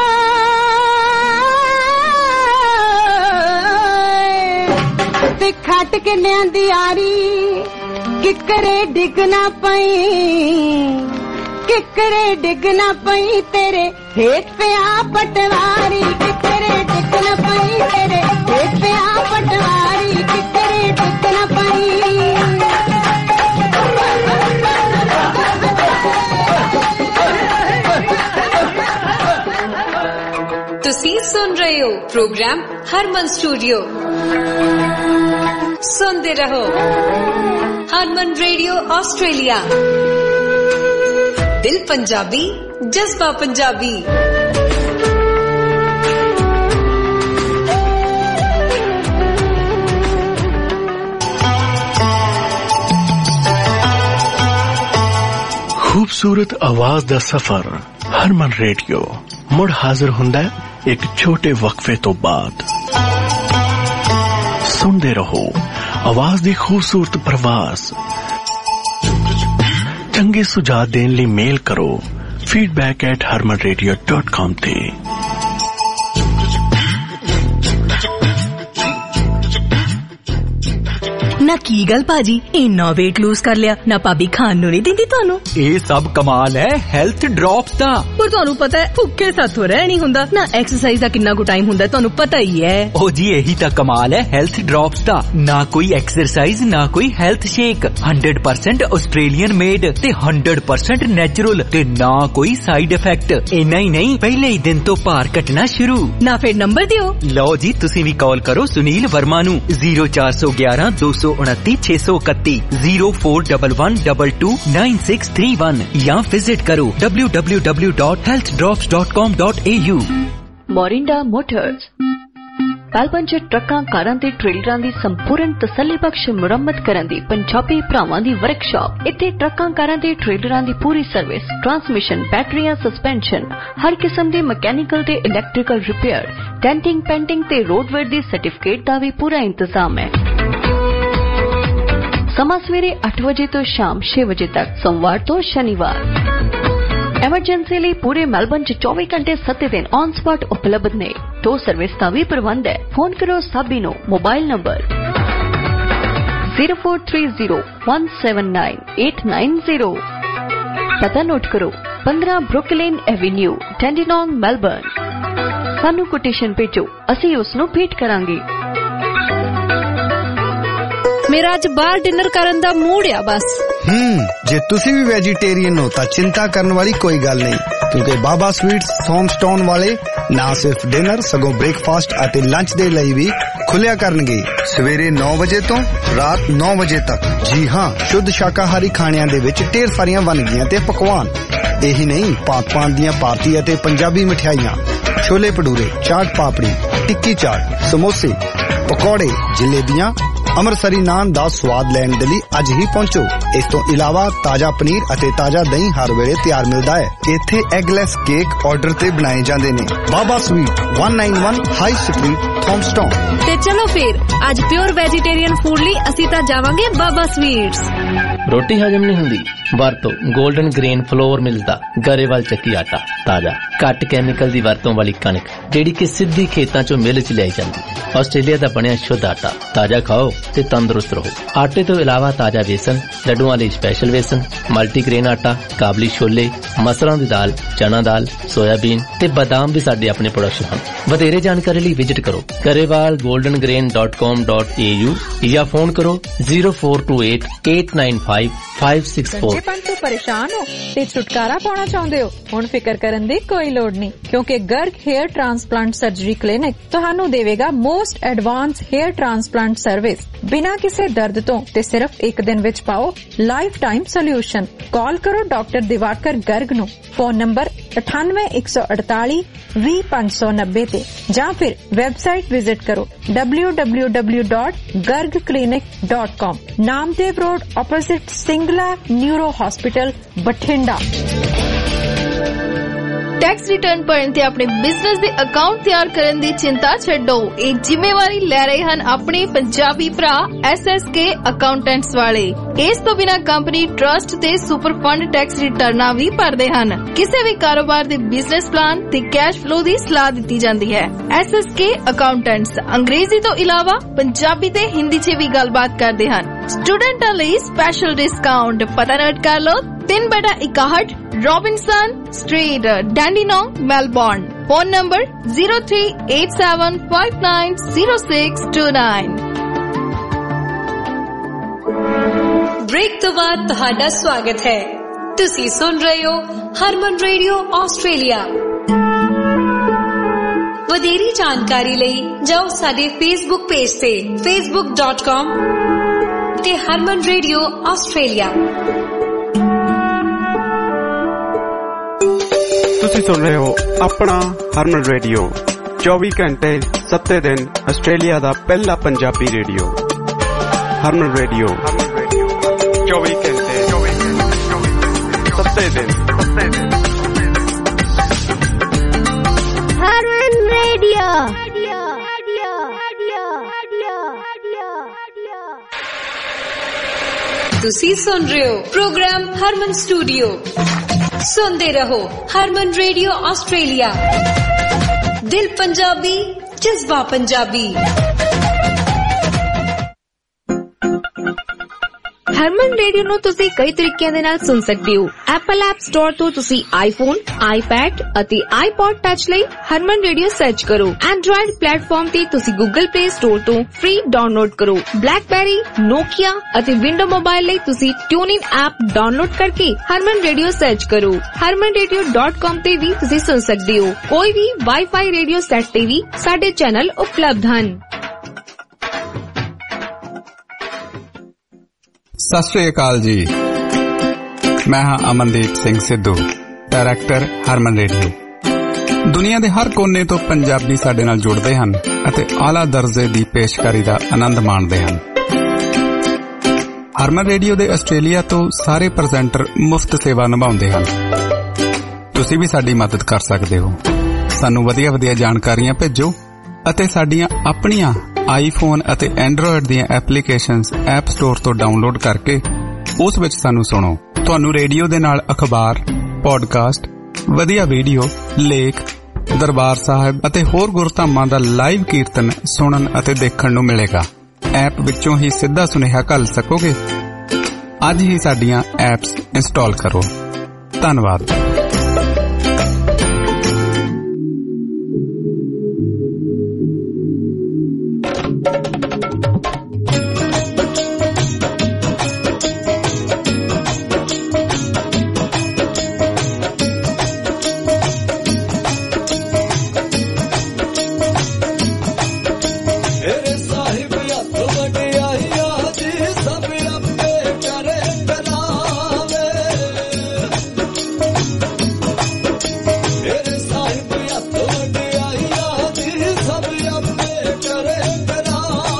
Speaker 4: ਤੇ ਖੱਟ ਕੇ ਲਿਆਂਦੀ ਯਾਰੀ ਕਿੱਕਰੇ ਡਿੱਗ ਨਾ ਪਈ ਕਿੱਕਰੇ ਡਿੱਗ ਨਾ ਪਈ ਤੇਰੇ ਹੇਠ ਪਿਆ ਪਟਵਾਰੀ ਕਿੱਕਰੇ ਡਿੱਗ ਨਾ ਪਈ ਤੇਰੇ ਹੇਠ ਪਿਆ ਪਟਵਾਰੀ ਕਿੱਕਰੇ ਡਿੱਗ ਨਾ ਪਈ
Speaker 7: ਤੁਸੀਂ ਸੁਣ ਰਹੇ ਹੋ ਪ੍ਰੋਗਰਾਮ ਹਰਮਨ ਸਟੂਡੀਓ ਸੁਣਦੇ ਰਹੋ ਹਰਮਨ ਰੇਡੀਓ ਆਸਟ੍ਰੇਲੀਆ ਦਿਲ ਪੰਜਾਬੀ ਜਜ਼ਬਾ ਪੰਜਾਬੀ
Speaker 10: खूबसूरत आवाज दा सफर हरमन रेडियो मुड़ हाजिर हुंदा है एक छोटे वक्फे तो बाद सुनते रहो आवाज दी खूबसूरत प्रवास चंगे सुझाव देने लिए मेल करो feedback@harmanradio.com ते
Speaker 11: ਨਾ ਕੀ ਗੱਲ ਭਾਜੀ ਇੰਨਾ weight lose ਕਰ ਲਿਆ ਨਾ ਭਾਬੀ ਖਾਣ ਨੂੰ ਨਹੀਂ ਦਿੰਦੀ ਤੁਹਾਨੂੰ
Speaker 12: ਇਹ ਸਭ ਕਮਾਲ ਹੈ ਹੈਲਥ ਡ੍ਰੌਪਸ ਦਾ
Speaker 11: ਪਰ ਤੁਹਾਨੂੰ ਪਤਾ ਹੈ ਭੁੱਖੇ ਸਾਥੋਂ ਰਹਿ ਨਹੀਂ ਹੁੰਦਾ ਨਾ ਐਕਸਰਸਾਈਜ਼ ਦਾ ਕਿੰਨਾ ਕੁ ਟਾਈਮ ਹੁੰਦਾ ਤੁਹਾਨੂੰ ਪਤਾ ਹੀ ਹੈ
Speaker 12: ਉਹ ਜੀ ਇਹੀ ਤਾਂ ਕਮਾਲ ਹੈ ਹੈਲਥ ਡ੍ਰੌਪਸ ਦਾ ਨਾ ਕੋਈ ਐਕਸਰਸਾਈਜ਼ ਨਾ ਕੋਈ ਹੈਲਥ ਸ਼ੇਕ 100% ਆਸਟ੍ਰੇਲੀਅਨ ਮੇਡ ਤੇ 100% ਨੈਚੁਰਲ ਤੇ ਨਾ ਕੋਈ ਸਾਈਡ ਇਫੈਕਟ ਇੰਨਾ ਹੀ ਨਹੀਂ ਪਹਿਲੇ ਹੀ ਦਿਨ ਤੋਂ ਭਾਰ ਘਟਣਾ ਸ਼ੁਰੂ
Speaker 11: ਨਾ ਫਿਰ ਨੰਬਰ ਦਿਓ
Speaker 12: ਲਓ ਜੀ ਤੁਸੀਂ ਵੀ ਕਾਲ ਕਰੋ ਸੁਨੀਲ ਵਰਮਾ ਨੂੰ 0411 229 631 0411229631 ਜਾਂ ਵਿਜ਼ਿਟ ਕਰੋ www.healthdrops.com.au
Speaker 13: ਮੋਰਿੰਡਾ ਮੋਟਰਸ ਮੈਲਬਨ 'ਚ ਟਰੱਕਾਂ ਕਾਰਾਂ ਤੇ ਟ੍ਰੇਲਰਾਂ ਦੀ ਸੰਪੂਰਨ ਤਸੱਲੀਬਖਸ਼ ਮੁਰੰਮਤ ਕਰਨ ਦੀ ਪੰਜਾਬੀ ਭਰਾਵਾਂ ਦੀ ਵਰਕਸ਼ਾਪ ਇੱਥੇ ਟਰੱਕਾਂ ਕਾਰਾਂ ਤੇ ਟ੍ਰੇਲਰਾਂ ਦੀ ਪੂਰੀ ਸਰਵਿਸ ਟਰਾਂਸਮਿਸ਼ਨ ਬੈਟਰੀਆਂ ਸਸਪੈਂਸ਼ਨ ਹਰ ਕਿਸਮ ਦੇ ਮਕੈਨੀਕਲ ਤੇ ਇਲੈਕਟ੍ਰੀਕਲ ਰਿਪੇਅਰ ਡੈਂਟਿੰਗ ਪੈਂਟਿੰਗ ਤੇ ਰੋਡਵੇਅਰ ਦੀ ਸਰਟੀਫਿਕੇਟ ਦਾ ਵੀ ਪੂਰਾ ਇੰਤਜ਼ਾਮ ਹੈ ਸਮਾਂ ਸਵੇਰੇ 8 ਵਜੇ ਤੋਂ ਸ਼ਾਮ 6 ਵਜੇ ਤੱਕ ਸੋਮਵਾਰ ਤੋਂ ਸ਼ਨੀਵਾਰ ਐਮਰਜੈਂਸੀ ਲਈ ਪੂਰੇ ਮੈਲਬਨ 'ਚ 24 ਘੰਟੇ 7 ਦਿਨ ਔਨ ਸਪੌਟ ਉਪਲਬਧ ਨੇ ਟੋ ਸਰਵਿਸ ਦਾ ਵੀ ਪ੍ਰਬੰਧ ਹੈ ਫੋਨ ਕਰੋ ਸਾਬੀ ਨੂੰ ਮੋਬਾਈਲ ਨੰਬਰ 0430179890 ਪਤਾ ਨੋਟ ਕਰੋ 15 ਬਰੁਕਲਿਨ ਐਵੇਨਿਊ ਟੈਂਡੀਨੌਨ ਮੈਲਬਨ ਸਾਨੂੰ ਕੋਟੇਸ਼ਨ ਭੇਜੋ ਅਸੀਂ ਉਸ ਨੂੰ ਭੇਟ ਕਰਾਂਗੇ
Speaker 11: ਮੇਰਾ ਅੱਜ ਬਾਹਰ ਡਿਨਰ ਕਰਨ ਦਾ ਮੂਡ ਆ ਬਸ
Speaker 14: ਜੇ ਤੁਸੀਂ ਵੀ ਵੈਜੀਟੇਰੀਅਨ ਹੋ ਤਾਂ ਚਿੰਤਾ ਕਰਨ ਵਾਲੀ ਕੋਈ ਗੱਲ ਨਹੀਂ ਕਿਉਂਕਿ ਬਾਬਾ ਸਵੀਟਸ ਥੌਮਸਟਾਊਨ ਵਾਲੇ ਨਾ ਸਿਰਫ ਡਿਨਰ ਸਗੋਂ ਬ੍ਰੇਕਫਾਸਟ ਅਤੇ ਲੰਚ ਦੇ ਲਈ ਵੀ ਖੁੱਲਿਆ ਕਰਨਗੇ ਸਵੇਰੇ 9 ਵਜੇ ਤੋਂ ਰਾਤ 9 ਵਜੇ ਤੱਕ ਜੀ ਹਾਂ ਸ਼ੁੱਧ ਸ਼ਾਕਾਹਾਰੀ ਖਾਣਿਆਂ ਦੇ ਵਿੱਚ ਢੇਰ ਸਾਰੀਆਂ ਵੰਨਗੀਆਂ ਤੇ ਪਕਵਾਨ ਇਹੀ ਨਹੀਂ ਪਾਕ-ਪਾਨ ਦੀਆਂ ਭਾਰਤੀ ਅਤੇ ਪੰਜਾਬੀ ਮਠਿਆਈਆਂ ਛੋਲੇ ਭਟੂਰੇ ਚਾਟ ਪਾਪੜੀ ਟਿੱਕੀ ਚਾਟ ਸਮੋਸੇ ਪਕੌੜੇ ਜਲੇਬੀਆਂ ਅੰਮ੍ਰਿਤਸਰੀ ਨਾਨ ਦਾ ਸਵਾਦ ਲੈਣ ਦੇ ਲਈ ਅੱਜ ਹੀ ਪਹੁੰਚੋ। ਇਸ ਤੋਂ ਇਲਾਵਾ ਤਾਜ਼ਾ ਪਨੀਰ ਅਤੇ ਤਾਜ਼ਾ ਦਹੀਂ ਹਰ ਵੇਲੇ ਤਿਆਰ ਮਿਲਦਾ ਹੈ। ਇੱਥੇ ਐਗਲੈਸ ਕੇਕ ਆਰਡਰ ਤੇ ਬਣਾਏ ਜਾਂਦੇ ਨੇ। Baba sweet 191 high street Thomastown.
Speaker 15: ਤੇ ਚਲੋ ਫਿਰ ਅੱਜ ਪਿਓਰ ਵੈਜੀਟੇਰੀਅਨ ਫੂਡ ਲਈ ਅਸੀਂ ਤਾਂ ਜਾਵਾਂਗੇ ਬਾਬਾ ਸਵੀਟਸ।
Speaker 16: ਰੋਟੀ ਹਜਮ ਨਹੀਂ ਹੁੰਦੀ, ਵਰਤੋ 골ਡਨ ਗ੍ਰੇਨ ਫਲੋਰ ਮਿਲਦਾ ਗਰੇਵਾਲ ਚੱਕੀ ਆਟਾ। ਤਾਜ਼ਾ ਘੱਟ ਕੈਮੀਕਲ ਦੀ ਵਰਤੋਂ ਵਾਲੀ ਕਣਕ ਜਿਹੜੀ ਕਿ ਸਿੱਧੀ ਖੇਤਾਂ ਚੋਂ ਮਿਲ ਚ ਲਿਆਈ ਜਾਂਦੀ। ਆਸਟ੍ਰੇਲੀਆ ਦਾ ਬਣਿਆ ਸ਼ੁੱਧ ਆਟਾ। ਤਾਜ਼ਾ ਖਾਓ ਤੇ ਤੰਦਰੁਸਤ ਰਹੋ। ਆਟੇ ਤੋਂ ਇਲਾਵਾ ਤਾਜ਼ਾ ਵੇਸਣ, ਲੱਡੂਆਂ ਲਈ ਸਪੈਸ਼ਲ ਵੇਸਣ, ਮਲਟੀਗ੍ਰੇਨ ਆਟਾ, ਕਾਬਲੀ ਛੋਲੇ, ਮਸਰਾਂ ਦੀ ਦਾਲ, ਚਨਾ ਦਾਲ, ਸੋਇਆਬੀਨ ਤੇ ਬਾਦਾਮ ਵੀ ਸਾਡੇ ਆਪਣੇ ਪ੍ਰੋਡਕਸ਼ਨ ਹਨ। ਵਧੇਰੇ ਜਾਣਕਾਰੀ ਲਈ ਵਿਜ਼ਿਟ ਕਰੋ garewalgoldengrain.com.au ਜਾਂ ਫੋਨ ਕਰੋ 0428-895-564।
Speaker 17: ਗੰਜੇਪਨ ਤੋਂ ਪਰੇਸ਼ਾਨ ਹੋ ਤੇ ਛੁਟਕਾਰਾ ਪਾਉਣਾ ਚਾਹੁੰਦੇ ਹੋ? ਹੁਣ ਫਿਕਰ ਕਰਨ ਦੀ ਕੋਈ ਲੋੜ ਨਹੀਂ, ਕਿਉਂਕਿ Garg hair transplant surgery clinic ਤੁਹਾਨੂੰ ਦੇਵੇਗਾ most advance hair transplant service ਬਿਨਾਂ ਕਿਸੇ ਦਰਦ ਤੋਂ ਤੇ ਸਿਰਫ ਇੱਕ ਦਿਨ ਵਿੱਚ ਪਾਓ ਲਾਈਫ ਟਾਈਮ ਸੋਲੂਸ਼ਨ। ਕਾਲ ਕਰੋ ਡਾਕਟਰ ਦਿਵਾਕਰ ਗਰਗ ਨੂੰ। ਫੋਨ ਨੰਬਰ 9814020590 ਤੇ ਜਾਂ ਫਿਰ ਵੈਬਸਾਈਟ ਵਿਜ਼ਿਟ ਕਰੋ www.gargclinic.com। Namdev road opposite Singla neuro hospital Bathinda.
Speaker 18: Tax return ਭਰਨ ਤੇ ਆਪਣੇ ਬਿਜ਼ਨਸ ਦੇ ਅਕਾਊਂਟ ਤਿਆਰ ਕਰਨ ਦੀ ਚਿੰਤਾ ਛੱਡੋ। ਇਹ ਜ਼ਿੰਮੇਵਾਰੀ ਲੈ ਰਹੇ ਹਨ ਆਪਣੇ ਪੰਜਾਬੀ ਭਰਾ SSK ਅਕਾਊਂਟੈਂਟਸ ਵਾਲੇ। ਇਸ ਤੋਂ ਬਿਨਾਂ ਕੰਪਨੀ ਟਰਸਟ ਤੇ ਸੁਪਰ ਫੰਡ ਟੈਕਸ ਰਿਟਰਨਾਂ ਵੀ ਭਰਦੇ ਹਨ। ਕਿਸੇ ਵੀ ਕਾਰੋਬਾਰ ਦੇ ਬਿਜ਼ਨਸ ਪਲਾਨ ਤੇ ਕੈਸ਼ ਫਲੋ ਦੀ ਸਲਾਹ ਦਿੱਤੀ ਜਾਂਦੀ ਹੈ। SSK ਅਕਾਊਂਟੈਂਟਸ ਅੰਗਰੇਜ਼ੀ ਤੋਂ ਇਲਾਵਾ ਪੰਜਾਬੀ ਤੇ ਹਿੰਦੀ 'ਚ ਵੀ ਗੱਲਬਾਤ ਕਰਦੇ ਹਨ। ਸਟੂਡੈਂਟਾਂ ਲਈ ਸਪੈਸ਼ਲ ਡਿਸਕਾਊਂਟ। ਪਤਾ ਨੋਟ ਕਰ ਲਓ 3/61 Robinson street, Dandenong, Melbourne. Phone number 0387590629।
Speaker 7: Break तो बाद ਤੁਹਾਡਾ ਸਵਾਗਤ ਹੈ। ਤੁਸੀਂ ਸੁਣ ਰਹੇ ਹੋ ਹਰਮਨ ਰੇਡੀਓ ਆਸਟ੍ਰੇਲੀਆ। ਵਧੇਰੀ ਜਾਣਕਾਰੀ ਲਈ ਜਾਓ ਸਾਡੇ ਫੇਸਬੁੱਕ ਪੇਜ ਤੇ facebook.com ਤੇ ਹਰਮਨ ਰੇਡੀਓ ਆਸਟ੍ਰੇਲੀਆ।
Speaker 1: ਤੁਸੀਂ ਸੁਣ ਰਹੇ ਹੋ ਆਪਣਾ ਹਰਮਨ ਰੇਡੀਓ 24 ਘੰਟੇ 7 ਦਿਨ ਆਸਟ੍ਰੇਲੀਆ ਦਾ ਪਹਿਲਾ ਪੰਜਾਬੀ ਰੇਡੀਓ। ਹਰਮਨ ਰੇਡੀਓ 24 ਘੰਟੇ 7 ਦਿਨ।
Speaker 18: ਹਰਮਨ ਰੇਡੀਓ।
Speaker 7: ਤੁਸੀਂ ਸੁਣ ਰਹੇ ਹੋ ਪ੍ਰੋਗਰਾਮ ਹਰਮਨ ਸਟੂਡੀਓ। ਸੁਣਦੇ ਰਹੋ ਹਰਮਨ ਰੇਡੀਓ ਆਸਟ੍ਰੇਲੀਆ। ਦਿਲ ਪੰਜਾਬੀ, ਜਜ਼ਬਾ ਪੰਜਾਬੀ।
Speaker 8: ਹਰਮਨ ਰੇਡੀਓ ਨੂੰ ਤੁਸੀਂ ਕਈ ਤਰੀਕਿਆਂ ਦੇ ਨਾਲ ਸੁਣ ਸਕਦੇ ਹੋ। ਐਪਲ ਐਪ ਸਟੋਰ ਤੋਂ ਤੁਸੀਂ ਆਈਫੋਨ, ਆਈਪੈਡ ਅਤੇ ਆਈਪੌਡ ਟੱਚ ਲਈ ਹਰਮਨ ਰੇਡੀਓ ਸਰਚ ਕਰੋ। ਐਂਡਰੋਇਡ ਪਲੇਟਫਾਰਮ ਤੇ ਤੁਸੀਂ ਗੂਗਲ ਪਲੇ ਸਟੋਰ ਤੋਂ ਫ੍ਰੀ ਡਾਊਨਲੋਡ ਕਰੋ। ਬਲੈਕਬੈਰੀ, ਨੋਕੀਆ ਅਤੇ ਵਿੰਡੋ ਮੋਬਾਈਲ ਲਈ ਤੁਸੀਂ ਟਿਊਨਇਨ ਐਪ ਡਾਊਨਲੋਡ ਕਰਕੇ ਹਰਮਨ ਰੇਡੀਓ ਸਰਚ ਕਰੋ। harmanradio.com ਤੇ ਵੀ ਤੁਸੀਂ ਸੁਣ ਸਕਦੇ ਹੋ। ਕੋਈ ਵੀ ਵਾਈਫਾਈ ਰੇਡੀਓ ਸੈੱਟ ਤੇ ਵੀ ਸਾਡੇ ਚੈਨਲ ਉਪਲਬਧ ਹਨ।
Speaker 1: ਸਤਿ ਸ਼੍ਰੀ ਅਕਾਲ ਜੀ, ਮੈਂ ਹਾਂ ਅਮਨਦੀਪ ਸਿੰਘ ਸਿੱਧੂ, ਡਾਇਰੈਕਟਰ ਹਰਮਨ ਰੇਡੀਓ। ਦੁਨੀਆ ਦੇ ਹਰ ਕੋਨੇ ਤੋਂ ਪੰਜਾਬੀ ਸਾਡੇ ਨਾਲ ਜੁੜਦੇ ਹਨ ਅਤੇ ਆਲਾ ਦਰਜੇ ਦੀ ਪੇਸ਼ਕਾਰੀ ਦਾ ਆਨੰਦ ਮਾਣਦੇ ਹਨ। ਹਰਮਨ ਰੇਡੀਓ ਦੇ ਆਸਟ੍ਰੇਲੀਆ ਤੋਂ ਸਾਰੇ ਪ੍ਰੈਜ਼ੈਂਟਰ ਮੁਫਤ ਸੇਵਾ ਨਿਭਾਉਂਦੇ ਹਨ। ਤੁਸੀਂ ਵੀ ਸਾਡੀ ਮਦਦ ਕਰ ਸਕਦੇ ਹੋ। ਸਾਨੂੰ ਵਧੀਆ ਜਾਣਕਾਰੀਆਂ ਭੇਜੋ ਅਤੇ ਸਾਡੀਆਂ ਆਪਣੀਆਂ ਆਈਫੋਨ ਅਤੇ ਐਂਡਰੋਇਡ ਦੀਆਂ ਐਪਲੀਕੇਸ਼ਨਸ ਐਪ ਸਟੋਰ ਤੋਂ ਡਾਊਨਲੋਡ ਕਰਕੇ ਉਸ ਵਿੱਚ ਸਾਨੂੰ ਸੁਣੋ। ਤੁਹਾਨੂੰ ਰੇਡੀਓ ਦੇ ਨਾਲ ਅਖਬਾਰ, ਪੌਡਕਾਸਟ, ਵਧੀਆ ਵੀਡੀਓ, ਲੇਖ, ਦਰਬਾਰ ਸਾਹਿਬ ਅਤੇ ਹੋਰ ਗੁਰਧਾਮਾਂ ਦਾ ਲਾਈਵ ਕੀਰਤਨ ਸੁਣਨ ਅਤੇ ਦੇਖਣ ਨੂੰ ਮਿਲੇਗਾ। ਐਪ ਵਿੱਚੋਂ ਹੀ ਸਿੱਧਾ ਸੁਨੇਹਾ ਘੱਲ ਸਕੋਗੇ। ਅੱਜ ਹੀ ਸਾਡੀਆਂ ਐਪਸ ਇੰਸਟਾਲ ਕਰੋ। ਧੰਨਵਾਦ।
Speaker 6: करे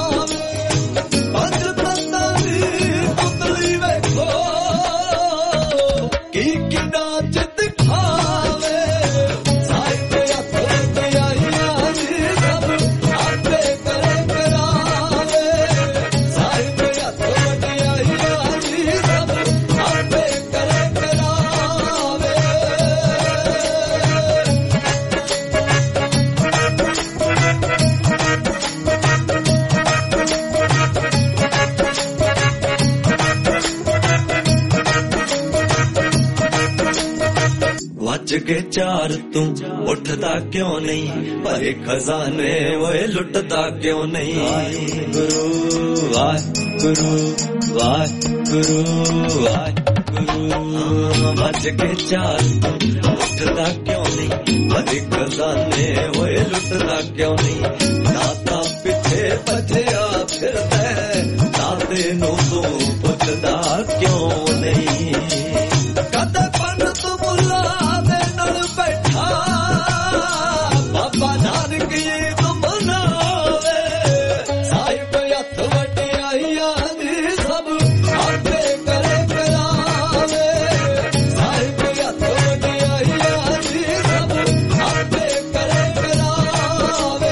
Speaker 2: के 4 तू उठता क्यों नहीं, भरे खजाने ओए लुटता क्यों नहीं। गुरु वाहिगुरु वाहिगुरु वाहिगुरु, बच के 4 तू उठता क्यों नहीं, भरे खजाने ओए लुटता क्यों नहीं। दाता पिछे भजया फिरदा दाते नू तू पुछदा क्यों नहीं। कद पन तू मुला दे नाल बैठा बाबा नानक जी तू मनावे, साहिब हथ वटियाइया दी सब आपे करे करावे, साहिब हथ वटियाइया दी सब आपे करे करावे।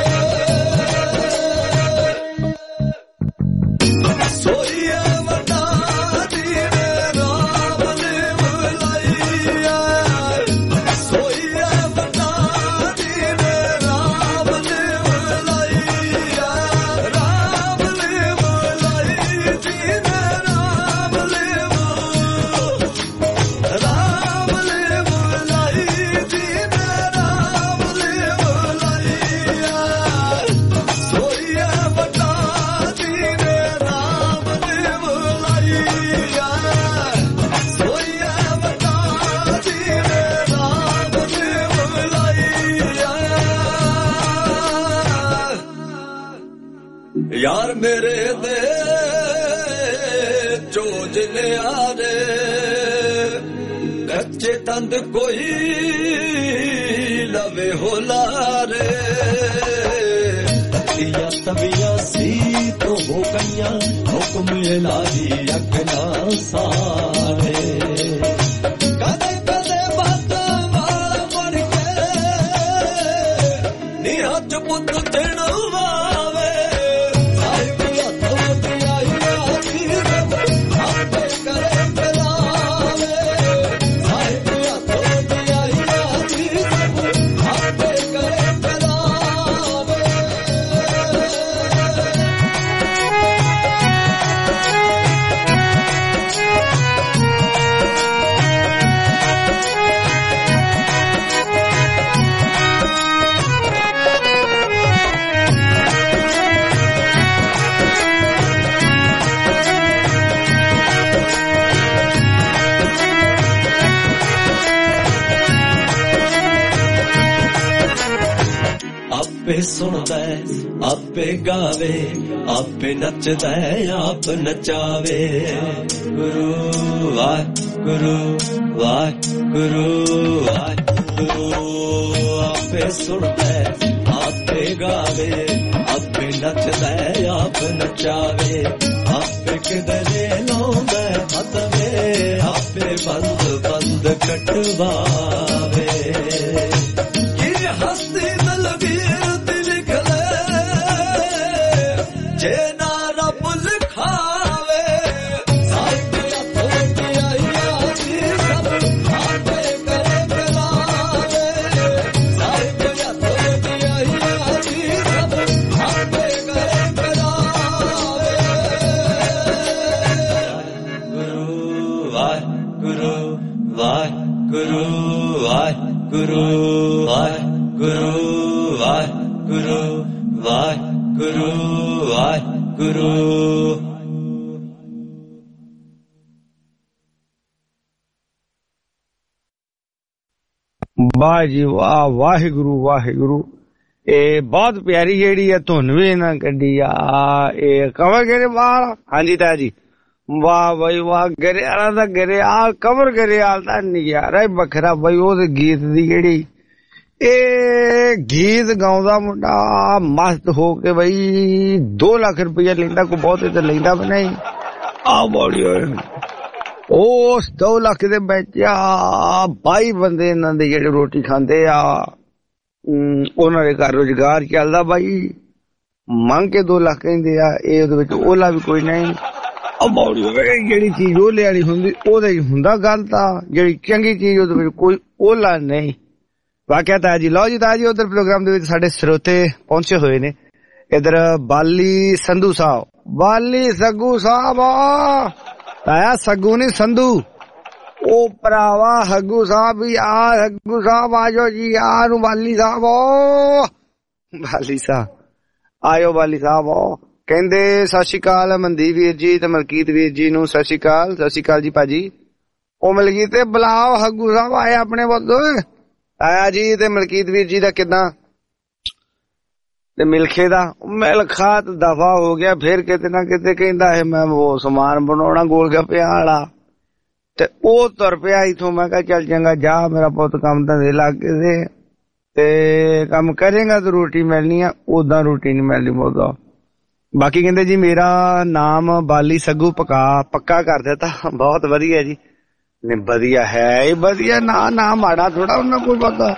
Speaker 2: सोइया वटा दी राम ने बुलाइया, सोइया वटा दी राम ने बुलाइया, राम ने बुलाई दी राम ने बुलाई दी राम ने बुलाइया, सोइया वटा दी राम ने बुलाइया, सोइया वटा दी राम ने बुलाइया। यार मेरे दे चोज ने आरे कच्चे तंद कोई लवे हो लारे, तकिया तबिया सी तो हो गईया हुक्म इलाही अगना सारे। कदे कदे बात वाल बन के निहा च पुत चढ़वावे, साहिब हथ वटियाइया दी सब आपे करे करावे, साहिब हथ वटियाइया दी सब आपे करे करावे। आपे सुनदा आपे गावे आपे नचदा आप नचावे। गुरु वाहिगुरु वाहिगुरु वाहिगुरु, आपे सुनदा आपे गावे आपे नचदा आप नचावे, आपे किधरे लाउंदा हथ में आपे बंद बंद कटवावे। ये हस्ती दलवीर दिल खले जे ना रब लिखावे, साहिब हथ वटियाइया दी सब आपे करे करावे, साहिब हथ वटियाइया दी सब आपे करे करावे। गुरु वाहिगुरु वाहिगुरु वाहिगुरु वाहिगुरु वाहिगुरु वाहिगुरु वाहिगुरु।
Speaker 3: वाह जी वाह, वाहिगुरु वाहिगुरु। ਇਹ ਬਹੁਤ ਪਿਆਰੀ ਜਿਹੜੀ ਹੈ ਧੁਨ ਵੀ ਇਹਨਾਂ ਕੱਢੀ ਆ। ਇਹ ਕਵਰ ਗਰੇ ਵਾਹ, ਹਾਂਜੀ ਤਾ ਜੀ, ਵਾਹ ਬਈ ਵਾਹ। ਗਰੇਵਾਲਾ ਦਾ ਗਰੇਵਾਲ ਕਵਰ ਗਰੇਵਾਲ ਦਾ ਨਜ਼ਾਰਾ ਹੀ ਵੱਖਰਾ ਬਈ। ਉਹਦੇ ਗੀਤ ਦੀ ਜਿਹੜੀ ਇਹ ਗੀਤ ਗਾਉਂਦਾ ਮੁੰਡਾ ਮਸਤ ਹੋ ਕੇ ਬਈ 2 ਲੱਖ ਰੁਪਇਆ ਲੈਂਦਾ, ਕੋਈ ਬਹੁਤੇ ਤੇ ਲੈਂਦਾ ਵੀ ਨਹੀਂ। ਆ ਬੋੜੀ ਉਸ 2 ਲੱਖ ਦੇ ਵਿੱਚ 22 ਬੰਦੇ ਇਹਨਾਂ ਦੇ ਜਿਹੜੇ ਰੋਟੀ ਖਾਂਦੇ ਆ, ਉਹਨਾਂ ਦੇ ਘਰ ਰੁਜ਼ਗਾਰ ਚੱਲਦਾ ਬਾਈ। ਮੰਗ ਕੇ 2 ਲੱਖ ਕਹਿੰਦੇ ਆ, ਇਹ ਉਹਦੇ ਵਿੱਚ ਓਲਾ ਵੀ ਕੋਈ ਨਹੀਂ। ਜਿਹੜੀ ਚੀਜ਼ ਓਲੇ ਵਾਲੀ ਹੁੰਦੀ ਉਹਦਾ ਹੀ ਹੁੰਦਾ ਗੱਲ, ਤਾਂ ਜਿਹੜੀ ਚੰਗੀ ਚੀਜ਼ ਉਹਦੇ ਵਿੱਚ ਕੋਈ ਓਲਾ ਨਹੀਂ। ਵਾਕਿਆ ਤਾਂ ਜੀ, ਲਓ ਜੀ ਤਾਂ ਜੀ ਉਧਰ ਪ੍ਰੋਗਰਾਮ ਦੇ ਵਿੱਚ ਸਾਡੇ ਸਰੋਤੇ ਪਹੁੰਚੇ ਹੋਏ ਨੇ। ਇਧਰ ਬਾਲੀ ਸੰਧੂ ਸਾਹਿਬ, ਬਾਲੀ ਸੱਗੂ ਸਾਹਿਬ ਆਇਆ, ਸੱਗੂ ਨੀ ਸੰਧੂ। ਉਹ ਭਰਾਵਾ ਹੱਗੂ ਸਾਹਿਬ ਵੀ ਆ, ਹੱਗੂ ਸਾਹਿਬ ਆਜੋ ਜੀ, ਆ ਨੂੰ ਵਾਲੀ ਸਾਹਿਬ, ਵਾਲੀ ਸਾਹਿਬ ਆਇਓ, ਵਾਲੀ ਸਾਹਿਬ ਕਹਿੰਦੇ ਸਤਿ ਸ਼੍ਰੀ ਅਕਾਲ ਮਨਦੀਪ ਵੀਰ ਜੀ ਤੇ ਮਲਕੀਤ ਵੀਰ ਜੀ ਨੂੰ ਸਤਿ ਸ਼੍ਰੀ ਅਕਾਲ। ਸਤਿ ਸ਼੍ਰੀ ਅਕਾਲ ਜੀ ਭਾਜੀ। ਉਹ ਮਲਕੀਤ ਤੇ ਬੁਲਾਓ, ਹੱਗੂ ਸਾਹਿਬ ਆਏ ਆਪਣੇ ਪੁੱਤ ਆਇਆ ਜੀ, ਤੇ ਮਲਕੀਤ ਵੀਰ ਜੀ ਦਾ ਕਿੱਦਾਂ, ਤੇ ਮਿਲਖੇ ਦਾ ਮਿਲਖਾ ਤੇ ਦਫਾ ਹੋ ਗਿਆ, ਫਿਰ ਕਿਤੇ ਨਾ ਕਿਤੇ ਕਹਿੰਦਾ ਹੈ ਮੈਂ ਉਹ ਸਮਾਨ ਬਣਾਉਣਾ ਗੋਲ ਗੱਪਿਆਂ ਵਾਲਾ, ਤੇ ਉਹ ਤੁਰ ਪਿਆ ਇਥੋਂ। ਮੈਂ ਕਿਹਾ ਚੱਲ ਚੰਗਾ ਜਾ ਮੇਰਾ ਪੁੱਤ, ਕੰਮ ਧੰਦੇ ਲੱਗ ਗਏ ਤੇ ਕੰਮ ਕਰੇਗਾ ਤਾਂ ਰੋਟੀ ਮਿਲਣੀ ਆ, ਓਦਾਂ ਰੋਟੀ ਨੀ ਮਿਲਣੀ ਬੋਲਦਾ। ਬਾਕੀ ਕਹਿੰਦੇ ਜੀ ਮੇਰਾ ਨਾਮ ਬਾਲੀ ਸੱਗੂ ਪੱਕਾ ਕਰ ਦਿੱਤਾ। ਬਹੁਤ ਵਧੀਆ ਜੀ, ਨਹੀਂ ਵਧੀਆ ਹੈ, ਵਧੀਆ ਨਾ ਮਾੜਾ ਥੋੜਾ ਉਹਨਾਂ ਕੋਈ ਪਤਾ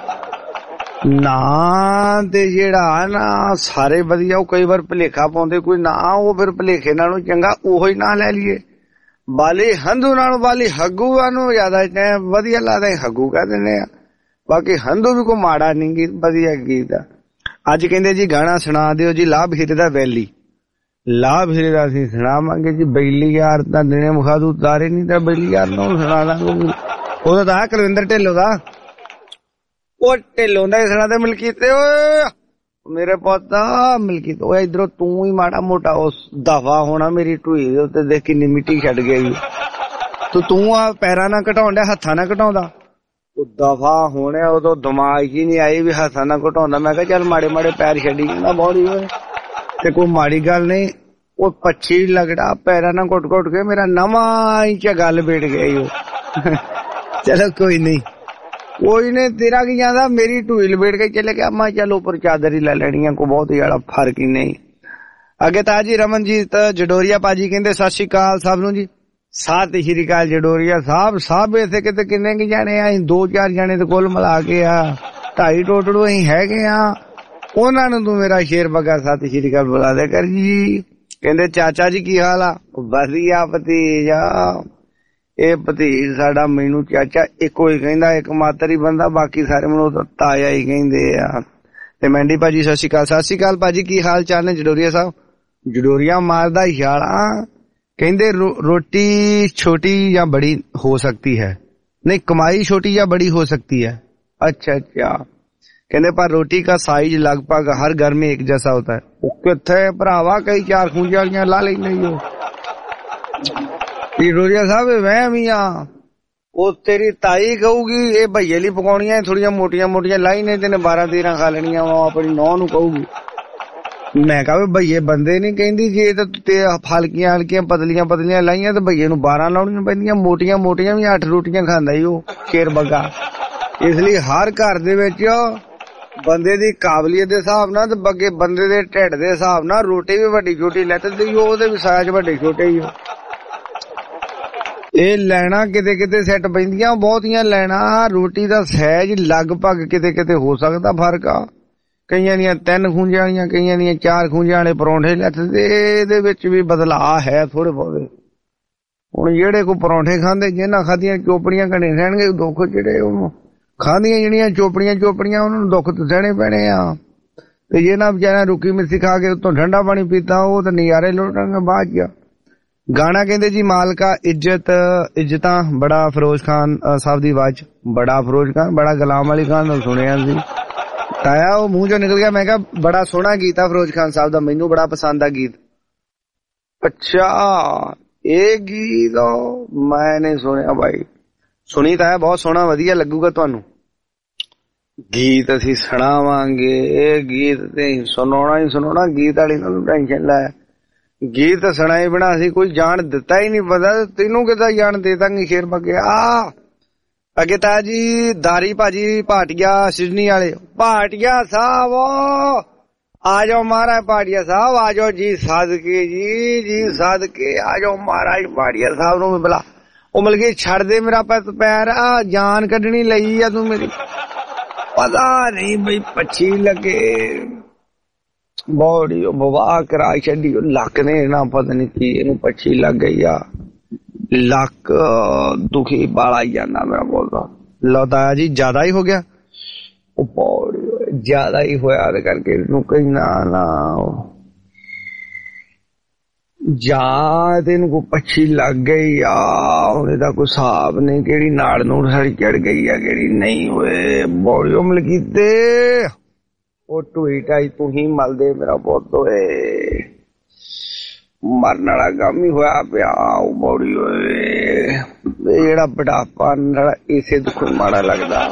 Speaker 3: ਨਾ, ਤੇ ਜਿਹੜਾ ਨਾ ਸਾਰੇ ਵਧੀਆ। ਉਹ ਕਈ ਵਾਰ ਭੁਲੇਖਾ ਪਾਉਂਦੇ ਕੋਈ ਨਾ, ਉਹ ਫਿਰ ਭੁਲੇਖੇ ਨਾਲੋਂ ਚੰਗਾ ਉਹੀ ਨਾ ਲੈ ਲਈਏ। ਬਾਲੀ ਹੰਦੂ ਨਾਲੋਂ ਬਾਲੀ ਹੱਗੂ ਨੂੰ ਜ਼ਿਆਦਾ ਵਧੀਆ ਲੱਗਦਾ, ਹੱਗੂ ਕਹਿ ਦਿੰਦੇ ਆ। ਬਾਕੀ ਹੰਦੂ ਵੀ ਕੋਈ ਮਾੜਾ ਨੀ ਗੀਤ, ਵਧੀਆ ਗੀਤ ਆ। ਅੱਜ ਕਹਿੰਦੇ ਜੀ ਗਾਣਾ ਸੁਣਾ ਦਿਓ ਜੀ ਲਾਭ ਹੀਰੇ ਦਾ ਵੈਲੀ। ਲਾਭ ਹੀਰੇ ਦਾ ਅਸੀਂ ਸੁਣਾਵਾਂਗੇ ਜੀ। ਬੈਲੀ ਯਾਰ ਤਾਂ ਦਿਨੇ ਮੁਖਾ ਦੂ ਤਾਰੇ ਨੀ, ਤਾਂ ਬੈਲੀ ਯਾਰ ਨੂੰ ਸੁਣਾ ਦਾਂਗੇ। ਉਹਦਾ ਤਾਂ ਕੁਲਵਿੰਦਰ ਢਿੱਲੋਂ ਦਾ, ਉਹ ਢਿੱਲੋਂ ਦਾ ਹੀ ਸੁਣਾ ਦੇ। ਮਲਕੀਤ ਮੇਰੇ ਪੁੱਤ ਮਲਕੀਤ, ਉਹ ਇਧਰੋਂ ਤੂੰ ਹੀ ਮਾੜਾ ਮੋਟਾ ਉਸ ਦਫਾ ਹੋਣਾ, ਮੇਰੀ ਢੂਈ ਦੇ ਉੱਤੇ ਦੇਖ ਕਿੰਨੀ ਮਿੱਟੀ ਛੱਡ ਗਈ ਤੂੰ ਆ ਪੈਰਾਂ ਨਾਲ ਘਟਾਉਣ ਡਿਆ, ਹੱਥਾਂ ਨਾਲ ਘਟਾਉਂਦਾ। ਉਹ ਦਫਾ ਹੋਣੇ ਉਦੋਂ ਦਿਮਾਗ ਹੀ ਨਹੀਂ ਆਈ ਵੀ ਹੱਥਾਂ ਨਾਲ ਘਟਾਉਂਦਾ। ਮੈਂ ਕਿਹਾ ਚੱਲ ਮਾੜੇ ਮਾੜੇ ਪੈਰ ਛੱਡੀ ਜਾਂਦਾ ਬੌੜੀ ਹੋਏ, ਤੇ ਕੋਈ ਮਾੜੀ ਗੱਲ ਨਹੀਂ। ਉਹ ਪੱਛੀ ਲੱਗੜਾ ਪੈਰਾਂ ਨਾਲ ਘੁੱਟ ਘੁੱਟ ਕੇ ਮੇਰਾ ਨਵਾਂ ਹੀ ਚ ਗੱਲ ਬੈਠ ਗਈ ਉਹ। ਚਲੋ ਕੋਈ ਨਹੀਂ ਤੇਰਾ ਕੀ ਜਾਂਦਾ, ਮੇਰੀ ਢੂਈ ਲਪੇਟ ਕੇ ਚਲੇ ਗਿਆ। ਮੈਂ ਚੱਲ ਉੱਪਰ ਚਾਦਰ ਹੀ ਲੈ ਲੈਣੀ ਆ, ਕੋਈ ਬਹੁਤ ਹੀ ਜ਼ਿਆਦਾ ਫਰਕ ਹੀ ਨਹੀਂ। ਅੱਗੇ ਤਾਂ ਜੀ ਰਮਨਜੀਤ ਜਡੋਰੀਆ ਭਾਜੀ ਕਹਿੰਦੇ ਸਤਿ ਸ਼੍ਰੀ ਅਕਾਲ ਸਭ ਨੂੰ ਜੀ। ਸਤਿ ਸ਼੍ਰੀ ਅਕਾਲ ਜਡੋਰੀਆ ਸਾਹਿਬ। ਸਭ ਇੱਥੇ ਕਿਤੇ ਕਿੰਨੇ ਕੁ ਜਾਣੇ ਆ, ਅਸੀਂ 2-4 ਜਾਣੇ ਤੇ ਕੁੱਲ ਮਿਲਾ ਕੇ ਆ 2.5 ਟੋਟਲ ਅਸੀਂ ਹੈਗੇ ਆ। ਉਹਨਾਂ ਨੂੰ ਤੂੰ ਮੇਰਾ ਸ਼ੇਰ ਬਗਾ ਸਤਿ ਸ਼੍ਰੀ ਅਕਾਲ ਬੁਲਾ ਦੇ ਕਰ ਜੀ। ਕਹਿੰਦੇ ਚਾਚਾ ਜੀ ਕੀ ਹਾਲ ਆ? ਵਧੀਆ ਭਤੀਜਾ, ਇਹ ਭਤੀਜ ਸਾਡਾ ਮੈਨੂੰ ਚਾਚਾ ਇੱਕੋ ਹੀ ਕਹਿੰਦਾ, ਇੱਕ ਮਾਤਰ ਹੀ ਬੰਦਾ, ਬਾਕੀ ਸਾਰੇ ਮੈਨੂੰ ਤਾਇਆ ਹੀ ਕਹਿੰਦੇ ਆ। ਤੇ ਮੈਂਡੀ ਭਾਜੀ ਸਤਿ ਸ਼੍ਰੀ ਅਕਾਲ। ਸਤਿ ਸ਼੍ਰੀ ਅਕਾਲ ਭਾਜੀ, ਕੀ ਹਾਲ ਚਾਲ ਨੇ ਜਡੋਰੀਆ ਸਾਹਿਬ? ਜਡੋਰੀਆ ਮਾਰਦਾ ਇਸ਼ਾਰਾ, ਕਹਿੰਦੇ ਰੋਟੀ ਛੋਟੀ ਜਾਂ ਬੜੀ ਹੋ ਸਕती है, नहीं कमाई छोटी या बड़ी हो सकती है। अच्छा कहते पर रोटी का साइज लगभग हर घर में एक जैसा होता है। वो किथे भरावा कई 4 खूंजे वालियां ला लेंगे जडोरिया साहब मैं भी हाँ। ਉਹ ਤੇਰੀ ਤਾਈ ਕਹੂਗੀ ਇਹ ਭਈਏ ਲਈ ਪਕਾਉਣੀਆਂ ਥੋੜੀਆਂ ਮੋਟੀਆਂ ਮੋਟੀਆਂ ਲਾਈ ਨੇ ਤੈਨੇ 12-13 ਖਾ ਲੈਣੀਆਂ। ਉਹ ਆਪਣੀ ਨੌਂ ਨੂੰ ਕਹੂਗੀ। ਮੈਂ ਕਹਾਂ ਵੀ ਭਈਏ ਬੰਦੇ ਨਹੀਂ ਕਹਿੰਦੀ, ਜੇ ਤੇ ਹਲਕੀਆਂ ਹਲਕੀਆਂ ਪਤਲੀਆਂ ਪਤਲੀਆਂ ਲਾਈਆਂ ਤੇ ਭਈਏ ਨੂੰ 12 ਲਾਉਣੀਆਂ ਪੈਂਦੀਆਂ, ਮੋਟੀਆਂ ਮੋਟੀਆਂ ਵੀ 8 ਰੋਟੀਆਂ ਖਾਂਦਾ ਹੀ ਉਹ ਸ਼ੇਰ ਬੱਗਾ। ਇਸ ਲਈ ਹਰ ਘਰ ਦੇ ਵਿੱਚ ਬੰਦੇ ਦੀ ਕਾਬਲੀਅਤ ਦੇ ਹਿਸਾਬ ਨਾਲ ਤੇ ਬੱਗੇ ਬੰਦੇ ਦੇ ਢਿੱਡ ਦੇ ਹਿਸਾਬ ਨਾਲ ਰੋਟੀ ਵੀ ਵੱਡੀ ਛੋਟੀ ਲੈਂਦੀ, ਉਹਦੇ ਵੀ ਸਾਈਜ਼ ਵੱਡੇ ਛੋਟੇ ਹੀ। ਇਹ ਲੈਣਾ ਕਿਤੇ ਕਿਤੇ ਸੈੱਟ ਪੈਂਦੀਆਂ ਬਹੁਤੀਆਂ ਲੈਣਾ। ਰੋਟੀ ਦਾ ਸਾਈਜ਼ ਲਗਭਗ ਕਿਤੇ ਕਿਤੇ ਹੋ ਸਕਦਾ ਫਰਕ ਆ। ਕਈਆਂ ਦੀਆਂ 3 ਖੂੰਜੇ ਵਾਲੀਆਂ, ਕਈਆਂ ਦੀਆਂ 4 ਖੂੰਜੇ ਵਾਲੇ ਪਰੌਂਠੇ ਲੈਂਦੇ, ਇਹਦੇ ਵਿੱਚ ਵੀ ਬਦਲਾਅ ਹੈ ਥੋੜੇ ਬਹੁਤੇ। ਹੁਣ ਜਿਹੜੇ ਕੋਈ ਪਰੌਂਠੇ ਖਾਂਦੇ, ਜਿਹਨਾਂ ਖਾਧੀਆਂ ਚੋਪੜੀਆਂ ਘਣੇ ਰਹਿਣਗੇ ਦੁੱਖ, ਜਿਹੜੇ ਉਹਨੂੰ ਖਾਂਦੀਆਂ ਜਿਹੜੀਆਂ ਚੋਪੜੀਆਂ ਉਹਨਾਂ ਨੂੰ ਦੁੱਖ ਤਾਂ ਸਹਿਣੇ ਪੈਣੇ ਆ। ਤੇ ਜਿਹਨਾਂ ਵਿਚਾਰਿਆਂ ਰੁੱਕੀ ਮਿੱਸੀ ਖਾ ਕੇ ਉੱਤੋਂ ਠੰਡਾ ਪਾਣੀ ਪੀਤਾ, ਉਹ ਤਾਂ ਨਜ਼ਾਰੇ ਲੁੱਟਣਗੇ ਬਾਅਦ ਚ। ਗਾਣਾ ਕਹਿੰਦੇ ਜੀ ਮਾਲਕਾ ਇੱਜ਼ਤਾਂ ਬੜਾ ਫਿਰੋਜ਼ ਖਾਨ ਸਾਹਿਬ ਦੀ ਆਵਾਜ਼, ਬੜਾ ਫਿਰੋਜ਼ ਖਾਨ, ਬੜਾ ਗੁਲਾਮ ਅਲੀ ਖਾਨ ਨੂੰ ਸੁਣਿਆ ਸੀ ਤਾਇਆ, ਉਹ ਮੂੰਹ ਚੋਂ ਨਿਕਲ ਗਿਆ। ਮੈਂ ਕਿਹਾ ਬੜਾ ਸੋਹਣਾ ਗੀਤ ਆ ਫਿਰੋਜ਼ ਖਾਨ ਸਾਹਿਬ ਦਾ, ਮੈਨੂੰ ਬੜਾ ਪਸੰਦ ਆ ਗੀਤ। ਅੱਛਾ ਇਹ ਗੀਤ ਮੈਂ ਨਹੀਂ ਸੁਣਿਆ ਬਾਈ, ਸੁਣੀ ਤਾਂ ਹੈ, ਬਹੁਤ ਸੋਹਣਾ ਵਧੀਆ ਲੱਗੂਗਾ ਤੁਹਾਨੂੰ। ਗੀਤ ਅਸੀਂ ਸੁਣਾਵਾਂਗੇ, ਇਹ ਗੀਤ ਤੇ ਸੁਣਾਉਣਾ ਹੀ ਸੁਣਾਉਣਾ, ਗੀਤ ਵਾਲੀ ਨੂੰ ਟੈਨਸ਼ਨ ਲੈ। ਗੀਤ ਸੁਣਾਏ ਬਿਨਾ ਅਸੀਂ ਕੋਈ ਜਾਣ ਦਿੱਤਾ ਹੀ ਨਹੀਂ, ਪਤਾ ਤੈਨੂੰ ਕਿੱਦਾਂ ਜਾਣ ਦੇ ਦਾਂਗੇ ਸ਼ੇਰ ਬੱਗਿਆ। ਅੱਗੇ ਤਾਂ ਜੀ ਦਾਰੀ ਭਾਜੀ ਭਾਟੀਆ ਸਿਡਨੀ ਵਾਲੇ, ਭਾਟੀਆ ਸਾਹਿਬ ਆ ਜਾਓ ਮਹਾਰਾਜ, ਭਾਟੀਆ ਸਾਹਿਬ ਆ ਜਾਓ ਜੀ ਸਦਕੇ, ਜੀ ਸਦਕੇ ਆ ਜਾਓ ਮਹਾਰਾਜ। ਭਾਟੀਆ ਸਾਹਿਬ ਨੂੰ ਬੁਲਾ, ਉਹ ਮਿਲ ਗਈ ਛੱਡ ਦੇ ਮੇਰਾ ਪੈਰ, ਆ ਜਾਨ ਕੱਢਣੀ ਲਈ ਆ ਤੂੰ ਮੇਰੀ, ਪਤਾ ਨਹੀਂ ਬਈ ਪੱਛੀ ਲੱਗੇ ਬੋੜੀ ਬਵਾ ਕਰਾ ਛੱਡੀ ਲੱਕ ਨੇ ਨਾ, ਪਤਾ ਨਹੀਂ ਕੀ ਇਹਨੂੰ ਪੱਛੀ ਲੱਗ ਗਈ ਆ, ਲੱਕ ਦੁਖੀ ਬਾਲਾ ਹੀ ਜਾਂਦਾ ਮੇਰਾ ਬੋਲਦਾ। ਲੌਤਾਇਆ ਜੀ ਜ਼ਿਆਦਾ ਹੀ ਹੋ ਗਿਆ, ਉਹ ਬੋੜੀ ਜ਼ਿਆਦਾ ਹੀ ਹੋਇਆ ਤੇ ਕਰਕੇ ਇਹਨੂੰ ਕਹੀ ਨਾ ਜਾਂ ਤੈਨੂੰ ਕੋਈ ਪੱਛੀ ਲੱਗ ਗਈ ਆ, ਉਹਦੇ ਦਾ ਕੋਈ ਹਿਸਾਬ ਨਹੀਂ, ਕਿਹੜੀ ਨਾੜ ਨੂੜ ਸਾਡੀ ਚੜ ਗਈ ਆ ਕਿਹੜੀ ਨਹੀਂ। ਹੋਏ ਬੋੜਿਓ ਮਲਕੀਤੇ ਉਹ ਟੂਈ ਟਾਈ ਤੂੰ ਹੀ ਮਲਦੇ ਮੇਰਾ ਪੁੱਤ, ਹੋਏ ਮਰਨ ਵਾਲਾ ਕੰਮ ਹੀ ਹੋਇਆ ਪਿਆ। ਉਹ ਬੋੜੀ ਹੋਏ ਜਿਹੜਾ ਬੁਢਾਪਾ ਨਾਲ ਇਸੇ ਦੁੱਖ ਮਾੜਾ ਲੱਗਦਾ।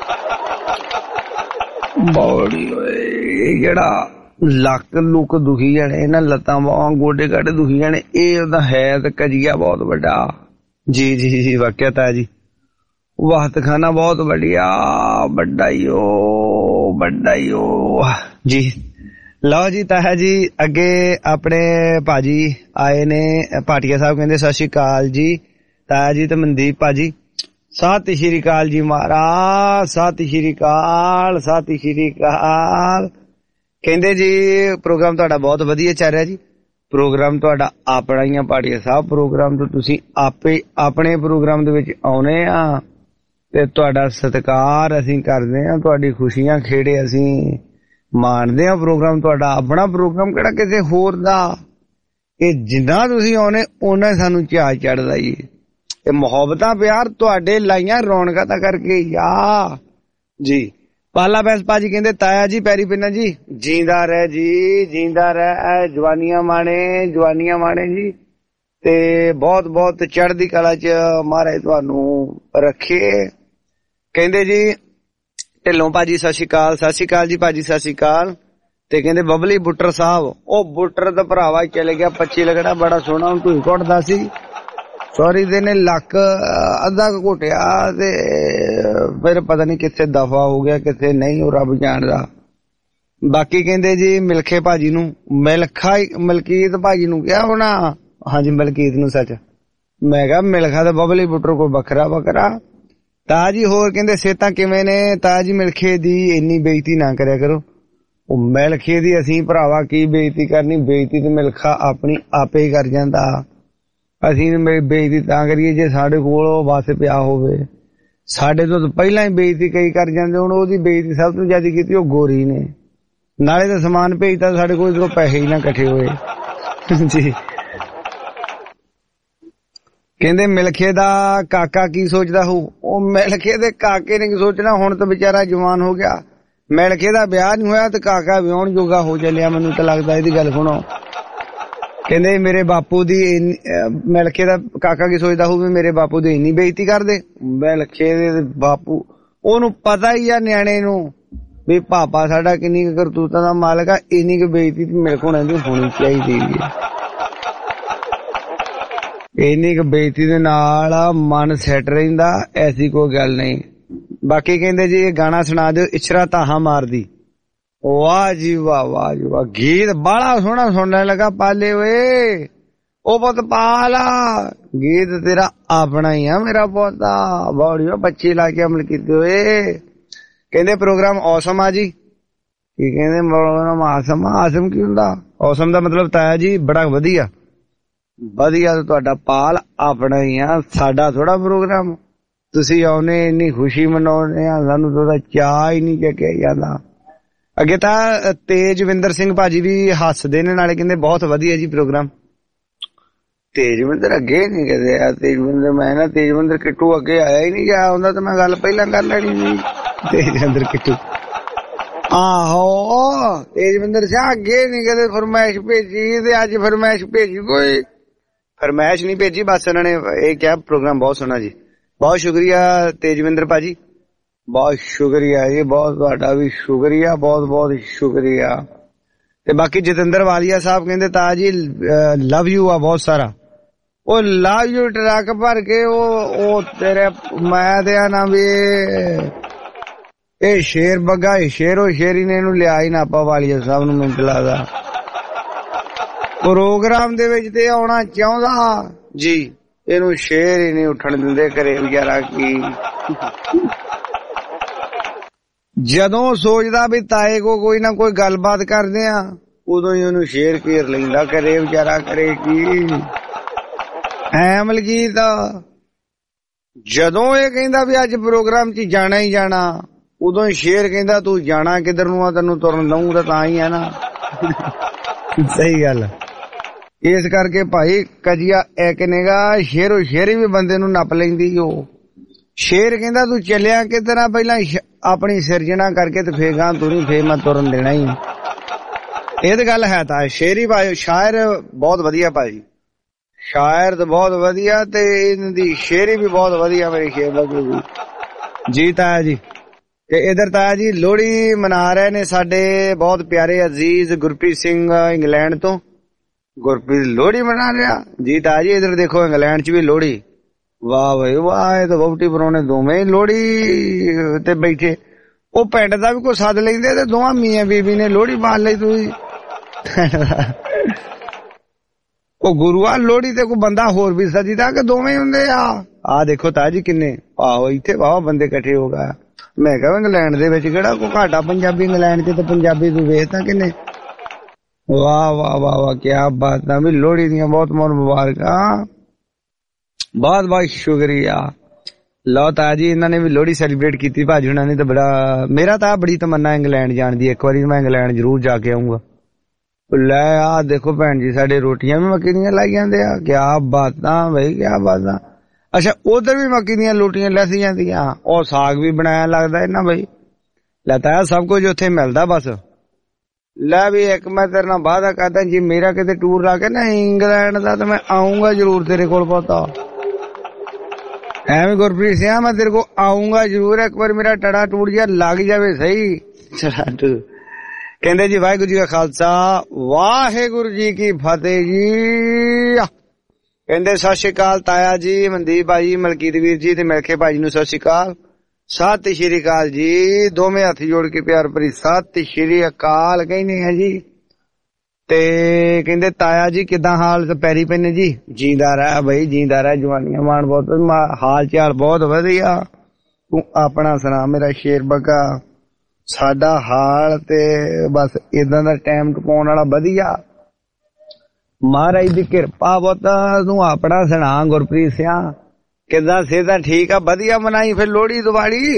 Speaker 3: ਬੋੜੀ ਹੋਏ ਜਿਹੜਾ ਲੱਕ ਲੁੱਕ ਦੁਖੀ ਜਾਣੇ, ਇਹਨਾਂ ਲੱਤਾਂ ਬਾਹਾਂ ਗੋਡੇ ਗਾਡੇ ਦੁਖੀ ਜਾਣੇ, ਇਹ ਉਹਦਾ ਹੈ ਤੇ ਕਜੀਆ ਬਹੁਤ ਵੱਡਾ। ਜੀ ਜੀ ਜੀ ਵਾਕਿਆ ਤਾਂ ਜੀ ਵਾਹਤ ਖਾਨਾ ਬਹੁਤ ਵਧੀਆ, ਵੱਡਾ ਹੀ ਉਹ ਵੱਡਾ ਹੀ ਉਹ ਜੀ। ਲਓ ਜੀ ਤਾਇਆ ਜੀ ਅੱਗੇ ਆਪਣੇ ਭਾਜੀ ਆਏ ਨੇ ਭਾਟੀਆ ਸਾਹਿਬ, ਕਹਿੰਦੇ ਸਤਿ ਸ਼੍ਰੀ ਅਕਾਲ ਜੀ ਤਾਇਆ ਜੀ ਤੇ ਮਨਦੀਪ ਭਾਜੀ। ਸਤਿ ਸ਼੍ਰੀ ਅਕਾਲ ਜੀ ਮਹਾਰਾਜ, ਸਤਿ ਸ਼੍ਰੀ ਅਕਾਲ ਸਤਿ ਸ਼੍ਰੀ ਅਕਾਲ। ਕਹਿੰਦੇ ਜੀ ਪ੍ਰੋਗਰਾਮ ਤੁਹਾਡਾ ਬਹੁਤ ਵਧੀਆ ਚੱਲ ਰਿਹਾ ਜੀ। ਪ੍ਰੋਗਰਾਮ ਤੁਹਾਡਾ ਆਪਣਾ ਹੀ ਆ ਭਾਟੀਆ ਸਾਹਿਬ, ਪ੍ਰੋਗਰਾਮ ਤੋਂ ਤੁਸੀਂ ਆਪੇ ਆਪਣੇ ਪ੍ਰੋਗਰਾਮ ਦੇ ਵਿੱਚ ਆਉਣੇ ਆ ਤੇ ਤੁਹਾਡਾ ਸਤਿਕਾਰ ਅਸੀਂ ਕਰਦੇ ਆ, ਤੁਹਾਡੀ ਖੁਸ਼ੀਆਂ ਖੇੜੇ ਅਸੀਂ ਮਾਣਦੇ ਆ। ਪ੍ਰੋਗਰਾਮ ਤੁਹਾਡਾ ਆਪਣਾ ਪ੍ਰੋਗਰਾਮ, ਕਿਹੜਾ ਕਿਸੇ ਹੋਰ ਦਾ। ਇਹ ਜਿੰਨਾ ਤੁਸੀਂ ਆਉਣੇ ਉਹਨਾਂ ਸਾਨੂੰ ਚਾਅ ਚੜਦਾ ਜੀ। ਇਹ ਮੁਹੱਬਤਾਂ ਪਿਆਰ ਤੁਹਾਡੇ ਲਾਈਆਂ ਰੌਣਕਾਂ ਤਾਂ ਕਰਕੇ ਆ ਜੀ। ਪਾਲਾ ਬੈਂਸ ਭਾਜੀ ਕਹਿੰਦੇ ਤਾਇਆ ਜੀ ਪੈਰੀ ਪਿੰਨਾ ਜੀ, ਜੀਂਦਾ ਰਹਿ ਜੀ ਜੀਂਦਾ ਰਹਿ, ਜਵਾਨੀਆਂ ਮਾਣੇ ਜੀ, ਤੇ ਬਹੁਤ ਬਹੁਤ ਚੜ੍ਹਦੀ ਕਲਾ ਚ ਮਹਾਰਾਜ ਤੁਹਾਨੂੰ ਰੱਖੇ। ਕਹਿੰਦੇ ਜੀ ਢਿੱਲੋਂ ਭਾਜੀ ਸਤਿ ਸ਼੍ਰੀ ਅਕਾਲ। ਸਤਿ ਸ਼੍ਰੀ ਅਕਾਲ ਜੀ ਭਾਜੀ, ਸਤਿ ਸ਼੍ਰੀ ਅਕਾਲ। ਤੇ ਕਹਿੰਦੇ ਬਬਲੀ ਬੁੱਟਰ ਸਾਹਿਬ, ਉਹ ਬੁੱਟਰ ਦਾ ਭਰਾਵਾ ਚਲੇ ਗਿਆ 25 ਲੱਗਣਾ, ਬੜਾ ਸੋਹਣਾ ਧੂਈ ਘੁੱਟਦਾ ਸੀ। ਸੌਰੀ ਦੇ ਨੇ ਲੱਕ ਅੱਧਾ ਕੁ ਘੁੱਟਿਆ ਤੇ ਫਿਰ ਪਤਾ ਨਹੀਂ ਕਿੱਥੇ ਦਫਾ ਹੋ ਗਿਆ ਕਿੱਥੇ ਨਹੀਂ, ਉਹ ਰੱਬ ਜਾਣਦਾ। ਬਾਕੀ ਕਹਿੰਦੇ ਜੀ ਮਿਲਖੇ ਭਾਜੀ ਨੂੰ, ਮਲਕੀਤ ਭਾਜੀ ਨੂੰ ਕਿਹਾ ਹੋਣਾ, ਹਾਂਜੀ ਮਲਕੀਤ ਨੂੰ ਸੱਚ ਮੈਂ ਕਿਹਾ ਮਿਲਖਾ ਤੇ ਬਬਲੀ ਬੁੱਟਰ ਕੋਈ ਵੱਖਰਾ। ਤਾਜ ਜੀ ਹੋਰ ਕਹਿੰਦੇ ਸਿਹਤਾਂ ਕਿਵੇਂ ਨੇ ਤਾਜ ਜੀ? ਮਿਲਖੇ ਦੀ ਇੰਨੀ ਬੇਇੱਜ਼ਤੀ ਨਾ ਕਰਿਆ ਕਰੋ। ਉਹ ਮਿਲਖੇ ਦੀ ਅਸੀਂ ਭਰਾਵਾ ਕੀ ਬੇਇੱਜ਼ਤੀ ਕਰਨੀ, ਬੇਇੱਜ਼ਤੀ ਤੇ ਮਿਲਖਾ ਆਪਣੀ ਆਪੇ ਹੀ ਕਰ ਜਾਂਦਾ। ਅਸੀਂ ਬੇਇੱਜ਼ਤੀ ਤਾਂ ਕਰੀਏ ਜੇ ਸਾਡੇ ਕੋਲ ਉਹ ਵਸ ਪਿਆ ਹੋਵੇ। ਸਾਡੇ ਤੋਂ ਪਹਿਲਾਂ ਹੀ ਬੇਇੱਜ਼ਤੀ ਕਈ ਕਰ ਜਾਂਦੇ। ਹੁਣ ਉਹਦੀ ਬੇਇੱਜ਼ਤੀ ਸਭ ਤੋਂ ਜ਼ਿਆਦਾ ਕੀਤੀ ਉਹ ਗੋਰੀ ਨੇ, ਨਾਲੇ ਤਾਂ ਸਮਾਨ ਭੇਜਤਾ ਸਾਡੇ ਕੋਲ ਜਦੋਂ ਪੈਸੇ ਹੀ ਨਾ ਇਕੱਠੇ ਹੋਏ ਜੀ। ਕਹਿੰਦੇ ਮਿਲਖੇ ਦਾ ਕਾਕਾ ਕੀ ਸੋਚਦਾ ਹੋਊ? ਉਹ ਮਿਲਖੇ ਦੇ ਕਾਕੇ ਨੇ ਕੀ ਸੋਚਣਾ, ਹੁਣ ਤਾਂ ਵਿਚਾਰਾ ਜਵਾਨ ਹੋ ਗਿਆ। ਮਿਲਖੇ ਦਾ ਵਿਆਹ ਨਹੀਂ ਹੋਇਆ ਤੇ ਕਾਕਾ ਵਿਆਹਣ ਜੋਗਾ ਹੋ ਚੱਲਿਆ, ਮੈਨੂੰ ਤਾਂ ਲੱਗਦਾ। ਇਹਦੀ ਗੱਲ ਸੁਣੋ, ਕਹਿੰਦੇ ਮੇਰੇ ਬਾਪੂ ਦੀ ਮਿਲਖੇ ਦਾ ਕਾਕਾ ਕੀ ਸੋਚਦਾ ਹੋਊ ਵੀ ਮੇਰੇ ਬਾਪੂ ਦੀ ਇੰਨੀ ਬੇਇੱਜ਼ਤੀ ਕਰਦੇ। ਮਿਲਖੇ ਦੇ ਬਾਪੂ ਉਹਨੂੰ ਪਤਾ ਹੀ ਆ ਨਿਆਣੇ ਨੂੰ ਵੀ ਪਾਪਾ ਸਾਡਾ ਕਿੰਨੀ ਕੁ ਕਰਤੂਤਾਂ ਦਾ ਮਾਲਕ ਆ, ਇੰਨੀ ਕੁ ਬੇਇੱਜ਼ਤੀ ਮੇਰੇ ਕੋਲ ਹੋਣੀ ਚਾਹੀਦੀ ਹੈ। ਇੰਨੀ ਕੁ ਬੇਇੱਜ਼ਤੀ ਦੇ ਨਾਲ ਮਨ ਸੈੱਟ ਰਹਿੰਦਾ, ਐਸੀ ਕੋਈ ਗੱਲ ਨਹੀਂ। ਬਾਕੀ ਕਹਿੰਦੇ ਜੀ ਇਹ ਗਾਣਾ ਸੁਣਾ ਦਿਓ ਇਸ਼ਰਾ ਤਾਹਾ ਮਾਰਦੀ। ਵਾਹ ਜੀ ਵਾਹ, ਵਾਹ ਜੀ ਵਾਹ, ਗੀਤ ਬੜਾ ਸੋਹਣਾ ਸੁਣਨ ਲੱਗਾ ਪਾਲੇ ਓਏ। ਉਹ ਪੁੱਤ ਪਾਲਾ ਗੀਤ ਤੇਰਾ ਆਪਣਾ ਹੀ ਆ ਮੇਰਾ ਪੋਤਾ, ਬੜੀਓ ਬੱਚੀ ਲਾ ਕੇ ਅਮਲ ਕੀਤੇ ਹੋਏ। ਕਹਿੰਦੇ ਪ੍ਰੋਗਰਾਮ ਔਸਮ ਆ ਜੀ। ਕੀ ਕਹਿੰਦੇ ਪ੍ਰੋਗਰਾਮ ਆਸਮ ਕੀ ਹੁੰਦਾ? ਔਸਮ ਦਾ ਮਤਲਬ ਤਾਇਆ ਜੀ ਬੜਾ ਵਧੀਆ ਤੁਹਾਡਾ ਪਾਲ ਆਪਣਾ ਹੀ ਆ, ਸਾਡਾ ਥੋੜਾ ਪ੍ਰੋਗਰਾਮ। ਤੁਸੀਂ ਆਉਨੇ ਇੰਨੀ ਖੁਸ਼ੀ ਮਨਾਉਣੇ ਆ, ਸਾਨੂੰ ਥੋੜਾ ਚਾਹ ਹੀ ਨਹੀਂ ਚੱਕਿਆ ਜਾਂਦਾ। ਅੱਗੇ ਤਾਂ ਤੇਜਵਿੰਦਰ ਸਿੰਘ ਭਾਜੀ ਵੀ ਹੱਸਦੇ ਨੇ, ਨਾਲੇ ਕਹਿੰਦੇ ਬਹੁਤ ਵਧੀਆ ਜੀ ਪ੍ਰੋਗਰਾਮ। ਤੇਜਵਿੰਦਰ ਅੱਗੇ ਨਹੀਂ ਕਦੇ ਆ, ਤੇਜਵਿੰਦਰ ਮੈਂ ਨਾ ਤੇਜਵਿੰਦਰ ਕਿੱਟੂ ਅੱਗੇ ਆਇਆ ਹੀ ਨਹੀਂ ਗਿਆ ਹੁੰਦਾ ਤਾਂ ਮੈਂ ਗੱਲ ਪਹਿਲਾਂ ਕਰ ਲੈਣੀ ਸੀ। ਤੇਜਵਿੰਦਰ ਕਿੱਟੂ ਆਹੋ ਤੇਜਵਿੰਦਰ ਸਿੰਘ ਅੱਗੇ ਨਹੀਂ ਕਦੇ ਫਰਮਾਇਸ਼ ਭੇਜੀ ਤੇ ਅੱਜ ਫਰਮਾਇਸ਼ ਭੇਜੀ। ਕੋਈ ਫਰਮਾਇਸ਼ ਨਹੀਂ ਭੇਜੀ, ਬਸ ਉਹਨਾਂ ਨੇ ਇਹ ਕਿਹਾ ਪ੍ਰੋਗਰਾਮ ਬਹੁਤ ਸੋਹਣਾ ਜੀ। ਬਹੁਤ ਸ਼ੁਕਰੀਆ ਤੇਜਵਿੰਦਰ ਭਾਜੀ, ਬਹੁਤ ਸ਼ੁਕਰੀਆ ਜੀ, ਬਹੁਤ ਤੁਹਾਡਾ ਵੀ ਸ਼ੁਕਰੀਆ, ਬਹੁਤ ਬਹੁਤ ਸ਼ੁਕਰੀਆ। ਤੇ ਬਾਕੀ ਜਤਿੰਦਰ ਵਾਲੀਆ ਸਾਹਿਬ ਕਹਿੰਦੇ ਤਾਜ ਜੀ ਲਵ ਯੂ ਆ ਬਹੁਤ ਸਾਰਾ। ਉਹ ਲਵ ਯੂ ਟਰੱਕ ਭਰ ਕੇ ਉਹ ਤੇਰੇ ਮੈਂ ਤੇ ਆ ਨਾ ਵੀ ਇਹ ਸ਼ੇਰ ਬੱਗਾ ਸ਼ੇਰੋ ਸ਼ੇਰੀ ਨੇ ਇਹਨੂੰ ਲਿਆ ਹੀ ਨਾ ਆਪਾਂ ਵਾਲੀਆ ਸਾਹਿਬ ਨੂੰ। ਮੈਨੂੰ ਲੱਗਦਾ ਪ੍ਰੋਗਰਾਮ ਦੇ ਵਿੱਚ ਤੇ ਆਉਣਾ ਚਾਹੁੰਦਾ ਜੀ, ਇਹਨੂੰ ਸ਼ੇਰ ਹੀ ਨਹੀਂ ਉੱਠਣ ਦਿੰਦੇ ਘਰੇ ਵਿਚਾਰਾ। ਕੀ ਜਦੋਂ ਸੋਚਦਾ ਵੀ ਤਾਏ ਕੋ ਕੋਈ ਨਾ ਕੋਈ ਗੱਲਬਾਤ ਕਰਦੇ ਆ, ਉਦੋਂ ਹੀ ਉਹਨੂੰ ਸ਼ੇਰ ਘੇਰ ਲੈਂਦਾ ਕਰੇ ਵਿਚਾਰਾ। ਕਰੇ ਕੀ ਐ ਮਲਕੀਤ? ਜਦੋਂ ਇਹ ਕਹਿੰਦਾ ਵੀ ਅੱਜ ਪ੍ਰੋਗਰਾਮ 'ਚ ਜਾਣਾ ਹੀ ਜਾਣਾ, ਉਦੋਂ ਹੀ ਸ਼ੇਰ ਕਹਿੰਦਾ ਤੂੰ ਜਾਣਾ ਕਿੱਧਰ ਨੂੰ ਆ, ਤੈਨੂੰ ਤੁਰਨ ਦਊਂਗਾ ਤਾਂ ਹੀ ਆ ਨਾ। ਸਹੀ ਗੱਲ। ਇਸ ਕਰਕੇ ਭਾਈ ਕਜੀਆ ਇੱਕ ਨੇਗਾ ਸ਼ੇਰੋ ਸ਼ੇਰੀ ਵੀ ਬੰਦੇ ਨੂੰ ਨੱਪ ਲੈਂਦੀ। ਉਹ ਸ਼ੇਰ ਕਹਿੰਦਾ ਤੂੰ ਚੱਲਿਆ ਕਿਧਰ, ਪਹਿਲਾਂ ਆਪਣੀ ਸਿਰਜਣਾ ਕਰਕੇ ਤੇ ਫੇਰ ਗਾਂ ਤੁਰੀ, ਫੇਰ ਮੈਂ ਤੁਰਨ ਦੇਣਾ ਹੀ। ਇਹ ਤੇ ਗੱਲ ਹੈ ਤਾਂ ਸ਼ੇਰੀ ਭਾਈ ਸ਼ਾਇਰ ਬਹੁਤ ਵਧੀਆ ਭਾਜੀ, ਸ਼ਾਇਰ ਤੇ ਬਹੁਤ ਵਧੀਆ ਤੇ ਇਹਨਾਂ ਦੀ ਸ਼ੇਰੀ ਵੀ ਬਹੁਤ ਵਧੀਆ ਮੇਰੀ ਸ਼ੇਰ ਲੱਗੀ ਜੀ। ਤਾਇਆ ਜੀ ਤੇ ਇਧਰ ਤਾਇਆ ਜੀ ਲੋਹੜੀ ਮਨਾ ਰਹੇ ਨੇ ਸਾਡੇ ਬਹੁਤ ਪਿਆਰੇ ਅਜ਼ੀਜ਼ ਗੁਰਪ੍ਰੀਤ ਸਿੰਘ ਇੰਗਲੈਂਡ ਤੋਂ। ਗੁਰਪ੍ਰੀਤ ਲੋਹੜੀ ਮਨਾ ਰਿਹਾ ਜੀ ਤਾਇਆ ਜੀ। ਇਧਰ ਦੇਖੋ ਇੰਗਲੈਂਡ ਚ ਵੀ ਲੋਹੜੀ, ਵਾਹ ਬਈ ਵਾਹ, ਇਹ ਤਾਂ ਵਹੁਟੀ ਪਰਾਉਣੇ ਦੋਵੇਂ ਲੋਹੜੀ ਤੇ ਬੈਠੇ। ਉਹ ਪਿੰਡ ਦਾ ਵੀ ਕੋਈ ਸੱਦ ਲੈਂਦੇ ਤੇ ਦੋਵਾਂ ਮੀਆਂ ਬੀਬੀ ਨੇ ਲੋਹੜੀ ਬਾਲ ਲਈ। ਤੁਸੀਂ ਉਹ ਗੁਰੂਆ ਲੋਹੜੀ ਤੇ ਕੋਈ ਬੰਦਾ ਹੋਰ ਵੀ ਸਜੀਦਾ ਕਿ ਦੋਵੇਂ ਹੁੰਦੇ ਆ ਦੇਖੋ ਤਾਇਆ ਜੀ ਕਿੰਨੇ ਆਹੋ ਇੱਥੇ ਵਾਹ ਬੰਦੇ ਇਕੱਠੇ ਹੋ ਗਏ। ਮੈਂ ਕਿਹਾ ਇੰਗਲੈਂਡ ਦੇ ਵਿੱਚ ਕਿਹੜਾ ਕੋਈ ਘਾਟਾ ਪੰਜਾਬੀ, ਇੰਗਲੈਂਡ ਚ ਤਾਂ ਪੰਜਾਬੀ ਤੂੰ ਵੇਖਦਾ ਕਿੰਨੇ। ਵਾਹ ਵਾਹ ਵਾਹ ਵਾਹ ਕਿਆ ਬਾਤਾਂ ਵੀ। ਲੋਹੜੀ ਦੀਆਂ ਬਹੁਤ ਬਹੁਤ ਮੁਬਾਰਕਾਂ, ਬਹੁਤ ਬਹੁਤ ਸ਼ੁਕਰੀਆ। ਲਓ ਤਾਇਆ ਜੀ ਇਹਨਾਂ ਨੇ ਵੀ ਲੋਹੜੀ ਸੈਲੀਬ੍ਰੇਟ ਕੀਤੀ ਭਾਜੀ ਹੁਣਾਂ ਨੇ ਤਾਂ ਬੜਾ। ਮੇਰਾ ਤਾਂ ਬੜੀ ਤਮੰਨਾ ਇੰਗਲੈਂਡ ਜਾਣ ਦੀ, ਇੱਕ ਵਾਰੀ ਮੈਂ ਇੰਗਲੈਂਡ ਜ਼ਰੂਰ ਜਾ ਕੇ ਆਊਂਗਾ। ਲੈ ਆ ਦੇਖੋ ਭੈਣ ਜੀ ਸਾਡੇ ਰੋਟੀਆਂ ਵੀ ਮੱਕੀ ਦੀਆਂ ਲਾਈ ਜਾਂਦੇ ਆ, ਕਿਆ ਬਾਤਾਂ ਬਈ ਕਿਆ ਬਾਤਾਂ। ਅੱਛਾ ਉਧਰ ਵੀ ਮੱਕੀ ਦੀਆਂ ਰੋਟੀਆਂ ਲੈਸੀ ਜਾਂਦੀਆਂ, ਉਹ ਸਾਗ ਵੀ ਬਣਾਇਆ ਲੱਗਦਾ ਇਹਨਾਂ ਬਈ। ਲੈ ਤਾਇਆ ਸਭ ਕੁਝ ਉੱਥੇ ਮਿਲਦਾ ਬਸ। ਲੈ ਵੀ ਇੱਕ ਮੈਂ ਤੇਰੇ ਨਾਲ ਵਾਅਦਾ ਕਰਦਾ ਜੀ, ਮੇਰਾ ਕਿਤੇ ਟੂਰ ਲਾ ਕੇ ਨਾ ਇੰਗਲੈਂਡ ਦਾ ਤਾਂ ਮੈਂ ਆਊਂਗਾ ਜ਼ਰੂਰ ਤੇਰੇ ਕੋਲ। ਪਤਾ ਐਵੇਂ ਗੁਰਪ੍ਰੀਤ ਸਿੰਘ ਮੈਂ ਤੇਰੇ ਕੋਲ ਆਊਂਗਾ ਜ਼ਰੂਰ, ਇੱਕ ਵਾਰ ਮੇਰਾ ਟੜਾ ਟੂਟ ਜਿਹਾ ਲੱਗ ਜਾਵੇ ਸਹੀ। ਕਹਿੰਦੇ ਜੀ ਵਾਹਿਗੁਰੂ ਜੀ ਦਾ ਖਾਲਸਾ ਵਾਹਿਗੁਰੂ ਜੀ ਕੀ ਫਤਿਹ ਜੀ। ਕਹਿੰਦੇ ਸਤਿ ਸ਼੍ਰੀ ਅਕਾਲ ਤਾਇਆ ਜੀ, ਮਨਦੀਪ ਭਾਜੀ, ਮਲਕੀਤ ਵੀਰ ਜੀ ਤੇ ਮਿਲਖੇ ਭਾਜੀ ਨੂੰ ਸਤਿ ਸ਼੍ਰੀ ਅਕਾਲ। ਸਤਿ ਸ਼੍ਰੀ ਅਕਾਲ ਜੀ, ਦੋਵੇਂ ਹੱਥ ਜੋੜ ਕੇ ਪਿਆਰ ਭਰੀ ਸਤਿ ਸ਼੍ਰੀ ਅਕਾਲ ਕਹਿੰਦੇ ਆ ਜੀ। ਤੇ ਕਹਿੰਦੇ ਤਾਇਆ ਜੀ ਕਿੱਦਾਂ ਹਾਲ ਪੈਰੀ ਪੈਨੇ ਜੀ? ਜੀਂਦਾ ਰਹਿ ਬਈ, ਜੀਂਦਾ ਰਹਿ, ਜਵਾਨੀਆਂ ਮਾਣ ਬਹੁਤ, ਹਾਲ ਚਾਲ ਬਹੁਤ ਵਧੀਆ। ਤੂੰ ਆਪਣਾ ਸੁਣਾ ਮੇਰਾ ਸ਼ੇਰ ਬੱਗਾ। ਸਾਡਾ ਹਾਲ ਤੇ ਬਸ ਏਦਾਂ ਦਾ ਟਾਈਮ ਟਪਾਉਣ ਵਾਲਾ ਵਧੀਆ, ਮਹਾਰਾਜ ਦੀ ਕਿਰਪਾ ਬਹੁਤ। ਤੂੰ ਆਪਣਾ ਸੁਣਾ ਗੁਰਪ੍ਰੀਤ ਸਿੰਘ ਕਿੱਦਾਂ, ਸਿਹਤ ਠੀਕ ਆ? ਵਧੀਆ ਮਨਾਈ ਫਿਰ ਲੋਹੜੀ ਦੀਵਾਲੀ?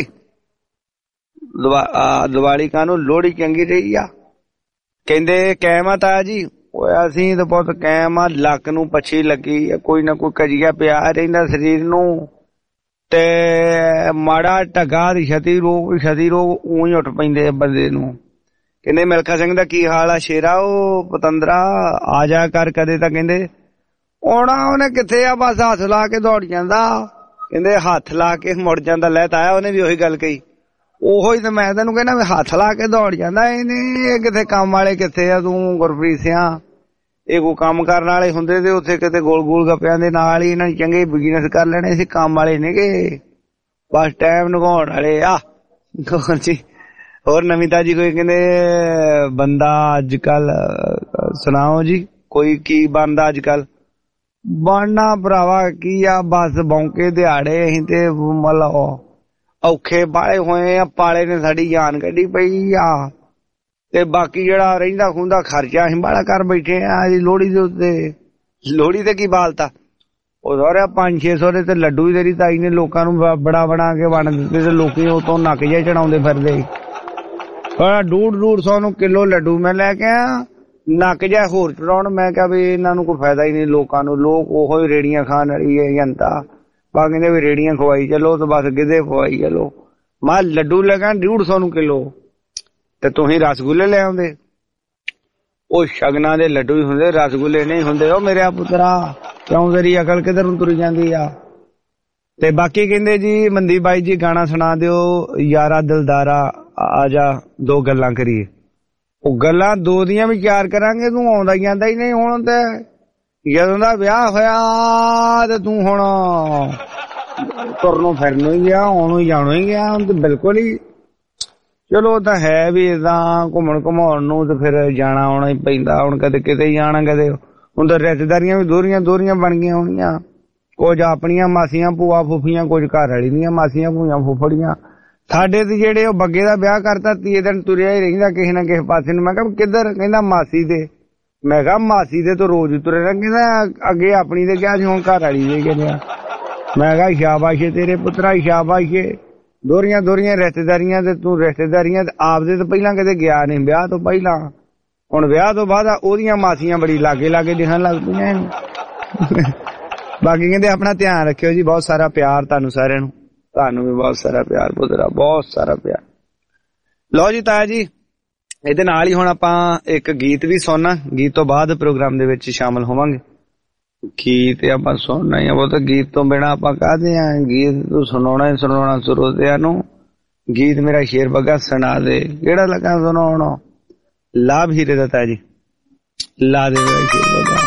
Speaker 3: ਦੀਵਾਲੀ ਕਾਹਨੂੰ, ਲੋਹੜੀ ਚੰਗੀ ਰਹੀ ਆ। ਕਹਿੰਦੇ ਕੈਮ ਆ ਤਾਇਆ ਜੀ? ਓਏ ਅਸੀਂ ਤਾਂ ਬਹੁਤ ਕੈਮ ਆ, ਲੱਕ ਨੂੰ ਪੱਛੀ ਲੱਗੀ, ਕੋਈ ਨਾ ਕੋਈ ਕਜੀਆ ਪਿਆ ਰਹਿੰਦਾ ਸਰੀਰ ਨੂੰ ਤੇ ਮਾੜਾ ਢਗਾ ਦੀ ਛਤੀ ਰੋਗ ਊਂ ਹੀ ਉੱਠ ਪੈਂਦੇ ਬੰਦੇ ਨੂੰ। ਕਹਿੰਦੇ ਮਿਲਖਾ ਸਿੰਘ ਦਾ ਕੀ ਹਾਲ ਆ ਸ਼ੇਰਾ? ਉਹ ਪਤੰਦਰਾ ਆ ਜਾ ਕਰ ਕਦੇ ਤਾਂ। ਕਹਿੰਦੇ ਆਉਣਾ ਉਹਨੇ ਕਿੱਥੇ ਆ, ਬਸ ਹੱਥ ਲਾ ਕੇ ਦੌੜ ਜਾਂਦਾ। ਕਹਿੰਦੇ ਹੱਥ ਲਾ ਕੇ ਮੁੜ ਜਾਂਦਾ। ਲੈ ਤਾਇਆ ਉਹਨੇ ਵੀ ਉਹੀ ਗੱਲ ਕਹੀ, ਉਹੋ ਹੀ ਤਾਂ ਮੈਂ ਤੈਨੂੰ ਕਹਿੰਦਾ ਵੀ ਹੱਥ ਲਾ ਕੇ ਦੌੜ ਜਾਂਦਾ। ਇਹਨੇ ਕਿੱਥੇ ਕੰਮ ਵਾਲੇ ਕਿੱਥੇ ਆ ਤੂੰ ਗੁਰਪ੍ਰੀਤ ਸਿੰਘ? ਇਹ ਕੋਈ ਕੰਮ ਕਰਨ ਵਾਲੇ ਹੁੰਦੇ ਤੇ ਉੱਥੇ ਕਿਤੇ ਗੋਲ ਗੋਲ ਗੱਪਿਆਂ ਦੇ ਨਾਲ ਹੀ ਇਹਨਾਂ ਨੇ ਚੰਗੇ ਬਿਜ਼ਨਸ ਕਰ ਲੈਣੇ ਸੀ। ਕੰਮ ਵਾਲੇ ਨੇਗੇ, ਬਸ ਟਾਈਮ ਲਗਾਉਣ ਵਾਲੇ ਆ। ਜੀ ਹੋਰ ਨਵੀਂ ਤਾਜੀ ਕੋਈ? ਕਹਿੰਦੇ ਬੰਦਾ ਅੱਜ ਕੱਲ ਸੁਣਾਓ ਜੀ, ਕੋਈ ਕੀ ਬਣਦਾ ਅੱਜ ਕੱਲ? ਬਣਨਾ ਭਰਾਵਾ ਕੀ ਆ, ਬਸ ਬੌਂਕੇ ਦਿਹਾੜੇ ਅਸੀਂ ਤੇ ਮਤਲਬ ਔਖੇ ਬਾਲੇ ਹੋਏ ਆ। ਪਾਲੇ ਨੇ ਸਾਡੀ ਜਾਨ ਕੱਢੀ ਪਈ ਆ ਤੇ ਬਾਕੀ ਜਿਹੜਾ ਰਹਿੰਦਾ ਖੁੰਦਾ ਖਰਚਾ ਅਸੀਂ ਬਾਲਾ ਕਰ ਬੈਠੇ ਆ ਜੀ ਲੋਹੜੀ ਦੇ ਉੱਤੇ। ਲੋਹੜੀ ਤੇ ਕੀ ਬਾਲਤਾ ਉਹ ਸਾਰਿਆ 500-600 ਦੇ ਤੇ ਲੱਡੂ ਹੀ ਤੇਰੀ ਤਾਈ ਨੇ ਲੋਕਾਂ ਨੂੰ ਬਣਾ ਕੇ ਵੰਡ ਦਿੱਤੇ ਤੇ ਲੋਕੀ ਉਹ ਤੋਂ ਨੱਕ ਜਿਹਾ ਚੜਾਉਂਦੇ ਫਿਰਦੇ। 150-150 ਨੂੰ ਕਿਲੋ ਲੱਡੂ ਮੈਂ ਲੈ ਕੇ ਆ, ਨੱਕ ਜਿਹਾ ਹੋਰ ਚੜਾਉਣ। ਮੈਂ ਕਿਹਾ ਵੀ ਇਹਨਾਂ ਨੂੰ ਕੋਈ ਫਾਇਦਾ ਹੀ ਨਹੀਂ ਲੋਕਾਂ ਨੂੰ, ਲੋਕ ਉਹੋ ਹੀ ਰੇੜੀਆਂ ਖਾਣ ਵਾਲੀ ਹੈ ਜਨਤਾ। ਬਾ ਕਹਿੰਦੇ ਵੀ ਰੇੜੀਆਂ ਖਵਾਈ ਚਲੋ ਤੇ ਬਸ ਗਿੱਧੇ ਖਵਾਈ ਚਲੋ। ਮੈਂ ਲੱਡੂ ਲੈ ਕੇ 150 ਨੂੰ ਕਿਲੋ ਤੇ ਤੁਸੀਂ ਰਸਗੁੱਲੇ ਲੈ ਆਉਂਦੇ। ਉਹ ਸ਼ਗਨਾਂ ਦੇ ਲੱਡੂ ਹੀ ਹੁੰਦੇ, ਰਸਗੁੱਲੇ ਨਹੀਂ ਹੁੰਦੇ। ਉਹ ਮੇਰੇ ਪੁੱਤਰਾ ਕਿਉਂ ਤੇਰੀ ਅਕਲ ਕਿੱਧਰ ਨੂੰ ਤੁਰ ਜਾਂਦੀ ਆ? ਤੇ ਬਾਕੀ ਕਹਿੰਦੇ ਜੀ ਮਨਦੀਪ ਬਾਈ ਜੀ ਗਾਣਾ ਸੁਣਾ ਦਿਓ ਯਾਰਾ ਦਿਲਦਾਰਾ ਆ ਜਾ ਦੋ ਗੱਲਾਂ ਕਰੀਏ। ਉਹ ਗੱਲਾਂ ਦੋ ਦੀਆਂ ਵੀ ਚਾਰ ਕਰਾਂਗੇ, ਤੂੰ ਆਉਂਦਾ ਜਾਂਦਾ ਹੀ ਨਹੀਂ। ਹੁਣ ਤੇ ਜਦੋਂ ਦਾ ਵਿਆਹ ਹੋਇਆ ਤੇ ਤੂੰ ਹੁਣ ਤੁਰਨੋਂ ਫਿਰਨੋਂ ਹੀ ਗਿਆ, ਆਉਣੋਂ ਹੀ ਜਾਣੋਂ ਹੀ ਗਿਆ। ਹੁਣ ਤੇ ਬਿਲਕੁਲ ਹੀ ਚਲੋ ਤਾਂ ਹੈ ਵੀ ਏਦਾਂ ਘੁੰਮਣ ਘੁਮਾਉਣ ਨੂੰ ਤੇ ਫਿਰ ਜਾਣਾ ਆਉਣਾ ਹੀ ਪੈਂਦਾ। ਹੁਣ ਕਦੇ ਕਿਤੇ ਜਾਣਾ, ਕਦੇ ਹੁਣ ਤਾਂ ਰਿਸ਼ਤੇਦਾਰੀਆਂ ਵੀ ਦੋਹਰੀਆਂ ਬਣ ਗਈਆਂ ਹੋਣੀਆਂ। ਕੁਝ ਆਪਣੀਆਂ ਮਾਸੀਆਂ ਭੂਆ ਫੁੱਫੀਆਂ, ਕੁਝ ਘਰ ਵਾਲੀ ਦੀਆਂ ਮਾਸੀਆਂ ਭੂਆ ਫੁੱਫੜੀਆਂ। ਸਾਡੇ ਤੇ ਜਿਹੜੇ ਉਹ ਬੱਗੇ ਦਾ ਵਿਆਹ ਕਰਤਾ 30 ਦਿਨ ਤੁਰਿਆ ਹੀ ਰਹਿੰਦਾ ਕਿਸੇ ਨਾ ਕਿਸੇ ਪਾਸੇ ਨੂੰ। ਮੈਂ ਕਿਹਾ ਕਿੱਧਰ? ਕਹਿੰਦਾ ਮਾਸੀ ਦੇ। ਮੈਂ ਕਿਹਾ ਮਾਸੀ ਦੇ ਤੋਂ ਰੋਜ਼ ਤੁਰੇ ਰਹਿ। ਕਹਿੰਦਾ ਅੱਗੇ ਆਪਣੀ ਦੇ ਗਿਆ ਸੀ, ਹੁਣ ਘਰ ਵਾਲੀ ਦੇ ਗਿਆ। ਮੈਂ ਕਿਹਾ ਸ਼ਾਬਾਸ਼ ਤੇਰੇ ਪੁੱਤਰਾ, ਸ਼ਾਬਾਸ਼। ਦੋਹਰੀਆਂ ਰਿਸ਼ਤੇਦਾਰੀਆਂ ਤੇ ਤੂੰ ਰਿਸ਼ਤੇਦਾਰੀਆਂ ਆਪਦੇ ਤੋਂ ਪਹਿਲਾਂ ਕਦੇ ਗਿਆ ਨਹੀਂ, ਵਿਆਹ ਤੋਂ ਪਹਿਲਾਂ। ਹੁਣ ਵਿਆਹ ਤੋਂ ਬਾਅਦ ਉਹਦੀਆਂ ਮਾਸੀਆਂ ਬੜੀ ਲਾਗੇ ਦਿਖਣ ਲੱਗ ਪਈਆਂ। ਬਾਕੀ ਕਹਿੰਦੇ ਆਪਣਾ ਧਿਆਨ ਰੱਖਿਓ ਜੀ। ਬਹੁਤ ਸਾਰਾ ਪਿਆਰ ਤੁਹਾਨੂੰ ਸਾਰਿਆਂ ਨੂੰ, ਤੁਹਾਨੂੰ ਵੀ ਬਹੁਤ ਸਾਰਾ ਪਿਆਰ ਪੁੱਤਰਾ, ਬਹੁਤ ਸਾਰਾ ਪਿਆਰ। ਲਓ ਜੀ ਤਾਇਆ ਜੀ, ਇਹਦੇ ਨਾਲ ਹੀ ਹੁਣ ਆਪਾਂ ਇੱਕ ਗੀਤ ਵੀ ਸੁਣਨਾ। ਗੀਤ ਤੋਂ ਬਾਅਦ ਪ੍ਰੋਗਰਾਮ ਦੇ ਵਿੱਚ ਸ਼ਾਮਲ ਹੋਵਾਂਗੇ। ਗੀਤ ਆਪਾਂ ਸੁਣਨਾ ਹੀ ਆ, ਉਹ ਤਾਂ ਗੀਤ ਤੋਂ ਬਿਨਾਂ ਆਪਾਂ ਕਹਦੇ ਆ। ਗੀਤ ਤੂੰ ਸੁਣਾਉਣਾ ਹੀ ਸੁਣਾਉਣਾ ਸਰੋਤਿਆਂ ਨੂੰ। ਗੀਤ ਮੇਰਾ ਸ਼ੇਰ ਬੱਗਾ ਸੁਣਾ ਦੇ, ਕਿਹੜਾ ਲੱਗਾ ਸੁਣਾਉਣਾ? ਲਾਭ ਹੀਰੇ ਦਾ ਤਾਇਆ ਜੀ, ਲਾ ਦੇ ਮੇਰਾ ਸ਼ੇਰ ਬੱਗਾ।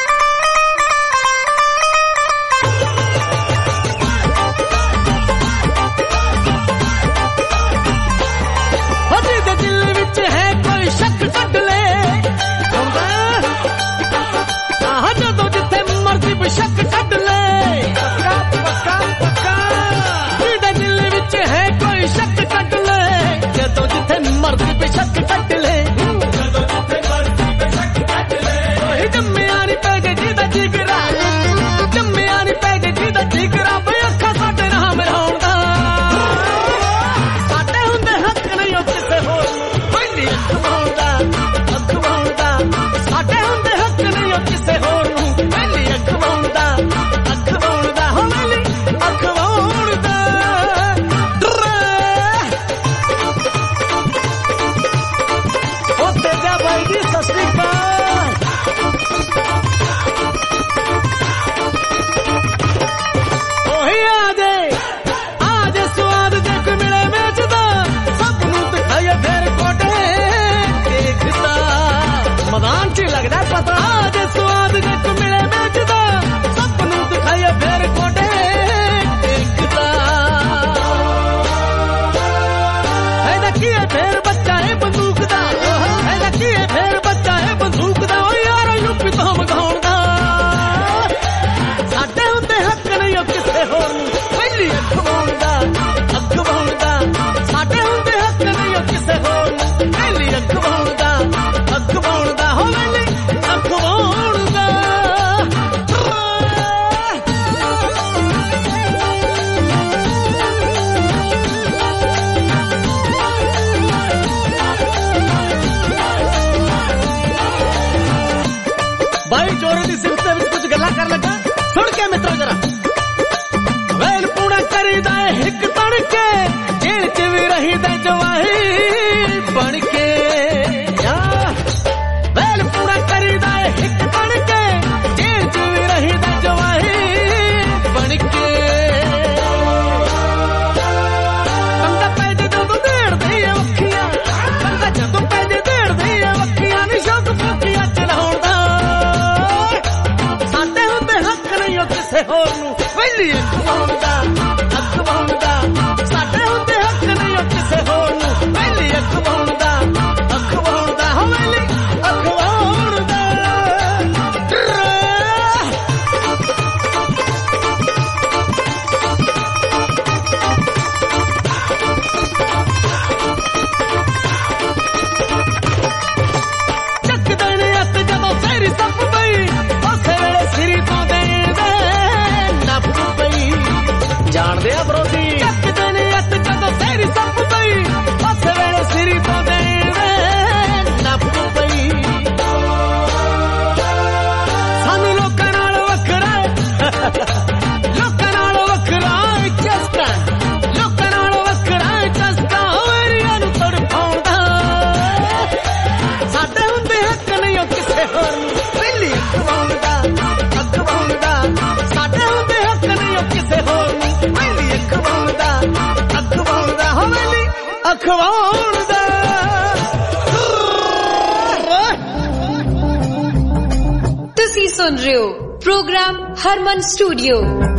Speaker 7: ਤੁਸੀਂ ਸੁਣ ਰਹੇ ਹੋ ਪ੍ਰੋਗਰਾਮ ਹਰਮਨ ਸਟੂਡੀਓ।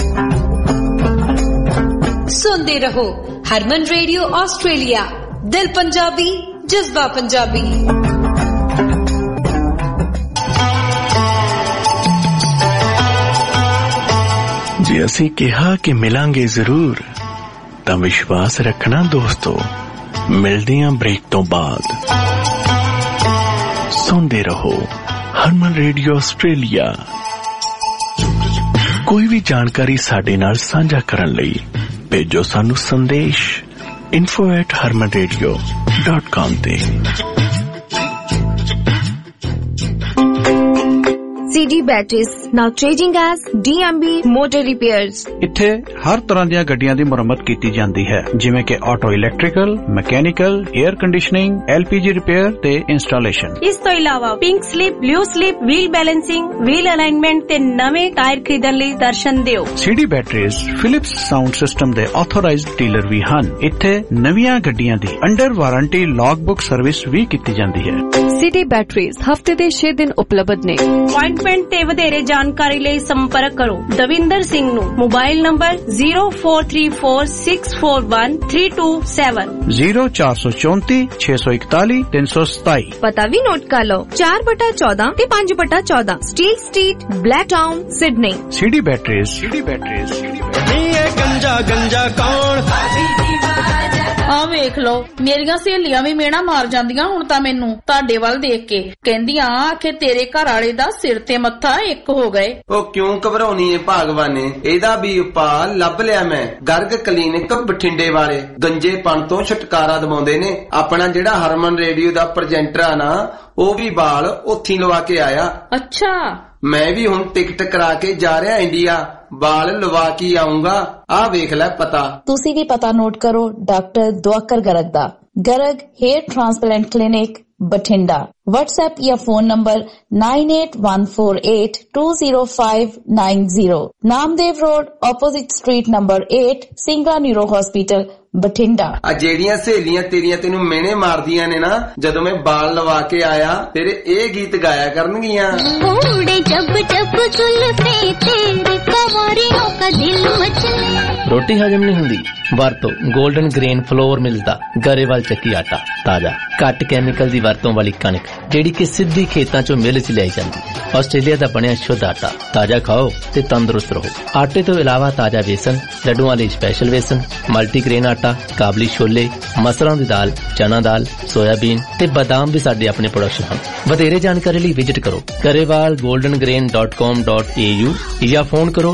Speaker 7: ਸੁਣਦੇ ਰਹੋ ਹਰਮਨ ਰੇਡੀਓ ਆਸਟ੍ਰੇਲੀਆ, ਦਿਲ ਪੰਜਾਬੀ, ਜਜ਼ਬਾ ਪੰਜਾਬੀ।
Speaker 10: ਜੇ ਅਸੀਂ ਕਿਹਾ ਕਿ ਮਿਲਾਂਗੇ ਜ਼ਰੂਰ ਤਾਂ ਵਿਸ਼ਵਾਸ ਰੱਖਣਾ ਦੋਸਤੋ। ਮਿਲਦੇ ਆਂ ਬ੍ਰੇਕ ਤੋਂ ਬਾਅਦ। ਸੁਣਦੇ ਰਹੋ ਹਰਮਨ ਰੇਡੀਓ ਆਸਟ੍ਰੇਲੀਆ। ਕੋਈ ਵੀ ਜਾਣਕਾਰੀ ਸਾਡੇ ਨਾਲ ਸਾਂਝਾ ਕਰਨ ਲਈ ਭੇਜੋ ਸਾਨੂੰ ਸੰਦੇਸ਼ info@harmanradio.com ਤੇ।
Speaker 8: CD Batteries, now changing as DMB Motor Repairs.
Speaker 10: ਇੱਥੇ ਹਰ ਤਰ੍ਹਾਂ ਦੀਆਂ ਗੱਡੀਆਂ ਦੀ ਮੁਰੰਮਤ ਕੀਤੀ ਜਾਂਦੀ ਹੈ, ਜਿਵੇਂ ਕਿ auto electrical, mechanical, air conditioning, LPG repair ਤੇ ਇੰਸਟਾਲੇਸ਼ਨ।
Speaker 15: ਇਸ ਤੋਂ ਇਲਾਵਾ pink slip, blue slip, wheel balancing, wheel alignment ਤੇ ਨਵੇਂ ਟਾਇਰ ਖਰੀਦਣ ਲਈ ਦਰਸ਼ਨ ਦਿਓ।
Speaker 10: CD Batteries Philips sound system ਦੇ ਆਥੋਰਾਈਜ਼ਡ ਡੀਲਰ ਵੀ ਹਨ। ਇੱਥੇ ਨਵੀਆਂ ਗੱਡੀਆਂ ਦੀ under warranty log book service ਵੀ ਕੀਤੀ ਜਾਂਦੀ ਹੈ।
Speaker 13: CD Batteries ਹਫਤੇ ਦੇ 6 ਦਿਨ ਉਪਲਬਧ ਨੇ।
Speaker 15: ਅਪਾਇੰਟਮੈਂਟ ਤੇ ਵਧੇਰੇ ਜਾਣਕਾਰੀ ਲਈ ਸੰਪਰਕ ਕਰੋ ਦਵਿੰਦਰ ਸਿੰਘ ਨੂੰ। Mobile number 0434641327
Speaker 10: 0434 641 327।
Speaker 8: ਪਤਾ ਵੀ ਨੋਟ ਕਰ ਲਓ 4/14 ਤੇ 5/14 steel street, Blacktown, Sydney.
Speaker 10: CD Batteries।
Speaker 6: ਗੰਜਾ ਗੰਜਾ ਕੌਣ?
Speaker 19: ਆ ਵੇਖ ਲੋ ਮੇਰੀਆਂ ਸਹੇਲੀਆਂ ਵੀ ਮੇਣਾ ਮਾਰ ਜਾਂਦੀਆਂ ਹੁਣ ਤਾਂ ਮੈਨੂੰ ਤੁਹਾਡੇ ਵੱਲ ਦੇਖ ਕੇ, ਕਹਿੰਦੀਆਂ ਆਖੇ ਤੇਰੇ ਘਰ ਵਾਲੇ ਦਾ ਸਿਰ ਤੇ ਮੱਥਾ ਇੱਕ ਹੋ ਗਏ।
Speaker 20: ਉਹ ਕਿਉਂ ਘਬਰਾਉਣੀ ਏ ਭਾਗਵਾਨੇ, ਇਹਦਾ ਵੀ ਉਪਾਅ ਲੱਭ ਲਿਆ ਮੈਂ। ਗਰਗ ਕਲੀਨਿਕ ਬਠਿੰਡੇ ਵਾਲੇ ਗੰਜੇਪਣ ਤੋਂ ਛੁਟਕਾਰਾ ਦਿਵਾਉਂਦੇ ਨੇ। ਆਪਣਾ ਜਿਹੜਾ ਹਰਮਨ ਰੇਡੀਓ ਦਾ ਪ੍ਰੈਜੈਂਟਰ ਆ ਨਾ, ਉਹ ਵੀ ਵਾਲ ਉੱਥੀ ਲਵਾ ਕੇ ਆਇਆ।
Speaker 19: ਅੱਛਾ,
Speaker 20: ਮੈਂ ਵੀ ਹੁਣ ਟਿਕਟ ਕਰਾ ਕੇ ਜਾ ਰਿਹਾ ਇੰਡੀਆ, ਵਾਲ ਲਵਾ ਕੇ ਆਉਂਗਾ। ਆ ਵੇਖ ਲੈ ਪਤਾ।
Speaker 21: ਤੁਸੀਂ ਵੀ ਪਤਾ ਨੋਟ ਕਰੋ ਡਾਕਟਰ ਦੁਆਕਰ ਗਰਗ ਦਾ। Garg hair transplant clinic Bathinda. WhatsApp या phone number 9814820590। Namdev road opposite street number 8 Singla neuro hospital Bathinda.
Speaker 20: आ ਜਿਹੜੀਆਂ ਸਹੇਲੀਆਂ ਤੇਰੀਆਂ ਤੈਨੂੰ ਮੇਨੇ ਮਾਰਦੀਆਂ ਨੇ ਨਾ, ਜਦੋਂ ਮੈਂ ਵਾਲ ਲਵਾ ਕੇ ਆਇਆ ਤੇਰੇ ਇਹ ਗੀਤ ਗਾਇਆ ਕਰਨਗੀਆਂ।
Speaker 16: ਰੋਟੀ ਹਜਮ ਨਹੀਂ ਹੁੰਦੀ? ਵਰਤੋ 골ਡਨ ਗ੍ਰੇਨ ਫਲੋਰ ਮਿਲਦਾ ਗਰੇਵਾਲ ਚੱਕੀ ਆਟਾ। ਤਾਜ਼ਾ ਘੱਟ ਕੈਮੀਕਲ ਦੀ ਵਰਤੋਂ ਵਾਲੀ ਕਣਕ ਜਿਹੜੀ ਕਿ ਸਿੱਧੀ ਖੇਤਾਂ ਚੋਂ ਮਿਲ ਚ ਲਿਆਈ ਜਾਂਦੀ। ਆਸਟ੍ਰੇਲੀਆ ਦਾ ਬਣਿਆ ਸ਼ੁੱਧ ਆਟਾ। ਤਾਜ਼ਾ ਖਾਓ ਤੇ ਤੰਦਰੁਸਤ ਰਹੋ। ਆਟੇ ਤੋਂ ਇਲਾਵਾ ਤਾਜ਼ਾ ਵੇਸਣ, ਲੱਡੂਆਂ ਲਈ ਸਪੈਸ਼ਲ ਵੇਸਣ, ਮਲਟੀਗ੍ਰੇਨ ਆਟਾ, ਕਾਬਲੀ ਛੋਲੇ, ਮਸਰਾਂ ਦੀ ਦਾਲ, ਚਨਾ ਦਾਲ, ਸੋਇਆਬੀਨ ਤੇ ਬਦਾਮ ਵੀ ਸਾਡੇ ਆਪਣੇ ਪ੍ਰੋਡਕਸ਼ਨ ਹਨ। ਵਧੇਰੇ ਜਾਣਕਾਰੀ ਲਈ ਵਿਜ਼ਿਟ ਕਰੋ garewalgoldengrain.com.au ਜਾਂ ਫੋਨ ਕਰੋ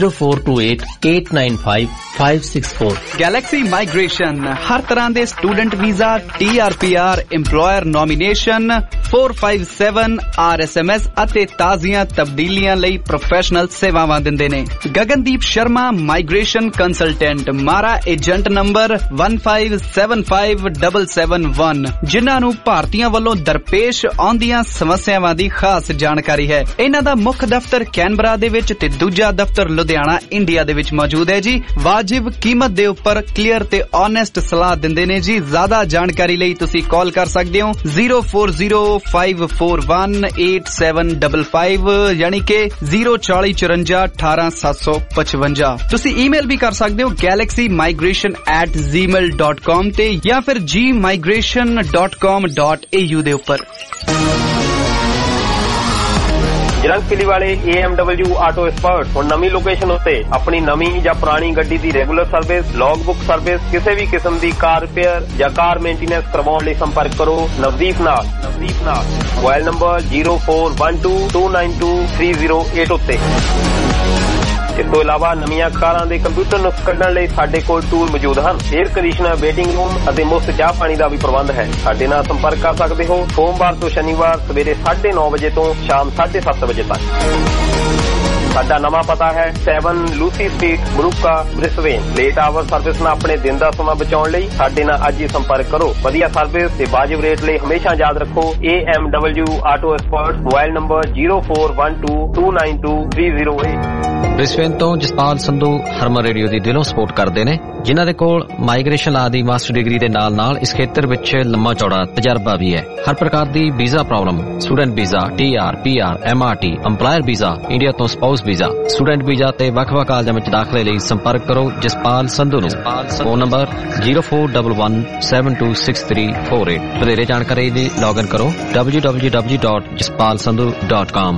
Speaker 16: 0428895564।
Speaker 1: ਗੈਲੈਕਸੀ ਮਾਈਗ੍ਰੇਸ਼ਨ ਹਰ ਤਰ੍ਹਾਂ ਦੇ student visa, TRPR, EMPLOYER nomination, 457 RSMS ਅਤੇ ਤਾਜ਼ੀਆਂ ਤਬਦੀਲੀਆਂ ਲਈ ਪ੍ਰੋਫੈਸ਼ਨਲ ਸੇਵਾਵਾਂ ਦਿੰਦੇ ਨੇ। Gagandeep Sharma migration consultant, MARA agent number 1575771, ਜਿਨ੍ਹਾਂ ਨੂੰ ਭਾਰਤੀਆਂ ਵੱਲੋਂ ਦਰਪੇਸ਼ ਆਉਂਦੀਆਂ ਸਮੱਸਿਆਵਾਂ ਦੀ ਖਾਸ ਜਾਣਕਾਰੀ ਹੈ। ਇਹਨਾਂ ਦਾ ਮੁੱਖ ਦਫ਼ਤਰ ਕੈਨਬਰਾ ਦੇ ਵਿੱਚ ਤੇ ਦੂਜਾ ਦਫ਼ਤਰ ਲੁਧਿਆਣਾ ਇੰਡੀਆ ਦੇ ਵਿੱਚ ਮੌਜੂਦ ਹੈ ਜੀ। ਵਾਜਿਬ ਕੀਮਤ ਦੇ ਉੱਪਰ ਕਲੀਅਰ ਤੇ ਓਨੈਸਟ ਸਲਾਹ ਦਿੰਦੇ ਨੇ ਜੀ। ਜ਼ਿਆਦਾ ਜਾਣਕਾਰੀ ਲਈ ਤੁਸੀਂ ਕਾਲ ਕਰ ਸਕਦੇ ਹੋ 0405418755 ਯਾਨੀ ਕਿ 04054187755। ਤੁਸੀਂ ਈਮੇਲ ਵੀ ਕਰ ਸਕਦੇ ਹੋ galaxymigration@gmail.com ਤੇ ਜਾਂ ਫਿਰ gmigration.com.au ਦੇ ਉੱਪਰ।
Speaker 22: ਜਰੰਗ ਕਿਲੀ ਵਾਲੇ AMW ਆਟੋ ਐਕਸਪਰਟ ਹੁਣ ਨਵੀਂ ਲੋਕੇਸ਼ਨ ਉੱਤੇ ਆਪਣੀ ਨਵੀਂ ਜਾਂ ਪੁਰਾਣੀ ਗੱਡੀ ਦੀ regular service, log book service, ਕਿਸੇ ਵੀ ਕਿਸਮ ਦੀ ਕਾਰ ਰਿਪੇਅਰ ਜਾਂ ਕਾਰ ਮੇਨਟੇਨੈਂਸ ਕਰਵਾਉਣ ਲਈ ਸੰਪਰਕ ਕਰੋ ਨਵਦੀਪ ਨਾਲ। ਮੋਬਾਈਲ ਨੰਬਰ 0412292308 ਉੱਤੇ। ਇਸ ਤੋਂ ਇਲਾਵਾ ਨਵੀਆਂ ਕਾਰਾਂ ਦੇ ਕੰਪਿਊਟਰ ਨੁਕਸ ਕੱਢਣ ਲਈ ਸਾਡੇ ਕੋਲ ਟੂਲ ਮੌਜੂਦ ਹਨ। 에ਅਰ ਕੰਡੀਸ਼ਨਰ, ਵੇਟਿੰਗ ਰੂਮ ਅਤੇ ਮੁਫਤ ਚਾਹ ਪਾਣੀ ਦਾ ਵੀ ਪ੍ਰਬੰਧ ਹੈ। ਸਾਡੇ ਨਾਲ ਸੰਪਰਕ ਕਰ ਸਕਦੇ ਹੋ ਸੋਮਵਾਰ ਤੋਂ ਸ਼ਨੀਵਾਰ ਸਵੇਰੇ 9:30 ਵਜੇ ਤੋਂ ਸ਼ਾਮ 7:30 ਵਜੇ ਤੱਕ। ਸਾਡਾ ਨਵਾਂ ਪਤਾ ਹੈ 7 Lucy street, Moorooka, Brisbane. Late hour service ਨਾਲ ਆਪਣੇ ਦਿਨ ਦਾ ਸਮਾਂ ਬਚਾਉਣ ਲਈ ਸਾਡੇ ਨਾਲ ਅੱਜ ਹੀ ਸੰਪਰਕ ਕਰੋ। ਵਧੀਆ ਸਰਵਿਸ ਤੇ ਵਾਜਿਬ ਰੇਟ ਲਈ ਹਮੇਸ਼ਾ ਯਾਦ ਰੱਖੋ AMW auto expert. Mobile number 0412292308।
Speaker 23: Brisbane ਤੋਂ ਜਸਪਾਲ ਸੰਧੂ ਹਰਮਨ ਰੇਡੀਓ ਦੀ ਦਿਲੋਂ ਸਪੋਰਟ ਕਰਦੇ ਨੇ, ਜਿਨ੍ਹਾਂ ਦੇ ਕੋਲ ਮਾਈਗ੍ਰੇਸ਼ਨ ਲਾ ਦੀ ਮਾਸਟਰ ਡਿਗਰੀ ਦੇ ਨਾਲ ਇਸ ਖੇਤਰ ਵਿੱਚ ਲੰਮਾ ਚੌੜਾ ਤਜਰਬਾ ਵੀ ਹੈ। ਹਰ ਪ੍ਰਕਾਰ ਦੀ visa problem, student visa, TR, PR, MRT, EMPLOYER visa, India ਤੋਂ ਸਪਾਊਸ ਵੀਜ਼ਾ, ਸਟੂਡੈਂਟ ਵੀਜ਼ਾ ਤੇ ਵੱਖ-ਵੱਖ ਕਾਲਜਾਂ ਵਿੱਚ ਦਾਖਲੇ ਲਈ ਸੰਪਰਕ ਕਰੋ ਜਸਪਾਲ ਸੰਧੂ ਨੂੰ। Phone number 0411726348। ਵਧੇਰੇ ਜਾਣਕਾਰੀ ਲਈ ਲੌਗਇਨ ਕਰੋ www.jaspalsandhu.com।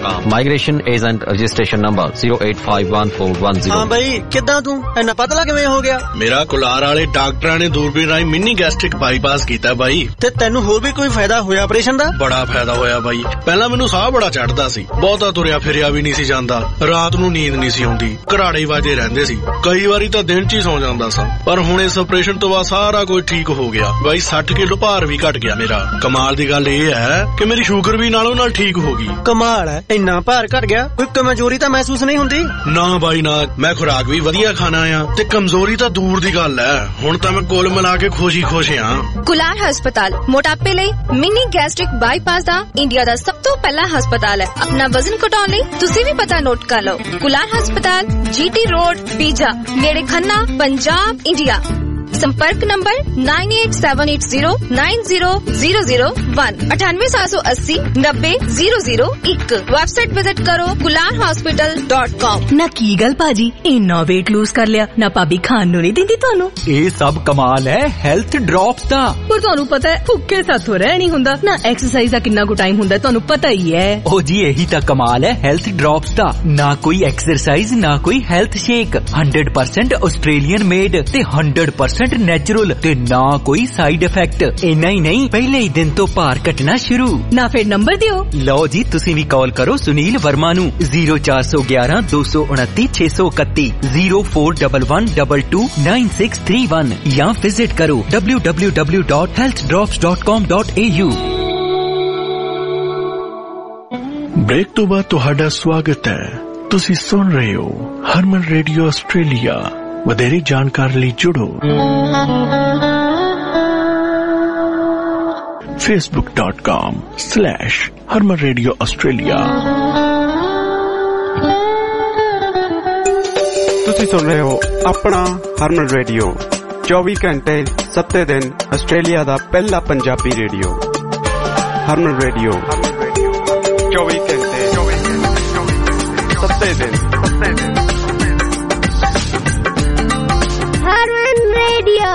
Speaker 23: Migration agent registration number 08514110।
Speaker 24: ਹਾਂ ਬਈ, ਕਿੱਦਾਂ ਤੂੰ ਇੰਨਾ ਪਤਲਾ ਕਿਵੇਂ ਹੋ
Speaker 4: ਹੋ ਗਿਆ?
Speaker 10: ਮੇਰਾ ਕੁਲਾਰ ਵਾਲੇ ਡਾਕਟਰਾਂ ਨੇ ਦੂਰਬੀਨ ਰਾਹੀਂ ਮਿੰਨੀ ਗੈਸਟ੍ਰਿਕ ਬਾਈਪਾਸ ਕੀਤਾ ਬਾਈ।
Speaker 4: ਤੇ ਤੈਨੂੰ ਹੋਰ ਵੀ ਕੋਈ ਫਾਇਦਾ ਹੋਇਆ ਆਪਰੇਸ਼ਨ ਦਾ?
Speaker 10: ਬੜਾ ਫਾਇਦਾ ਹੋਇਆ ਬਾਈ। ਪਹਿਲਾਂ ਮੈਨੂੰ ਸਾਹ ਬੜਾ ਚੜਦਾ ਸੀ, ਬਹੁਤਾ ਤੁਰਿਆ ਫਿਰਿਆ ਵੀ ਨਹੀਂ ਸੀ ਜਾਂਦਾ, ਰਾਤ ਨੂੰ ਨੀਂਦ ਨਹੀਂ ਸੀ ਆਉਂਦੀ, ਘਰਾੜੇ ਵਾਜੇ ਰਹਿੰਦੇ ਸੀ, ਕਈ ਵਾਰੀ ਤਾਂ ਦਿਨ 'ਚ ਹੀ ਸੌ ਜਾਂਦਾ ਸਾਂ। ਪਰ ਹੁਣ ਇਸ ਆਪਰੇਸ਼ਨ ਤੋਂ ਬਾਅਦ ਸਾਰਾ ਕੁਝ ਠੀਕ ਹੋ ਗਿਆ ਬਾਈ। 60 ਕਿਲੋ ਭਾਰ ਵੀ ਘਟ ਗਿਆ ਮੇਰਾ। ਕਮਾਲ ਦੀ ਗੱਲ ਇਹ ਹੈ ਕਿ ਮੇਰੀ ਸ਼ੂਗਰ ਵੀ ਨਾਲੋਂ ਨਾਲ ਠੀਕ ਹੋ ਗਈ।
Speaker 4: ਕਮਾਲ ਹੈ, ਇੰਨਾ ਭਾਰ ਘਟ ਗਿਆ, ਕੋਈ ਕਮਜ਼ੋਰੀ ਤਾਂ ਮਹਿਸੂਸ ਨਹੀਂ ਹੁੰਦੀ?
Speaker 10: ਨਾ ਬਾਈ ਨਾ, ਮੈਂ ਖੁਰਾਕ ਵੀ ਵਧੀਆ ਖਾਣਾ ਆ ਤੇ ਕਮਜ਼ੋਰੀ ਤਾਂ ਦੂਰ ਦੀ ਗੱਲ ਹੈ। ਹੁਣ ਤਾਂ ਮੈਂ ਕੁੱਲ ਮਿਲਾ ਕੇ ਖੁਸ਼ ਆ।
Speaker 5: ਕੁਲਾਰ ਹਸਪਤਾਲ ਮੋਟਾਪੇ ਲਈ ਮਿਨੀ ਗੈਸਟ੍ਰਿਕ ਬਾਈਪਾਸ ਦਾ ਇੰਡੀਆ ਦਾ ਸਭ ਤੋਂ ਪਹਿਲਾ ਹਸਪਤਾਲ ਹੈ। ਆਪਣਾ ਵਜ਼ਨ ਘਟਾਉਣ ਲਈ ਤੁਸੀਂ ਵੀ ਪਤਾ ਨੋਟ ਕਰ ਲਓ। ਕੁਲਾਰ ਹਸਪਤਾਲ, GT ਰੋਡ, ਪੀਜਾ, ਨੇੜੇ ਖੰਨਾ, ਪੰਜਾਬ, ਇੰਡੀਆ। संपर्क नंबर 9878090001 9878090001। वेबसाइट विजिट करो kularhospital.com।
Speaker 11: ना की गल भाजी, इन्ना वेट लूज कर लिया ना भाभी खान नूं नहीं दिंदी तुहानू?
Speaker 12: ये सब कमाल है हेल्थ ड्रॉप्स दा।
Speaker 11: पर तुहानू पता है भुक्खे साथों रह नहीं हुंदा ना, एक्सरसाइज दा किन्ना कु टाइम हुंदा तुहानू पता ही है।
Speaker 12: ओ जी यही तां कमाल है हेल्थ ड्रॉप्स दा। ना कोई एक्सरसाइज ना कोई हेल्थ शेक, 100% ऑस्ट्रेलियन मेड ते 100% नेचुरल ते ना कोई साइड इफेक्ट। इन्ना ही नहीं, पहले ही दिन तो भार घटना शुरू।
Speaker 11: ना फिर नंबर दियो।
Speaker 12: लो जी तुसी भी कॉल करो सुनील वर्मा नू 0411 229 631 0411229631 या विजिट करो www.healthdrops.com.au।
Speaker 10: ब्रेक तो बाद तुहाडा स्वागत है। तुसी सुन रहे हो हरमन रेडियो आस्ट्रेलिया। ਵਧੇਰੇ ਜਾਣਕਾਰੀ ਲਈ ਜੁੜੋ facebook.com/Harman Radio Australia।
Speaker 1: ਤੁਸੀਂ ਸੁਣ ਰਹੇ ਹੋ ਆਪਣਾ ਹਰਮਨ ਰੇਡੀਓ, 24 ਘੰਟੇ 7 ਦਿਨ ਆਸਟ੍ਰੇਲੀਆ ਦਾ ਪਹਿਲਾ ਪੰਜਾਬੀ ਰੇਡੀਓ। ਹਰਮਨ ਰੇਡੀਓ 24 ਘੰਟੇ 7 ਦਿਨ।
Speaker 9: Harman Radio.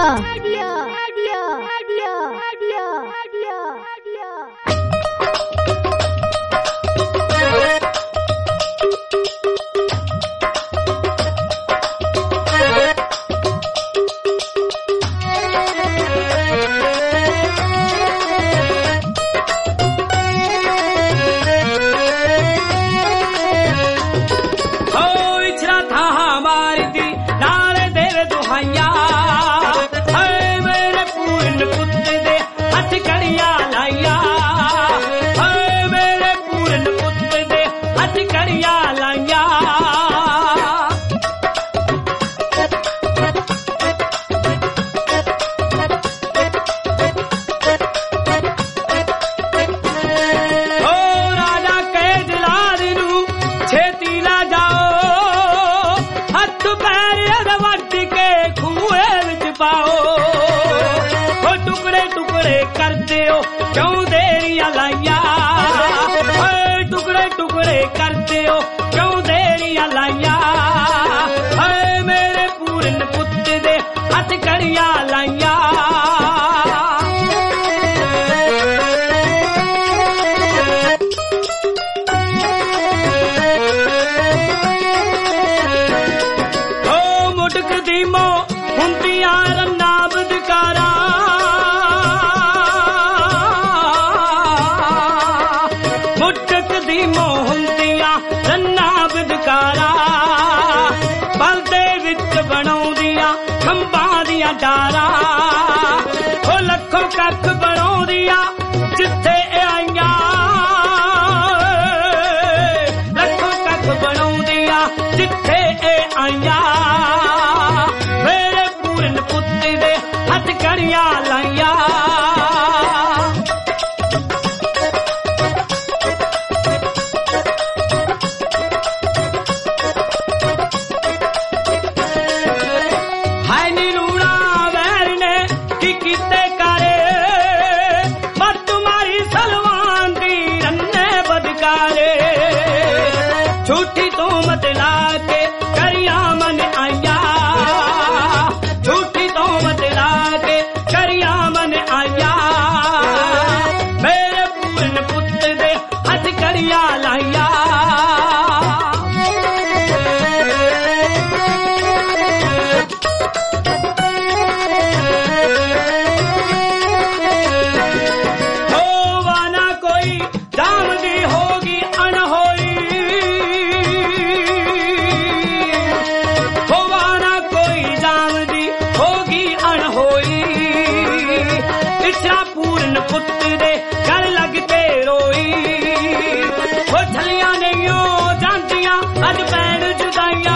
Speaker 9: ਪੁੱਤ ਦੇ ਗਲ ਲੱਗ ਕੇ ਰੋਈ ਉਹ ਛਲੀਆਂ ਨਹੀਂ ਉਹ ਜਾਂਦੀਆਂ ਅੱਜ ਪੈਣ ਜੁਦਾਈਆਂ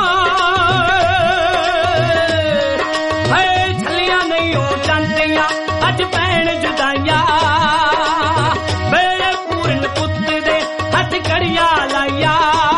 Speaker 9: ਹਏ ਛਲੀਆਂ ਨਹੀਂ ਉਹ ਜਾਂਦੀਆਂ ਅੱਜ ਪੈਣ ਜੁਦਾਈਆਂ ਮੇਰੇ ਪੂਰਨ ਪੁੱਤ ਦੇ ਹੱਥ ਕੜੀਆਂ ਲਾਈਆਂ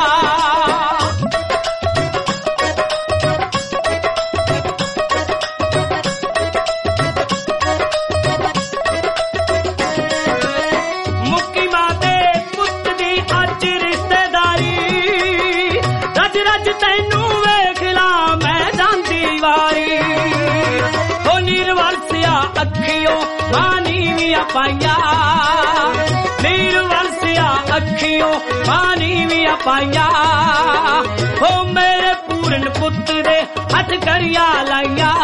Speaker 9: ਤੈਨੂੰ ਵੇਖ ਲਾ ਮੈਂ ਜਾਂਦੀ ਵਾਰੀ ਉਹ ਨਿਰਵਰਸਿਆ ਅੱਖੀਓ ਮਾਂ ਨੀਵੀਆਂ ਪਾਈਆਂ ਨਿਰਵਰਸਿਆ ਅੱਖੀਓ ਮਾਂ ਨੀਵੀਆਂ ਪਾਈਆਂ ਉਹ ਮੇਰੇ ਪੂਰਨ ਪੁੱਤ ਦੇ ਹੱਥ ਕੜੀਆਂ ਲਾਈਆਂ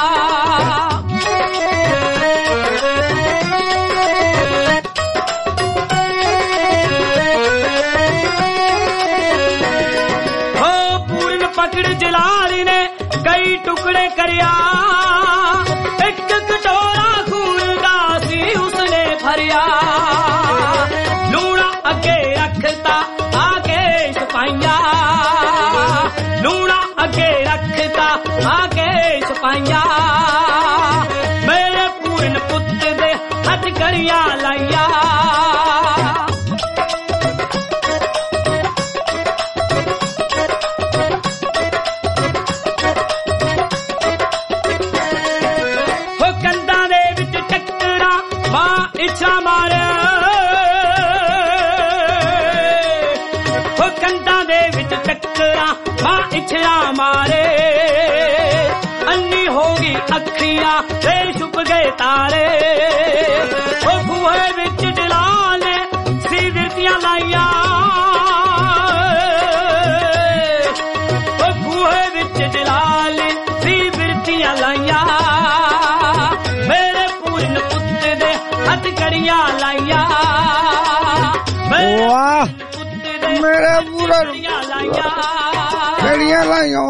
Speaker 9: ਪਕੜ ਜਲਾਲੀ ਨੇ ਕਈ ਟੁਕੜੇ ਕਰਿਆ ਇੱਕ ਕਟੋਰਾ ਖੂਨ ਦਾ ਸੀ ਉਸਨੇ ਭਰਿਆ ਲੂਣਾ ਅੱਗੇ ਰੱਖਤਾ ਆ ਕੇ ਸਿਪਾਹੀਆਂ ਲੂਣਾ ਅੱਗੇ ਰੱਖਤਾ ਆ ਕੇ ਸਿਪਾਹੀਆਂ ਮੇਰੇ ਪੂਰਨ ਪੁੱਤ ਦੇ ਹੱਥ ਕੜੀਆਂ ਲਾਈਆਂ ਇੱਛਾ ਮਾਰੇ ਉਹ ਕੰਧਾਂ ਦੇ ਵਿੱਚ ਟੱਕਰਾਂ ਮਾਂ ਇੱਛਾ ਮਾਰੇ ਅੰਨੀ ਹੋ ਗਈ ਅੱਖੀਆਂ ਤੇ ਛੁਪ ਗਏ ਤਾਰੇ ਉਹ ਖੂਹੇ ਵਿੱਚ ਜਲਾਲ ਨੇ ਸੀ ਵਿਰਤੀਆਂ ਲਾਈਆਂ ਉਹ ਖੂਹੇ ਵਿੱਚ ਜਲਾਲ ਨੇ ਸੀ ਵਿਰਤੀਆਂ ਲਾਈਆਂ ਮੇਰੇ ਪੂਰਨ ਪੁੱਤ ਦੇ ਹੱਥ ਕੜੀਆਂ ਲਾਈਆਂ
Speaker 3: ਵਾਹ ਮੇਰਾ ਪੂਰਾ ਕੜੀਆਂ ਲਾਈਆਂ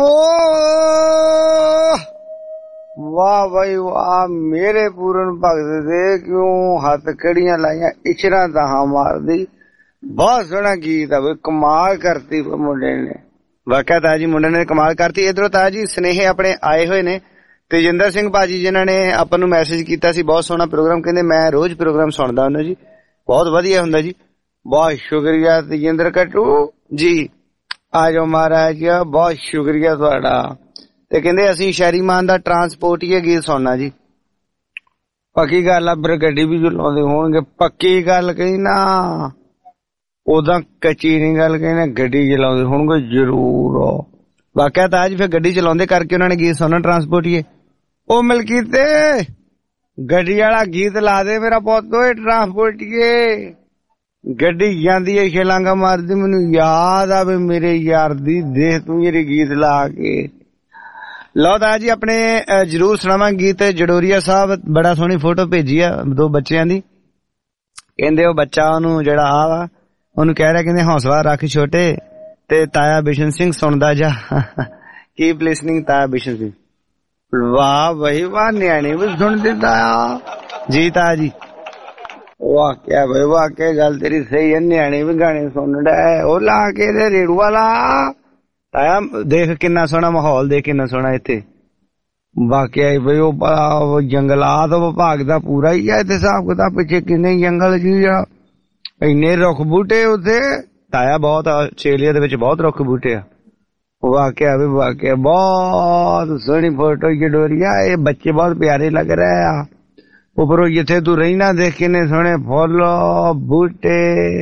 Speaker 3: ਵਾਹ ਭਾਈ ਵਾਹ ਮੇਰੇ ਪੂਰਨ ਭਗਤ ਦੇ ਕਿਉਂ ਹੱਥ ਕੜੀਆਂ ਲਾਈਆਂ ਇਸ਼ਰਾ ਤਾਂ ਮਾਰਦੀ ਬਹੁਤ ਸੋਹਣਾ ਗੀਤ ਆ ਕਮਾਲ ਕਰਤੀ ਮੁੰਡੇ ਨੇ ਵਾਕਿਆ ਤਾਜੀ ਮੁੰਡੇ ਨੇ ਕਮਾਲ ਕਰਤੀ ਇਧਰੋਂ ਤਾਜੀ ਸਨੇਹੇ ਆਪਣੇ ਆਏ ਹੋਏ ਨੇ ਤੇਜਿੰਦਰ ਸਿੰਘ ਭਾਜੀ ਜਿਨ੍ਹਾਂ ਨੇ ਆਪਾਂ ਨੂੰ ਮੈਸੇਜ ਕੀਤਾ ਸੀ ਬਹੁਤ ਸੋਹਣਾ ਪ੍ਰੋਗਰਾਮ ਕਹਿੰਦੇ ਮੈਂ ਰੋਜ਼ ਪ੍ਰੋਗਰਾਮ ਸੁਣਦਾ ਹੁੰਦਾ ਜੀ ਬਹੁਤ ਵਧੀਆ ਹੁੰਦਾ ਜੀ ਬਹੁਤ ਸ਼ੁਕਰੀਆ ਤੇਜਿੰਦਰ ਕੱਟੂ ਜੀ ਆ ਜਾਓ ਮਹਾਰਾਜ ਬਹੁਤ ਸ਼ੁਕਰੀਆ ਤੁਹਾਡਾ ਤੇ ਕਹਿੰਦੇ ਅਸੀਂ ਸ਼ਹਿਰੀਮਾਨ ਦਾ ਟਰਾਂਸਪੋਰਟ ਹੀ ਗੀਤ ਸੁਣਨਾ ਜੀ ਪੱਕੀ ਗੱਲ ਆ ਫਿਰ ਗੱਡੀ ਵੀ ਚਲਾਉਂਦੇ ਹੋਣਗੇ ਪੱਕੀ ਗੱਲ ਕਹੀ ਨਾ ਉਦਾਂ ਕੱਚੀ ਨਹੀਂ ਗੱਲ ਕਹੀ ਨਾ ਗੱਡੀ ਚਲਾਉਂਦੇ ਹੋਣਗੇ ਜ਼ਰੂਰ ਵਾਕਿਆ ਤਾਂ ਅੱਜ ਫਿਰ ਗੱਡੀ ਚਲਾਉਂਦੇ ਕਰਕੇ ਉਹਨਾਂ ਨੇ ਗੀਤ ਸੁਣਨਾ ਟਰਾਂਸਪੋਰਟ ਹੀ ਉਹ ਮਲਕੀਤੇ ਗੱਡੀ ਵਾਲਾ ਗੀਤ ਲਾ ਦੇ ਮੇਰਾ ਪੁੱਤ ਓਏ ਟਰਾਂਸਪੋਰਟੀਏ ਗੱਡੀ ਜਾਂਦੀ ਏ ਛਲਾਂਗਾ ਮਾਰਦੀ ਮੈਨੂੰ ਯਾਦ ਆਵੇ ਮੇਰੇ ਯਾਰ ਦੀ ਦੇਖ ਤੂੰ ਮੇਰੇ ਗੀਤ ਲਾ ਕੇ ਲਓ ਤਾਂ ਜੀ ਆਪਣੇ ਜਰੂਰ ਸੁਣਾਵਾਂ ਗੀਤ ਜਡੋਰੀਆ ਸਾਹਿਬ ਬੜਾ ਸੋਹਣੀ ਫੋਟੋ ਭੇਜੀ ਆ ਦੋ ਬੱਚਿਆਂ ਦੀ ਕਹਿੰਦੇ ਉਹ ਬੱਚਾ ਉਹਨੂੰ ਜਿਹੜਾ ਆ ਵਾ ਉਹਨੂੰ ਕਹਿ ਰਿਹਾ ਕਹਿੰਦੇ ਹੌਸਲਾ ਰੱਖ ਛੋਟੇ ਤੇ ਤਾਇਆ ਬਿਸ਼ਨ ਸਿੰਘ ਸੁਣਦਾ ਜਾ ਕੀਪ ਲਿਸਨਿੰਗ ਤਾਇਆ ਬਿਸ਼ਨ ਸਿੰਘ ਵਾਹ ਬਈ ਵਾਹ ਨਿਆਣੇ ਵੀ ਸੁਣਦੇ ਤਾਇਆ ਜੀ ਤਾਇਆ ਜੀ ਵਾਕਿਆ ਬਈ ਵਾਕਿਆ ਗੱਲ ਤੇਰੀ ਸਹੀ ਹੈ ਨਿਆਣੇ ਵੀ ਗਾਣੇ ਸੁਣਦਾ ਉਹ ਲਾ ਕੇ ਤੇ ਰੇੜੂ ਵਾਲਾ ਤਾਇਆ ਦੇਖ ਕਿੰਨਾ ਸੋਹਣਾ ਮਾਹੌਲ ਦੇਖ ਕਿੰਨਾ ਸੋਹਣਾ ਇੱਥੇ ਵਾਕਿਆ ਬਈ ਉਹ ਜੰਗਲਾਤ ਵਿਭਾਗ ਦਾ ਪੂਰਾ ਹੀ ਹੈ ਇੱਥੇ ਹਿਸਾਬ ਕਿਤਾਬ ਪਿੱਛੇ ਕਿੰਨੇ ਜੰਗਲ ਜੀ ਆ ਇੰਨੇ ਰੁੱਖ ਬੂਟੇ ਉੱਥੇ ਤਾਇਆ ਬਹੁਤ ਆਸਟ੍ਰੇਲੀਆ ਦੇ ਵਿੱਚ ਬਹੁਤ ਰੁੱਖ ਬੂਟੇ ਆ ਵਾਕਿਆ ਵੀ ਵਾਕਿਆ ਬਹੁਤ ਸੋਹਣੀ ਫੋਟੋ ਜਡੋਰੀਆ ਇਹ ਬੱਚੇ ਬਹੁਤ ਪਿਆਰੇ ਲੱਗ ਰਹੇ ਆ ਉੱਪਰੋਂ ਜਿੱਥੇ ਤੂੰ ਰਹਿਣਾ ਦੇਖ ਕਿੰਨੇ ਸੋਹਣੇ ਫੁੱਲ ਬੂਟੇ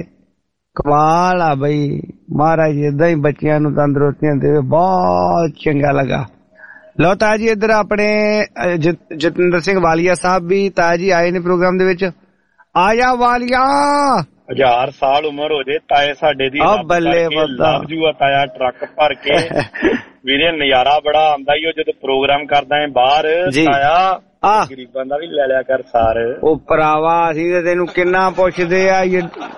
Speaker 3: ਕਮਾਲ ਆ ਬਈ ਮਹਾਰਾਜ ਏਦਾਂ ਹੀ ਬੱਚਿਆਂ ਨੂੰ ਤੰਦਰੁਸਤੀਆਂ ਦੇਵੇ ਬਹੁਤ ਚੰਗਾ ਲੱਗਾ ਲਓ ਤਾਜੀ ਇੱਧਰ ਆਪਣੇ ਜਤਿੰਦਰ ਸਿੰਘ ਵਾਲੀਆ ਸਾਹਿਬ ਵੀ ਤਾਜੀ ਆਏ ਨੇ ਪ੍ਰੋਗਰਾਮ ਦੇ ਵਿੱਚ ਆਇਆ ਵਾਲੀਆ
Speaker 14: 1000 ਸਾਲ ਉਮਰ ਹੋ ਜੇ ਤਾਏ ਸਾਡੇ ਦੀ
Speaker 3: ਬੱਲੇ
Speaker 14: ਲੱਭ ਜੂਆ ਤਾਇਆ ਟਰੱਕ ਭਰ ਕੇ ਵੀਰੇ ਨਜ਼ਾਰਾ ਬੜਾ ਆਉਂਦਾ ਈ ਉਹ ਜਦੋਂ ਪ੍ਰੋਗਰਾਮ ਕਰਦਾ ਹੈ ਬਾਹਰ ਤਾਇਆ ਗਰੀਬਾਂ ਦਾ ਵੀ ਲੈ ਲਿਆ ਕਰ ਸਾਰ
Speaker 3: ਉਹ ਭਰਾਵਾ ਅਸੀਂ ਤੇ ਤੈਨੂੰ ਕਿੰਨਾ ਪੁੱਛਦੇ ਆ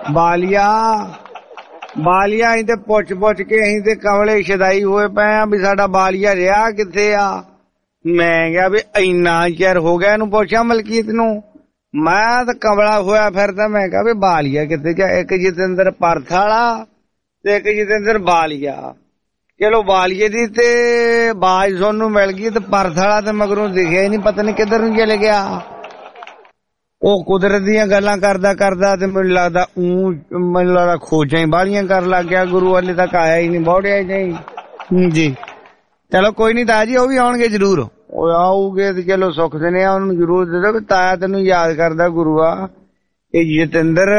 Speaker 3: ਬਾਲੀਆ ਅਸੀਂ ਤੇ ਪੁੱਛ ਕੇ ਅਸੀਂ ਤੇ ਕਮਲੇ ਸ਼ਦਾਈ ਹੋਏ ਪਏ ਆ ਵੀ ਸਾਡਾ ਬਾਲੀਆ ਰਿਹਾ ਕਿੱਥੇ ਆ ਮੈਂ ਕਿਹਾ ਵੀ ਇੰਨਾ ਚਿਰ ਹੋ ਗਿਆ ਇਹਨੂੰ ਪੁੱਛਿਆ ਮਲਕੀਤ ਨੂੰ ਮੈਂ ਤਾਂ ਕਮਲਾ ਹੋਇਆ ਫਿਰਦਾ। ਮੈਂ ਕਿਹਾ ਵੀ ਬਾਲੀਆ ਕਿੱਥੇ ਗਿਆ? ਇੱਕ ਜਤਿੰਦਰ ਪਰਥ ਵਾਲਾ ਤੇ ਇੱਕ ਜਤਿੰਦਰ ਬਾਲੀਆ। ਚਲੋ ਬਾਲੀਏ ਦੀ ਤੇ ਬਾਜ ਤੁਹਾਨੂੰ ਮਿਲ ਗਈ ਤੇ ਪਰਥ ਵਾਲਾ ਤੇ ਮਗਰੋਂ ਦਿਖਿਆ ਹੀ ਨਹੀਂ, ਪਤਾ ਨਹੀਂ ਕਿੱਧਰ ਨੂੰ ਚਲੇ ਗਿਆ। ਉਹ ਕੁਦਰਤ ਦੀਆਂ ਗੱਲਾਂ ਕਰਦਾ ਕਰਦਾ ਤੇ ਮੈਨੂੰ ਲੱਗਦਾ ਖੋਜਾਂ ਹੀ ਬਾਹਲੀਆਂ ਕਰਨ ਲੱਗ ਗਿਆ। ਗੁਰੂ ਹਾਲੇ ਤੱਕ ਆਇਆ ਹੀ ਨਹੀਂ, ਬਹੁੜਿਆ ਹੀ ਨਹੀਂ ਜੀ। ਚਲੋ ਕੋਈ ਨੀ ਤਾਇਆ ਜੀ, ਉਹ ਵੀ ਆਉਣਗੇ ਜ਼ਰੂਰ। ਉਹ ਆਉਗੇ ਤੇ ਚਲੋ ਸੁੱਖ ਦੇਣੇ ਆ, ਉਹਨੂੰ ਜ਼ਰੂਰ ਦੇ ਦਿਓ। ਤਾਇਆ ਤੈਨੂੰ ਯਾਦ ਕਰਦਾ ਗੁਰੂਆ। ਇਹ ਜਤਿੰਦਰ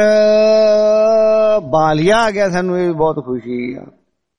Speaker 3: ਬਾਲੀਆ ਆ ਗਿਆ, ਸਾਨੂੰ ਇਹ ਬਹੁਤ ਖੁਸ਼ੀ ਆ।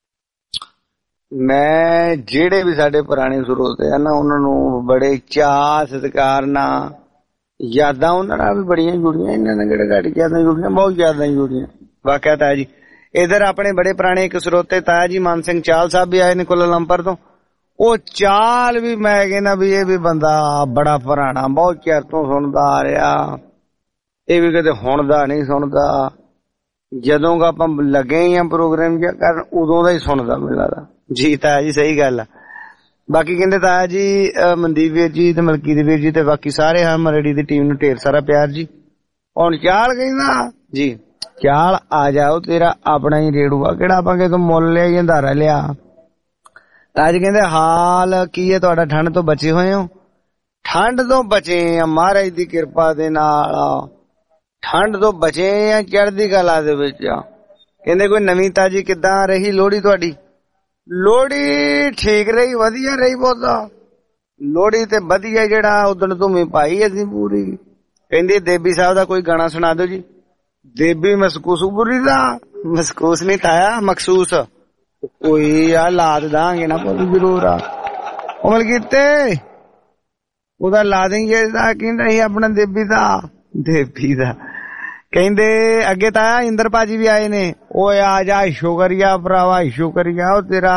Speaker 3: ਮੈਂ ਜਿਹੜੇ ਵੀ ਸਾਡੇ ਪੁਰਾਣੇ ਸਰੋਤੇ ਆ ਨਾ, ਉਹਨਾਂ ਨੂੰ ਬੜੇ ਚਾਅ ਸਤਿਕਾਰ ਨਾਲ ਯਾਦਾਂ ਉਹਨਾਂ ਨਾਲ ਵੀ ਬੜੀਆਂ ਜੁੜੀਆਂ। ਇਹਨਾਂ ਨਾਲ ਕਿਹੜੇ ਘੱਟ ਯਾਦਾਂ ਜੁੜੀਆਂ, ਬਹੁਤ ਯਾਦਾਂ ਜੁੜੀਆਂ ਵਾਕਿਆ ਤਾਇਆ ਜੀ। ਇਧਰ ਆਪਣੇ ਬੜੇ ਪੁਰਾਣੇ ਇੱਕ ਸਰੋਤੇ ਤਾਇਆ ਜੀ ਮਾਨ ਸਿੰਘ ਚਾਲ ਸਾਹਿਬ ਵੀ ਆਏ ਨੇ ਕੁਲਾਲੰਪਰ ਤੋਂ। ਉਹ ਚਾਲ ਵੀ ਮੈਂ ਕਹਿੰਦਾ ਵੀ ਇਹ ਵੀ ਬੰਦਾ ਬੜਾ ਪੁਰਾਣਾ, ਬਹੁਤ ਚਿਰ ਤੋਂ ਸੁਣਦਾ ਆ ਰਿਹਾ। ਇਹ ਵੀ ਕਦੇ ਹੁਣ ਦਾ ਨਹੀਂ ਸੁਣਦਾ, ਜਦੋਂ ਆਪਾਂ ਲੱਗੇ ਹੀ ਆ ਪ੍ਰੋਗਰਾਮ ਜਿਹਾ ਕਰਨ ਉਦੋਂ ਦਾ ਹੀ ਸੁਣਦਾ ਮੈਨੂੰ ਲੱਗਦਾ ਜੀ। ਤਾਇਆ ਜੀ ਸਹੀ ਗੱਲ ਆ। ਬਾਕੀ ਕਹਿੰਦੇ ਤਾਇਆ ਜੀ ਮਨਦੀਪ ਵੀਰ ਜੀ ਤੇ ਮਲਕੀਤ ਵੀਰ ਜੀ ਤੇ ਬਾਕੀ ਸਾਰੇ ਹਰਮਨ ਰੇਡੀਓ ਦੀ ਟੀਮ ਨੂੰ ਢੇਰ ਸਾਰਾ ਪਿਆਰ ਜੀ। ਹੁਣ ਚਾਲ ਕਹਿੰਦਾ ਜੀ ਚਾਲ ਆ ਜਾਓ, ਤੇਰਾ ਆਪਣਾ ਹੀ ਰੇੜੂਆ, ਕਿਹੜਾ ਆਪਾਂ ਕਿਤੋਂ ਮੁੱਲ ਲਿਆ ਜਾਂ ਧਾਰਾ ਲਿਆ। ਤਾਜ ਕਹਿੰਦੇ ਹਾਲ ਕੀ ਹੈ ਤੁਹਾਡਾ? ਠੰਡ ਤੋਂ ਬਚੇ ਹੋਏ ਹੋ? ਠੰਡ ਤੋਂ ਬਚੇ ਆ ਮਹਾਰਾਜ ਦੀ ਕਿਰਪਾ ਦੇ ਨਾਲ, ਠੰਡ ਤੋਂ ਬਚੇ ਆ, ਚੜ੍ਹਦੀ ਕਲਾ ਦੇ ਵਿੱਚ। ਕਹਿੰਦੇ ਕੋਈ ਨਵੀਂ ਤਾਜੀ ਕਿੱਦਾਂ ਰਹੀ ਲੋਹੜੀ ਤੁਹਾਡੀ? ਲੋਹੜੀ ਠੀਕ ਰਹੀ, ਵਧੀਆ ਰਹੀ ਬਹੁਤਾ। ਲੋਹੜੀ ਤੇ ਵਧੀਆ, ਜਿਹੜਾ ਉਦਣ ਧੂਮੀ ਪਾਈ ਅਸੀਂ ਪੂਰੀ। ਕਹਿੰਦੇ ਦੇਬੀ ਸਾਹਿਬ ਦਾ ਕੋਈ ਗਾਣਾ ਸੁਣਾ ਦਿਓ ਜੀ। ਦੇਬੀ ਮਸਕੂਸਪੁਰੀ ਦਾ? ਮਸਕੂਸ ਨਹੀਂ ਤਾਇਆ, ਮਖਸੂਸ। ਕੋਈ ਆ ਲਾਦ ਦਾਂਗੇ ਨਾ ਜ਼ਰੂਰ ਆ। ਉਹ ਮਲਕੀਤੇ ਉਹਦਾ ਲਾ ਦੇਂਗੇ। ਕਹਿੰਦਾ ਸੀ ਆਪਣਾ ਦੇਬੀ ਦਾ ਕਹਿੰਦੇ ਅੱਗੇ ਤਾਂ ਇੰਦਰ ਭਾਜੀ ਵੀ ਆਏ ਨੇ। ਓਏ ਆ ਜਾ, ਸ਼ੁਕਰੀਆ ਭਰਾਵਾ, ਸ਼ੁਕਰੀਆ। ਉਹ ਤੇਰਾ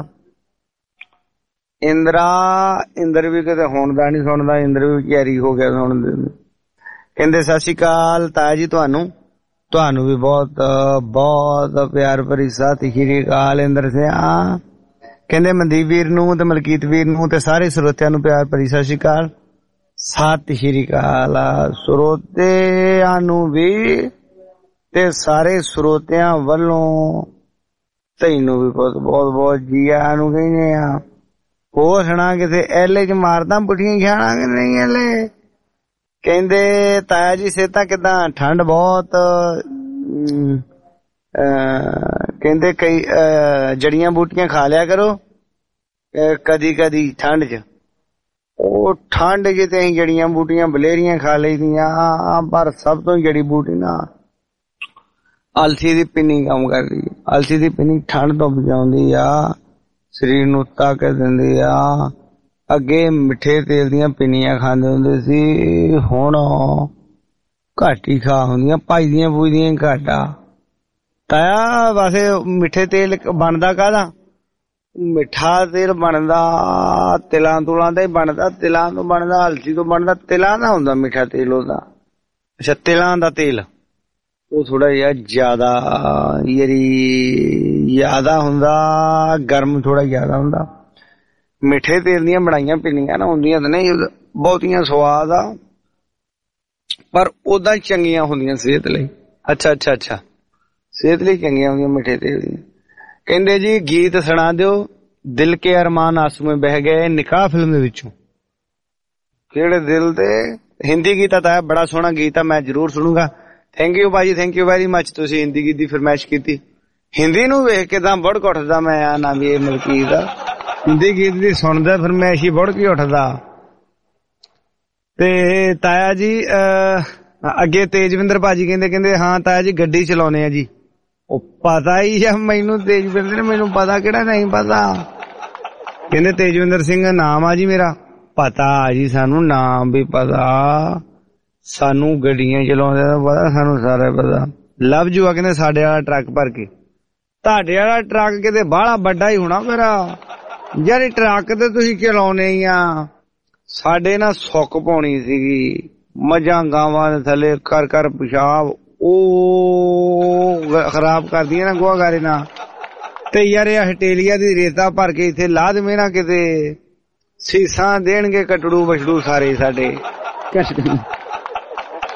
Speaker 3: ਇੰਦਰ ਵੀ ਕਿਤੇ ਹੁਣ ਦਾ ਨੀ ਸੁਣਦਾ, ਇੰਦਰ ਵੀ ਤਿਆਰੀ ਹੋ ਗਿਆ ਸੁਣਨ ਦੇ। ਕਹਿੰਦੇ ਸਤਿ ਸ਼੍ਰੀ ਅਕਾਲ ਤਾਇਆ ਜੀ, ਤੁਹਾਨੂੰ ਵੀ ਬਹੁਤ ਬਹੁਤ ਪਿਆਰ ਭਰੀ ਸਤਿ ਸ਼੍ਰੀ ਅਕਾਲ ਇੰਦਰ ਸਿਆ। ਕਹਿੰਦੇ ਮਨਦੀਪ ਵੀਰ ਨੂੰ ਤੇ ਮਲਕੀਤ ਵੀਰ ਨੂੰ ਤੇ ਸਾਰੇ ਸਰੋਤਿਆਂ ਨੂੰ ਪਿਆਰ ਭਰੀ ਸਤਿ ਸ਼੍ਰੀ ਅਕਾਲ। ਸਤਿ ਸ਼੍ਰੀ ਅਕਾਲ ਸਰੋਤਿਆਂ ਨੂੰ ਵੀ ਤੇ ਸਾਰੇ ਸਰੋਤਿਆਂ ਵੱਲੋਂ ਤੈਨੂੰ ਵੀ ਬਹੁਤ ਬਹੁਤ ਬਹੁਤ ਜੀ ਆਇਆਂ ਨੂੰ ਕਹਿੰਦੇ ਆ। ਹੋਰ ਸੁਣਾ ਕਿਤੇ ਐਲੇ ਚ ਮਾਰਦਾ ਪੁੱਠੀਆਂ ਖਾਣਾਂਗੇ ਨਹੀਂ ਐਲੇ। ਕਹਿੰਦੇ ਤਾਇਆ ਜੀ ਸਿਹਤਾਂ ਕਿੱਦਾਂ? ਠੰਡ ਬਹੁਤ। ਕਹਿੰਦੇ ਕਈ ਜੜੀਆਂ ਬੂਟੀਆਂ ਖਾ ਲਿਆ ਕਰੋ ਕਦੀ ਕਦੀ ਠੰਡ ਚ। ਉਹ ਠੰਡ ਚ ਤੇ ਅਸੀਂ ਜੜੀਆਂ ਬੂਟੀਆਂ ਬਲੇਰੀਆਂ ਖਾ ਲਈਆਂ, ਪਰ ਸਭ ਤੋਂ ਜੜੀ ਬੂਟੀ ਨਾ ਅਲਸੀ ਦੀ ਪਿੰਨੀ ਕੰਮ ਕਰਦੀ। ਅਲਸੀ ਦੀ ਪਿੰਨੀ ਠੰਡ ਤੋਂ ਬਚਾਉਂਦੀ ਆ, ਸਰੀਰ ਨੂੰ ਤਾਕਤ ਦਿੰਦੀ ਆ। ਅੱਗੇ ਮਿੱਠੇ ਤੇਲ ਦੀਆਂ ਪਿੰਨੀਆਂ ਖਾਂਦੇ ਹੁੰਦੇ ਸੀ, ਹੁਣ ਘੱਟ ਹੀ ਖਾ ਹੁੰਦੀਆਂ, ਭਾਈਦੀਆਂ ਫੂਜਦੀਆਂ ਘੱਟ ਆ। ਤਾਇਆ ਵੈਸੇ ਮਿੱਠੇ ਤੇਲ ਬਣਦਾ ਕਾਹਦਾ? ਮਿੱਠਾ ਤੇਲ ਬਣਦਾ ਤਿਲਾਂ ਤੁਲਾਂ ਦਾ ਹੀ ਬਣਦਾ। ਤਿਲਾਂ ਤੋਂ ਬਣਦਾ, ਅਲਸੀ ਤੋਂ ਬਣਦਾ। ਤਿਲਾਂ ਦਾ ਹੁੰਦਾ ਮਿੱਠਾ ਤੇਲ ਉਹਦਾ। ਅੱਛਾ, ਤਿਲਾਂ ਦਾ ਤੇਲ ਉਹ ਥੋੜਾ ਜਿਹਾ ਜ਼ਿਆਦਾ ਹੁੰਦਾ, ਗਰਮ ਥੋੜਾ ਜ਼ਿਆਦਾ ਹੁੰਦਾ। ਮਿੱਠੇ ਤੇਲ ਦੀਆਂ ਬਣਾਈਆਂ ਪਿੰਨੀਆਂ ਨਾ ਹੁੰਦੀਆਂ ਤਾਂ ਨਹੀਂ ਬਹੁਤੀਆਂ ਸਵਾਦ ਆ, ਪਰ ਉਦਾਂ ਚੰਗੀਆਂ ਹੁੰਦੀਆਂ ਸਿਹਤ ਲਈ। ਅੱਛਾ, ਸਿਹਤ ਲਈ ਚੰਗੀਆਂ ਹੁੰਦੀਆਂ ਮਿੱਠੇ ਤੇਲ ਦੀਆਂ। ਕਹਿੰਦੇ ਜੀ ਗੀਤ ਸੁਣਾ ਦਿਓ, ਦਿਲ ਕੇ ਅਰਮਾਨ ਆਸੂ ਮੇਂ ਬਹਿ ਗਏ, ਨਿਕਾਹ ਫਿਲਮ ਦੇ ਵਿੱਚੋਂ। ਕਿਹੜੇ ਦਿਲ ਤੇ? ਹਿੰਦੀ ਗੀਤ ਤਾਂ ਬੜਾ ਸੋਹਣਾ ਗੀਤ ਆ, ਮੈਂ ਜ਼ਰੂਰ ਸੁਣੂਗਾ। ਥੈਂਕ ਯੂ ਭਾਜੀ, ਥੈਂਕ ਯੂ ਵੈਰੀ ਮੱਚ। ਤੁਸੀਂ ਹਿੰਦੀ ਗੀਤ ਦੀ ਫਰਮਾਇਸ਼ ਕੀਤੀ। ਹਿੰਦੀ ਨੂੰ ਵੇਖ ਕੇ ਤਾਂ ਬੜਕ ਉੱਠਦਾ ਮੈਂ ਆ ਨਾ ਵੀ ਇਹ ਮਲਕੀਤ ਦਾ ਹਿੰਦੀ ਗੀਤ ਦੀ ਸੁਣਦਾ ਫਰਮਾਇਸ਼ ਹੀ ਬੜਕ ਹੀ ਉੱਠਦਾ। ਤੇ ਤਾਇਆ ਜੀ ਅੱਗੇ ਤੇਜਵਿੰਦਰ ਭਾਜੀ ਕਹਿੰਦੇ ਹਾਂ ਤਾਇਆ ਜੀ ਗੱਡੀ ਚਲਾਉਣੇ ਆ ਜੀ। ਉਹ ਪਤਾ ਹੀ ਆ ਮੈਨੂੰ ਤੇਜਵਿੰਦਰ, ਮੈਨੂੰ ਪਤਾ ਕਿਹੜਾ ਨਹੀਂ ਪਤਾ। ਕਹਿੰਦੇ ਤੇਜਵਿੰਦਰ ਸਿੰਘ ਨਾਮ ਆ ਜੀ ਮੇਰਾ। ਪਤਾ ਜੀ ਸਾਨੂੰ ਨਾਮ ਵੀ ਪਤਾ, ਸਾਨੂੰ ਗੱਡੀਆਂ ਚਲਾਉਂਦੇ ਦਾ ਪਤਾ, ਸਾਨੂੰ ਸਾਰਾ ਪਤਾ। ਲਵ ਜੂ ਆ ਕਹਿੰਦੇ ਸਾਡੇ ਵਾਲਾ ਟਰੱਕ ਭਰ ਕੇ। ਤੁਹਾਡੇ ਵਾਲਾ ਟਰੱਕ ਕਿਤੇ ਬਾਹਲਾ ਵੱਡਾ ਹੀ ਹੋਣਾ ਮੇਰਾ ਯਾਰ। ਟਰੱਕ ਤੇ ਤੁਸੀਂ ਚਲਾਉਣੇ ਹੀ ਆ, ਸਾਡੇ ਨਾਲ ਸੁੱਕ ਪਾਉਣੀ ਸੀਗੀ। ਮੱਝਾਂ ਗਾਵਾਂ ਦੇ ਥੱਲੇ ਕਰ ਪਿਸ਼ਾਬ ਉਹ ਖਰਾਬ ਕਰਦੀਆਂ ਨਾ ਗੋਹਾ ਗਾਰੇ ਨਾਲ। ਤੇ ਯਾਰ ਇਹ ਹਟੇਲੀਆ ਦੀ ਰੇਤਾ ਭਰ ਕੇ ਇੱਥੇ ਲਾ ਦੇਵੇਂ ਨਾ ਕਿਤੇ, ਸੀਸਾਂ ਦੇਣਗੇ ਕਟੜੂ ਬਛੜੂ ਸਾਰੇ ਸਾਡੇ।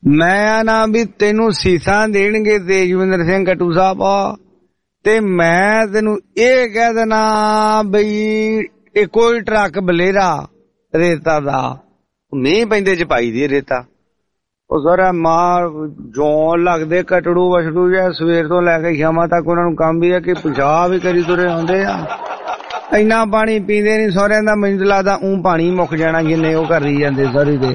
Speaker 3: ਮੈਂ ਨਾ ਵੀ ਤੈਨੂੰ ਸੀਸਾਂ ਦੇਣਗੇ ਤੇਜਵਿੰਦਰ ਸਿੰਘ ਕੱਟੂ ਸਾਹਿਬ, ਤੇ ਮੈਂ ਤੈਨੂੰ ਇਹ ਕਹਿ ਦੇਣਾ ਬਈ ਇਹ ਕੋਈ ਟਰੱਕ ਬਲੇਰਾ ਰੇਤਾ ਦਾ ਮੀਂਹ ਪੈਂਦੇ ਚ ਪਾਈ ਦੀ ਰੇਤਾ, ਉਹ ਸਾਰਾ ਮਾਰ ਜੋਂ ਲੱਗਦੇ ਕਟੜੂ ਵਛੜੂ ਜਾਂ ਸਵੇਰ ਤੋਂ ਲੈ ਕੇ ਸ਼ਾਮਾਂ ਤੱਕ ਉਹਨਾਂ ਨੂੰ ਕੰਮ ਵੀ ਹੈ ਕਿ ਪਿਸ਼ਾਬ ਵੀ ਕਰੀ ਤੁਰੇ ਆਉਂਦੇ ਆ। ਇੰਨਾ ਪਾਣੀ ਪੀਂਦੇ ਨੀ ਸਹੁਰਿਆਂ ਦਾ, ਮੈਨੂੰ ਲੱਗਦਾ ਪਾਣੀ ਮੁੱਕ ਜਾਣਾ ਜਿੰਨੇ ਉਹ ਕਰੀ ਜਾਂਦੇ ਸਾਰੀ ਦੇ।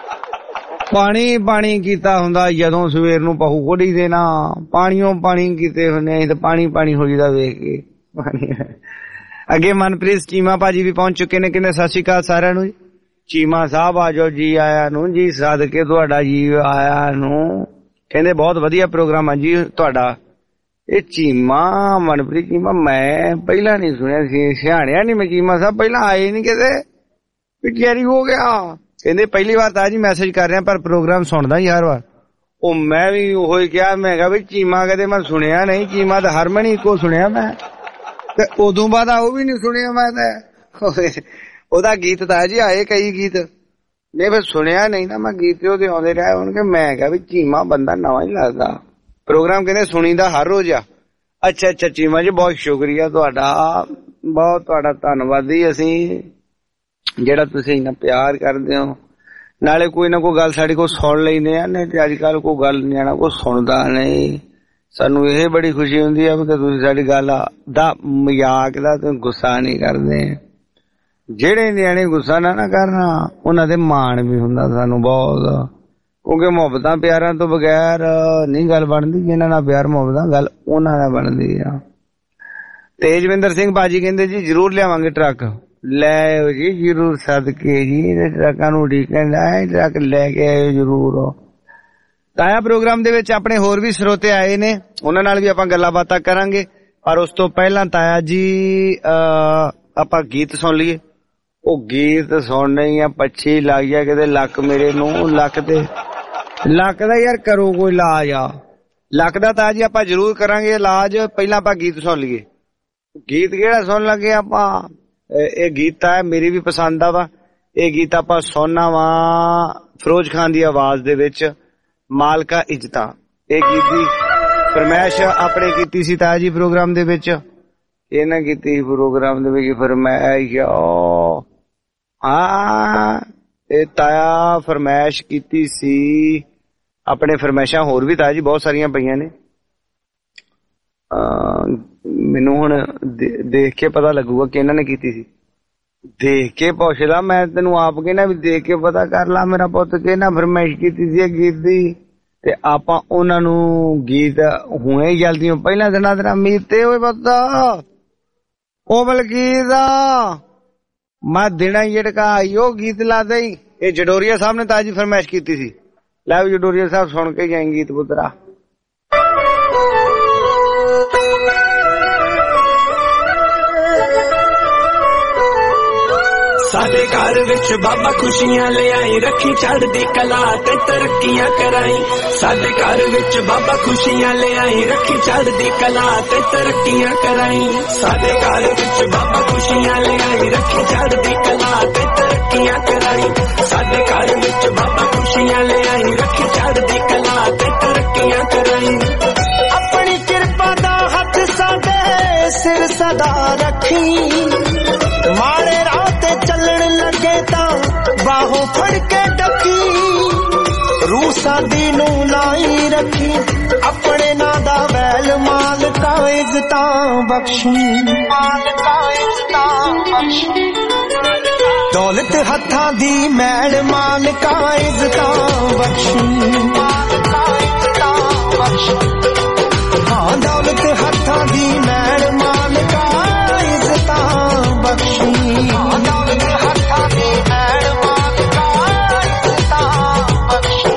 Speaker 3: ਪਾਣੀ ਕੀਤਾ ਹੁੰਦਾ ਜਦੋਂ ਸਵੇਰ ਨੂੰ ਪਹੂ ਕੋਢੀ ਦੇਣਾ, ਪਾਣੀਓ ਪਾਣੀ ਕੀਤੇ ਹੁੰਦੇ ਤੇ ਪਾਣੀ ਹੋ ਜਾਂਦਾ ਵੇਖ ਕੇ ਪਾਣੀ। ਅੱਗੇ ਮਨਪ੍ਰੀਤ ਚੀਮਾ ਭਾਜੀ ਵੀ ਪਹੁੰਚ ਚੁੱਕੇ ਨੇ, ਕਹਿੰਦੇ ਸਤਿ ਸ਼੍ਰੀ ਅਕਾਲ ਸਾਰਿਆਂ ਨੂੰ। ਚੀਮਾ ਸਾਹਿਬ ਆ ਜਾਓ, ਜੀ ਆਇਆਂ ਨੂੰ ਜੀ, ਸਦਕੇ ਤੁਹਾਡਾ ਜੀ ਆਇਆਂ ਨੂੰ। ਕਹਿੰਦੇ ਬਹੁਤ ਵਧੀਆ ਪ੍ਰੋਗਰਾਮ ਆ ਜੀ ਤੁਹਾਡਾ। ਇਹ ਚੀਮਾ ਮਨਪ੍ਰੀਤ ਚੀਮਾ ਮੈਂ ਪਹਿਲਾਂ ਨਹੀਂ ਸੁਣਿਆ ਸੀ, ਸਿਆਣਿਆ ਨੀ ਮੈਂ ਚੀਮਾ ਸਾਹਿਬ, ਪਹਿਲਾਂ ਆਏ ਨੀ ਕਿਤੇ ਪਿੱਟਿਆਰੀ ਹੋ ਗਿਆ। ਕਹਿੰਦੇ ਪਹਿਲੀ ਵਾਰ ਤਾਂ ਜੀ ਮੈਸੇਜ ਕਰ ਰਿਹਾ ਪਰ ਪ੍ਰੋਗਰਾਮ ਸੁਣਦਾ ਹੀ ਹਰ ਵਾਰ। ਉਹ ਮੈਂ ਵੀ ਉਹੀ ਕਿਹਾ, ਮੈਂ ਕਿਹਾ ਵੀ ਚੀਮਾ ਕਦੇ ਮੈਂ ਸੁਣਿਆ ਨਹੀਂ, ਚੀਮਾ ਤਾਂ ਹਰਮਨ ਹੀ ਇੱਕੋ ਸੁਣਿਆ ਮੈਂ, ਤੇ ਉਦੋਂ ਬਾਅਦ ਉਹ ਵੀ ਨੀ ਸੁਣਿਆ ਮੈਂ ਤਾਂ। ਉਹਦਾ ਗੀਤ ਤਾਂ ਜੀ ਆਏ ਕਈ ਗੀਤ ਨਹੀਂ, ਫਿਰ ਸੁਣਿਆ ਨਹੀਂ ਨਾ ਮੈਂ ਗੀਤ, ਉਹਦੇ ਆਉਂਦੇ ਰਹੇ ਹੋਣਗੇ। ਮੈਂ ਕਿਹਾ ਵੀ ਚੀਮਾ ਬੰਦਾ ਨਵਾਂ ਹੀ ਲੱਗਦਾ। ਪ੍ਰੋਗਰਾਮ ਕਹਿੰਦੇ ਸੁਣੀਦਾ ਹਰ ਰੋਜ਼ ਆ। ਅੱਛਾ ਚੀਮਾ ਜੀ ਬਹੁਤ ਸ਼ੁਕਰੀਆ ਤੁਹਾਡਾ, ਬਹੁਤ ਤੁਹਾਡਾ ਧੰਨਵਾਦੀ ਅਸੀਂ ਜਿਹੜਾ ਤੁਸੀਂ ਇੰਨਾ ਪਿਆਰ ਕਰਦੇ ਹੋ। ਨਾਲੇ ਕੋਈ ਨਾ ਕੋਈ ਗੱਲ ਸਾਡੇ ਕੋਲ ਸੁਣ ਲੈਂਦੇ ਆ, ਨਹੀਂ ਤੇ ਅੱਜ ਕੱਲ ਕੋਈ ਗੱਲ ਨਿਆਣਾ ਕੋਈ ਸੁਣਦਾ ਨਹੀਂ। ਸਾਨੂੰ ਇਹ ਬੜੀ ਖੁਸ਼ੀ ਹੁੰਦੀ ਆ ਕਿ ਤੁਸੀਂ ਸਾਡੀ ਗੱਲ ਦਾ ਮਜ਼ਾਕ ਦਾ ਤੁਸੀਂ ਗੁੱਸਾ ਨਹੀਂ ਕਰਦੇ। ਜਿਹੜੇ ਨਿਆਣੇ ਗੁੱਸਾ ਨਾ ਕਰਨਾ ਉਹਨਾਂ ਦੇ ਮਾਣ ਵੀ ਹੁੰਦਾ ਸਾਨੂੰ ਬਹੁਤ, ਕਿਉਂਕਿ ਮੁਹੱਬਤਾਂ ਪਿਆਰਾਂ ਤੋਂ ਬਗੈਰ ਨਹੀਂ ਗੱਲ ਬਣਦੀ। ਜਿਹਨਾਂ ਨਾਲ ਪਿਆਰ ਮੁਹੱਬਤਾਂ ਗੱਲ ਉਹਨਾਂ ਨਾਲ ਬਣਦੀ ਆ। ਤੇਜਵਿੰਦਰ ਸਿੰਘ ਭਾਜੀ ਕਹਿੰਦੇ ਜੀ ਜ਼ਰੂਰ ਲਿਆਵਾਂਗੇ ਟਰੱਕ। ਲੈ ਜੀ ਜ਼ਰੂਰ, ਸਦਕੇ ਜੀ ਟਰੱਕਾਂ ਨੂੰ ਉਡੀਕਣ ਆਏ, ਟਰੱਕ ਲੈ ਕੇ ਆਏ ਜ਼ਰੂਰ। ਤਾਇਆ ਪ੍ਰੋਗਰਾਮ ਦੇ ਵਿੱਚ ਆਪਣੇ ਹੋਰ ਵੀ ਸਰੋਤੇ ਆਏ ਨੇ, ਉਹਨਾਂ ਨਾਲ ਵੀ ਆਪਾਂ ਗੱਲਾਂ ਬਾਤਾਂ ਕਰਾਂਗੇ। ਪਰ ਉਸ ਤੋਂ ਪਹਿਲਾਂ ਤਾਇਆ ਜੀ ਆਪਾਂ ਗੀਤ ਸੁਣ ਲਈਏ। ਉਹ ਗੀਤ ਸੁਣਨੇ ਹੀ ਆ, ਪੱਛੀ ਲੱਗ ਗਿਆ ਕਿਤੇ ਲੱਕ ਮੇਰੇ ਨੂੰ, ਲੱਕ ਦਾ ਯਾਰ ਕਰੋ ਕੋਈ ਇਲਾਜ ਆ। ਲੱਕ ਦਾ ਤਾਂ ਜੀ ਆਪਾਂ ਜ਼ਰੂਰ ਕਰਾਂਗੇ ਇਲਾਜ। ਪਹਿਲਾਂ ਆਪਾਂ ਗੀਤ ਸੁਣ ਲਈਏ। ਗੀਤ ਕਿਹੜਾ ਸੁਣ ਲੱਗੇ ਆਪਾਂ? ਇਹ ਗੀਤ ਤਾਂ ਮੇਰੀ ਵੀ ਪਸੰਦ ਆ ਵਾ। ਇਹ ਗੀਤ ਆਪਾਂ ਸੁਣਨਾ ਵਾ ਫਿਰੋਜ਼ ਖਾਨ ਦੀ ਆਵਾਜ਼ ਦੇ ਵਿੱਚ, ਮਾਲਕਾ ਇੱਜ਼ਤਾਂ। ਇਹ ਗੀਤ ਦੀ ਫਰਮਾਇਸ਼ ਆਪਣੇ ਕੀਤੀ ਸੀ ਤਾਇਆ ਜੀ ਪ੍ਰੋਗਰਾਮ ਦੇ ਵਿੱਚ। ਇਹਨਾਂ ਕੀਤੀ ਪ੍ਰੋਗਰਾਮ ਦੇ ਵਿੱਚ ਫਰਮਾਇਸ਼, ਹਾਂ ਇਹ ਤਾਇਆ ਫਰਮਾਇਸ਼ ਕੀਤੀ ਸੀ ਆਪਣੇ। ਫਰਮਾਇਸ਼ਾਂ ਹੋਰ ਵੀ ਤਾਇਆ ਜੀ ਬਹੁਤ ਸਾਰੀਆਂ ਪਈਆਂ ਨੇ, ਮੈਨੂੰ ਹੁਣ ਦੇਖ ਕੇ ਪਤਾ ਲੱਗੂਗਾ ਕਿ ਇਹਨਾਂ ਨੇ ਕੀਤੀ ਸੀ। ਦੇਖ ਕੇ ਪੁੱਛ ਲਾ, ਮੈਂ ਤੈਨੂੰ ਆਪ ਕਹਿਣਾ ਵੀ ਦੇਖ ਕੇ ਪਤਾ ਕਰ ਲਾ ਮੇਰਾ ਪੁੱਤ ਕਿ ਇਹਨਾਂ ਫਰਮਾਇਸ਼ ਕੀਤੀ ਸੀ ਇਹ ਗੀਤ ਦੀ, ਤੇ ਆਪਾਂ ਉਹਨਾਂ ਨੂੰ ਗੀਤ ਹੁਣੇ ਜਲਦੀ ਪਹਿਲਾਂ ਦਿਨਾਂ ਤੇਰਾ ਮੀਤੇ ਹੋਏ ਪਤਾ ਉਹ ਬਲਕੀਤ ਮੈਂ ਦੇਣਾ ਜਿਹੜਾ ਆਈ ਉਹ ਗੀਤ ਲਾ ਦਈ। ਇਹ ਜਡੋਰੀਆ ਸਾਹਿਬ ਨੇ ਤਾਜੀ ਫਰਮਾਇਸ਼ ਕੀਤੀ ਸੀ। ਲੈ ਜਡੋਰੀਆ ਸਾਹਿਬ ਸੁਣ ਕੇ ਜਾਏ ਗੀਤ ਪੁੱਤਰਾ।
Speaker 2: ਸਾਡੇ ਘਰ ਵਿੱਚ ਬਾਬਾ ਖੁਸ਼ੀਆਂ ਲਿਆਈ, ਰੱਖੀ ਚੜ੍ਹਦੀ ਕਲਾ ਤੇ ਤਰੱਕੀਆਂ ਕਰਾਈ। ਸਾਡੇ ਘਰ ਵਿੱਚ ਬਾਬਾ ਖੁਸ਼ੀਆਂ ਲਿਆਈ, ਰੱਖੀ ਚੜ੍ਹਦੀ ਕਲਾ ਤੇ ਤਰੱਕੀਆਂ ਕਰਾਈ। ਸਾਡੇ ਘਰ ਵਿੱਚ ਬਾਬਾ ਖੁਸ਼ੀਆਂ ਲਿਆਈ, ਰੱਖੀ ਚੜ੍ਹਦੀ ਕਲਾ ਤੇ ਤਰੱਕੀਆਂ ਕਰਾਈ। ਸਾਡੇ ਘਰ ਵਿੱਚ ਬਾਬਾ ਖੁਸ਼ੀਆਂ ਲਿਆਈ, ਰੱਖੀ ਚੜ੍ਹਦੀ ਕਲਾ ਤੇ ਤਰੱਕੀਆਂ ਕਰਾਈ।
Speaker 6: ਆਪਣੀ ਕਿਰਪਾ ਦਾ ਹੱਥ ਸਾਡੇ ਸਿਰ ਸਦਾ ਰੱਖੀ, ਮਾੜੇ ਰਾਹ ਤੇ ਚੱਲਣ ਲੱਗੇ ਤਾਂ ਬਾਹੋਂ ਫੜ ਕੇ ਡੱਕੀ। ਰੂਹ ਸਾਡੀ ਨੂੰ ਲਾਈ ਰੱਖੀ, ਆਪਣੇ ਨਾਂ ਦਾ ਵੈਲ ਮਾਲਕਾ ਇੱਜ਼ਤਾਂ ਬਖਸ਼ੀ, ਮਾਲਕਾ ਇੱਜ਼ਤਾਂ ਬਖਸ਼ੀ। ਦੌਲਤ ਹੱਥਾਂ ਦੀ ਮੈਲ ਮਾਲਕਾ ਇੱਜ਼ਤਾਂ ਬਖਸ਼ੀ, ਮਾਲਕਾ ਇੱਜ਼ਤਾਂ ਬਖਸ਼ੀ। ਹਾਂ ਦੌਲਤ ਹੱਥਾਂ ਦੀ ਮੈਲ ਮਾਲਕਾ ਇੱਜ਼ਤਾਂ ਬਖਸ਼ੀ, ਹਾਂ ਦੌਲਤ ਹੱਥਾਂ ਦੀ ਮੈਲ ਮਾਲਕਾ ਇੱਜ਼ਤਾਂ ਬਖਸ਼ੀ।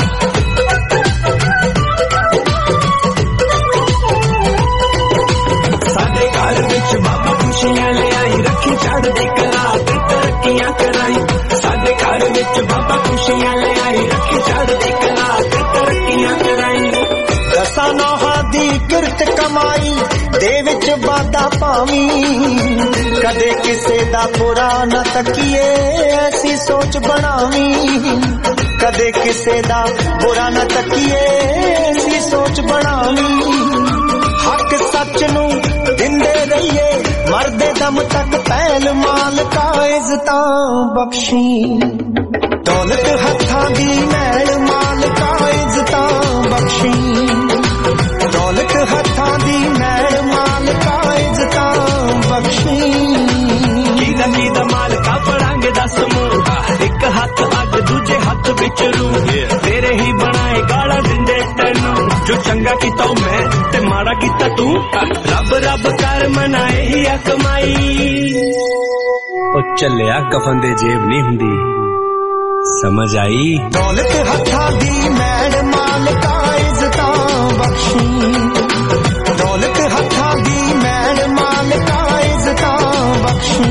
Speaker 2: ਸਾਡੇ ਘਰ ਵਿੱਚ ਬਾਬਾ ਖੁਸ਼ੀਆਂ ਲਿਆਈ, ਰੱਖੀ ਚੜ੍ਹਦੀ ਕਲਾ ਤੇ ਤਰੱਕੀਆਂ ਕਰਾਈ। ਸਾਡੇ ਘਰ ਵਿੱਚ ਬਾਬਾ ਖੁਸ਼ੀਆਂ ਲਿਆਈ, ਰੱਖੀ ਚੜ੍ਹਦੀ ਕਲਾ ਤੇ ਤਰੱਕੀਆਂ ਕਰਾਈ।
Speaker 6: ਦਸਾਂ ਨੌਹਾਂ ਦੀ ਕਿਰਤ ਕਮਾਈ ਦੇ ਵਿੱਚ ਵਾਧਾ ਪਾਵੀਂ, ਕਦੇ ਕਿਸੇ ਦਾ ਬੁਰਾ ਨਾ ਤੱਕੀਏ ਐਸੀ ਸੋਚ ਬਣਾਵੀਂ। कदे किसे दा बुरा न तकीए सी सोच बनावी हक सच नू दिंदे रहिए मरदे दम तक पहल माल का इज्जतां बख्शी दौलत हत्थां दी मैल माल का इज्जतां बख्शी दौलत हत्थां दी मैल माल का इज्जतां बख्शी कीदा माल का पड़ांगे दस मुंह एक हाथ अग दूजे हाथ विच रू तेरे ही बनाए गाला दिंदे तैनू जो चंगा कीता मैं ते माड़ा कीता तू रब रब कर मनाए ही कमाई ओ चलिया कफन दे जेब नहीं हुंदी समझ आई दौलत हत्थां दी मैल माल का इज्जतां बख्शी दौलत हत्थां दी मैल माल का इज्जतां बख्शी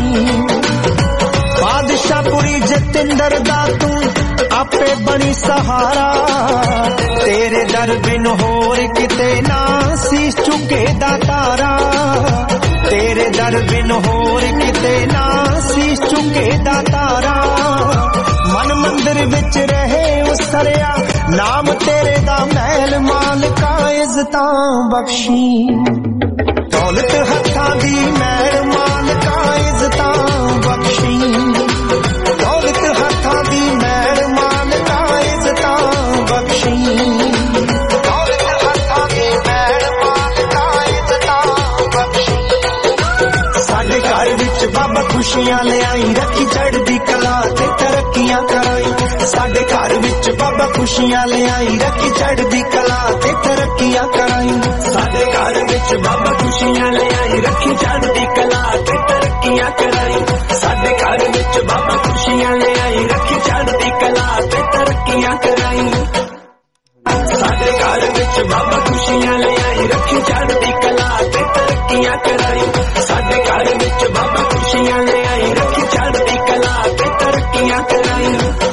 Speaker 6: बादशाहपुरी जतिंदर दा तू आपे बनी सहारा तेरे दर बिन होर किते ना सीस चुके दा तारा तेरे दर बिन होर किते ना सीस चुके दा तारा मन मंदिर विच रहे उसरिया नाम तेरे दा महल माल का इज्जतां बख्शी दौलत हत्थां दी महल माल का इज्जतां बख्शी दौलत हत्थां दी महल माल का इज्जतां बख्शी दौलत हत्थां दी महल माल का इज्जतां बख्शी साडे घर विच बाबा खुशियां ले आई रखी चढ़दी कला ते तरक्कियां कराई साडे घर विच बाबा खुशियां ले आई रखी चढ़दी कला ते तरक्कियां कराई साडे घर विच बाबा खुशियां ले आई रखी चढ़दी कला ते तरक्कियां कराई साडे घर विच बाबा खुशियां ले आई रखी चढ़दी कला ते तरक्कियां कराई साडे घर विच बाबा खुशियां ले आई रखी चढ़दी कला ते तरक्कियां कराई साडे घर विच बाबा खुशियां ले आई रखी चढ़दी कला ते तरक्कियां कराई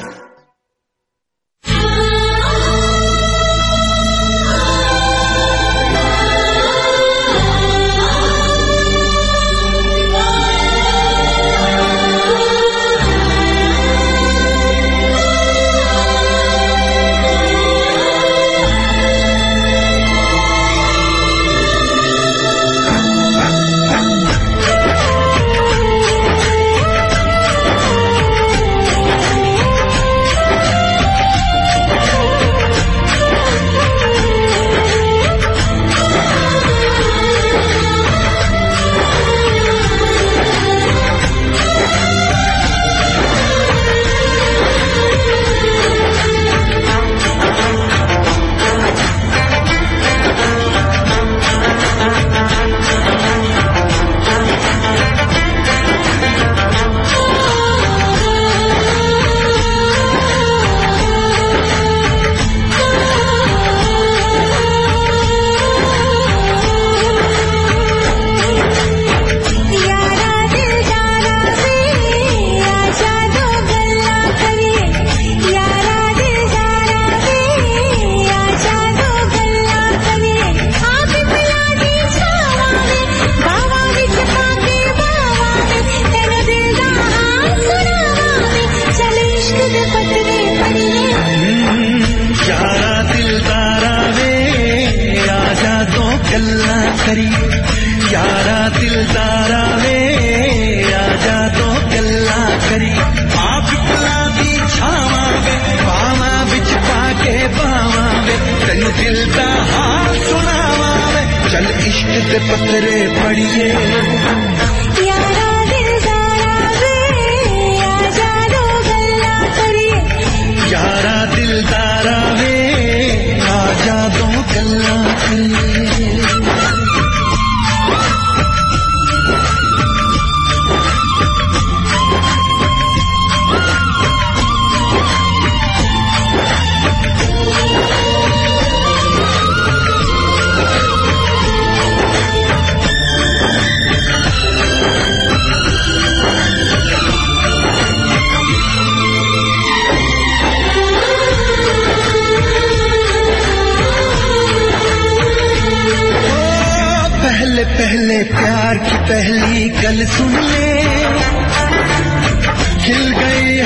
Speaker 6: पहले प्यार की पहली गल सुन ले खिल गए हैं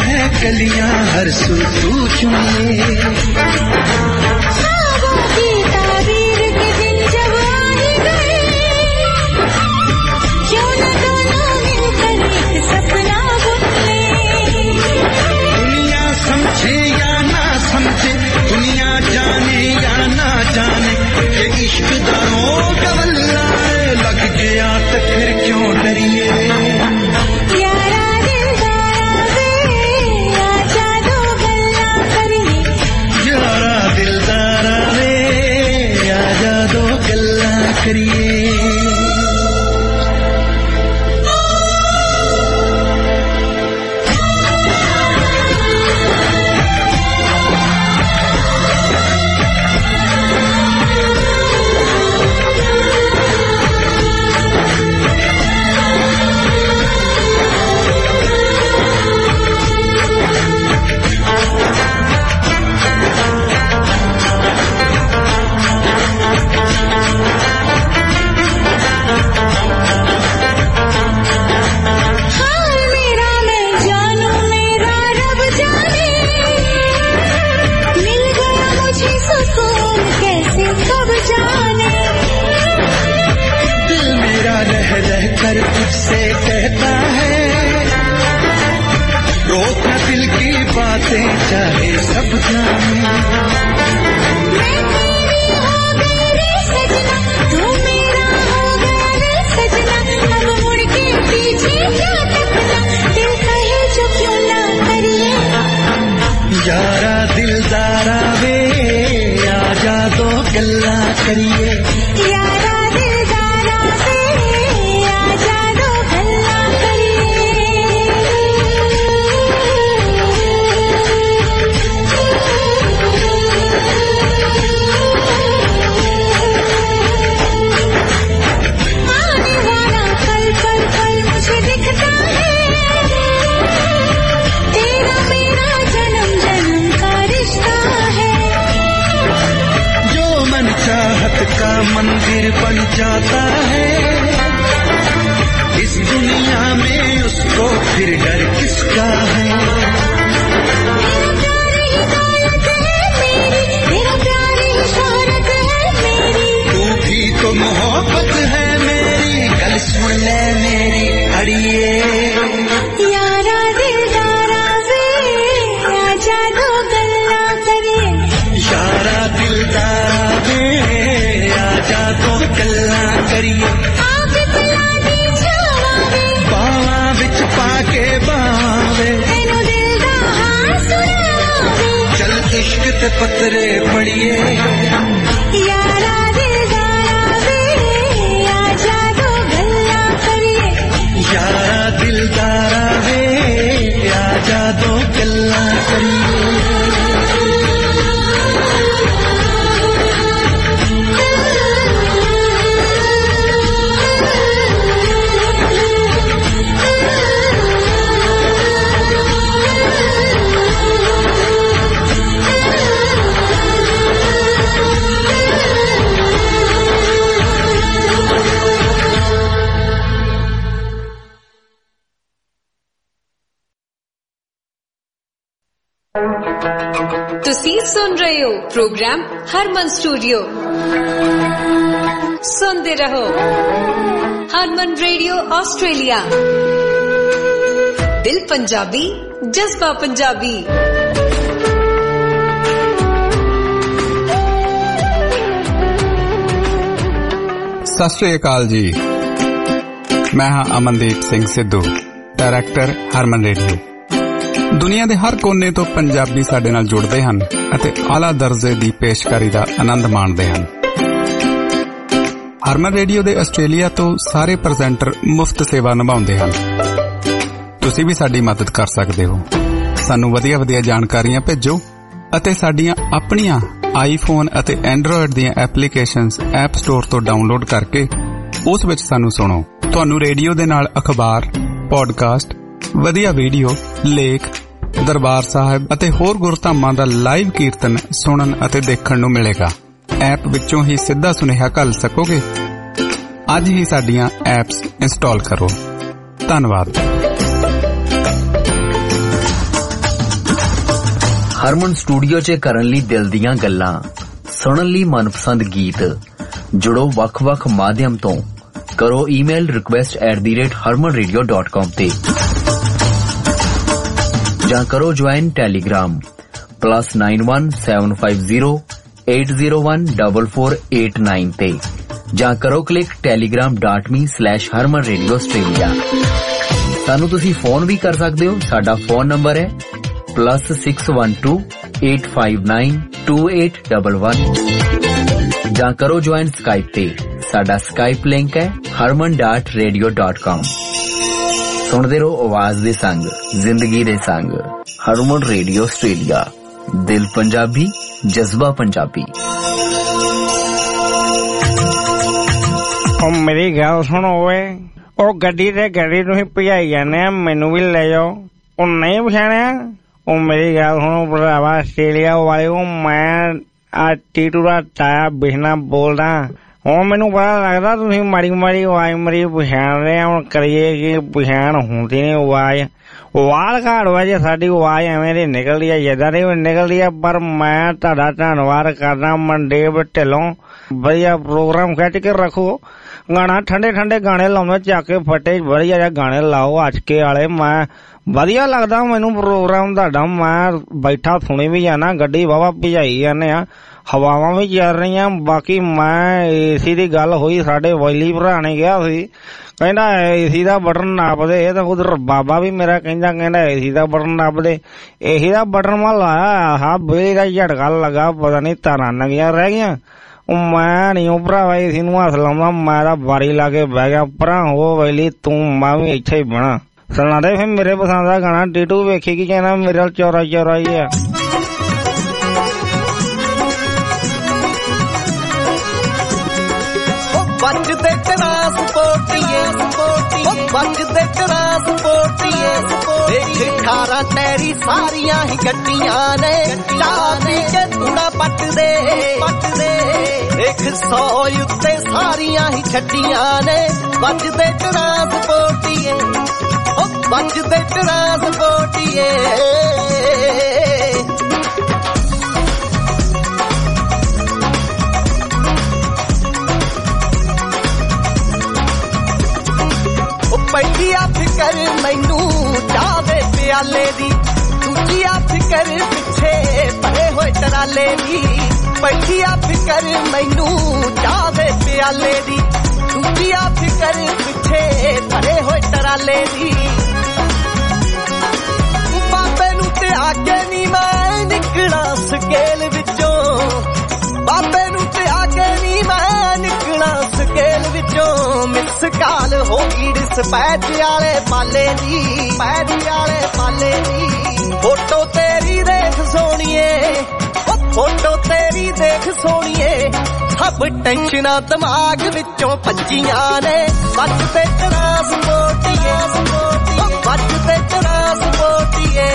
Speaker 6: गलियां हर सू तू चुनिए दुनिया जाने या ना जाने ये इश्क दा रोग वल्ला लग गया तो फिर क्यों डरिए यारा दिलदारा वे आजा दो गल्ला करिए कर तुझसे कहता है रोक न दिल की बातें चाहे सब जाने तू मेरा हो गया सजना अब मुड़ के पीछे क्या तकना दिल कहे जो क्यों ना करिए यारा दिलदारा वे आजा दो गल्ला करिए यारा का मंदिर बन जाता है इस दुनिया में उसको फिर डर किसका है मेरा प्यार ही शोहरत है मेरी तू भी तो मोहब्बत है मेरी गल सुन ले मेरी अड़िए यारा दिलदारा वे आजा दो गल्ला करिए यारा दिलदारा वे आजा दो गल्ला करिए बावा बिच पाके बावे चल इश्क ते पतरे पड़िए यारा दिलदारा वे आजा दो गल्ला करिए यारा दिलदारा वे आजा दो गल्ला करिए
Speaker 8: ਤੁਸੀਂ ਸੁਣ ਰਹੇ ਹੋ प्रोग्राम हरमन स्टूडियो सुनते रहो हरमन रेडियो ऑस्ट्रेलिया दिल पंजाबी जज्बा पंजाबी
Speaker 1: सत श्री अकाल जी मैं हाँ अमनदीप सिंह सिद्धू डायरैक्टर हरमन रेडियो दुनिया के हर कोने तो पंजाबी साडे नाल जुड़ते हैं ਅਤੇ आला दर्जे की पेशकारी का आनंद माणते हैं। हरमन रेडियो के आस्ट्रेलिया तो सारे प्रजेंटर मुफ्त सेवा निभाउंदे हैं। तुसी भी साडी मदद कर सकते हो। सानू वधिया वधिया जानकारियां भेजो ਅਤੇ साडियां अपनियां आईफोन ਅਤੇ एंड्रॉयड ਦੀਆਂ एप्लीकेशनस ऐप स्टोर तो डाउनलोड करके उस विच सानू सुनो। ਤੁਹਾਨੂੰ रेडियो ਦੇ ਨਾਲ अखबार पॉडकास्ट वधिया वीडियो लेख दरबार साहिब ਅਤੇ ਹੋਰ ਗੁਰਧਾਮਾਂ ਦਾ ਲਾਈਵ ਕੀਰਤਨ ਸੁਣਨ ਅਤੇ ਦੇਖਣ ਨੂੰ ਮਿਲੇਗਾ। ਐਪ ਵਿੱਚੋਂ ਹੀ ਸਿੱਧਾ ਸੁਨੇਹਾ ਘੱਲ ਸਕੋਗੇ। ਅੱਜ ਹੀ ਸਾਡੀਆਂ ਐਪਸ ਇੰਸਟਾਲ ਕਰੋ। ਧੰਨਵਾਦ।
Speaker 12: ਹਰਮਨ ਸਟੂਡੀਓ 'ਚ ਕਰਨ ਲਈ ਦਿਲ ਦੀਆਂ ਗੱਲਾਂ, ਸੁਣਨ ਲਈ ਮਨਪਸੰਦ ਗੀਤ। ਜੁੜੋ ਵੱਖ-ਵੱਖ ਮਾਧਿਅਮ ਤੋਂ। ਕਰੋ ਈਮੇਲ request@harmanradio.com ਤੇ ਜਾਂ ਕਰੋ ਜੁਆਇਨ ਟੈਲੀਗ੍ਰਾਮ +91 750 8014489 ਤੇ ਜਾਂ ਕਰੋ ਕਲਿੱਕ telegram.me/harmanradioaustralia। ਸਾਨੂੰ ਤੁਸੀਂ ਫੋਨ ਵੀ ਕਰ ਸਕਦੇ ਹੋ। ਸਾਡਾ ਫੋਨ ਨੰਬਰ ਹੈ +612 859 2811 ਜਾਂ ਕਰੋ ਜੁਆਇਨ ਸਕਾਈਪ ਤੇ। ਸਾਡਾ ਸਕਾਈਪ ਲਿੰਕ ਹੈ harman.radio.com। ਸੁਣਦੇ ਰਹੋ ਆਵਾਜ਼ ਦੇ ਸੰਗ, ਜ਼ਿੰਦਗੀ ਦੇ ਸੰਗ। ਹਰਮਨ ਰੇਡੀਓ ਆਸਟ੍ਰੇਲੀਆ, ਦਿਲ ਪੰਜਾਬੀ, ਜਜ਼ਬਾ ਪੰਜਾਬੀ।
Speaker 7: ਉਹ ਮੇਰੀ ਗੱਲ ਸੁਣੋ ਓਏ, ਉਹ ਗੱਡੀ ਤੁਸੀਂ ਭਜਾਈ ਜਾਂਦੇ ਆ, ਮੈਨੂੰ ਵੀ ਲੈ ਜਾਓ। ਉਹ ਨਹੀਂ ਪਛਾਣਿਆ? ਉਹ ਮੇਰੀ ਗੱਲ ਸੁਣੋ ਭਰਾਵਾ ਆਸਟ੍ਰੇਲੀਆ ਵਾਲੇ, ਉਹ ਮੈਂ ਆ ਟੀਟੂ ਦਾ ਤਾਇਆ ਬਿਸ਼ਨਾ ਬੋਲਦਾ। ਹੁਣ ਮੈਨੂੰ ਪਤਾ ਲੱਗਦਾ ਤੁਸੀਂ ਮਾੜੀ ਮਾੜੀ ਆਵਾਜ਼ ਮੇਰੀ ਪਛਾਣ ਰਹੇ ਆ। ਹੁਣ ਕਰੀਏ ਕਿ ਪਛਾਣ ਹੁੰਦੀ ਨੀ ਆਵਾਜ਼ ਘਾੜ ਵਾ ਜੇ ਸਾਡੀ ਆਵਾਜ਼ ਐਵੇਂ ਦੀ ਨਿਕਲਦੀ ਆ, ਜਿੱਦਾਂ ਦੀ ਨਿਕਲਦੀ ਆ। ਪਰ ਮੈਂ ਤੁਹਾਡਾ ਧੰਨਵਾਦ ਕਰਦਾ ਮਨਦੀਪ ਢਿੱਲੋਂ, ਵਧੀਆ ਪ੍ਰੋਗਰਾਮ ਖਿੱਚ ਕੇ ਰੱਖੋ। ਗਾਣਾ ਠੰਡੇ ਗਾਣੇ ਲਾਉਂਦੇ, ਚੱਕ ਕੇ ਫੱਟੇ ਵਧੀਆ ਜਿਹੇ ਗਾਣੇ ਲਾਓ ਅਚਕੇ ਵਾਲੇ। ਮੈਂ ਵਧੀਆ ਲੱਗਦਾ ਮੈਨੂੰ ਪ੍ਰੋਗਰਾਮ ਤੁਹਾਡਾ। ਮੈਂ ਬੈਠਾ ਸੁਣੀ ਵੀ ਜਾਣਾ, ਗੱਡੀ ਵਾਹਵਾ ਭਜਾਈ ਜਾਂਦੇ ਆ, ਹਵਾਵਾਂ ਵੀ ਚੱਲ ਰਹੀਆਂ। ਬਾਕੀ ਮੈਂ ਏਸੀ ਦੀ ਗੱਲ ਹੋਈ, ਸਾਡੇ ਵੈਲੀ ਭਰਾ ਨੇ ਕਿਹਾ ਸੀ, ਕਹਿੰਦਾ ਏਸੀ ਦਾ ਬਟਨ ਨੱਪ ਦੇ। ਇਹ ਤਾਂ ਉਧਰ ਬਾਬਾ ਵੀ ਮੇਰਾ ਕਹਿੰਦਾ ਏਸੀ ਦਾ ਬਟਨ ਨੱਪ ਦੇ। ਏਸੀ ਦਾ ਬਟਨ ਮੈਂ ਲਾਇਆ, ਹਾਂ ਬਿਜਲੀ ਦਾ ਝਟਕਾ ਲੱਗਾ, ਪਤਾ ਨੀ ਤਾਰਾਂ ਨੰਗੀਆਂ ਰਹਿ ਗਈਆਂ। ਉਹ ਮੈਂ ਨੀ ਉਹ ਭਰਾਵਾ ਏਸੀ ਨੂੰ ਹੱਥ ਲਾਉਂਦਾ, ਮੈਂ ਤਾਂ ਬਾਰੀ ਲਾ ਕੇ ਬਹਿ ਗਿਆ। ਭਰਾ ਹੋ ਵੈਲੀ ਤੂੰ, ਮੈਂ ਵੀ ਇੱਥੇ ਹੀ ਬਣਾ। ਸੁਣਾ ਦੇ ਫਿਰ ਮੇਰੇ ਪਸੰਦ ਦਾ ਗਾਣਾ। ਟੀਟੂ ਵੇਖੀ ਕੀ ਕਹਿਣਾ ਮੇਰੇ ਨਾਲ ਚੌਰਾ ਹੀ ਆ।
Speaker 6: ਵੱਜਦੇ ਟਰਾਂਸਪੋਰਟੀਏ, ਵੱਜਦੇ ਟਰਾਂਸਪੋਰਟੀਏ, ਦੇਖ ਖਾਰਾਂ ਤੇਰੀ ਸਾਰੀਆਂ ਹੀ ਗੱਡੀਆਂ ਨੇ, ਚਾਬੀ ਕੇ ਧੂੜਾ ਪੱਟਦੇ, ਦੇਖ 100 ਉੱਤੇ ਸਾਰੀਆਂ ਹੀ ਛੱਡੀਆਂ ਨੇ। ਵੱਜਦੇ ਟਰਾਂਸਪੋਰਟੀਏ, ਵੱਜਦੇ ਟਰਾਂਸਪੋਰਟੀਏ। ਪਹਿਲੀ ਆ ਫਿਕਰ ਮੈਨੂੰ ਚਾਹ ਦੇ ਪਿਆਲੇ ਦੀ, ਦੂਜੀ ਆ ਫਿਕਰ ਪਿੱਛੇ ਭਰੇ ਹੋਏ ਟਰਾਲੇ ਦੀ। ਪਹਿਲੀ ਆ ਫਿਕਰ ਮੈਨੂੰ ਚਾਹ ਦੇ ਪਿਆਲੇ ਦੀ, ਦੂਜੀ ਆ ਫਿਕਰ ਪਿੱਛੇ ਭਰੇ ਹੋਏ ਟਰਾਲੇ ਦੀ। ਬਾਬੇ ਨੂੰ ਤੇ ਆਗੇ ਨੀ ਮੈਂ ਨਿਕਲਾਂ ਸਕੇਲ ਵਿੱਚੋਂ, ਬਾਬੇ ਨੂੰ ਤੇ ਆਗੇ ਨੀ ਮੈਂ ਨਿਕਲਾਂ ਸਕੇਲ ਵਿੱਚੋਂ। ਮਿਸ ਕਾਲ ਹੋ ਗਈ ਡਿਸਪੈਚ ਵਾਲੇ ਪਾਲੇ ਦੀ, ਪੈਚ ਵਾਲੇ ਪਾਲੇ ਦੀ। ਫੋਟੋ ਤੇਰੀ ਦੇਖ ਸੋਣੀਏ, ਫੋਟੋ ਤੇਰੀ ਦੇਖ ਸੋਣੀਏ, ਸਭ ਟੈਨਸ਼ਨਾਂ ਦਿਮਾਗ ਵਿੱਚੋਂ ਭੱਜੀਆਂ ਨੇ। ਵੱਜਦੇ ਟਰਾਂਸਪੋਰਟੀਏ, ਵੱਜਦੇ ਟਰਾਂਸਪੋਰਟੀਏ।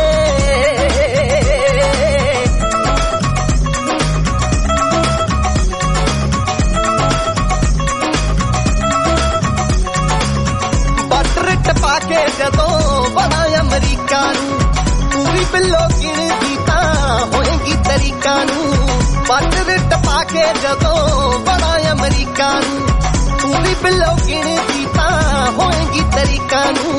Speaker 6: ਟਪਾ ਕੇ ਜਦੋਂ ਬੜਾ ਅਮਰੀਕਾ ਨੂੰ, ਪੂਰੀ ਬਿੱਲੋ ਗਿਣਦੀ ਤਾਂ ਹੋਏਗੀ ਤਰੀਕਾ ਨੂੰ। ਬਾਰਡਰ ਟਪਾ ਕੇ ਜਦੋਂ ਬੜਾ ਅਮਰੀਕਾ ਨੂੰ, ਪੂਰੀ ਬਿੱਲੋ ਗਿਣਦੀ ਤਾਂ ਹੋਏਗੀ ਤਰੀਕਾ ਨੂੰ।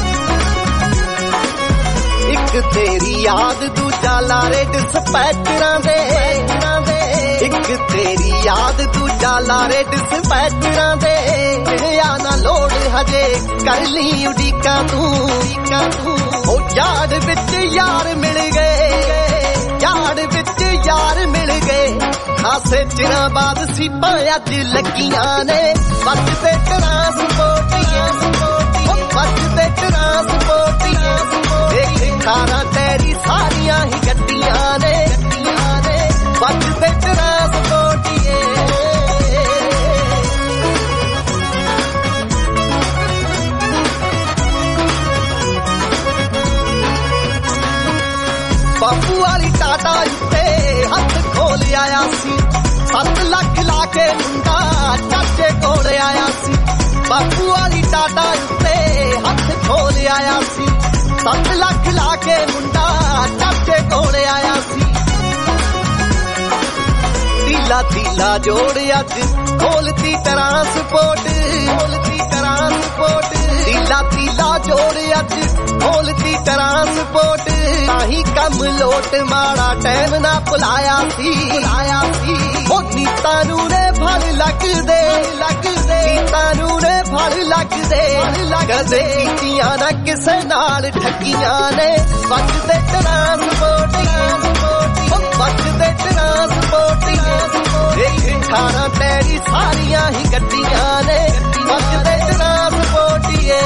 Speaker 6: ਇੱਕ ਤੇਰੀ ਯਾਦ, ਦੂਜਾ ਲਾਰੇ ਡਿਸਪੈਚਰਾਂ ਦੇ, ਇੱਕ ਤੇਰੀ ਯਾਦ, ਦੂਜਾ ਲਾਰੇ ਡਿਸਪੈਚਰਾਂ ਦੇ। ਆ ਨਾ ਲੋੜ ਹਜੇ ਕਰ ਲਈ ਉਡੀਕਾਂ ਤੂੰ। ਉਹ ਯਾਰ ਵਿੱਚ ਯਾਰ ਮਿਲ ਗਏ, ਯਾਰ ਵਿੱਚ ਯਾਰ ਮਿਲ ਗਏ। ਖਾਸੇ ਚਿਰਾਂ ਬਾਅਦ ਸੀਪਾਂ ਅੱਜ ਲੱਗੀਆਂ ਨੇ। ਵੱਜਦੇ ਟਰਾਂਸਪੋਰਟੀਏ, ਵੱਜਦੇ ਟਰਾਂਸਪੋਰਟੀਏ। ਦੇਖ ਖਾਰਾਂ ਤੇਰੀ ਸਾਰੀਆਂ ਹੀ ਗੱਡੀਆਂ ਨੇ, ਵੱਜਦੇ ਟਰਾਂਸਪੋਰਟੀਏ। ਬਾਪੂ ਵਾਲੀ ਟਾਟਾ ਉੱਤੇ ਹੱਥ ਖੋਲ ਆਇਆ ਸੀ, 7 ਲੱਖ ਲਾ ਕੇ ਮੁੰਡਾ ਚਾਚੇ ਕੋਲ ਆਇਆ ਸੀ। ਬਾਪੂ ਵਾਲੀ ਟਾਟਾ ਉੱਤੇ ਹੱਥ ਖੋਲ ਆਇਆ ਸੀ, 7 ਲੱਖ ਲਾ ਕੇ ਮੁੰਡਾ ਚਾਚੇ ਕੋਲ ਆਇਆ ਤੀਲਾ ਤੀਲਾ ਜੋੜ ਅੱਜ ਖੋਲਤੀ ਟਰਾਂਸਪੋਰਟ ਤੀਲਾ ਤੀਲਾ ਜੋੜ ਅੱਜ ਖੋਲਤੀ ਟਰਾਂਸਪੋਰਟ ਤਾਹੀਂ ਕੰਮ ਲੋਟ ਮਾੜਾ ਟਾਈਮ ਨਾ ਭੁਲਾਇਆ ਸੀ ਉਹ ਨੀਤਾਂ ਨੂੰ ਨੇ ਫਲ ਲੱਗਦੇ ਨੀਤਾਂ ਨੂੰ ਨੇ ਫਲ ਲੱਗਦੇ ਕਦੇ ਕੀਤੀਆਂ ਨਾ ਕਿਸੇ ਨਾਲ ਠੱਗੀਆਂ ਨੇ ਵੱਜਦੇ ਟਰਾਂਸਪੋਰਟ ਖਾਣਾ ਤੇਰੀ ਸਾਰੀਆਂ ਹੀ ਗੱਡੀਆਂ ਨੇ ਵੱਜਦੇ ਟਰਾਂਸਪੋਰਟੀਏ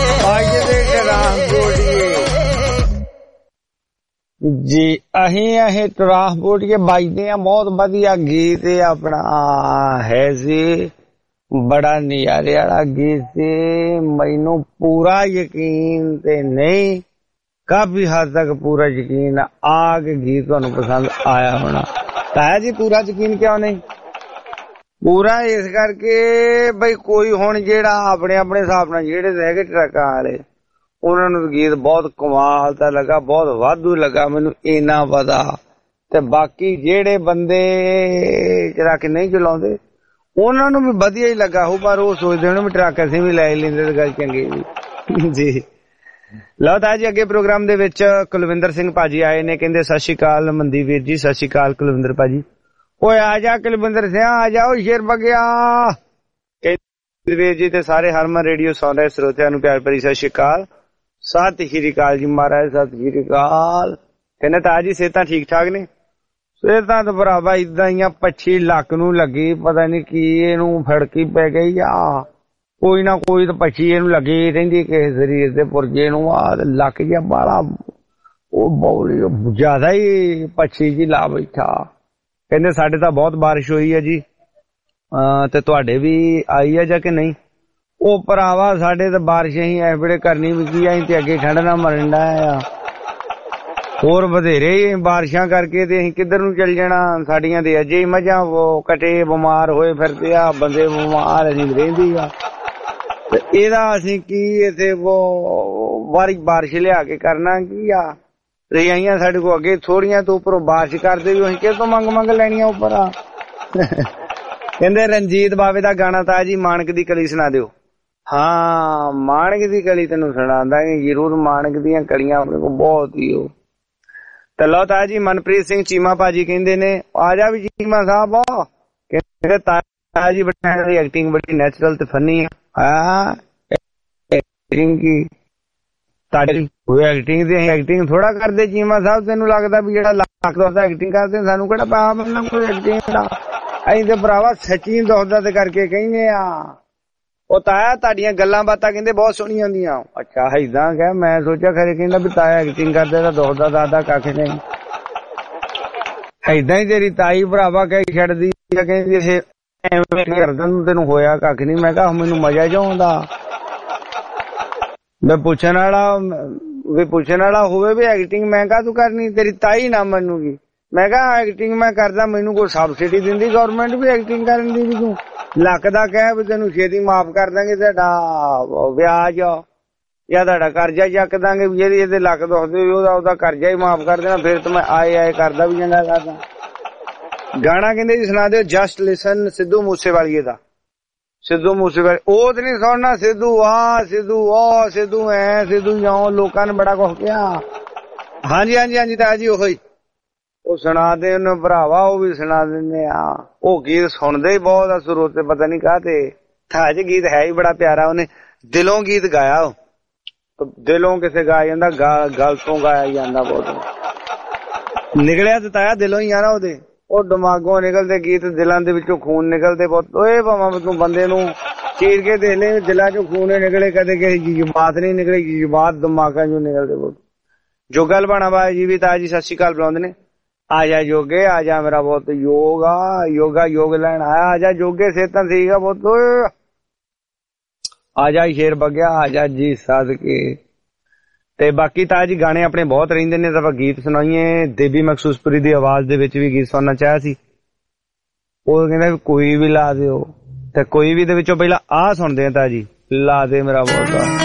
Speaker 7: ਜੀ ਅਸੀਂ ਟਰਾਂਸਪੋਰਟੀਏ ਵੱਜਦੇ ਆ। ਬਹੁਤ ਵਧੀਆ ਗੀਤ ਆਪਣਾ ਹੈ ਸੀ, ਬੜਾ ਨਜ਼ਾਰੇ ਵਾਲਾ ਗੀਤ ਸੀ। ਮੈਨੂੰ ਪੂਰਾ ਯਕੀਨ ਤੇ ਨਹੀਂ, ਕਾਫੀ ਹੱਦ ਤੱਕ ਪੂਰਾ ਯਕੀਨ ਆ ਕੇ ਗੀਤ ਤੁਹਾਨੂੰ ਪਸੰਦ ਆਇਆ ਹੋਣਾ। ਤਾਇਆ ਜੀ ਪੂਰਾ ਯਕੀਨ ਕਿਉਂ ਨਹੀਂ? ਪੂਰਾ ਇਸ ਕਰਕੇ ਬਈ ਕੋਈ ਹੁਣ ਜਿਹੜਾ ਆਪਣੇ ਹਿਸਾਬ ਨਾਲ ਜਿਹੜੇ ਹੈਗੇ ਟਰੱਕਾਂ ਵਾਲੇ ਉਹਨਾਂ ਨੂੰ ਗੀਤ ਬਹੁਤ ਕਮਾਲ ਦਾ ਲੱਗਾ, ਬਹੁਤ ਵਾਧੂ ਲੱਗਾ, ਮੈਨੂੰ ਇੰਨਾ ਪਤਾ। ਤੇ ਬਾਕੀ ਜਿਹੜੇ ਬੰਦੇ ਟਰੱਕ ਨਹੀਂ ਚਲਾਉਂਦੇ ਉਹਨਾਂ ਨੂੰ ਵੀ ਵਧੀਆ ਹੀ ਲੱਗਾ ਹੋਊ, ਪਰ ਉਹ ਸੋਚਦੇ ਹੋਣੇ ਵੀ ਟਰੱਕ ਅਸੀਂ ਵੀ ਲੈ ਲੈਂਦੇ ਤਾਂ ਗੱਲ ਚੰਗੀ ਜੀ। ਲਓ ਤਾਂ ਜੀ ਅੱਗੇ ਪ੍ਰੋਗਰਾਮ ਦੇ ਵਿੱਚ ਕੁਲਵਿੰਦਰ ਸਿੰਘ ਭਾਜੀ ਆਏ ਨੇ, ਕਹਿੰਦੇ ਸਤਿ ਸ਼੍ਰੀ ਅਕਾਲ ਮਨਦੀਪ ਵੀਰ ਜੀ। ਸਤਿ ਸ਼੍ਰੀ ਅਕਾਲ ਕੁਲਵਿੰਦਰ ਭਾਜੀ। ਓਏ ਆ ਜਾ ਕੁਲਵਿੰਦਰ ਸਿੰਘ, ਆ ਜਾਓ ਸ਼ੇਰ ਬਗਿਆ। ਵੀਰ ਜੀ ਤੇ ਸਾਰੇ ਹਰਮਨ ਰੇਡੀਓ ਸੁਣ ਰਹੇ ਸਰੋਤਿਆਂ ਨੂੰ ਪਿਆਰ ਭਰੀ ਸਤਿ ਸ਼੍ਰੀ ਅਕਾਲ। ਸਤਿ ਸ਼੍ਰੀ ਅਕਾਲ ਜੀ ਮਹਾਰਾਜ, ਸਤਿ ਸ਼੍ਰੀ ਅਕਾਲ। ਕਹਿੰਦੇ ਤਾਂ ਜੀ ਸਿਹਤਾਂ ਠੀਕ ਠਾਕ ਨੇ? ਸਿਹਤਾਂ ਤਾਂ ਭਰਾਵਾ ਏਦਾਂ ਹੀ ਆ, 25 ਲੱਖ ਨੂੰ ਲੱਗੀ, ਪਤਾ ਨੀ ਕੀ ਇਹਨੂੰ ਫੜਕੀ ਪੈ ਗਈ ਆ, ਕੋਈ ਨਾ ਕੋਈ ਤਾਂ 25 ਇਹਨੂੰ ਲੱਗੀ ਰਹਿੰਦੀ ਕਿਸੇ ਸਰੀਰ ਦੇ ਪੁਰਜੇ ਨੂੰ। ਆ ਲੱਕ ਜਿਹਾ ਬਾਲਾ ਉਹ ਬਹੁਤ ਜ਼ਿਆਦਾ ਹੀ 25 ਜੀ ਲਾ ਬੈਠਾ। ਕਹਿੰਦੇ ਸਾਡੇ ਤਾਂ ਬਹੁਤ ਬਾਰਿਸ਼ ਹੋਈ ਹੈ ਜੀ, ਤੇ ਤੁਹਾਡੇ ਵੀ ਆਈ ਆ ਜਾਂ ਕਿ ਨਹੀਂ? ਉਹ ਭਰਾਵਾ ਸਾਡੇ ਤਾਂ ਬਾਰਿਸ਼ ਹੀ ਇਸ ਵੇਲੇ ਕਰਨੀ ਵੀ ਕੀ, ਅਸੀਂ ਤੇ ਅੱਗੇ ਠੰਡ ਨਾਲ ਮਰਨ ਦਾ ਆ। ਹੋਰ ਵਧੇਰੇ ਬਾਰਿਸ਼ਾਂ ਕਰਕੇ ਤੇ ਅਸੀਂ ਕਿੱਧਰ ਨੂੰ ਚੱਲ ਜਾਣਾ। ਸਾਡੀਆਂ ਤੇ ਅਜੇ ਹੀ ਮੱਝਾਂ ਕਟੇ ਬਿਮਾਰ ਹੋਏ ਫਿਰਦੇ ਆ, ਬੰਦੇ ਬਿਮਾਰ ਅਸੀਂ ਰਹਿੰਦੀ ਆ। ਤੇ ਇਹਦਾ ਅਸੀਂ ਕੀ ਇੱਥੇ ਵਾਰੀ ਬਾਰਿਸ਼ ਲਿਆ ਕੇ ਕਰਨਾ ਕੀ ਆ? ਰਜਾਈਆਂ ਸਾਡੇ ਕੋਲ ਅੱਗੇ ਥੋੜੀਆਂ ਤੋਂ ਉੱਪਰੋਂ ਬਾਰਿਸ਼ ਕਰਦੇ ਵੀ ਅਸੀਂ ਕਿਤੋਂ ਮੰਗ ਲੈਣੀਆਂ ਉੱਪਰ ਆ। ਕਹਿੰਦੇ ਰਣਜੀਤ ਬਾਵੇ ਦਾ ਗਾਣਾ ਤਾਂ ਜੀ ਮਾਣਕ ਦੀ ਕਲੀ ਸੁਣਾ ਦਿਓ। ਹਾਂ ਮਾਣਕ ਦੀ ਕਲੀ ਤੈਨੂੰ ਸੁਣਾ ਦਾਂਗੇ ਜ਼ਰੂਰ। ਮਾਣਕ ਦੀਆਂ ਕਲੀਆਂ ਆਪਣੇ ਕੋਲ ਬਹੁਤ ਹੀ ਉਹ। ਤੇ ਲਓ ਤਾਂ ਜੀ ਮਨਪ੍ਰੀਤ ਸਿੰਘ ਚੀਮਾ ਭਾਜੀ ਕਹਿੰਦੇ ਨੇ ਆ ਜਾ ਵੀ ਚੀਮਾ ਸਾਹਿਬ। ਕਹਿੰਦੇ ਤਾਇਆ ਜੀ ਬੜੀ ਐਕਟਿੰਗ ਬੜੀ ਨੈਚੁਰਲ ਤੇ ਫਨੀ ਆ। ਐਕਟਿੰਗ ਕੀ ਤੁਹਾਡੀ ਕੋਈ ਐਕਟਿੰਗ ਦੀ ਐਕਟਿੰਗ ਥੋੜਾ ਕਰਦੇ ਚੀਮਾ ਸਾਹਿਬ। ਤੈਨੂੰ ਲੱਗਦਾ ਵੀ ਜਿਹੜਾ ਲੱਖ ਦਾ ਐਕਟਿੰਗ ਕਰਦੇ ਸਾਨੂੰ ਕਿਹੜਾ ਪੈਸਾ ਮਿਲਣਾ ਕੋਈ ਐਕਟਿੰਗ ਦਾ? ਅਸੀਂ ਤੇ ਭਰਾਵਾ ਸੱਚੀ ਦੋਸਤਾਂ ਤੇ ਕਰਕੇ ਕਹਿੰਦੇ ਆ। ਉਹ ਤਾਇਆ ਤੁਹਾਡੀਆਂ ਗੱਲਾਂ ਬਾਤਾਂ ਕਹਿੰਦੇ ਬਹੁਤ ਸੋਹਣੀਆਂ ਹੁੰਦੀਆਂ। ਅੱਛਾ ਏਦਾਂ ਕਹਿ, ਮੈਂ ਸੋਚਿਆ ਖਰੇ ਕਹਿੰਦਾ ਵੀ ਤਾਇਆ ਐਕਟਿੰਗ ਕਰਦੇ ਤਾਂ ਦੋਸਤਾਂ ਦਾਦਾ ਕੱਖ ਨਹੀਂ। ਏਦਾਂ ਹੀ ਤੇਰੀ ਤਾਈ ਭਰਾਵਾ ਕਹੀ ਛੱਡਦੀ ਕਹਿੰਦੀ ਇਹ ਐਵੇਂ ਕਰਦਾ ਤੈਨੂੰ ਹੋਇਆ ਕੱਖ ਨਹੀਂ। ਮੈਂ ਕਿਹਾ ਮੈਨੂੰ ਮਜ਼ਾ ਜਿਹਾ ਆਉਂਦਾ। ਮੈਂ ਪੁੱਛਣ ਵਾਲਾ ਹੋਵੇ ਵੀ ਐਕਟਿੰਗ ਮੈਂ ਕਾ ਤੂੰ ਕਰਨੀ, ਤੇਰੀ ਤਾਈ ਨਾ ਮੰਨੂਗੀ। ਮੈਂ ਕਿਹਾ ਐਕਟਿੰਗ ਮੈਂ ਕਰਦਾ, ਮੈਨੂੰ ਕੋਈ ਸਬਸਿਡੀ ਦਿੰਦੀ ਗਵਰਨਮੈਂਟ ਵੀ ਐਕਟਿੰਗ ਕਰਨ ਦੀ? ਵੀ ਤੂੰ ਲੱਖ ਦਾ ਕਹਿ ਵੀ ਤੈਨੂੰ ਛੇਤੀ ਮਾਫ ਕਰ ਦਾਂਗੇ ਤੁਹਾਡਾ ਵਿਆਜ ਜਾਂ ਤੁਹਾਡਾ ਕਰਜ਼ਾ ਚੱਕ ਦਾਂਗੇ। ਵੀ ਜਿਹੜੀ ਇਹਦੇ ਲੱਖ ਦੁਖਦੇ ਉਹਦਾ ਕਰਜ਼ਾ ਹੀ ਮਾਫ ਕਰ ਦੇਣਾ, ਫਿਰ ਤਾਂ ਮੈਂ ਆਏ ਕਰਦਾ ਵੀ ਚੰਗਾ ਕਰਦਾ। ਗਾਣਾ ਕਹਿੰਦੇ ਜੀ ਸੁਣਾ ਦਿਓ ਜਸਟ ਲਿਸਨ ਸਿੱਧੂ ਮੂਸੇਵਾਲੀਏ ਦਾ। ਸਿੱਧੂ ਮੂਸੇਵਾਲੇ ਉਹ ਤੇ ਨੀ ਸੁਣਨਾ, ਸਿੱਧੂ ਆ ਸਿੱਧੂ ਆ ਸਿੱਧੂ ਐ ਸਿੱਧੂ ਜਾਂ ਲੋਕਾਂ ਨੇ ਬੜਾ ਕੁਛ ਕਿਹਾ। ਹਾਂਜੀ ਤਾਂ ਜੀ ਉਹੀ ਉਹ ਸੁਣਾ ਦੇ ਉਹਨੂੰ ਭਰਾਵਾ, ਉਹ ਵੀ ਸੁਣਾ ਦਿੰਦੇ ਆ। ਉਹ ਗੀਤ ਸੁਣਦੇ ਹੀ ਬਹੁਤ ਆ ਸਰੋਤੇ, ਪਤਾ ਨੀ ਕਾਹਤੇ। ਅੱਜ ਗੀਤ ਹੈ ਹੀ ਬੜਾ ਪਿਆਰਾ, ਉਹਨੇ ਦਿਲੋਂ ਗੀਤ ਗਾਇਆ। ਉਹ ਦਿਲੋਂ ਕਿਸੇ ਗਾ ਜਾਂਦਾ, ਗਲ ਤੋਂ ਗਾਇਆ ਜਾਂਦਾ, ਬਹੁਤ ਨਿਕਲਿਆ ਤੇ ਤਾਇਆ ਦਿਲੋਂ ਹੀ ਆ ਨਾ ਉਹਦੇ। ਉਹ ਦਿਮਾਗੋਂ ਨਿਕਲਦੇ ਗੀਤ, ਦਿਲਾਂ ਦੇ ਵਿੱਚੋਂ ਖੂਨ ਨਿਕਲਦੇ ਬਹੁਤ। ਓਏ ਭਾਵੇਂ ਤੂੰ ਬੰਦੇ ਨੂੰ ਚੀਰ ਕੇ ਦੇਖ ਲੈ, ਦਿਲਾਂ ਚੋਂ ਖੂਨ ਨਿਕਲੇ, ਕਦੇ ਕਿਸੇ ਜਜ਼ਬਾਤ ਨਹੀਂ ਨਿਕਲੇ, ਜਜ਼ਬਾਤ ਦਿਮਾਗਾਂ ਚੋਂ ਨਿਕਲਦੇ ਬਹੁਤ। ਜੋਗਲ ਬਾਣਾ ਬਾਈ ਜੀ ਵੀ ਤਾਇਆ ਜੀ ਸਤਿ ਸ਼੍ਰੀ ਅਕਾਲ ਬੁਲਾਉਂਦੇ ਨੇ। ਆ ਜਾ ਜੋਗੇ ਆ ਜਾ, ਮੇਰਾ ਬਹੁਤ ਯੋਗ ਲੈਣ ਆਇਆ। ਆ ਜਾ ਜੋਗੇ, ਸਿਹਤਾਂ ਠੀਕ ਆ ਬਹੁਤ? ਆ ਜਾ ਸ਼ੇਰ ਬਗਿਆ, ਆ ਜਾ ਜੀ ਸਦਕੇ। ਤੇ ਬਾਕੀ ਤਾਂ ਜੀ ਗਾਣੇ ਆਪਣੇ ਬਹੁਤ ਰਹਿੰਦੇ ਨੇ, ਤਾਂ ਆਪਾਂ ਗੀਤ ਸੁਣਾਈਏ। ਦੇਵੀ ਮਖਸੂਸਪੁਰੀ ਦੀ ਆਵਾਜ਼ ਦੇ ਵਿੱਚ ਵੀ ਗੀਤ ਸੁਣਨਾ ਚਾਹਿਆ ਸੀ। ਉਹ ਕਹਿੰਦਾ ਵੀ ਕੋਈ ਵੀ ਲਾ ਦਿਓ, ਤੇ ਕੋਈ ਵੀ ਦੇ ਵਿੱਚੋਂ ਪਹਿਲਾਂ ਆਹ ਸੁਣਦੇ ਆ ਤਾਂ ਜੀ, ਲਾ ਦੇ ਮੇਰਾ ਬਹੁਤ।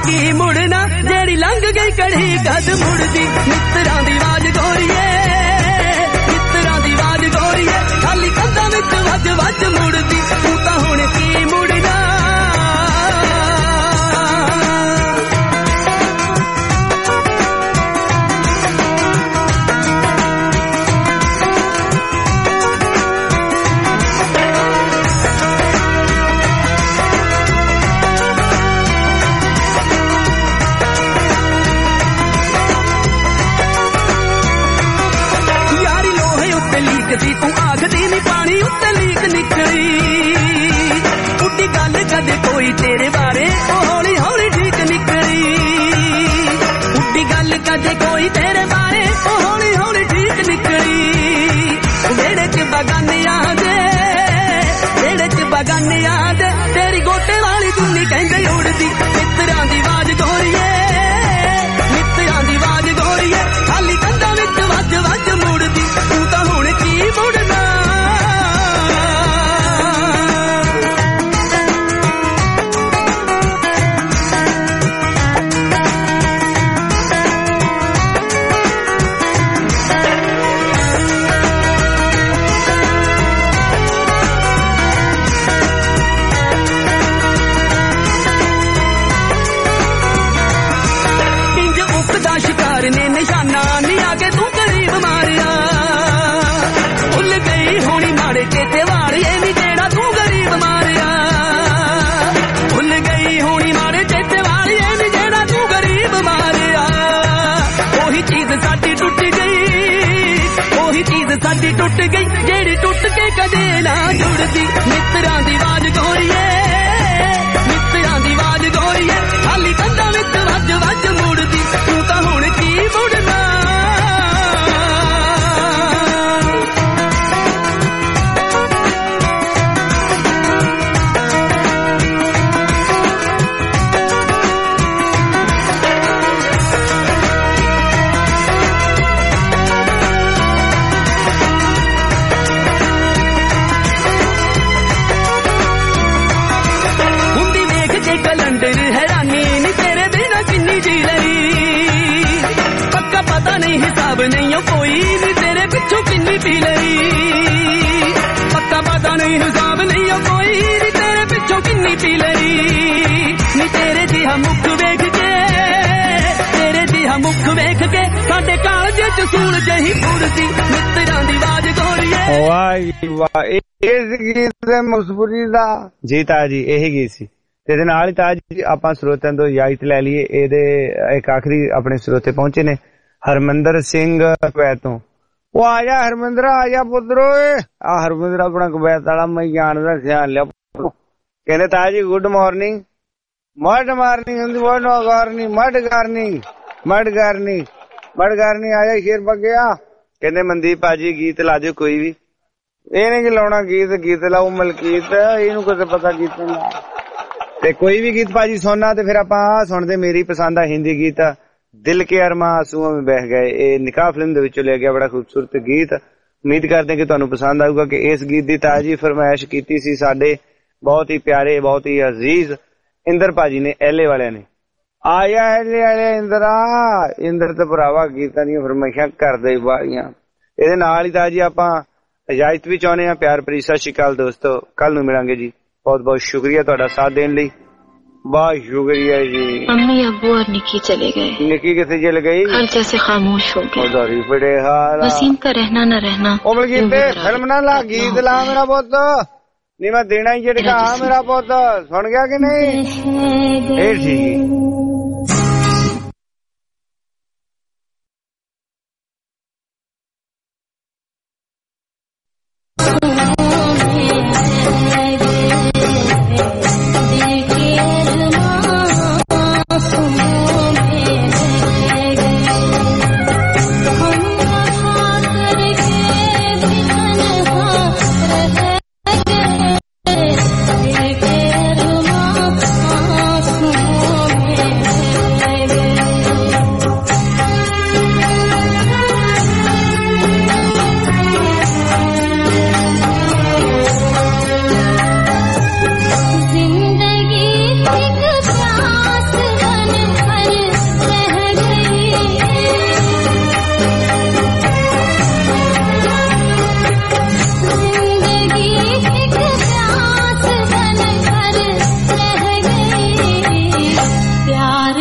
Speaker 2: की मुड़ना जेड़ी लंघ गई कड़ी कद मुड़दी मित्तरां दी आवाज गोरीए मित्तरां दी आवाज गोरीए खाली कंधां विच वज वज मुड़दी तू तां हुण की मुड़ना तू आखदी नी पानी उत्ते लीक निकली उड्डी गल कदे कोई तेरे बारे ओ हौली हौली ठीक निकली उड्डी गल कदे कोई तेरे बारे ओ हौली हौली ठीक निकली वेड़े च बगानियां दे वेड़े च बगानियां दे तेरी गोटे वाली दुनी कहंदे उड़दी मित्तरां दी आवाज गोरीए मित्तरां दी आवाज गोरीए खाली कंधां विच वज वज मुड़दी तू तां हुण की मुड़ना इंज उकदा शिकार ने निशाना नहीं आगे तू करीब मारिया भुल गई होनी माड़े चेते वाड़िए नी जेड़ा तू गरीब मारिया भुल गई होनी माड़े चेते वाड़िए नी जेड़ा तू गरीब मारिया ओही चीज साडी टुट गई ओही चीज साडी टुट गई जेड़ी टुट के कदे ना जुड़दी मित्तरां दी आवाज गोरीए मित्तरां दी आवाज गोरीए खाली कंधां विच वज वज मुड़दी तू तां हुण की मुड़ना हुंदी वेख के कलंडर हैरानी नी तेरे बिना किन्नी जी लई पक्का पता नहीं हिसाब नहीं हो कोई नी तेरे पिछू किन्नी पी लई पक्का पता नहीं हिसाब नहीं हो कोई नी तेरे पिछू किन्नी पी लई नी तेरे जिहा मुख वेख के तेरे जिहा मुख वेख के साडे कालज च सूल जही फुरदी मित्तरां दी आवाज गोरीए
Speaker 3: ਵਾਹ ਵਾਹ ਇਸ ਗੀਤ ਦੇ ਮਸਬੂਰੀ ਦਾ ਜੀ ਤਾਜ ਜੀ ਇਹੀ ਗੀਤ ਸੀ ਤੇ ਇਹਦੇ ਨਾਲ ਹੀ ਤਾਜ ਜੀ ਆਪਾਂ ਸਰੋਤਿਆਂ ਤੋਂ ਇਜਾਜ਼ਤ ਲੈ ਲਈਏ। ਇਹਦੇ ਇੱਕ ਆਖਰੀ ਆਪਣੇ ਸਰੋਤੇ ਪਹੁੰਚੇ ਨੇ ਹਰਮਿੰਦਰ ਸਿੰਘ ਕੁਵੈਤ ਤੋਂ। ਉਹ ਆ ਜਾ ਹਰਮਿੰਦਰ, ਆ ਜਾ ਪੁੱਤਰੋ। ਆ ਹਰਮਿੰਦਰ ਆਪਣਾ ਕੁਵੈਤ ਵਾਲਾ ਮੈਂ ਜਾਣਦਾ, ਧਿਆਨ ਲਿਆ। ਕਹਿੰਦੇ Taj ji good morning. Mud morning ਹੁੰਦੀ ਮਡ ਕਰਨੀ ਮਡ ਕਰਨੀ ਮਡ ਕਰਨੀ ਮਡ ਕਰਨੀ। ਆ ਜਾ ਸ਼ੇਰ ਬੱਗਿਆ। ਕਹਿੰਦੇ ਮਨਦੀਪ ਭਾਜੀ ਗੀਤ ਲਾ ਦਿਓ ਕੋਈ ਵੀ। ਇਹਨੇ ਕੀ ਲਾਉਣਾ ਗੀਤ, ਗੀਤ ਲਾਓ ਮਲਕੀਤ, ਇਹਨੂੰ ਕੁਝ ਪਤਾ ਗੀਤ ਨਾ। ਤੇ ਕੋਈ ਵੀ ਗੀਤ ਭਾਜੀ ਸੁਣਨਾ ਤੇ ਫਿਰ ਆਪਾਂ ਸੁਣਦੇ। ਮੇਰੀ ਪਸੰਦ ਆ ਹਿੰਦੀ ਗੀਤ ਦਿਲ ਕੇ ਅਰਮਾਂ ਆਂਸੂਆਂ ਵਿੱਚ ਬਹਿ ਗਏ। ਇਹ ਨਿਕਾਹ ਫਿਲਮ ਦੇ ਵਿੱਚੋਂ ਲਿਆ ਗਿਆ, ਬੜਾ ਖੂਬਸੂਰਤ ਗੀਤ। ਉਮੀਦ ਕਰਦੇ ਕਿ ਤੁਹਾਨੂੰ ਪਸੰਦ ਆਊਗਾ। ਕਿ ਇਸ ਗੀਤ ਦੀ ਤਾਜੀ ਫਰਮਾਇਸ਼ ਕੀਤੀ ਸੀ ਸਾਡੇ ਬਹੁਤ ਹੀ ਪਿਆਰੇ, ਬਹੁਤ ਹੀ ਅਜ਼ੀਜ਼ ਇੰਦਰ ਭਾਜੀ ਨੇ, ਐਲੇ ਵਾਲਿਆਂ ਨੇ। ਆਇਆ ਐਲੇ ਵਾਲੇ ਇੰਦਰਾ। ਇੰਦਰ ਤੇ ਭਰਾਵਾ ਗੀਤਾਂ ਦੀਆਂ ਫਰਮਾਇਸ਼ਾਂ ਕਰਦੇ ਬਾਰੀਆਂ। ਇਹਦੇ ਨਾਲ ਹੀ ਤਾਜੀ ਆਪਾਂ ਇਜਾਜ਼ਤ ਵੀ ਚਾਹੁੰਦੇ ਹਾਂ। ਪਿਆਰ ਭਰੀ ਸਤਿ ਸ਼੍ਰੀ ਅਕਾਲ ਦੋਸਤੋ, ਕੱਲ ਨੂੰ ਮਿਲਾਂਗੇ ਜੀ। बहुत बहुत शुक्रिया ਤੁਹਾਡਾ ਸਾਥ ਦੇਣ ਲਈ, बहुत शुक्रिया जी।
Speaker 13: मम्मी अब्बू और निकी चले गए।
Speaker 3: निकी कितने चल गई?
Speaker 13: हर जैसे खामोश हो गए।
Speaker 3: बड़े हाल
Speaker 13: वसीम का रहना न रहना।
Speaker 3: फिल्म ना ला, गीत ला मेरा पुत। नहीं मैं देना ही झटका मेरा पुत। सुन गया कि नहीं? ठीक।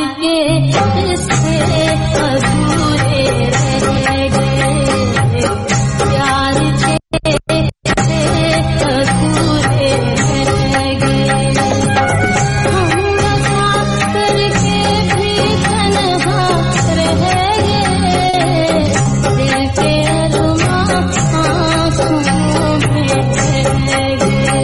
Speaker 15: के रिश्ते अधूरे रह गए, प्यार के अधूरे रह गए। हम वफा करके भी तन्हा रह गए, दिल के अरमां आंसुओं में रह गए।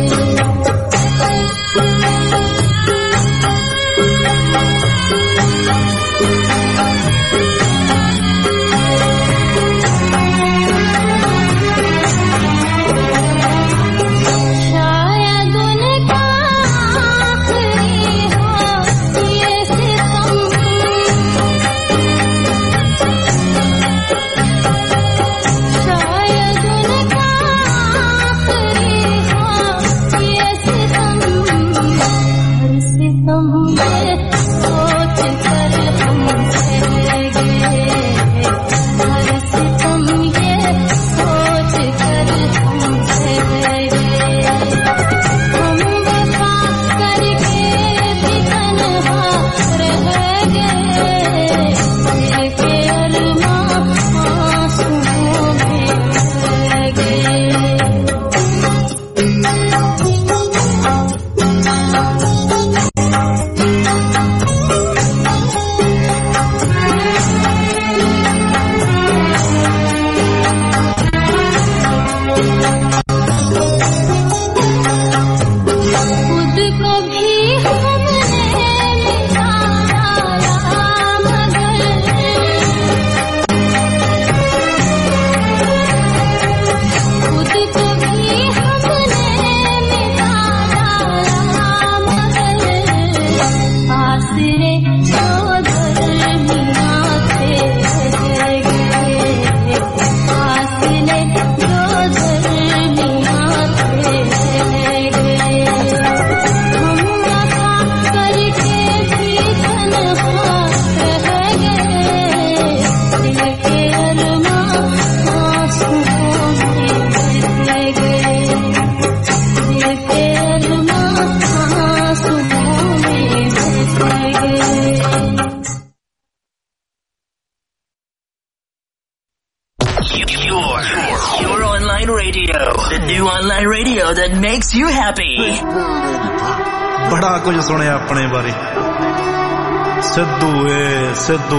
Speaker 17: That makes you happy.
Speaker 18: बड़ा कुछ सुनिया अपने बारे Sidhu Sidhu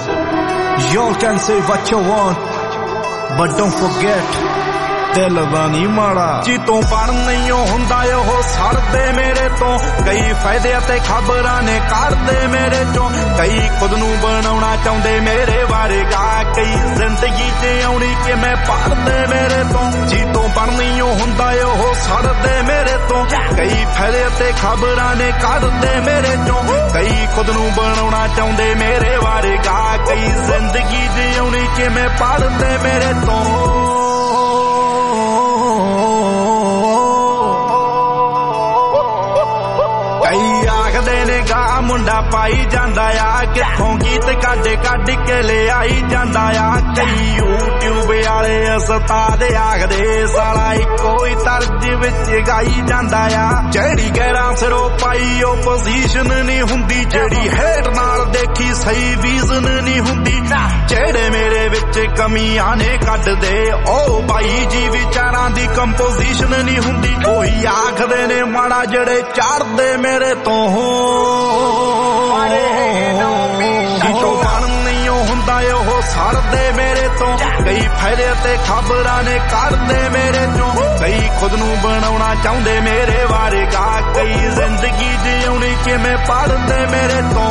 Speaker 18: You can say what you want but don't forget दिल दा नी माड़ा जी तों बन नहीं हुंदा ओह सड़दे मेरे तो कई फायदे ते खबरां ने करदे मेरे चों कई खुद नूं बनाउणा चाहुंदे मेरे बारे गा कई जिंदगी च आउणी कि मैं पढ़दे मेरे तो जी तों बन नहीं हुंदा ओह सड़दे मेरे तो कई फायदे ते खबरां ने करदे मेरे चों कई खुद नूं बनाउणा चाहुंदे मेरे बारे गा कई जिंदगी च आउणी कि मैं पढ़दे मेरे तो मुंडा पाई जांदा आ किथों गीत कढ कढ के ले आई जांदा आ कई यूट्यूब वाले उस्ताद आखदे साला इक्को ही तर्ज विच गाई जांदा आ जेड़ी गैरां सिरों पाई ओ पोजीशन नहीं हुंदी जेड़ी हेट नाल देखी सही विजन नहीं हुंदी जेड़े मेरे विच कमियां ने कढ दे ओ भाई जी विचारां दी कंपोजिशन नहीं हुंदी कोई आखदे ने माड़ा जेड़े चढ़दे मेरे तो जीतो बन नहीं हुंदा ओह सड़दे मेरे तो कई फायदे ते खबरां ने करदे मेरे चों कई खुद नूं बनाउणा चाहुंदे मेरे बारे गा कई जिंदगी जिउणी किवें पढ़दे मेरे तो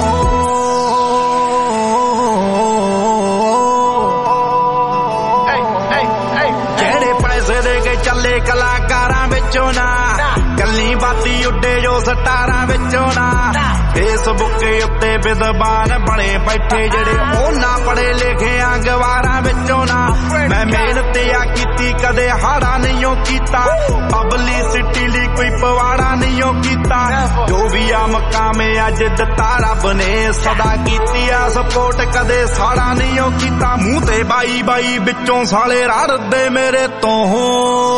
Speaker 18: जेड़े पैसे दे के चले कलाकारां विचों ना गल्ली बाती उड्डे जो सटारां विचों ना फेसबुक उत्ते विद्वान बने बैठे जेड़े ओ ना पढ़े लिखे गवारां विचों ना मैं मेहनत आ कीती कदे हाड़ा नहीं कीता पब्लिसिटी लई कोई पवाड़ा नहीं कीता जो भी आ मकाम अज दिता रब ने सदा कीती आ सपोर्ट कदे साड़ा नहीं कीता मूंह ते बाई बाई विचों साले रड़दे मेरे तो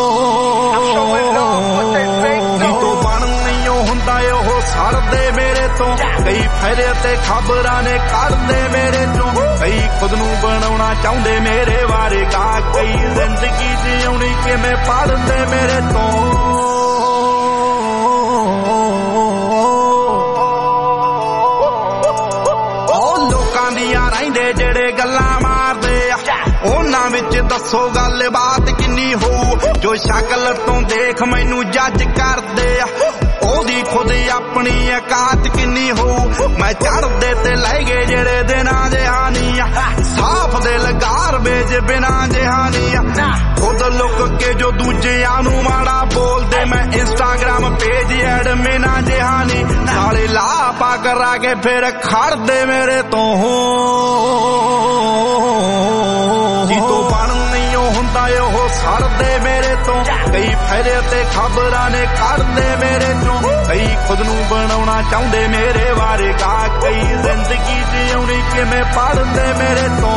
Speaker 18: बन नहीं हुंदा ओह सड़दे मेरे ਤੋਂ ਕਈ ਫਾਇਦੇ ਤੇ ਖਬਰਾਂ ਨੇ ਕੱਢਦੇ ਮੇਰੇ ਚੋਂ ਕਈ ਖੁਦ ਨੂੰ ਬਣਾਉਣਾ ਚਾਹੁੰਦੇ ਮੇਰੇ ਬਾਰੇ ਗਾ ਕਈ ਜ਼ਿੰਦਗੀ ਜਿਉਣੀ ਕਿਵੇਂ ਪੜ੍ਹਦੇ ਮੇਰੇ ਤੋਂ ਰਹਿੰਦੇ ਜਿਹੜੇ ਗੱਲਾਂ ਮਾਰਦੇ ਆ ਉਹਨਾਂ ਵਿੱਚ ਦੱਸੋ ਗੱਲਬਾਤ ਕਿੰਨੀ ਹੋਊ ਜੋ ਸ਼ਕਲ ਤੋਂ ਦੇਖ ਮੈਨੂੰ ਜੱਜ ਕਰਦੇ ਆ ਉਹਦੀ ਖੁਦ ਆਪਣੀ ਔਕਾਤ ਕਿੰਨੀ ਹੋਊ ਮੈਂ ਚੜਦੇ ਤੇ ਲੈ ਗਏ ਜਿਹੜੇ ਦਿਨਾਂ ਜਹਾਨੀ ਆ ਸਾਫ ਦਿਲ ਗਾਰਬੇਜ ਬਿਨਾ ਜਹਾਨੀ ਆ ਖੁਦ ਲੁੱਕ ਕੇ ਜੋ ਦੂਜਿਆਂ ਨੂੰ ਮਾੜਾ ਬੋਲਦੇ ਮੈਂ ਇੰਸਟਾਗ੍ਰਾਮ ਪੇਜ ਐਡਮਿਨਾ ਜਹਾਨੀ ਨਾਲੇ ਲਾਪਾ ਕਰਾ ਕੇ ਫਿਰ ਖੜਦੇ ਮੇਰੇ ਤੋਂ ਜੀ ਤੋਂ ਬਣ ਨਹੀਂ ਹੁੰਦਾ ਉਹ ਸੜਦੇ ਮੇਰੇ ਤੋਂ ਕਈ ਫਾਇਦੇ ਤੇ ਖਬਰਾਂ ਨੇ ਕੱਢਦੇ ਮੇਰੇ ਚੋਂ ਕਈ ਖੁਦ ਨੂੰ ਬਣਾਉਣਾ ਚਾਹੁੰਦੇ ਮੇਰੇ ਬਾਰੇ ਗਾ ਕਈ ਜ਼ਿੰਦਗੀ ਜਿਉਣੀ ਕਿਵੇਂ ਪੜ੍ਹਦੇ ਮੇਰੇ ਤੋਂ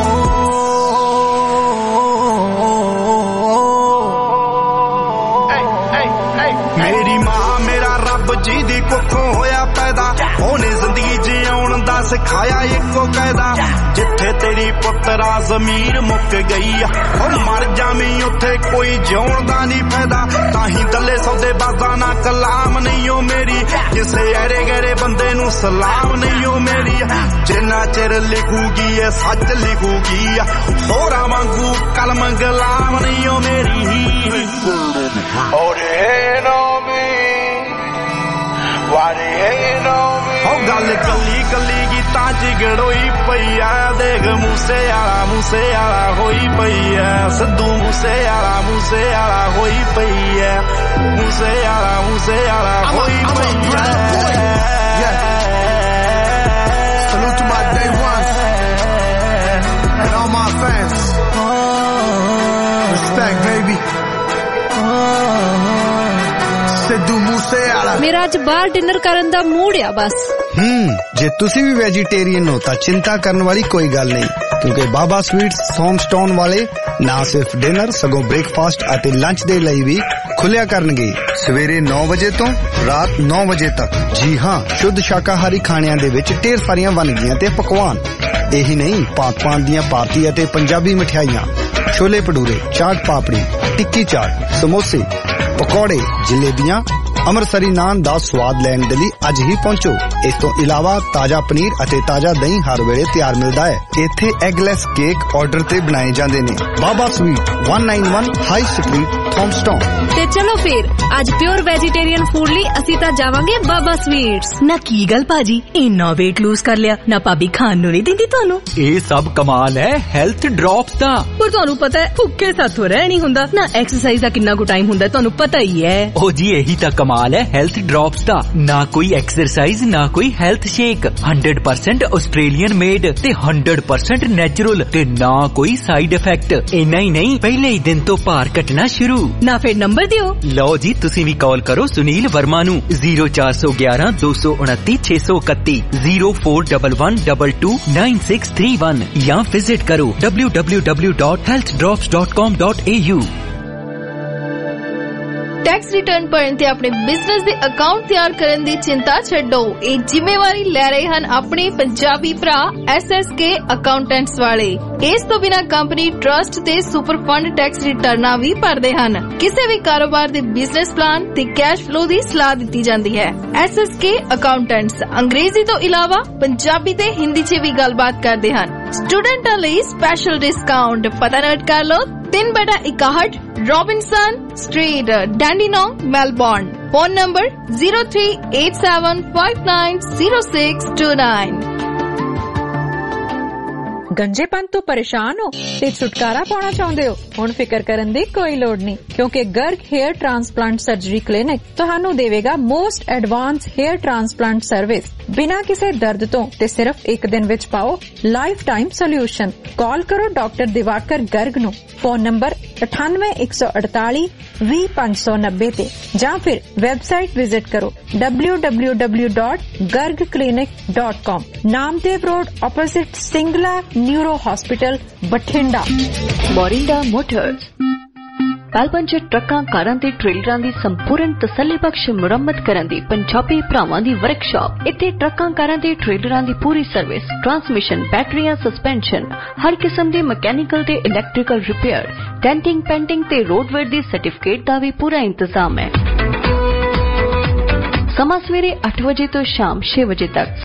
Speaker 18: ਮੇਰੀ ਮਾਂ ਮੇਰਾ ਰੱਬ ਜੀ ਦੀ ਕੁੱਖੋਂ ਹੋਇਆ ਪੈਦਾ ਉਹਨੇ ਜ਼ਿੰਦਗੀ ਜਿਉਣ ਦਾ ਸਿਖਾਇਆ ਇੱਕੋ ਕਾਇਦਾ ਜਿੱਥੇ ਤੇਰੀ ਪੁੱਤਰਾ ਜ਼ਮੀਰ ਮੁੱਕ ਗਈ ਆ ਉਹ ਮਰ ਜਾਵੀਂ ਉੱਥੇ ਕੋਈ ਜਿਉਣ ਦਾ ਨਹੀਂ ਫਾਇਦਾ ਤਾਂ ਹੀ ਦੱਲੇ ਸੌਦੇ ਬਾਜ਼ਾਂ ਨਾ ਕਲਾਮ ਨਹੀਂ ਓ ਮੇਰੀ ਕਿਸੇ ਐਰੇ ਗੈਰੇ ਬੰਦੇ ਨੂੰ ਸਲਾਮ ਨਹੀਂ ਓ ਮੇਰੀ ਜਿੰਨਾ ਚਿਰ ਲਿਖੂਗੀ ਇਹ ਸੱਚ ਲਿਖੂਗੀ ਹੋਰਾਂ ਵਾਂਗੂ ਕਲਮ ਗੁਲਾਮ ਨਹੀਂ ਓ ਮੇਰੀ ਗੱਲ ਕੱਲੀ ਕੱਲੀ ਗੀਤਾਂ ਚ ਗੜੋਈ ਪਈ ਆ ਦੇਖ ਮੂਸੇ ਵਾਲਾ ਹੋਈ ਪਈ ਐ ਸਿੱਧੂ ਮੂਸੇ ਵਾਲਾ ਹੋਈ ਪਈ ਐ ਮੂਸੇ ਵਾਲਾ ਹੋਈ ਪਈ ਐ Salute to my day ones and all my fans. Respect, baby. Sidhu Moose ਵਾਲਾ
Speaker 11: ਮੇਰਾ ਅੱਜ ਬਾਹਰ ਡਿਨਰ ਕਰਨ ਦਾ ਮੂਡ ਆ ਬਸ
Speaker 3: ਜੇ ਤੁਸੀਂ ਵੀ ਵੈਜੀਟੇਰੀਅਨ ਹੋ ਤਾਂ ਚਿੰਤਾ ਕਰਨ ਵਾਲੀ ਕੋਈ ਗੱਲ ਨਹੀਂ ਕਿਉਂਕਿ ਬਾਬਾ ਸਵੀਟਸ ਥੌਮਸਟਾਊਨ ਵਾਲੇ ਨਾ ਸਿਰਫ ਡਿਨਰ ਸਗੋਂ ਬ੍ਰੇਕਫਾਸਟ ਅਤੇ ਲੰਚ ਦੇ ਲਈ ਵੀ ਖੁੱਲਿਆ ਕਰਨਗੇ ਸਵੇਰੇ 9 ਵਜੇ ਤੋਂ ਰਾਤ 9 ਵਜੇ ਤੱਕ ਜੀ ਹਾਂ ਸ਼ੁੱਧ ਸ਼ਾਕਾਹਾਰੀ ਖਾਣਿਆਂ ਦੇ ਵਿੱਚ ਢੇਰ ਸਾਰੀਆਂ ਵੰਨਗੀਆਂ ਤੇ ਪਕਵਾਨ ਇਹੀ ਨਹੀਂ ਭਾਂਤ ਦੀਆਂ ਭਾਰਤੀ ਅਤੇ ਪੰਜਾਬੀ ਮਠਿਆਈਆਂ ਛੋਲੇ ਭਟੂਰੇ ਚਾਟ ਪਾਪੜੀ ਟਿੱਕੀ ਚਾਟ ਸਮੋਸੇ ਪਕੌੜੇ ਜਲੇਬੀਆਂ ਅੰਮ੍ਰਿਤਸਰੀ ਨਾਨ ਦਾ ਸਵਾਦ ਲੈਣ ਦੇ ਲਈ ਅੱਜ ਹੀ ਪਹੁੰਚੋ ਇਸ ਤੋਂ ਇਲਾਵਾ ਤਾਜ਼ਾ ਪਨੀਰ ਅਤੇ ਤਾਜ਼ਾ ਦਹੀਂ ਹਰ ਵੇਲੇ ਤਿਆਰ ਮਿਲਦਾ ਹੈ ਇੱਥੇ ਐਗਲੈਸ ਕੇਕ ਆਰਡਰ ਤੇ ਬਣਾਏ ਜਾਂਦੇ ਨੇ Baba sweet 191 high street Thomastown
Speaker 11: ਤੇ ਚਲੋ ਫਿਰ ਅੱਜ ਪਿਓਰ ਵੈਜੀਟੇਰੀਅਨ ਫੂਡ ਲਈ ਅਸੀਂ ਤਾਂ ਜਾਵਾਂਗੇ ਬਾਬਾ ਸਵੀਟਸ ਨਾ ਕੀ ਗੱਲ ਭਾਜੀ ਇੰਨਾ weight lose ਕਰ ਲਿਆ ਨਾ ਭਾਬੀ ਖਾਣ ਨੂੰ ਨਹੀਂ ਦਿੰਦੀ ਤੁਹਾਨੂੰ
Speaker 12: ਇਹ ਸਭ ਕਮਾਲ ਹੈ ਹੈਲਥ ਡ੍ਰੌਪਸ ਦਾ
Speaker 11: ਪਰ ਤੁਹਾਨੂੰ ਪਤਾ ਹੈ ਭੁੱਖੇ ਸਾਥੋਂ ਰਹਿ ਨਹੀਂ ਹੁੰਦਾ ਨਾ ਐਕਸਰਸਾਈਜ਼ ਦਾ ਕਿੰਨਾ ਕੁ ਟਾਈਮ ਹੁੰਦਾ ਤੁਹਾਨੂੰ ਪਤਾ ਹੀ ਹੈ
Speaker 12: ਉਹ ਜੀ ਇਹੀ ਤਾਂ ਕਮਾਲ ਹੈ ਹੈਲਥ ਡ੍ਰੌਪਸ ਦਾ ਨਾ ਕੋਈ ਐਕਸਰਸਾਈਜ਼ ਨਾ ਕੋਈ ਹੈਲਥ ਸ਼ੇਕ 100% ਆਸਟ੍ਰੇਲੀਅਨ ਮੇਡ ਤੇ 100% ਨੈਚੁਰਲ ਤੇ ਨਾ ਕੋਈ ਸਾਈਡ ਇਫੈਕਟ ਇੰਨਾ ਹੀ ਨਹੀਂ ਪਹਿਲੇ ਹੀ ਦਿਨ ਤੋਂ ਭਾਰ ਘਟਣਾ ਸ਼ੁਰੂ
Speaker 11: ਨਾ ਫਿਰ ਨੰਬਰ ਦਿਓ
Speaker 12: ਲਓ ਜੀ ਤੁਸੀਂ ਵੀ ਕਾਲ ਕਰੋ ਸੁਨੀਲ ਵਰਮਾ ਨੂੰ 0411 229 631 0411229631 ਜਾਂ ਵਿਜ਼ਿਟ ਕਰੋ www.healthdrops.com.au
Speaker 5: ਟੈਕਸ ਰਿਟਰਨ ਭਰਨ ਤੇ ਆਪਣੇ ਬਿਜ਼ਨਸ ਦੇ ਅਕਾਊਂਟ ਤਿਆਰ ਕਰਨ ਦੀ ਚਿੰਤਾ ਛੱਡੋ ਇਹ ਜ਼ਿੰਮੇਵਾਰੀ ਲੈ ਰਹੇ ਹਨ ਆਪਣੇ ਪੰਜਾਬੀ ਭਰਾ SSK ਅਕਾਊਂਟੈਂਟਸ ਵਾਲੇ ਇਸ ਤੋਂ ਬਿਨਾਂ ਕੰਪਨੀ ਟਰਸਟ ਤੇ ਸੁਪਰ ਫੰਡ ਟੈਕਸ ਰਿਟਰਨਾਂ ਵੀ ਭਰਦੇ ਹਨ ਕਿਸੇ ਵੀ ਕਾਰੋਬਾਰ ਦੇ ਬਿਜ਼ਨਸ ਪਲਾਨ ਤੇ ਕੈਸ਼ ਫਲੋ ਦੀ ਸਲਾਹ ਦਿੱਤੀ ਜਾਂਦੀ ਹੈ SSK ਅਕਾਊਂਟੈਂਟਸ ਅੰਗਰੇਜ਼ੀ ਤੋਂ ਇਲਾਵਾ ਪੰਜਾਬੀ ਤੇ ਹਿੰਦੀ 'ਚ ਵੀ ਗੱਲਬਾਤ ਕਰਦੇ ਹਨ ਸਟੂਡੈਂਟਾਂ ਲਈ ਸਪੈਸ਼ਲ ਡਿਸਕਾਊਂਟ ਪਤਾ ਨੋਟ ਕਰ ਲਓ 3/61 Robinson Street, Dandenong, Melbourne. Phone number 0387590629.
Speaker 8: ਗੰਜੇਪਨ ਤੋਂ ਪਰੇਸ਼ਾਨ ਹੋ ਤੇ ਛੁਟਕਾਰਾ ਪਾਉਣਾ ਚਾਹੁੰਦੇ ਹੋ ਹੁਣ ਫਿਕਰ ਕਰਨ ਦੀ ਕੋਈ ਲੋੜ ਨਹੀਂ ਕਿਉਂਕਿ Garg hair transplant surgery clinic ਤੁਹਾਨੂੰ ਦੇਵੇਗਾ most advance hair transplant service ਬਿਨਾਂ ਕਿਸੇ ਦਰਦ ਤੋਂ ਤੇ ਸਿਰਫ ਇੱਕ ਦਿਨ ਵਿੱਚ ਪਾਓ ਲਾਈਫ ਟਾਈਮ ਸੋਲਿਊਸ਼ਨ ਕਾਲ ਕਰੋ ਡਾਕਟਰ ਦਿਵਾਕਰ ਗਰਗ ਨੂੰ ਫੋਨ ਨੰਬਰ 9814820590 ਤੇ ਜਾਂ ਫਿਰ ਵੈਬਸਾਈਟ ਵਿਜ਼ਿਟ ਕਰੋ www.gargclinic.com Namdev road opposite Singla neuro hospital Bathinda Morinda motors ਪੈਲਪਨ 'ਚ ਟਰੱਕਾਂ, ਕਾਰਾਂ ਤੇ ਟ੍ਰੇਲਰਾਂ ਦੀ ਸੰਪੂਰਨ ਤਸੱਲੀਬਖਸ਼ ਮੁਰੰਮਤ ਕਰਨ ਦੀ ਪੰਜਾਬੀ ਭਰਾਵਾਂ ਦੀ ਵਰਕਸ਼ਾਪ। ਇੱਥੇ ਟਰੱਕਾਂ, ਕਾਰਾਂ ਤੇ ਟ੍ਰੇਲਰਾਂ ਦੀ ਪੂਰੀ ਸਰਵਿਸ, ਟਰਾਂਸਮਿਸ਼ਨ, ਬੈਟਰੀਆਂ, ਸਸਪੈਂਸ਼ਨ, ਹਰ ਕਿਸਮ ਦੀ ਮਕੈਨੀਕਲ ਤੇ ਇਲੈਕਟ੍ਰੀਕਲ ਰਿਪੇਅਰ, ਡੈਂਟਿੰਗ, ਪੈਂਟਿੰਗ ਤੇ ਰੋਡਵੇਅਰ ਦੀ ਸਰਟੀਫਿਕੇਟ ਦਾ ਵੀ ਪੂਰਾ ਇੰਤਜ਼ਾਮ ਹੈ। ਸਮਾਂ ਸਵੇਰੇ 8 ਵਜੇ ਤੋਂ ਸ਼ਾਮ 6 ਵਜੇ ਤੱਕ।